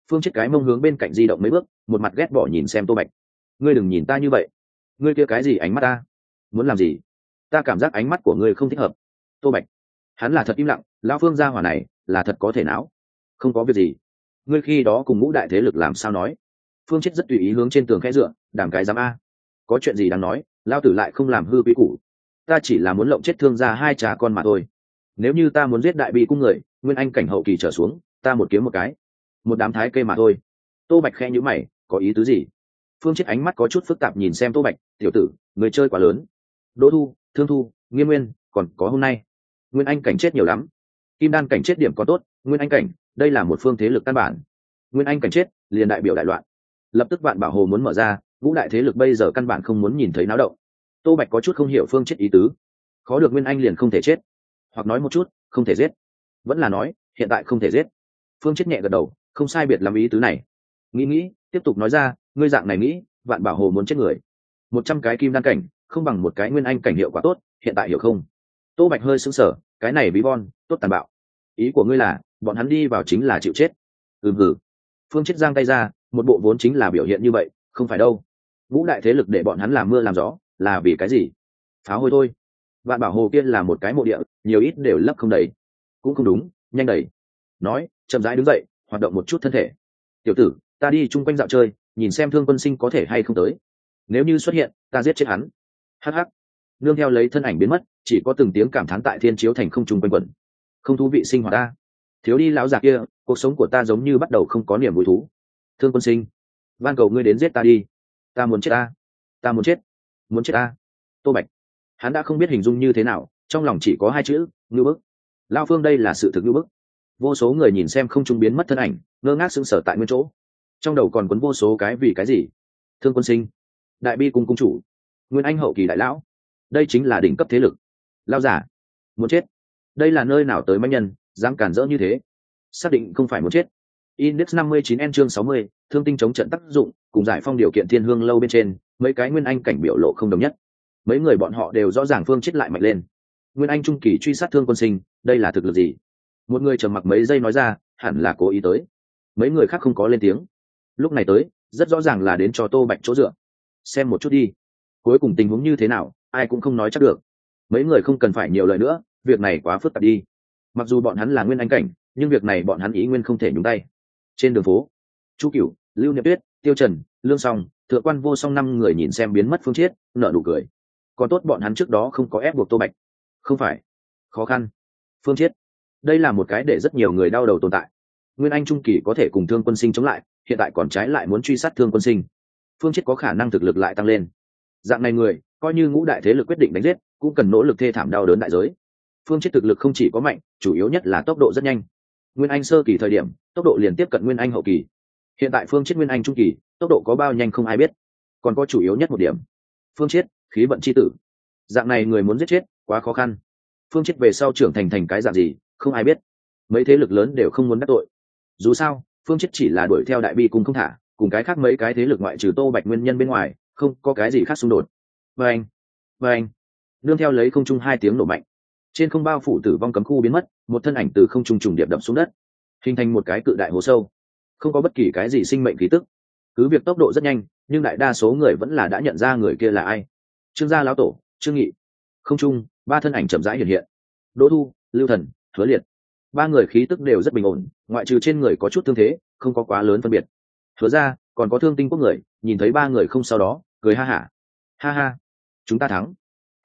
Phương Chết cái mông hướng bên cạnh di động mấy bước, một mặt ghét bỏ nhìn xem Tô Bạch. Ngươi đừng nhìn ta như vậy. Ngươi kia cái gì ánh mắt ta? Muốn làm gì? Ta cảm giác ánh mắt của ngươi không thích hợp. Tô Bạch, hắn là thật im lặng, lão Phương gia hỏa này là thật có thể não. Không có việc gì. Ngươi khi đó cùng ngũ đại thế lực làm sao nói? Phương Chết rất tùy ý hướng trên tường khẽ dựa, đàm cái giám a. Có chuyện gì đáng nói, lao tử lại không làm hư quý củ. Ta chỉ là muốn lộng chết Thương gia hai cha con mà thôi. Nếu như ta muốn giết đại bi cung người, nguyên anh cảnh hậu kỳ trở xuống, ta một kiếm một cái. Một đám thái kê mà thôi. Tô Bạch khẽ nhíu mày, có ý tứ gì? Phương Chết ánh mắt có chút phức tạp nhìn xem Tô Bạch, tiểu tử, người chơi quá lớn. Đỗ Thu, Thương Thu, Nghiêm Nguyên, còn có hôm nay. Nguyên anh cảnh chết nhiều lắm. Kim đan cảnh chết điểm có tốt, nguyên anh cảnh, đây là một phương thế lực căn bản. Nguyên anh cảnh chết, liền đại biểu đại loạn. Lập tức Vạn Bảo Hồ muốn mở ra, ngũ đại thế lực bây giờ căn bản không muốn nhìn thấy náo động. Tô Bạch có chút không hiểu Phương Chết ý tứ. Khó được nguyên anh liền không thể chết, hoặc nói một chút, không thể giết. Vẫn là nói, hiện tại không thể giết. Phương Chết nhẹ gật đầu, không sai biệt lắm ý tứ này. Nghĩ, tiếp tục nói ra, ngươi dạng này nghĩ, Vạn Bảo Hồ muốn chết người. 100 cái kim đan cảnh, không bằng một cái nguyên anh cảnh hiệu quả tốt, hiện tại hiểu không? Tô Bạch hơi sững sờ, cái này bí bon, tốt tàn bạo. Ý của ngươi là, bọn hắn đi vào chính là chịu chết? Hừ. Phương Chết giang tay ra, một bộ vốn chính là biểu hiện như vậy, không phải đâu. Ngũ đại thế lực để bọn hắn làm mưa làm gió, là vì cái gì? Phá hôi thôi. Vạn Bảo Hồ kia là một cái mộ địa, nhiều ít đều lấp không đầy. Cũng không đúng, nhanh đầy. Nói, chậm rãi đứng dậy, hoạt động một chút thân thể. Tiểu tử, ta đi chung quanh dạo chơi, nhìn xem Thương Quân Sinh có thể hay không tới. Nếu như xuất hiện, ta giết chết hắn. Hắc. Nương theo lấy thân ảnh biến mất, chỉ có từng tiếng cảm thán tại thiên chiếu thành không trung quanh quẩn. Không thú vị sinh hoạt ta. Thiếu đi lão già kia, cuộc sống của ta giống như bắt đầu không có niềm vui thú. Thương Quân Sinh, van cầu ngươi đến giết ta đi. Ta muốn chết ta muốn chết ta. Tô Bạch, hắn đã không biết hình dung như thế nào, trong lòng chỉ có hai chữ, ngưu bức. Lao Phương đây là sự thực ngưu bức. Vô số người nhìn xem không trung biến mất thân ảnh, ngơ ngác sững sờ tại nguyên chỗ, trong đầu còn quấn vô số cái vì cái gì. Thương Quân Sinh, đại bi cung cung chủ, nguyên anh hậu kỳ đại lão, đây chính là đỉnh cấp thế lực. Lao giả muốn chết, đây là nơi nào tới manh nhân dám cản rỡ như thế. Xác định không phải muốn chết. Index 59N chương 60, thương tinh chống trận tác dụng, cùng giải phong điều kiện thiên hương lâu bên trên, mấy cái nguyên anh cảnh biểu lộ không đồng nhất. Mấy người bọn họ đều rõ ràng Phương Chết lại mạnh lên. Nguyên anh trung kỳ truy sát Thương Quân Sinh, đây là thực lực gì? Một người trầm mặc mấy giây nói ra, hẳn là cố ý tới. Mấy người khác không có lên tiếng. Lúc này tới, rất rõ ràng là đến cho Tô Bạch chỗ dựa. Xem một chút đi, cuối cùng tình huống như thế nào, ai cũng không nói chắc được. Mấy người không cần phải nhiều lời nữa, việc này quá phức tạp đi. Mặc dù bọn hắn là nguyên anh cảnh, nhưng việc này bọn hắn ý nguyên không thể nhúng tay. Trên đường phố, Chu Cửu, Lưu Niệm Tuyết, Tiêu Trần, Lương Song, Thượng Quan Vô Song năm người nhìn xem biến mất Phương Chết, nở nụ cười. Còn tốt bọn hắn trước đó không có ép buộc Tô Bạch. Không phải khó khăn. Phương Chết, đây là một cái để rất nhiều người đau đầu tồn tại. Nguyên anh trung kỳ có thể cùng Thương Quân Sinh chống lại, hiện tại còn trái lại muốn truy sát Thương Quân Sinh. Phương Chết có khả năng thực lực lại tăng lên. Dạng này người, coi như ngũ đại thế lực quyết định đánh giết, cũng cần nỗ lực thê thảm đau đớn đại giới. Phương Chết thực lực không chỉ có mạnh, chủ yếu nhất là tốc độ rất nhanh. Nguyên anh sơ kỳ thời điểm, tốc độ liền tiếp cận nguyên anh hậu kỳ. Hiện tại Phương Chết nguyên anh trung kỳ, tốc độ có bao nhanh không ai biết. Còn có chủ yếu nhất một điểm, Phương Chết khí vận chi tử. Dạng này người muốn giết chết, quá khó khăn. Phương Chết về sau trưởng thành cái dạng gì, không ai biết. Mấy thế lực lớn đều không muốn đắc tội. Dù sao, Phương Chết chỉ là đuổi theo đại bi cùng không thả, cùng cái khác mấy cái thế lực ngoại trừ Tô Bạch nguyên nhân bên ngoài, không có cái gì khác xung đột. Và anh, nương theo lấy không trung hai tiếng nổ mạnh, trên không bao phủ tử vong cấm khu biến mất, một thân ảnh từ không trung trùng điệp đập xuống đất, hình thành một cái cự đại hố sâu, không có bất kỳ cái gì sinh mệnh khí tức. Cứ việc tốc độ rất nhanh, nhưng đại đa số người vẫn là đã nhận ra người kia là ai. Trương gia lão tổ, Trương Nghị. Không trung, ba thân ảnh chậm rãi hiện hiện. Đỗ Thu, Lưu Thần, Hứa Liệt. Ba người khí tức đều rất bình ổn, ngoại trừ trên người có chút thương thế, không có quá lớn phân biệt. Hứa ra, còn có Thương Tinh quốc người, nhìn thấy ba người không sau đó, cười ha hả. Ha ha, chúng ta thắng.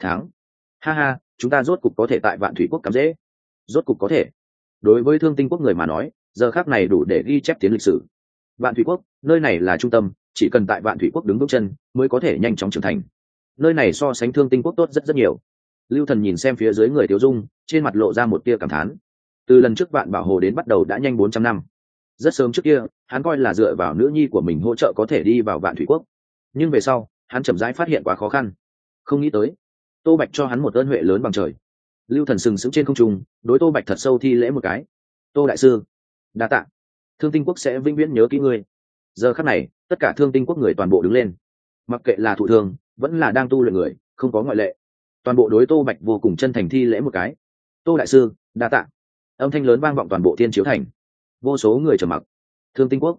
Ha ha, chúng ta rốt cục có thể tại Vạn Thủy quốc cắm dễ. Rốt cục có thể. Đối với Thương Tinh quốc người mà nói, giờ khắc này đủ để ghi chép tiến lịch sử. Vạn Thủy quốc, nơi này là trung tâm, chỉ cần tại Vạn Thủy quốc đứng bước chân, mới có thể nhanh chóng trưởng thành. Nơi này so sánh Thương Tinh quốc tốt rất nhiều. Lưu Thần nhìn xem phía dưới người Tiêu Dung, trên mặt lộ ra một tia cảm thán. Từ lần trước Vạn Bảo Hồ đến bắt đầu đã nhanh 400 năm. Rất sớm trước kia, hắn coi là dựa vào nữ nhi của mình hỗ trợ có thể đi vào Vạn Thủy quốc. Nhưng về sau, hắn chậm rãi phát hiện quá khó khăn. Không nghĩ tới, Tô Bạch cho hắn một ơn huệ lớn bằng trời. Lưu Thần sừng sững trên không trung, đối Tô Bạch thật sâu thi lễ một cái. Tô đại sư, đa tạ. Thương Tinh quốc sẽ vĩnh viễn nhớ kỹ ngươi. Giờ khắc này, tất cả Thương Tinh quốc người toàn bộ đứng lên. Mặc kệ là thụ thương, vẫn là đang tu luyện người, không có ngoại lệ. Toàn bộ đối Tô Bạch vô cùng chân thành thi lễ một cái. Tô đại sư, đa tạ. Âm thanh lớn vang vọng toàn bộ Thiên Chiếu thành. Vô số người trầm mặc. Thương Tinh quốc,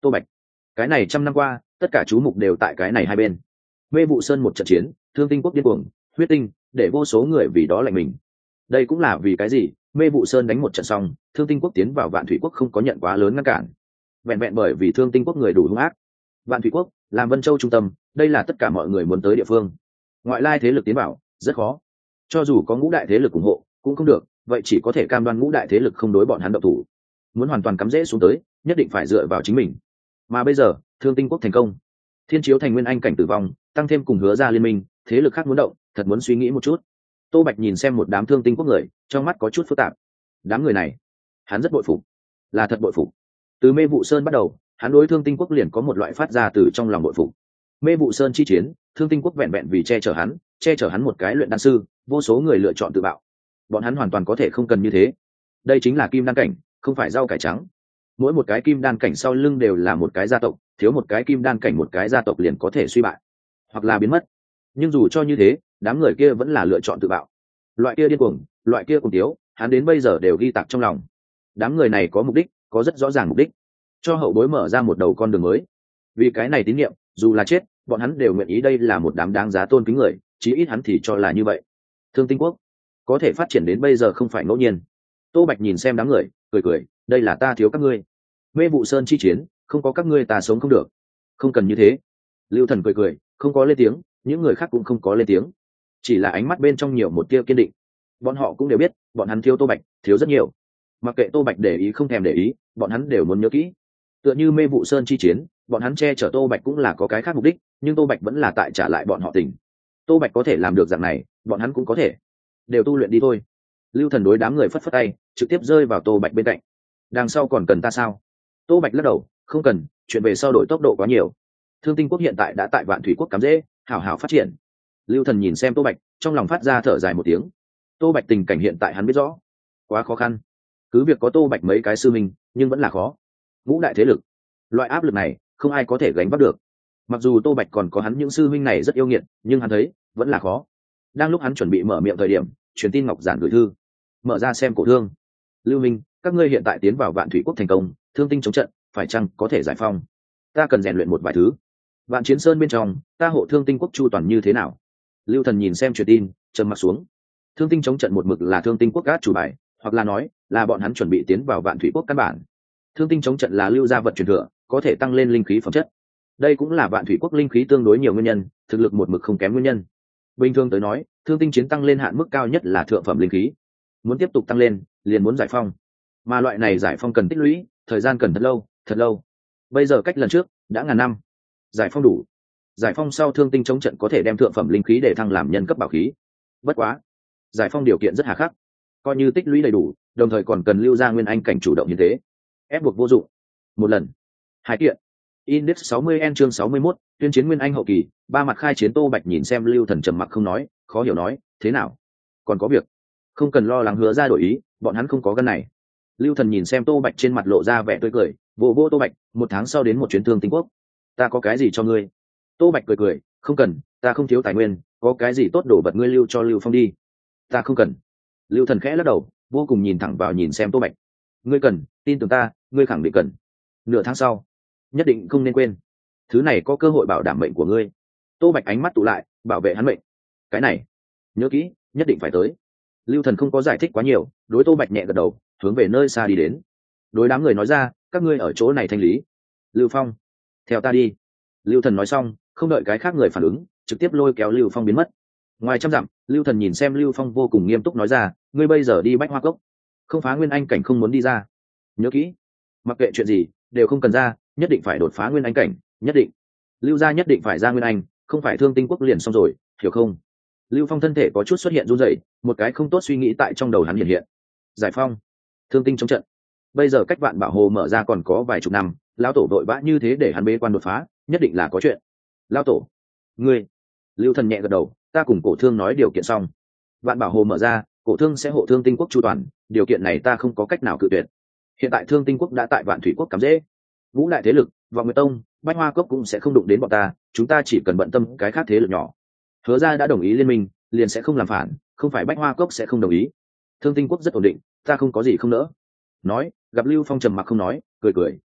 Tô Bạch. Cái này trăm năm qua tất cả chú mục đều tại cái này hai bên. Mê Vụ Sơn một trận chiến, Thương Tinh Quốc điên cuồng, huyết tinh, để vô số người vì đó lạnh mình. Đây cũng là vì cái gì Mê Vụ Sơn đánh một trận xong, Thương Tinh Quốc tiến vào Vạn Thủy Quốc không có nhận quá lớn ngăn cản, vẹn vẹn bởi vì Thương Tinh Quốc người đủ hung ác. Vạn Thủy Quốc làm Vân Châu trung tâm, đây là tất cả mọi người muốn tới địa phương. Ngoại lai thế lực tiến vào rất khó, cho dù có ngũ đại thế lực ủng hộ cũng không được, vậy chỉ có thể cam đoan ngũ đại thế lực không đối bọn hắn động thủ. Muốn hoàn toàn cắm rễ xuống tới, nhất định phải dựa vào chính mình. Mà bây giờ Thương Tinh Quốc thành công, Thiên Chiếu thành nguyên anh cảnh tử vong, tăng thêm cùng Hứa Ra liên minh, thế lực khác muốn động, thật muốn suy nghĩ một chút. Tô Bạch nhìn xem một đám Thương Tinh Quốc người, trong mắt có chút phức tạp. Đám người này, hắn rất bội phục, là thật bội phục. Từ Mê Vụ Sơn bắt đầu, hắn đối Thương Tinh Quốc liền có một loại phát ra từ trong lòng bội phục. Mê Vụ Sơn chi chiến, Thương Tinh Quốc vẹn vẹn vì che chở hắn một cái luyện đan sư, vô số người lựa chọn tự bạo. Bọn hắn hoàn toàn có thể không cần như thế. Đây chính là kim đan cảnh, không phải rau cải trắng. Mỗi một cái kim đan cảnh sau lưng đều là một cái gia tộc, thiếu một cái kim đan cảnh một cái gia tộc liền có thể suy bại hoặc là biến mất. Nhưng dù cho như thế, đám người kia vẫn là lựa chọn tự bạo. Loại kia điên cuồng, loại kia cùng tiếu, hắn đến bây giờ đều ghi tạc trong lòng. Đám người này có mục đích, có rất rõ ràng mục đích, cho hậu bối mở ra một đầu con đường mới. Vì cái này tín nhiệm, dù là chết, bọn hắn đều nguyện ý. Đây là một đám đáng giá tôn kính người, chí ít hắn thì cho là như vậy. Thương Tinh Quốc có thể phát triển đến bây giờ không phải ngẫu nhiên. Tô Bạch nhìn xem đám người, cười cười, đây là ta thiếu các ngươi. Mê Vụ Sơn chi chiến, không có các ngươi ta sống không được. Không cần như thế. Lưu Thần cười cười, không có lên tiếng, những người khác cũng không có lên tiếng, chỉ là ánh mắt bên trong nhiều một tia kiên định. Bọn họ cũng đều biết, bọn hắn thiếu Tô Bạch, thiếu rất nhiều. Mặc kệ Tô Bạch để ý không thèm để ý, bọn hắn đều muốn nhớ kỹ. Tựa như Mê Vụ Sơn chi chiến, bọn hắn che chở Tô Bạch cũng là có cái khác mục đích, nhưng Tô Bạch vẫn là tại trả lại bọn họ tình. Tô Bạch có thể làm được dạng này, bọn hắn cũng có thể. Đều tu luyện đi thôi. Lưu Thần đối đám người phất phất tay, trực tiếp rơi vào Tô Bạch bên cạnh. Đằng sau còn cần ta sao? Tô Bạch lắc đầu, không cần, chuyện về sau đổi tốc độ quá nhiều. Thương Tinh Quốc hiện tại đã tại Vạn Thủy Quốc cắm rễ, hảo hảo phát triển. Lưu Thần nhìn xem Tô Bạch, trong lòng phát ra thở dài một tiếng. Tô Bạch tình cảnh hiện tại hắn biết rõ, quá khó khăn. Cứ việc có Tô Bạch mấy cái sư minh, nhưng vẫn là khó. Ngũ đại thế lực, loại áp lực này không ai có thể gánh vác được. Mặc dù Tô Bạch còn có hắn những sư minh này rất yêu nghiệt, nhưng hắn thấy vẫn là khó. Đang lúc hắn chuẩn bị mở miệng thời điểm, truyền tin Ngọc Giản gửi thư. Mở ra xem cổ thương. Lưu Minh, các ngươi hiện tại tiến vào Vạn Thủy Quốc thành công, Thương Tinh chống trận, phải chăng có thể giải phong? Ta cần rèn luyện một vài thứ. Vạn Chiến Sơn bên trong, ta hộ Thương Tinh Quốc chu toàn như thế nào? Lưu Thần nhìn xem truyền tin, trầm mặt xuống. Thương Tinh chống trận một mực là Thương Tinh Quốc gác chủ bài, hoặc là nói là bọn hắn chuẩn bị tiến vào Vạn Thủy Quốc căn bản. Thương Tinh chống trận là lưu gia vật truyền thừa, có thể tăng lên linh khí phẩm chất. Đây cũng là Vạn Thủy Quốc linh khí tương đối nhiều nguyên nhân, thực lực một mực không kém nguyên nhân. Bình thường tới nói, Thương Tinh chiến tăng lên hạn mức cao nhất là thượng phẩm linh khí. Muốn tiếp tục tăng lên, liền muốn giải phong. Mà loại này giải phong cần tích lũy, thời gian cần thật lâu, thật lâu. Bây giờ cách lần trước đã ngàn năm. Giải phong đủ. Giải phong sau Thương Tinh chống trận có thể đem thượng phẩm linh khí để thăng làm nhân cấp bảo khí. Bất quá, giải phong điều kiện rất hà khắc. Coi như tích lũy đầy đủ, đồng thời còn cần lưu ra nguyên anh cảnh chủ động như thế. Ép buộc vô dụng. Một lần. Hai kiện. Index 60N chương 61, tuyên chiến nguyên anh hậu kỳ, ba mặt khai chiến. Tô Bạch nhìn xem Lưu Thần trầm mặc không nói, khó hiểu nói, thế nào? Còn có việc. Không cần lo lắng, Hứa ra đổi ý, bọn hắn không có gân này. Lưu Thần nhìn xem Tô Bạch trên mặt lộ ra vẻ tươi cười, vô vô Tô Bạch, 1 tháng sau đến một chuyến Thương Tinh Quốc. Ta có cái gì cho ngươi? Tô Bạch cười cười, không cần, ta không thiếu tài nguyên, có cái gì tốt đổ vật ngươi lưu cho Lưu Phong đi. Ta không cần. Lưu Thần khẽ lắc đầu, vô cùng nhìn thẳng vào nhìn xem Tô Bạch. Ngươi cần, tin tưởng ta, ngươi khẳng định cần. Nửa tháng sau, nhất định không nên quên. Thứ này có cơ hội bảo đảm mệnh của ngươi. Tô Bạch ánh mắt tụ lại, bảo vệ hắn mệnh. Cái này, nhớ kỹ, nhất định phải tới. Lưu Thần không có giải thích quá nhiều, đối Tô Bạch nhẹ gật đầu, hướng về nơi xa đi đến. Đối đám người nói ra, các ngươi ở chỗ này thanh lý. Lưu Phong, theo ta đi. Lưu Thần nói xong, không đợi cái khác người phản ứng, trực tiếp lôi kéo Lưu Phong biến mất. Ngoài trăm dặm, Lưu Thần nhìn xem Lưu Phong vô cùng nghiêm túc nói ra, ngươi bây giờ đi Bách Hoa Cốc, không phá nguyên anh cảnh không muốn đi ra. Nhớ kỹ, mặc kệ chuyện gì đều không cần ra, nhất định phải đột phá nguyên anh cảnh, nhất định. Lưu gia nhất định phải ra nguyên anh, không phải Thương Tinh Quốc liền xong rồi, hiểu không? Lưu Phong thân thể có chút xuất hiện run rẩy, một cái không tốt suy nghĩ tại trong đầu hắn hiện hiện. Giải phong, Thương Tinh chống trận. Bây giờ cách Vạn Bảo Hồ mở ra còn có vài chục năm, lão tổ vội vã như thế để hắn bế quan đột phá, nhất định là có chuyện. Lão tổ, ngươi. Lưu Thần nhẹ gật đầu, ta cùng Cổ Thương nói điều kiện xong. Vạn Bảo Hồ mở ra, Cổ Thương sẽ hộ Thương Tinh Quốc chu toàn, điều kiện này ta không có cách nào cự tuyệt. Hiện tại Thương Tinh Quốc đã tại Vạn Thủy Quốc cắm rễ, ngũ đại thế lực, Vọng Nguyệt Tông, Bách Hoa Cốc cũng sẽ không đụng đến bọn ta, chúng ta chỉ cần bận tâm cái khác thế lực nhỏ. Hứa ra đã đồng ý liên minh, liền sẽ không làm phản, không phải Bách Hoa Cốc sẽ không đồng ý. Thương Tinh Quốc rất ổn định, ta không có gì không nỡ. Nói, gặp Lưu Phong trầm mặc không nói, cười cười,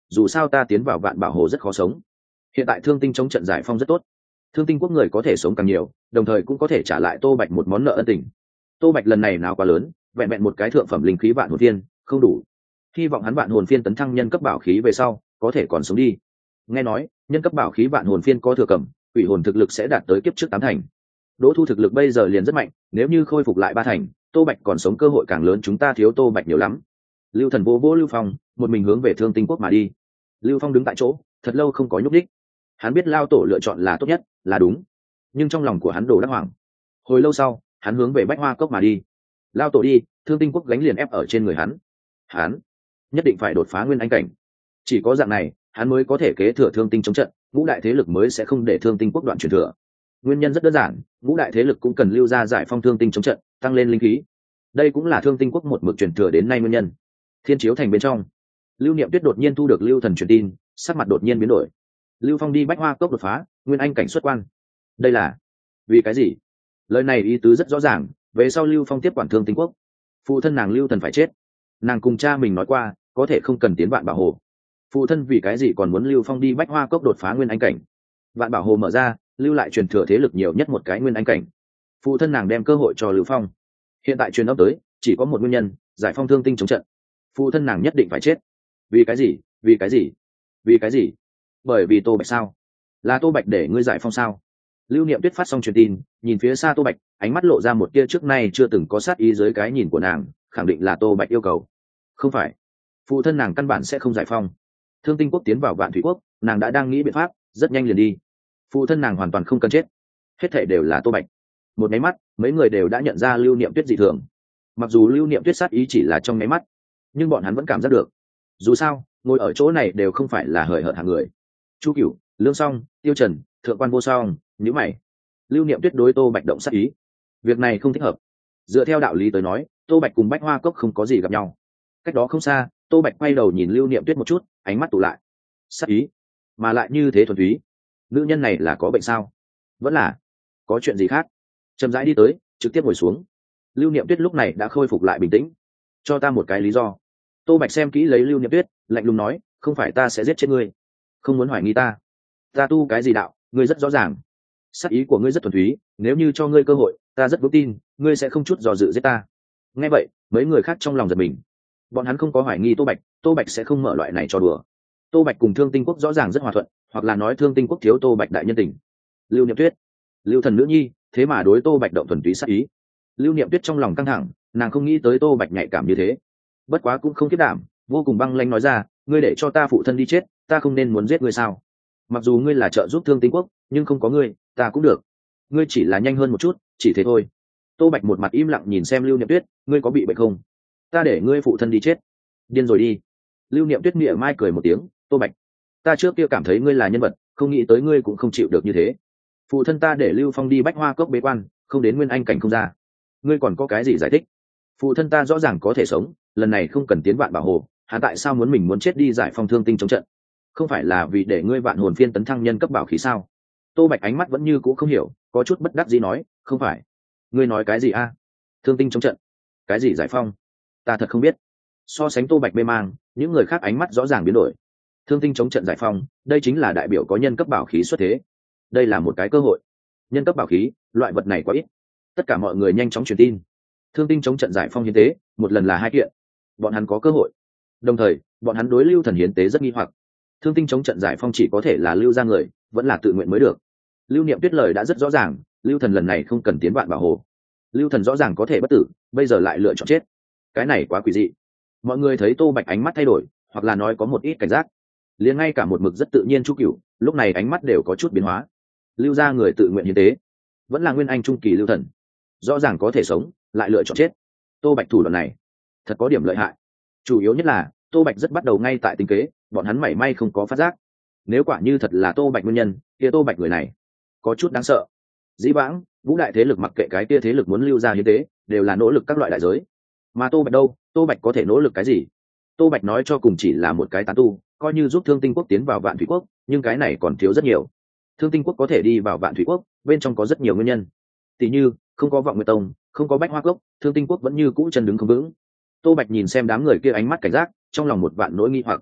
dù sao ta tiến vào vạn bảo hồ rất khó sống. Hiện tại thương tinh chống trận giải phong rất tốt, thương tinh quốc người có thể sống càng nhiều, đồng thời cũng có thể trả lại Tô Bạch một món nợ ân tình. Tô Bạch lần này nào quá lớn, vẹn vẹn một cái thượng phẩm linh khí vạn hồn phiên không đủ, hy vọng hắn vạn hồn phiên tấn thăng nhân cấp bảo khí về sau có thể còn sống đi. Nghe nói nhân cấp bảo khí vạn hồn phiên có thừa cầm, quỷ hồn thực lực sẽ đạt tới kiếp trước 8 thành. Đỗ Thu thực lực bây giờ liền rất mạnh, nếu như khôi phục lại 3 thành, Tô Bạch còn sống cơ hội càng lớn, chúng ta thiếu Tô Bạch nhiều lắm. Lưu Thần vô vô Lưu Phong, một mình hướng về Thương Tinh quốc mà đi. Lưu Phong đứng tại chỗ thật lâu không có nhúc đích, hắn biết lao tổ lựa chọn là tốt nhất, là đúng, nhưng trong lòng của hắn đồ đắc hoảng. Hồi lâu sau hắn hướng về Bách Hoa cốc mà đi. Lao tổ đi, Thương Tinh quốc gánh liền ép ở trên người hắn nhất định phải đột phá nguyên anh cảnh, chỉ có dạng này hắn mới có thể kế thừa Thương Tinh chống trận, ngũ đại thế lực mới sẽ không để Thương Tinh quốc đoạn truyền thừa. Nguyên nhân rất đơn giản, ngũ đại thế lực cũng cần lưu ra giải phong Thương Tinh chống trận, tăng lên linh khí. Đây cũng là Thương Tinh quốc một mực truyền thừa đến nay nguyên nhân. Thiên Chiếu thành bên trong, Lưu Niệm Tuyết đột nhiên thu được Lưu Thần truyền tin, sắc mặt đột nhiên biến đổi. Lưu Phong đi Bách Hoa cốc đột phá nguyên anh cảnh xuất quan, đây là vì cái gì? Lời này ý tứ rất rõ ràng, về sau Lưu Phong tiếp quản Thương Tinh quốc, phụ thân nàng Lưu Thần phải chết. Nàng cùng cha mình nói qua có thể không cần tiến vạn bảo hồ, phụ thân vì cái gì còn muốn Lưu Phong đi Bách Hoa cốc đột phá nguyên anh cảnh? Vạn bảo hồ mở ra, lưu lại truyền thừa thế lực nhiều nhất một cái nguyên anh cảnh, phụ thân nàng đem cơ hội cho Lưu Phong. Hiện tại truyền âm tới chỉ có một nguyên nhân, giải phong Thương Tinh chống trận, phụ thân nàng nhất định phải chết. Vì cái gì? Vì cái gì? Vì cái gì? Bởi vì Tô Bạch sao? Là Tô Bạch để ngươi giải phong sao? Lưu Niệm Tuyết phát xong truyền tin, nhìn phía xa Tô Bạch, ánh mắt lộ ra một tia trước nay chưa từng có sát ý dưới cái nhìn của nàng, khẳng định là Tô Bạch yêu cầu. Không phải, phụ thân nàng căn bản sẽ không giải phong. Thương Tinh quốc tiến vào Vạn Thủy quốc, nàng đã đang nghĩ biện pháp, rất nhanh liền đi. Phụ thân nàng hoàn toàn không cần chết, hết thảy đều là Tô Bạch. Một máy mắt, mấy người đều đã nhận ra Lưu Niệm Tuyết dị thường. Mặc dù Lưu Niệm Tuyết sát ý chỉ là trong máy mắt, nhưng bọn hắn vẫn cảm giác được. Dù sao, ngồi ở chỗ này đều không phải là hời hợt hạng người. Chu Cửu, Lương Song, Tiêu Trần, Thượng quan Vô Song, nhíu mày. Lưu Niệm Tuyết đối Tô Bạch động sát ý, việc này không thích hợp. Dựa theo đạo lý tới nói, Tô Bạch cùng Bách Hoa cốc không có gì gặp nhau. Cách đó không xa, Tô Bạch quay đầu nhìn Lưu Niệm Tuyết một chút, ánh mắt tụ lại. Sát ý, mà lại như thế thuần túy. Nữ nhân này là có bệnh sao? Vẫn là có chuyện gì khác? Chậm rãi đi tới, trực tiếp ngồi xuống. Lưu Niệm Tuyết lúc này đã khôi phục lại bình tĩnh. Cho ta một cái lý do. Tô Bạch xem kỹ lấy Lưu Niệm Tuyết, lạnh lùng nói, không phải ta sẽ giết chết ngươi, không muốn hoài nghi ta. Ta tu cái gì đạo, ngươi rất rõ ràng. Sát ý của ngươi rất thuần túy, nếu như cho ngươi cơ hội, ta rất vững tin ngươi sẽ không chút dò dự giết ta. Nghe vậy, mấy người khác trong lòng giật mình. Bọn hắn không có hoài nghi Tô Bạch sẽ không mở loại này cho đùa. Tô Bạch cùng Thương Tinh quốc rõ ràng rất hòa thuận, hoặc là nói Thương Tinh quốc thiếu Tô Bạch đại nhân tình. Lưu Niệm Tuyết, Lưu Thần nữ nhi, thế mà đối Tô Bạch động thuần túy sát ý. Lưu Niệm Tuyết trong lòng căng thẳng, nàng không nghĩ tới Tô Bạch nhạy cảm như thế. Bất quá cũng không kiếp đảm, vô cùng băng lãnh nói ra, ngươi để cho ta phụ thân đi chết, ta không nên muốn giết ngươi sao? Mặc dù ngươi là trợ giúp Thương Tinh quốc, nhưng không có ngươi, ta cũng được. Ngươi chỉ là nhanh hơn một chút, chỉ thế thôi. Tô Bạch một mặt im lặng nhìn xem Lưu Niệm Tuyết, ngươi có bị bệnh không? Ta để ngươi phụ thân đi chết, điên rồi đi. Lưu Niệm Tuyết mỉa mai cười một tiếng, Tô Bạch, ta trước kia cảm thấy ngươi là nhân vật, không nghĩ tới ngươi cũng không chịu được như thế. Phụ thân ta để Lưu Phong đi Bách Hoa cốc bế quan, không đến nguyên anh cảnh không ra, ngươi còn có cái gì giải thích? Phụ thân ta rõ ràng có thể sống, lần này không cần tiến vạn bảo hồ, hắn tại sao muốn mình muốn chết đi giải phong Thương Tinh chống trận? Không phải là vì để ngươi vạn hồn phiên tấn thăng nhân cấp bảo khí sao? Tô Bạch ánh mắt vẫn như cũ không hiểu, có chút bất đắc dĩ nói, không phải. Ngươi nói cái gì a? Thương Tinh chống trận, cái gì giải phong? Ta thật không biết. So sánh Tô Bạch mê mang, những người khác ánh mắt rõ ràng biến đổi. Thương Tinh chống trận giải phong, đây chính là đại biểu có nhân cấp bảo khí xuất thế. Đây là một cái cơ hội. Nhân cấp bảo khí, loại vật này quá ít. Tất cả mọi người nhanh chóng truyền tin. Thương Tinh chống trận giải phong hiến tế, một lần là 2 kiện. Bọn hắn có cơ hội. Đồng thời, bọn hắn đối Lưu Thần hiến tế rất nghi hoặc. Thương Tinh chống trận giải phong chỉ có thể là lưu ra người, vẫn là tự nguyện mới được. Lưu Niệm Tuyết lời đã rất rõ ràng, Lưu Thần lần này không cần tiến vạn bảo hồ. Lưu Thần rõ ràng có thể bất tử, bây giờ lại lựa chọn chết. Cái này quá quỷ dị. Mọi người thấy Tô Bạch ánh mắt thay đổi, hoặc là nói có một ít cảnh giác. Liền ngay cả một mực rất tự nhiên Chu Cửu, lúc này ánh mắt đều có chút biến hóa. Lưu ra người tự nguyện hiến tế, vẫn là nguyên anh trung kỳ Lưu Thần, rõ ràng có thể sống, lại lựa chọn chết. Tô Bạch thủ đoạn này thật có điểm lợi hại. Chủ yếu nhất là Tô Bạch rất bắt đầu ngay tại tính kế, bọn hắn mảy may không có phát giác. Nếu quả như thật là Tô Bạch nguyên nhân, kia Tô Bạch người này có chút đáng sợ. Dĩ vãng, vũ đại thế lực mặc kệ cái kia thế lực muốn lưu ra hiến tế, đều là nỗ lực các loại đại giới. Mà Tô Bạch đâu, Tô Bạch có thể nỗ lực cái gì? Tô Bạch nói cho cùng chỉ là một cái tán tu, coi như giúp Thương Tinh quốc tiến vào Vạn Thủy quốc, nhưng cái này còn thiếu rất nhiều. Thương Tinh quốc có thể đi vào Vạn Thủy quốc, bên trong có rất nhiều nguyên nhân. Tỷ như, không có Vọng Nguyệt Tông, không có Bách Hoa cốc, Thương Tinh quốc vẫn như cũ chân đứng không vững. Tô Bạch nhìn xem đám người kia ánh mắt cảnh giác, trong lòng một vạn nỗi nghi hoặc.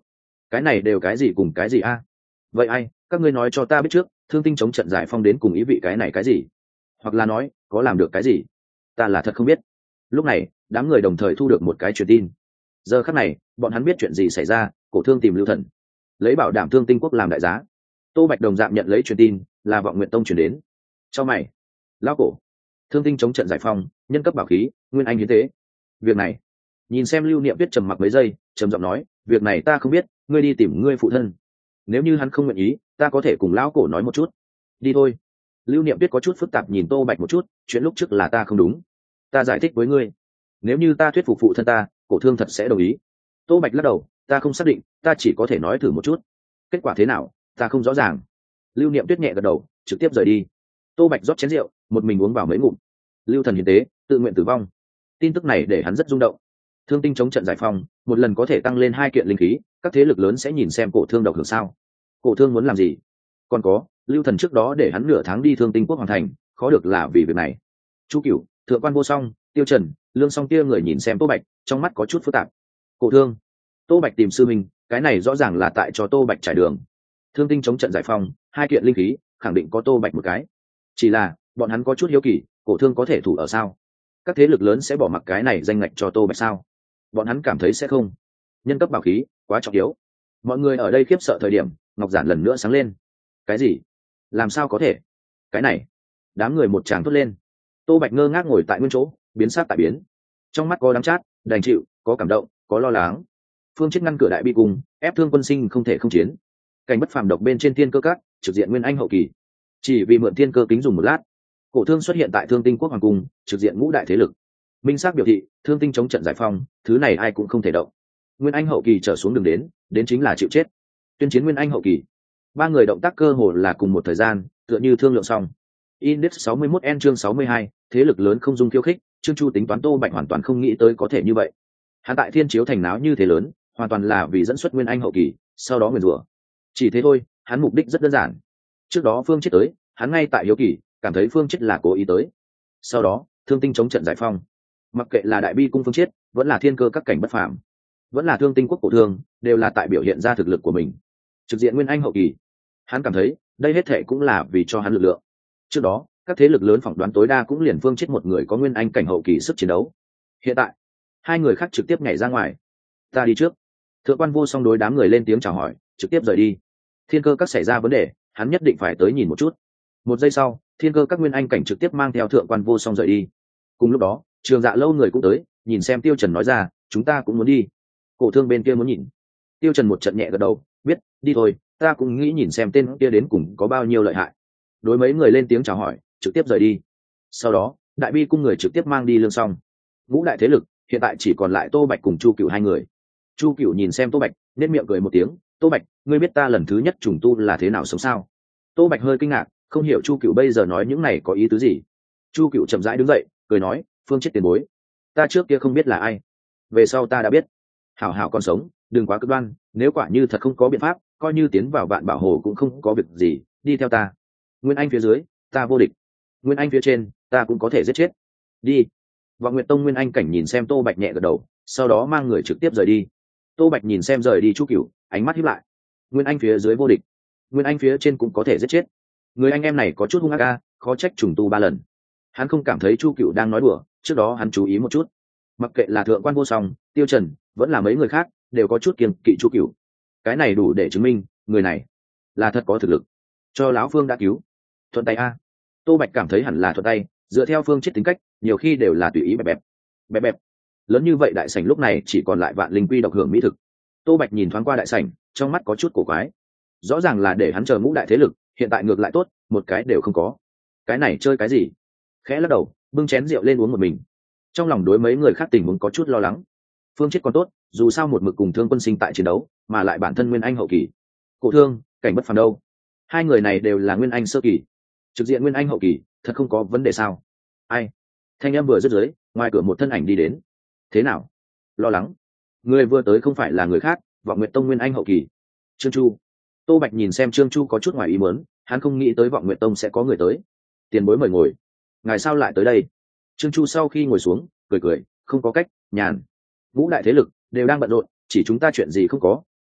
cái này đều cái gì cùng cái gì a? Vậy ai, các ngươi nói cho ta biết trước, Thương Tinh chống trận giải phong đến cùng ý vị cái này cái gì, hoặc là nói có làm được cái gì? Ta là thật không biết. Lúc này đám người đồng thời thu được một cái truyền tin. Giờ khắc này bọn hắn biết chuyện gì xảy ra. Cổ Thương tìm Lưu Thần, lấy bảo đảm Thương Tinh quốc làm đại giá. Tô Bạch đồng dạng nhận lấy truyền tin, là Vọng Nguyện Tông truyền đến. Cho mày, lão cổ, Thương Tinh chống trận giải phong, nhân cấp bảo khí, nguyên anh hiến tế. Việc này, nhìn xem Lưu Niệm Tuyết trầm mặc mấy giây, trầm giọng nói, việc này ta không biết, ngươi đi tìm ngươi phụ thân. Nếu như hắn không nguyện ý, ta có thể cùng lão cổ nói một chút. Đi thôi. Lưu Niệm Tuyết có chút phức tạp nhìn Tô Bạch một chút, chuyện lúc trước là ta không đúng, ta giải thích với ngươi, nếu như ta thuyết phục phụ thân ta, Cổ Thương thật sẽ đồng ý. Tô Bạch lắc đầu, ta không xác định, ta chỉ có thể nói thử một chút, kết quả thế nào ta không rõ ràng. Lưu Niệm Tuyết nhẹ gật đầu, trực tiếp rời đi. Tô Bạch rót chén rượu, một mình uống vào mấy ngụm. Lưu Thần hiến tế, tự nguyện tử vong. Tin tức này để hắn rất rung động. Thương Tinh chống trận giải phong, một lần có thể tăng lên 2 kiện linh khí, các thế lực lớn sẽ nhìn xem Cổ Thương độc hưởng sao. Cổ Thương muốn làm gì? Còn có, Lưu Thần trước đó để hắn nửa tháng đi Thương Tinh quốc hoàn thành, khó được là vì việc này. Chu Cửu, Thượng quan Vô Song, Tiêu Trần, Lương Song kia người nhìn xem Tô Bạch, trong mắt có chút phức tạp. Cổ Thương, Tô Bạch tìm sư mình, cái này rõ ràng là tại cho Tô Bạch trải đường. Thương Tinh chống trận giải phong, 2 kiện linh khí, khẳng định có Tô Bạch một cái. Chỉ là bọn hắn có chút hiếu kỳ, Cổ Thương có thể thủ ở sao? Các thế lực lớn sẽ bỏ mặc cái này danh ngạch cho Tô Bạch sao? Bọn hắn cảm thấy sẽ không. Nhân cấp bảo khí quá trọng yếu. Mọi người ở đây khiếp sợ thời điểm, Ngọc Giản lần nữa sáng lên. Cái gì? Làm sao có thể? Cái này, đám người một tràng thốt lên. Tô Bạch ngơ ngác ngồi tại nguyên chỗ, biến sắc tại biến. Trong mắt có đắng chát, đành chịu, có cảm động, có lo lắng. Phương Chết ngăn cửa đại bi cùng, ép Thương Quân Sinh không thể không chiến. Cảnh bất phàm độc bên trên thiên cơ các, trực diện nguyên anh hậu kỳ. Chỉ vì mượn thiên cơ kính dùng một lát, Cổ Thương xuất hiện tại Thương Tinh quốc hoàng cung, trực diện ngũ đại thế lực. Minh xác biểu thị, Thương Tinh chống trận giải phong, thứ này ai cũng không thể động. Nguyên anh hậu kỳ trở xuống đường đến chính là chịu chết. Tuyên chiến nguyên anh hậu kỳ. 3 người động tác cơ hồ là cùng một thời gian, tựa như thương lượng xong. Index 61N chương 62, thế lực lớn không dung khiêu khích, Trương Chu tính toán Tô Bạch hoàn toàn không nghĩ tới có thể như vậy. Hắn tại Thiên Chiếu thành náo như thế lớn, hoàn toàn là vì dẫn xuất nguyên anh hậu kỳ, sau đó nguyền rủa. Chỉ thế thôi, hắn mục đích rất đơn giản. Trước đó Phương Chết tới, hắn ngay tại hiếu kỳ, cảm thấy Phương Chết là cố ý tới. Sau đó, Thương Tinh chống trận giải phong. Mặc kệ là đại bi cung Phương Chết, vẫn là thiên cơ các cảnh bất phàm, vẫn là Thương Tinh quốc Cổ Thương, đều là tại biểu hiện ra thực lực của mình. Trực diện nguyên anh hậu kỳ, hắn cảm thấy, đây hết thệ cũng là vì cho hắn lực lượng. Trước đó, các thế lực lớn phỏng đoán tối đa cũng liền Phương Chết một người có nguyên anh cảnh hậu kỳ sức chiến đấu. Hiện tại, 2 người khác trực tiếp nhảy ra ngoài. Ta đi trước. Thượng quan Vô Song đối đám người lên tiếng chào hỏi, trực tiếp rời đi. Thiên cơ các xảy ra vấn đề, hắn nhất định phải tới nhìn một chút. 1 giây sau, thiên cơ các nguyên anh cảnh trực tiếp mang theo Thượng quan Vô Song rời đi. Cùng lúc đó, Trường Dạ lâu người cũng tới, nhìn xem Tiêu Trần nói ra, chúng ta cũng muốn đi. Cổ Thương bên kia muốn nhìn. Tiêu Trần một trận nhẹ gật đầu, biết, đi thôi, ta cũng nghĩ nhìn xem tên kia đến cùng có bao nhiêu lợi hại. Đối mấy người lên tiếng chào hỏi, trực tiếp rời đi. Sau đó, đại bi cung người trực tiếp mang đi Lương Song. Ngũ đại thế lực hiện tại chỉ còn lại Tô Bạch cùng Chu Cửu 2 người. Chu Cửu nhìn xem Tô Bạch, nét miệng cười một tiếng, Tô Bạch, ngươi biết ta lần thứ nhất trùng tu là thế nào sống sao? Tô Bạch hơi kinh ngạc, không hiểu Chu Cửu bây giờ nói những này có ý tứ gì. Chu Cửu chậm rãi đứng dậy, cười nói, Phương Chết tiền bối, ta trước kia không biết là ai, về sau ta đã biết. Hảo hảo còn sống, đừng quá cực đoan, nếu quả như thật không có biện pháp, coi như tiến vào Vạn Bảo Hồ cũng không có việc gì, đi theo ta. Nguyên anh phía dưới, ta vô địch. Nguyên anh phía trên, ta cũng có thể giết chết. Đi. Vọng Nguyệt Tông Nguyên anh cảnh nhìn xem Tô Bạch nhẹ gật đầu, sau đó mang người trực tiếp rời đi. Tô Bạch nhìn xem rời đi Chu Cửu, ánh mắt híp lại. Nguyên anh phía dưới vô địch, Nguyên anh phía trên cũng có thể giết chết. Người anh em này có chút hung ác a, khó trách trùng tu 3 lần. Hắn không cảm thấy Chu Cửu đang nói đùa, trước đó hắn chú ý một chút. Mặc kệ là Thượng quan Vô Song, Tiêu Trần, vẫn là mấy người khác, đều có chút kiêng kỵ Chu Cửu. Cái này đủ để chứng minh, người này là thật có thực lực. Cho lão Phương đã cứu. Thuận tay a. Tô Bạch cảm thấy hẳn là thuận tay, dựa theo Phương Chết tính cách, nhiều khi đều là tùy ý bẹp bẹp. Bẹp bẹp. Lớn như vậy đại sảnh lúc này chỉ còn lại Vạn Linh Quy độc hưởng mỹ thực. Tô Bạch nhìn thoáng qua đại sảnh, trong mắt có chút cổ quái. Rõ ràng là để hắn chờ ngũ đại thế lực, hiện tại ngược lại tốt, một cái đều không có. Cái này chơi cái gì? Khẽ lắc đầu, bưng chén rượu lên uống một mình. Trong lòng đối mấy người khác tình huống có chút lo lắng. Phương Chết còn tốt, dù sao một mực cùng Thương Quân Sinh tại chiến đấu, mà lại bản thân nguyên anh hậu kỳ. Cổ Thương, cảnh bất phàm đâu? 2 người này đều là nguyên anh sơ kỳ, trực diện nguyên anh hậu kỳ, thật không có vấn đề sao? Ai? Thanh em vừa dứt dưới, ngoài cửa một thân ảnh đi đến. Thế nào? Lo lắng? Người vừa tới không phải là người khác, Vọng Nguyệt Tông nguyên anh hậu kỳ, Trương Chu. Tô Bạch nhìn xem Trương Chu có chút ngoài ý muốn, hắn không nghĩ tới Vọng Nguyệt Tông sẽ có người tới. Tiền bối mời ngồi. Ngài sao lại tới đây? Trương Chu sau khi ngồi xuống, cười cười, không có cách, nhàn. Ngũ đại thế lực đều đang bận rộn, chỉ chúng ta chuyện gì không có,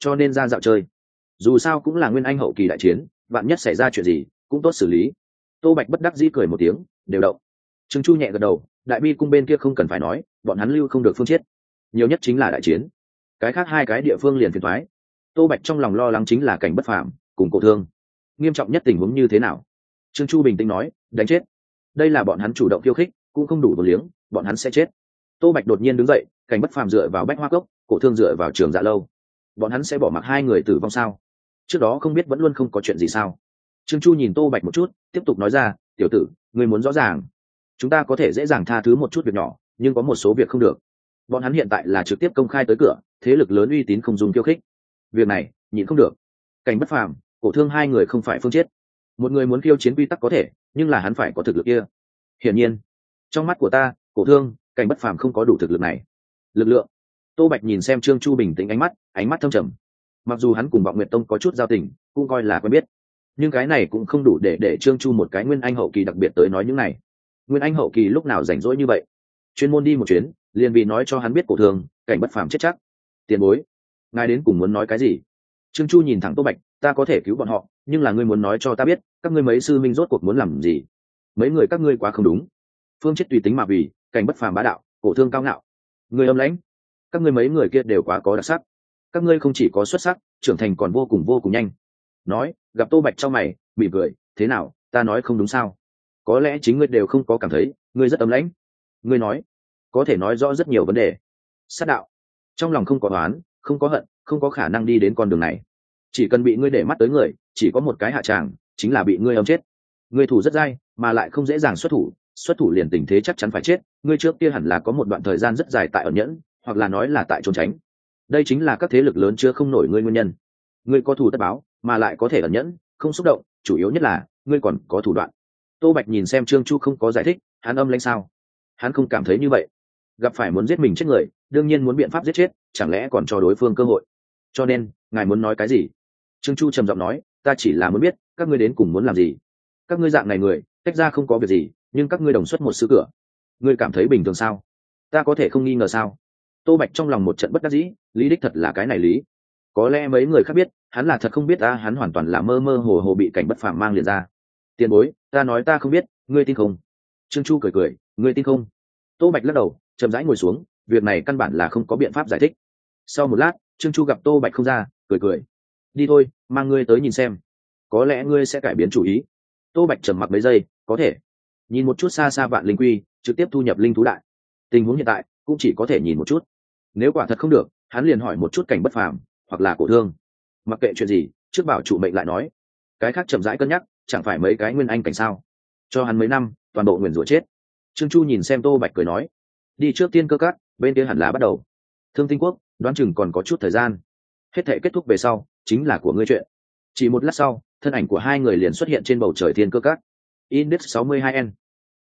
cho nên ra dạo chơi. Dù sao cũng là nguyên anh hậu kỳ đại chiến, vạn nhất xảy ra chuyện gì cũng tốt xử lý. Tô Bạch bất đắc dĩ cười một tiếng, đều động. Trương Chu nhẹ gật đầu, đại bi cung bên kia không cần phải nói, bọn hắn lưu không được Phương Chiết, nhiều nhất chính là đại chiến, cái khác hai cái địa phương liền phiền toái. Tô Bạch trong lòng lo lắng chính là Cảnh Bất Phàm cùng Cổ Thương, nghiêm trọng nhất tình huống như thế nào? Trương Chu bình tĩnh nói, đánh chết. Đây là bọn hắn chủ động khiêu khích, cũng không đủ vô liếng, bọn hắn sẽ chết. Tô Bạch đột nhiên đứng dậy, Cảnh Bất Phàm dựa vào Bách Hoa Cốc, Cổ Thương dựa vào Trường Dạ Lâu, bọn hắn sẽ bỏ mặc hai người tử vong sao? Trước đó không biết vẫn luôn không có chuyện gì sao? Trương Chu nhìn Tô Bạch một chút, tiếp tục nói ra, tiểu tử, ngươi muốn rõ ràng, chúng ta có thể dễ dàng tha thứ một chút việc nhỏ, nhưng có một số việc không được. Bọn hắn hiện tại là trực tiếp công khai tới cửa, thế lực lớn uy tín không dùng khiêu khích, việc này nhịn không được. Cảnh Bất Phàm, Cổ Thương hai người không phải Phương Chiết, một người muốn khiêu chiến quy tắc có thể, nhưng là hắn phải có thực lực kia. Hiển nhiên, trong mắt của ta, Cổ Thương, Cảnh Bất Phàm không có đủ thực lực này. Lực lượng. Tô Bạch nhìn xem Trương Chu bình tĩnh ánh mắt thâm trầm. Mặc dù hắn cùng Vọng Nguyệt Tông có chút giao tình, cũng coi là quen biết, nhưng cái này cũng không đủ để Trương Chu một cái nguyên anh hậu kỳ đặc biệt tới nói những này. Nguyên anh hậu kỳ lúc nào rảnh rỗi như vậy, chuyên môn đi một chuyến liền vì nói cho hắn biết Cổ Thương, Cảnh Bất Phàm chết chắc. Tiền bối, ngài đến cùng muốn nói cái gì? Trương Chu nhìn thẳng Tô Bạch, ta có thể cứu bọn họ, nhưng là ngươi muốn nói cho ta biết, các ngươi mấy sư minh rốt cuộc muốn làm gì? Mấy người các ngươi quá không đúng. Phương Chết tùy tính mà vì, Cảnh Bất Phàm bá đạo, Cổ Thương cao ngạo, người âm lãnh. Các ngươi mấy người kia đều quá có đặc sắc. Các ngươi không chỉ có xuất sắc, trưởng thành còn vô cùng nhanh. Nói, gặp Tô Bạch trong mày, mỉm cười, thế nào, ta nói không đúng sao? Có lẽ chính ngươi đều không có cảm thấy, ngươi rất âm lãnh. Ngươi nói, có thể nói rõ rất nhiều vấn đề. Sát đạo, trong lòng không có oán, không có hận, không có khả năng đi đến con đường này. Chỉ cần bị ngươi để mắt tới người, chỉ có một cái hạ tràng, chính là bị ngươi âm chết. Ngươi thủ rất dai, mà lại không dễ dàng xuất thủ liền tình thế chắc chắn phải chết. Ngươi trước kia hẳn là có một đoạn thời gian rất dài tại ẩn nhẫn, hoặc là nói là tại trốn tránh. Đây chính là các thế lực lớn chưa không nổi ngươi nguyên nhân. Ngươi có thù tất báo, mà lại có thể ẩn nhẫn, không xúc động, chủ yếu nhất là ngươi còn có thủ đoạn. Tô Bạch nhìn xem Trương Chu không có giải thích, hắn âm lãnh sao? Hắn không cảm thấy như vậy. Gặp phải muốn giết mình chết người, đương nhiên muốn biện pháp giết chết, chẳng lẽ còn cho đối phương cơ hội? Cho nên, ngài muốn nói cái gì? Trương Chu trầm giọng nói, ta chỉ là muốn biết, các ngươi đến cùng muốn làm gì? Các ngươi dạng này người, tách ra không có việc gì, nhưng các ngươi đồng xuất một sứ cửa. Ngươi cảm thấy bình thường sao? Ta có thể không nghi ngờ sao? Tô Bạch trong lòng một trận bất đắc dĩ, lý đích thật là cái này lý. Có lẽ mấy người khác biết, hắn là thật không biết ta, hắn hoàn toàn là mơ mơ hồ hồ bị Cảnh Bất Phàm mang liền ra. Tiền bối, ta nói ta không biết, ngươi tin không? Trương Chu cười, ngươi tin không? Tô Bạch lắc đầu, chậm rãi ngồi xuống, việc này căn bản là không có biện pháp giải thích. Sau một lát, Trương Chu gặp Tô Bạch không ra, cười, đi thôi, mang ngươi tới nhìn xem, có lẽ ngươi sẽ cải biến chủ ý. Tô Bạch trầm mặc mấy giây, có thể. Nhìn một chút xa xa Vạn Linh Quy, trực tiếp thu nhập linh thú đại. Tình huống hiện tại cũng chỉ có thể nhìn một chút, nếu quả thật không được, hắn liền hỏi một chút Cảnh Bất Phàm hoặc là Cổ Thương. Mặc kệ chuyện gì, trước bảo chủ mệnh lại nói, cái khác chậm rãi cân nhắc, chẳng phải mấy cái nguyên anh cảnh sao? Cho hắn mấy năm, toàn bộ nguyền rủa chết. Trương Chu nhìn xem Tô Bạch cười nói, đi trước Tiên Cơ Các, bên kia hẳn là bắt đầu. Thương Tinh Quốc, đoán chừng còn có chút thời gian. Hết thể kết thúc về sau, chính là của ngươi chuyện. Chỉ một lát sau, thân ảnh của hai người liền xuất hiện trên bầu trời Thiên Cơ Các. Index 62N.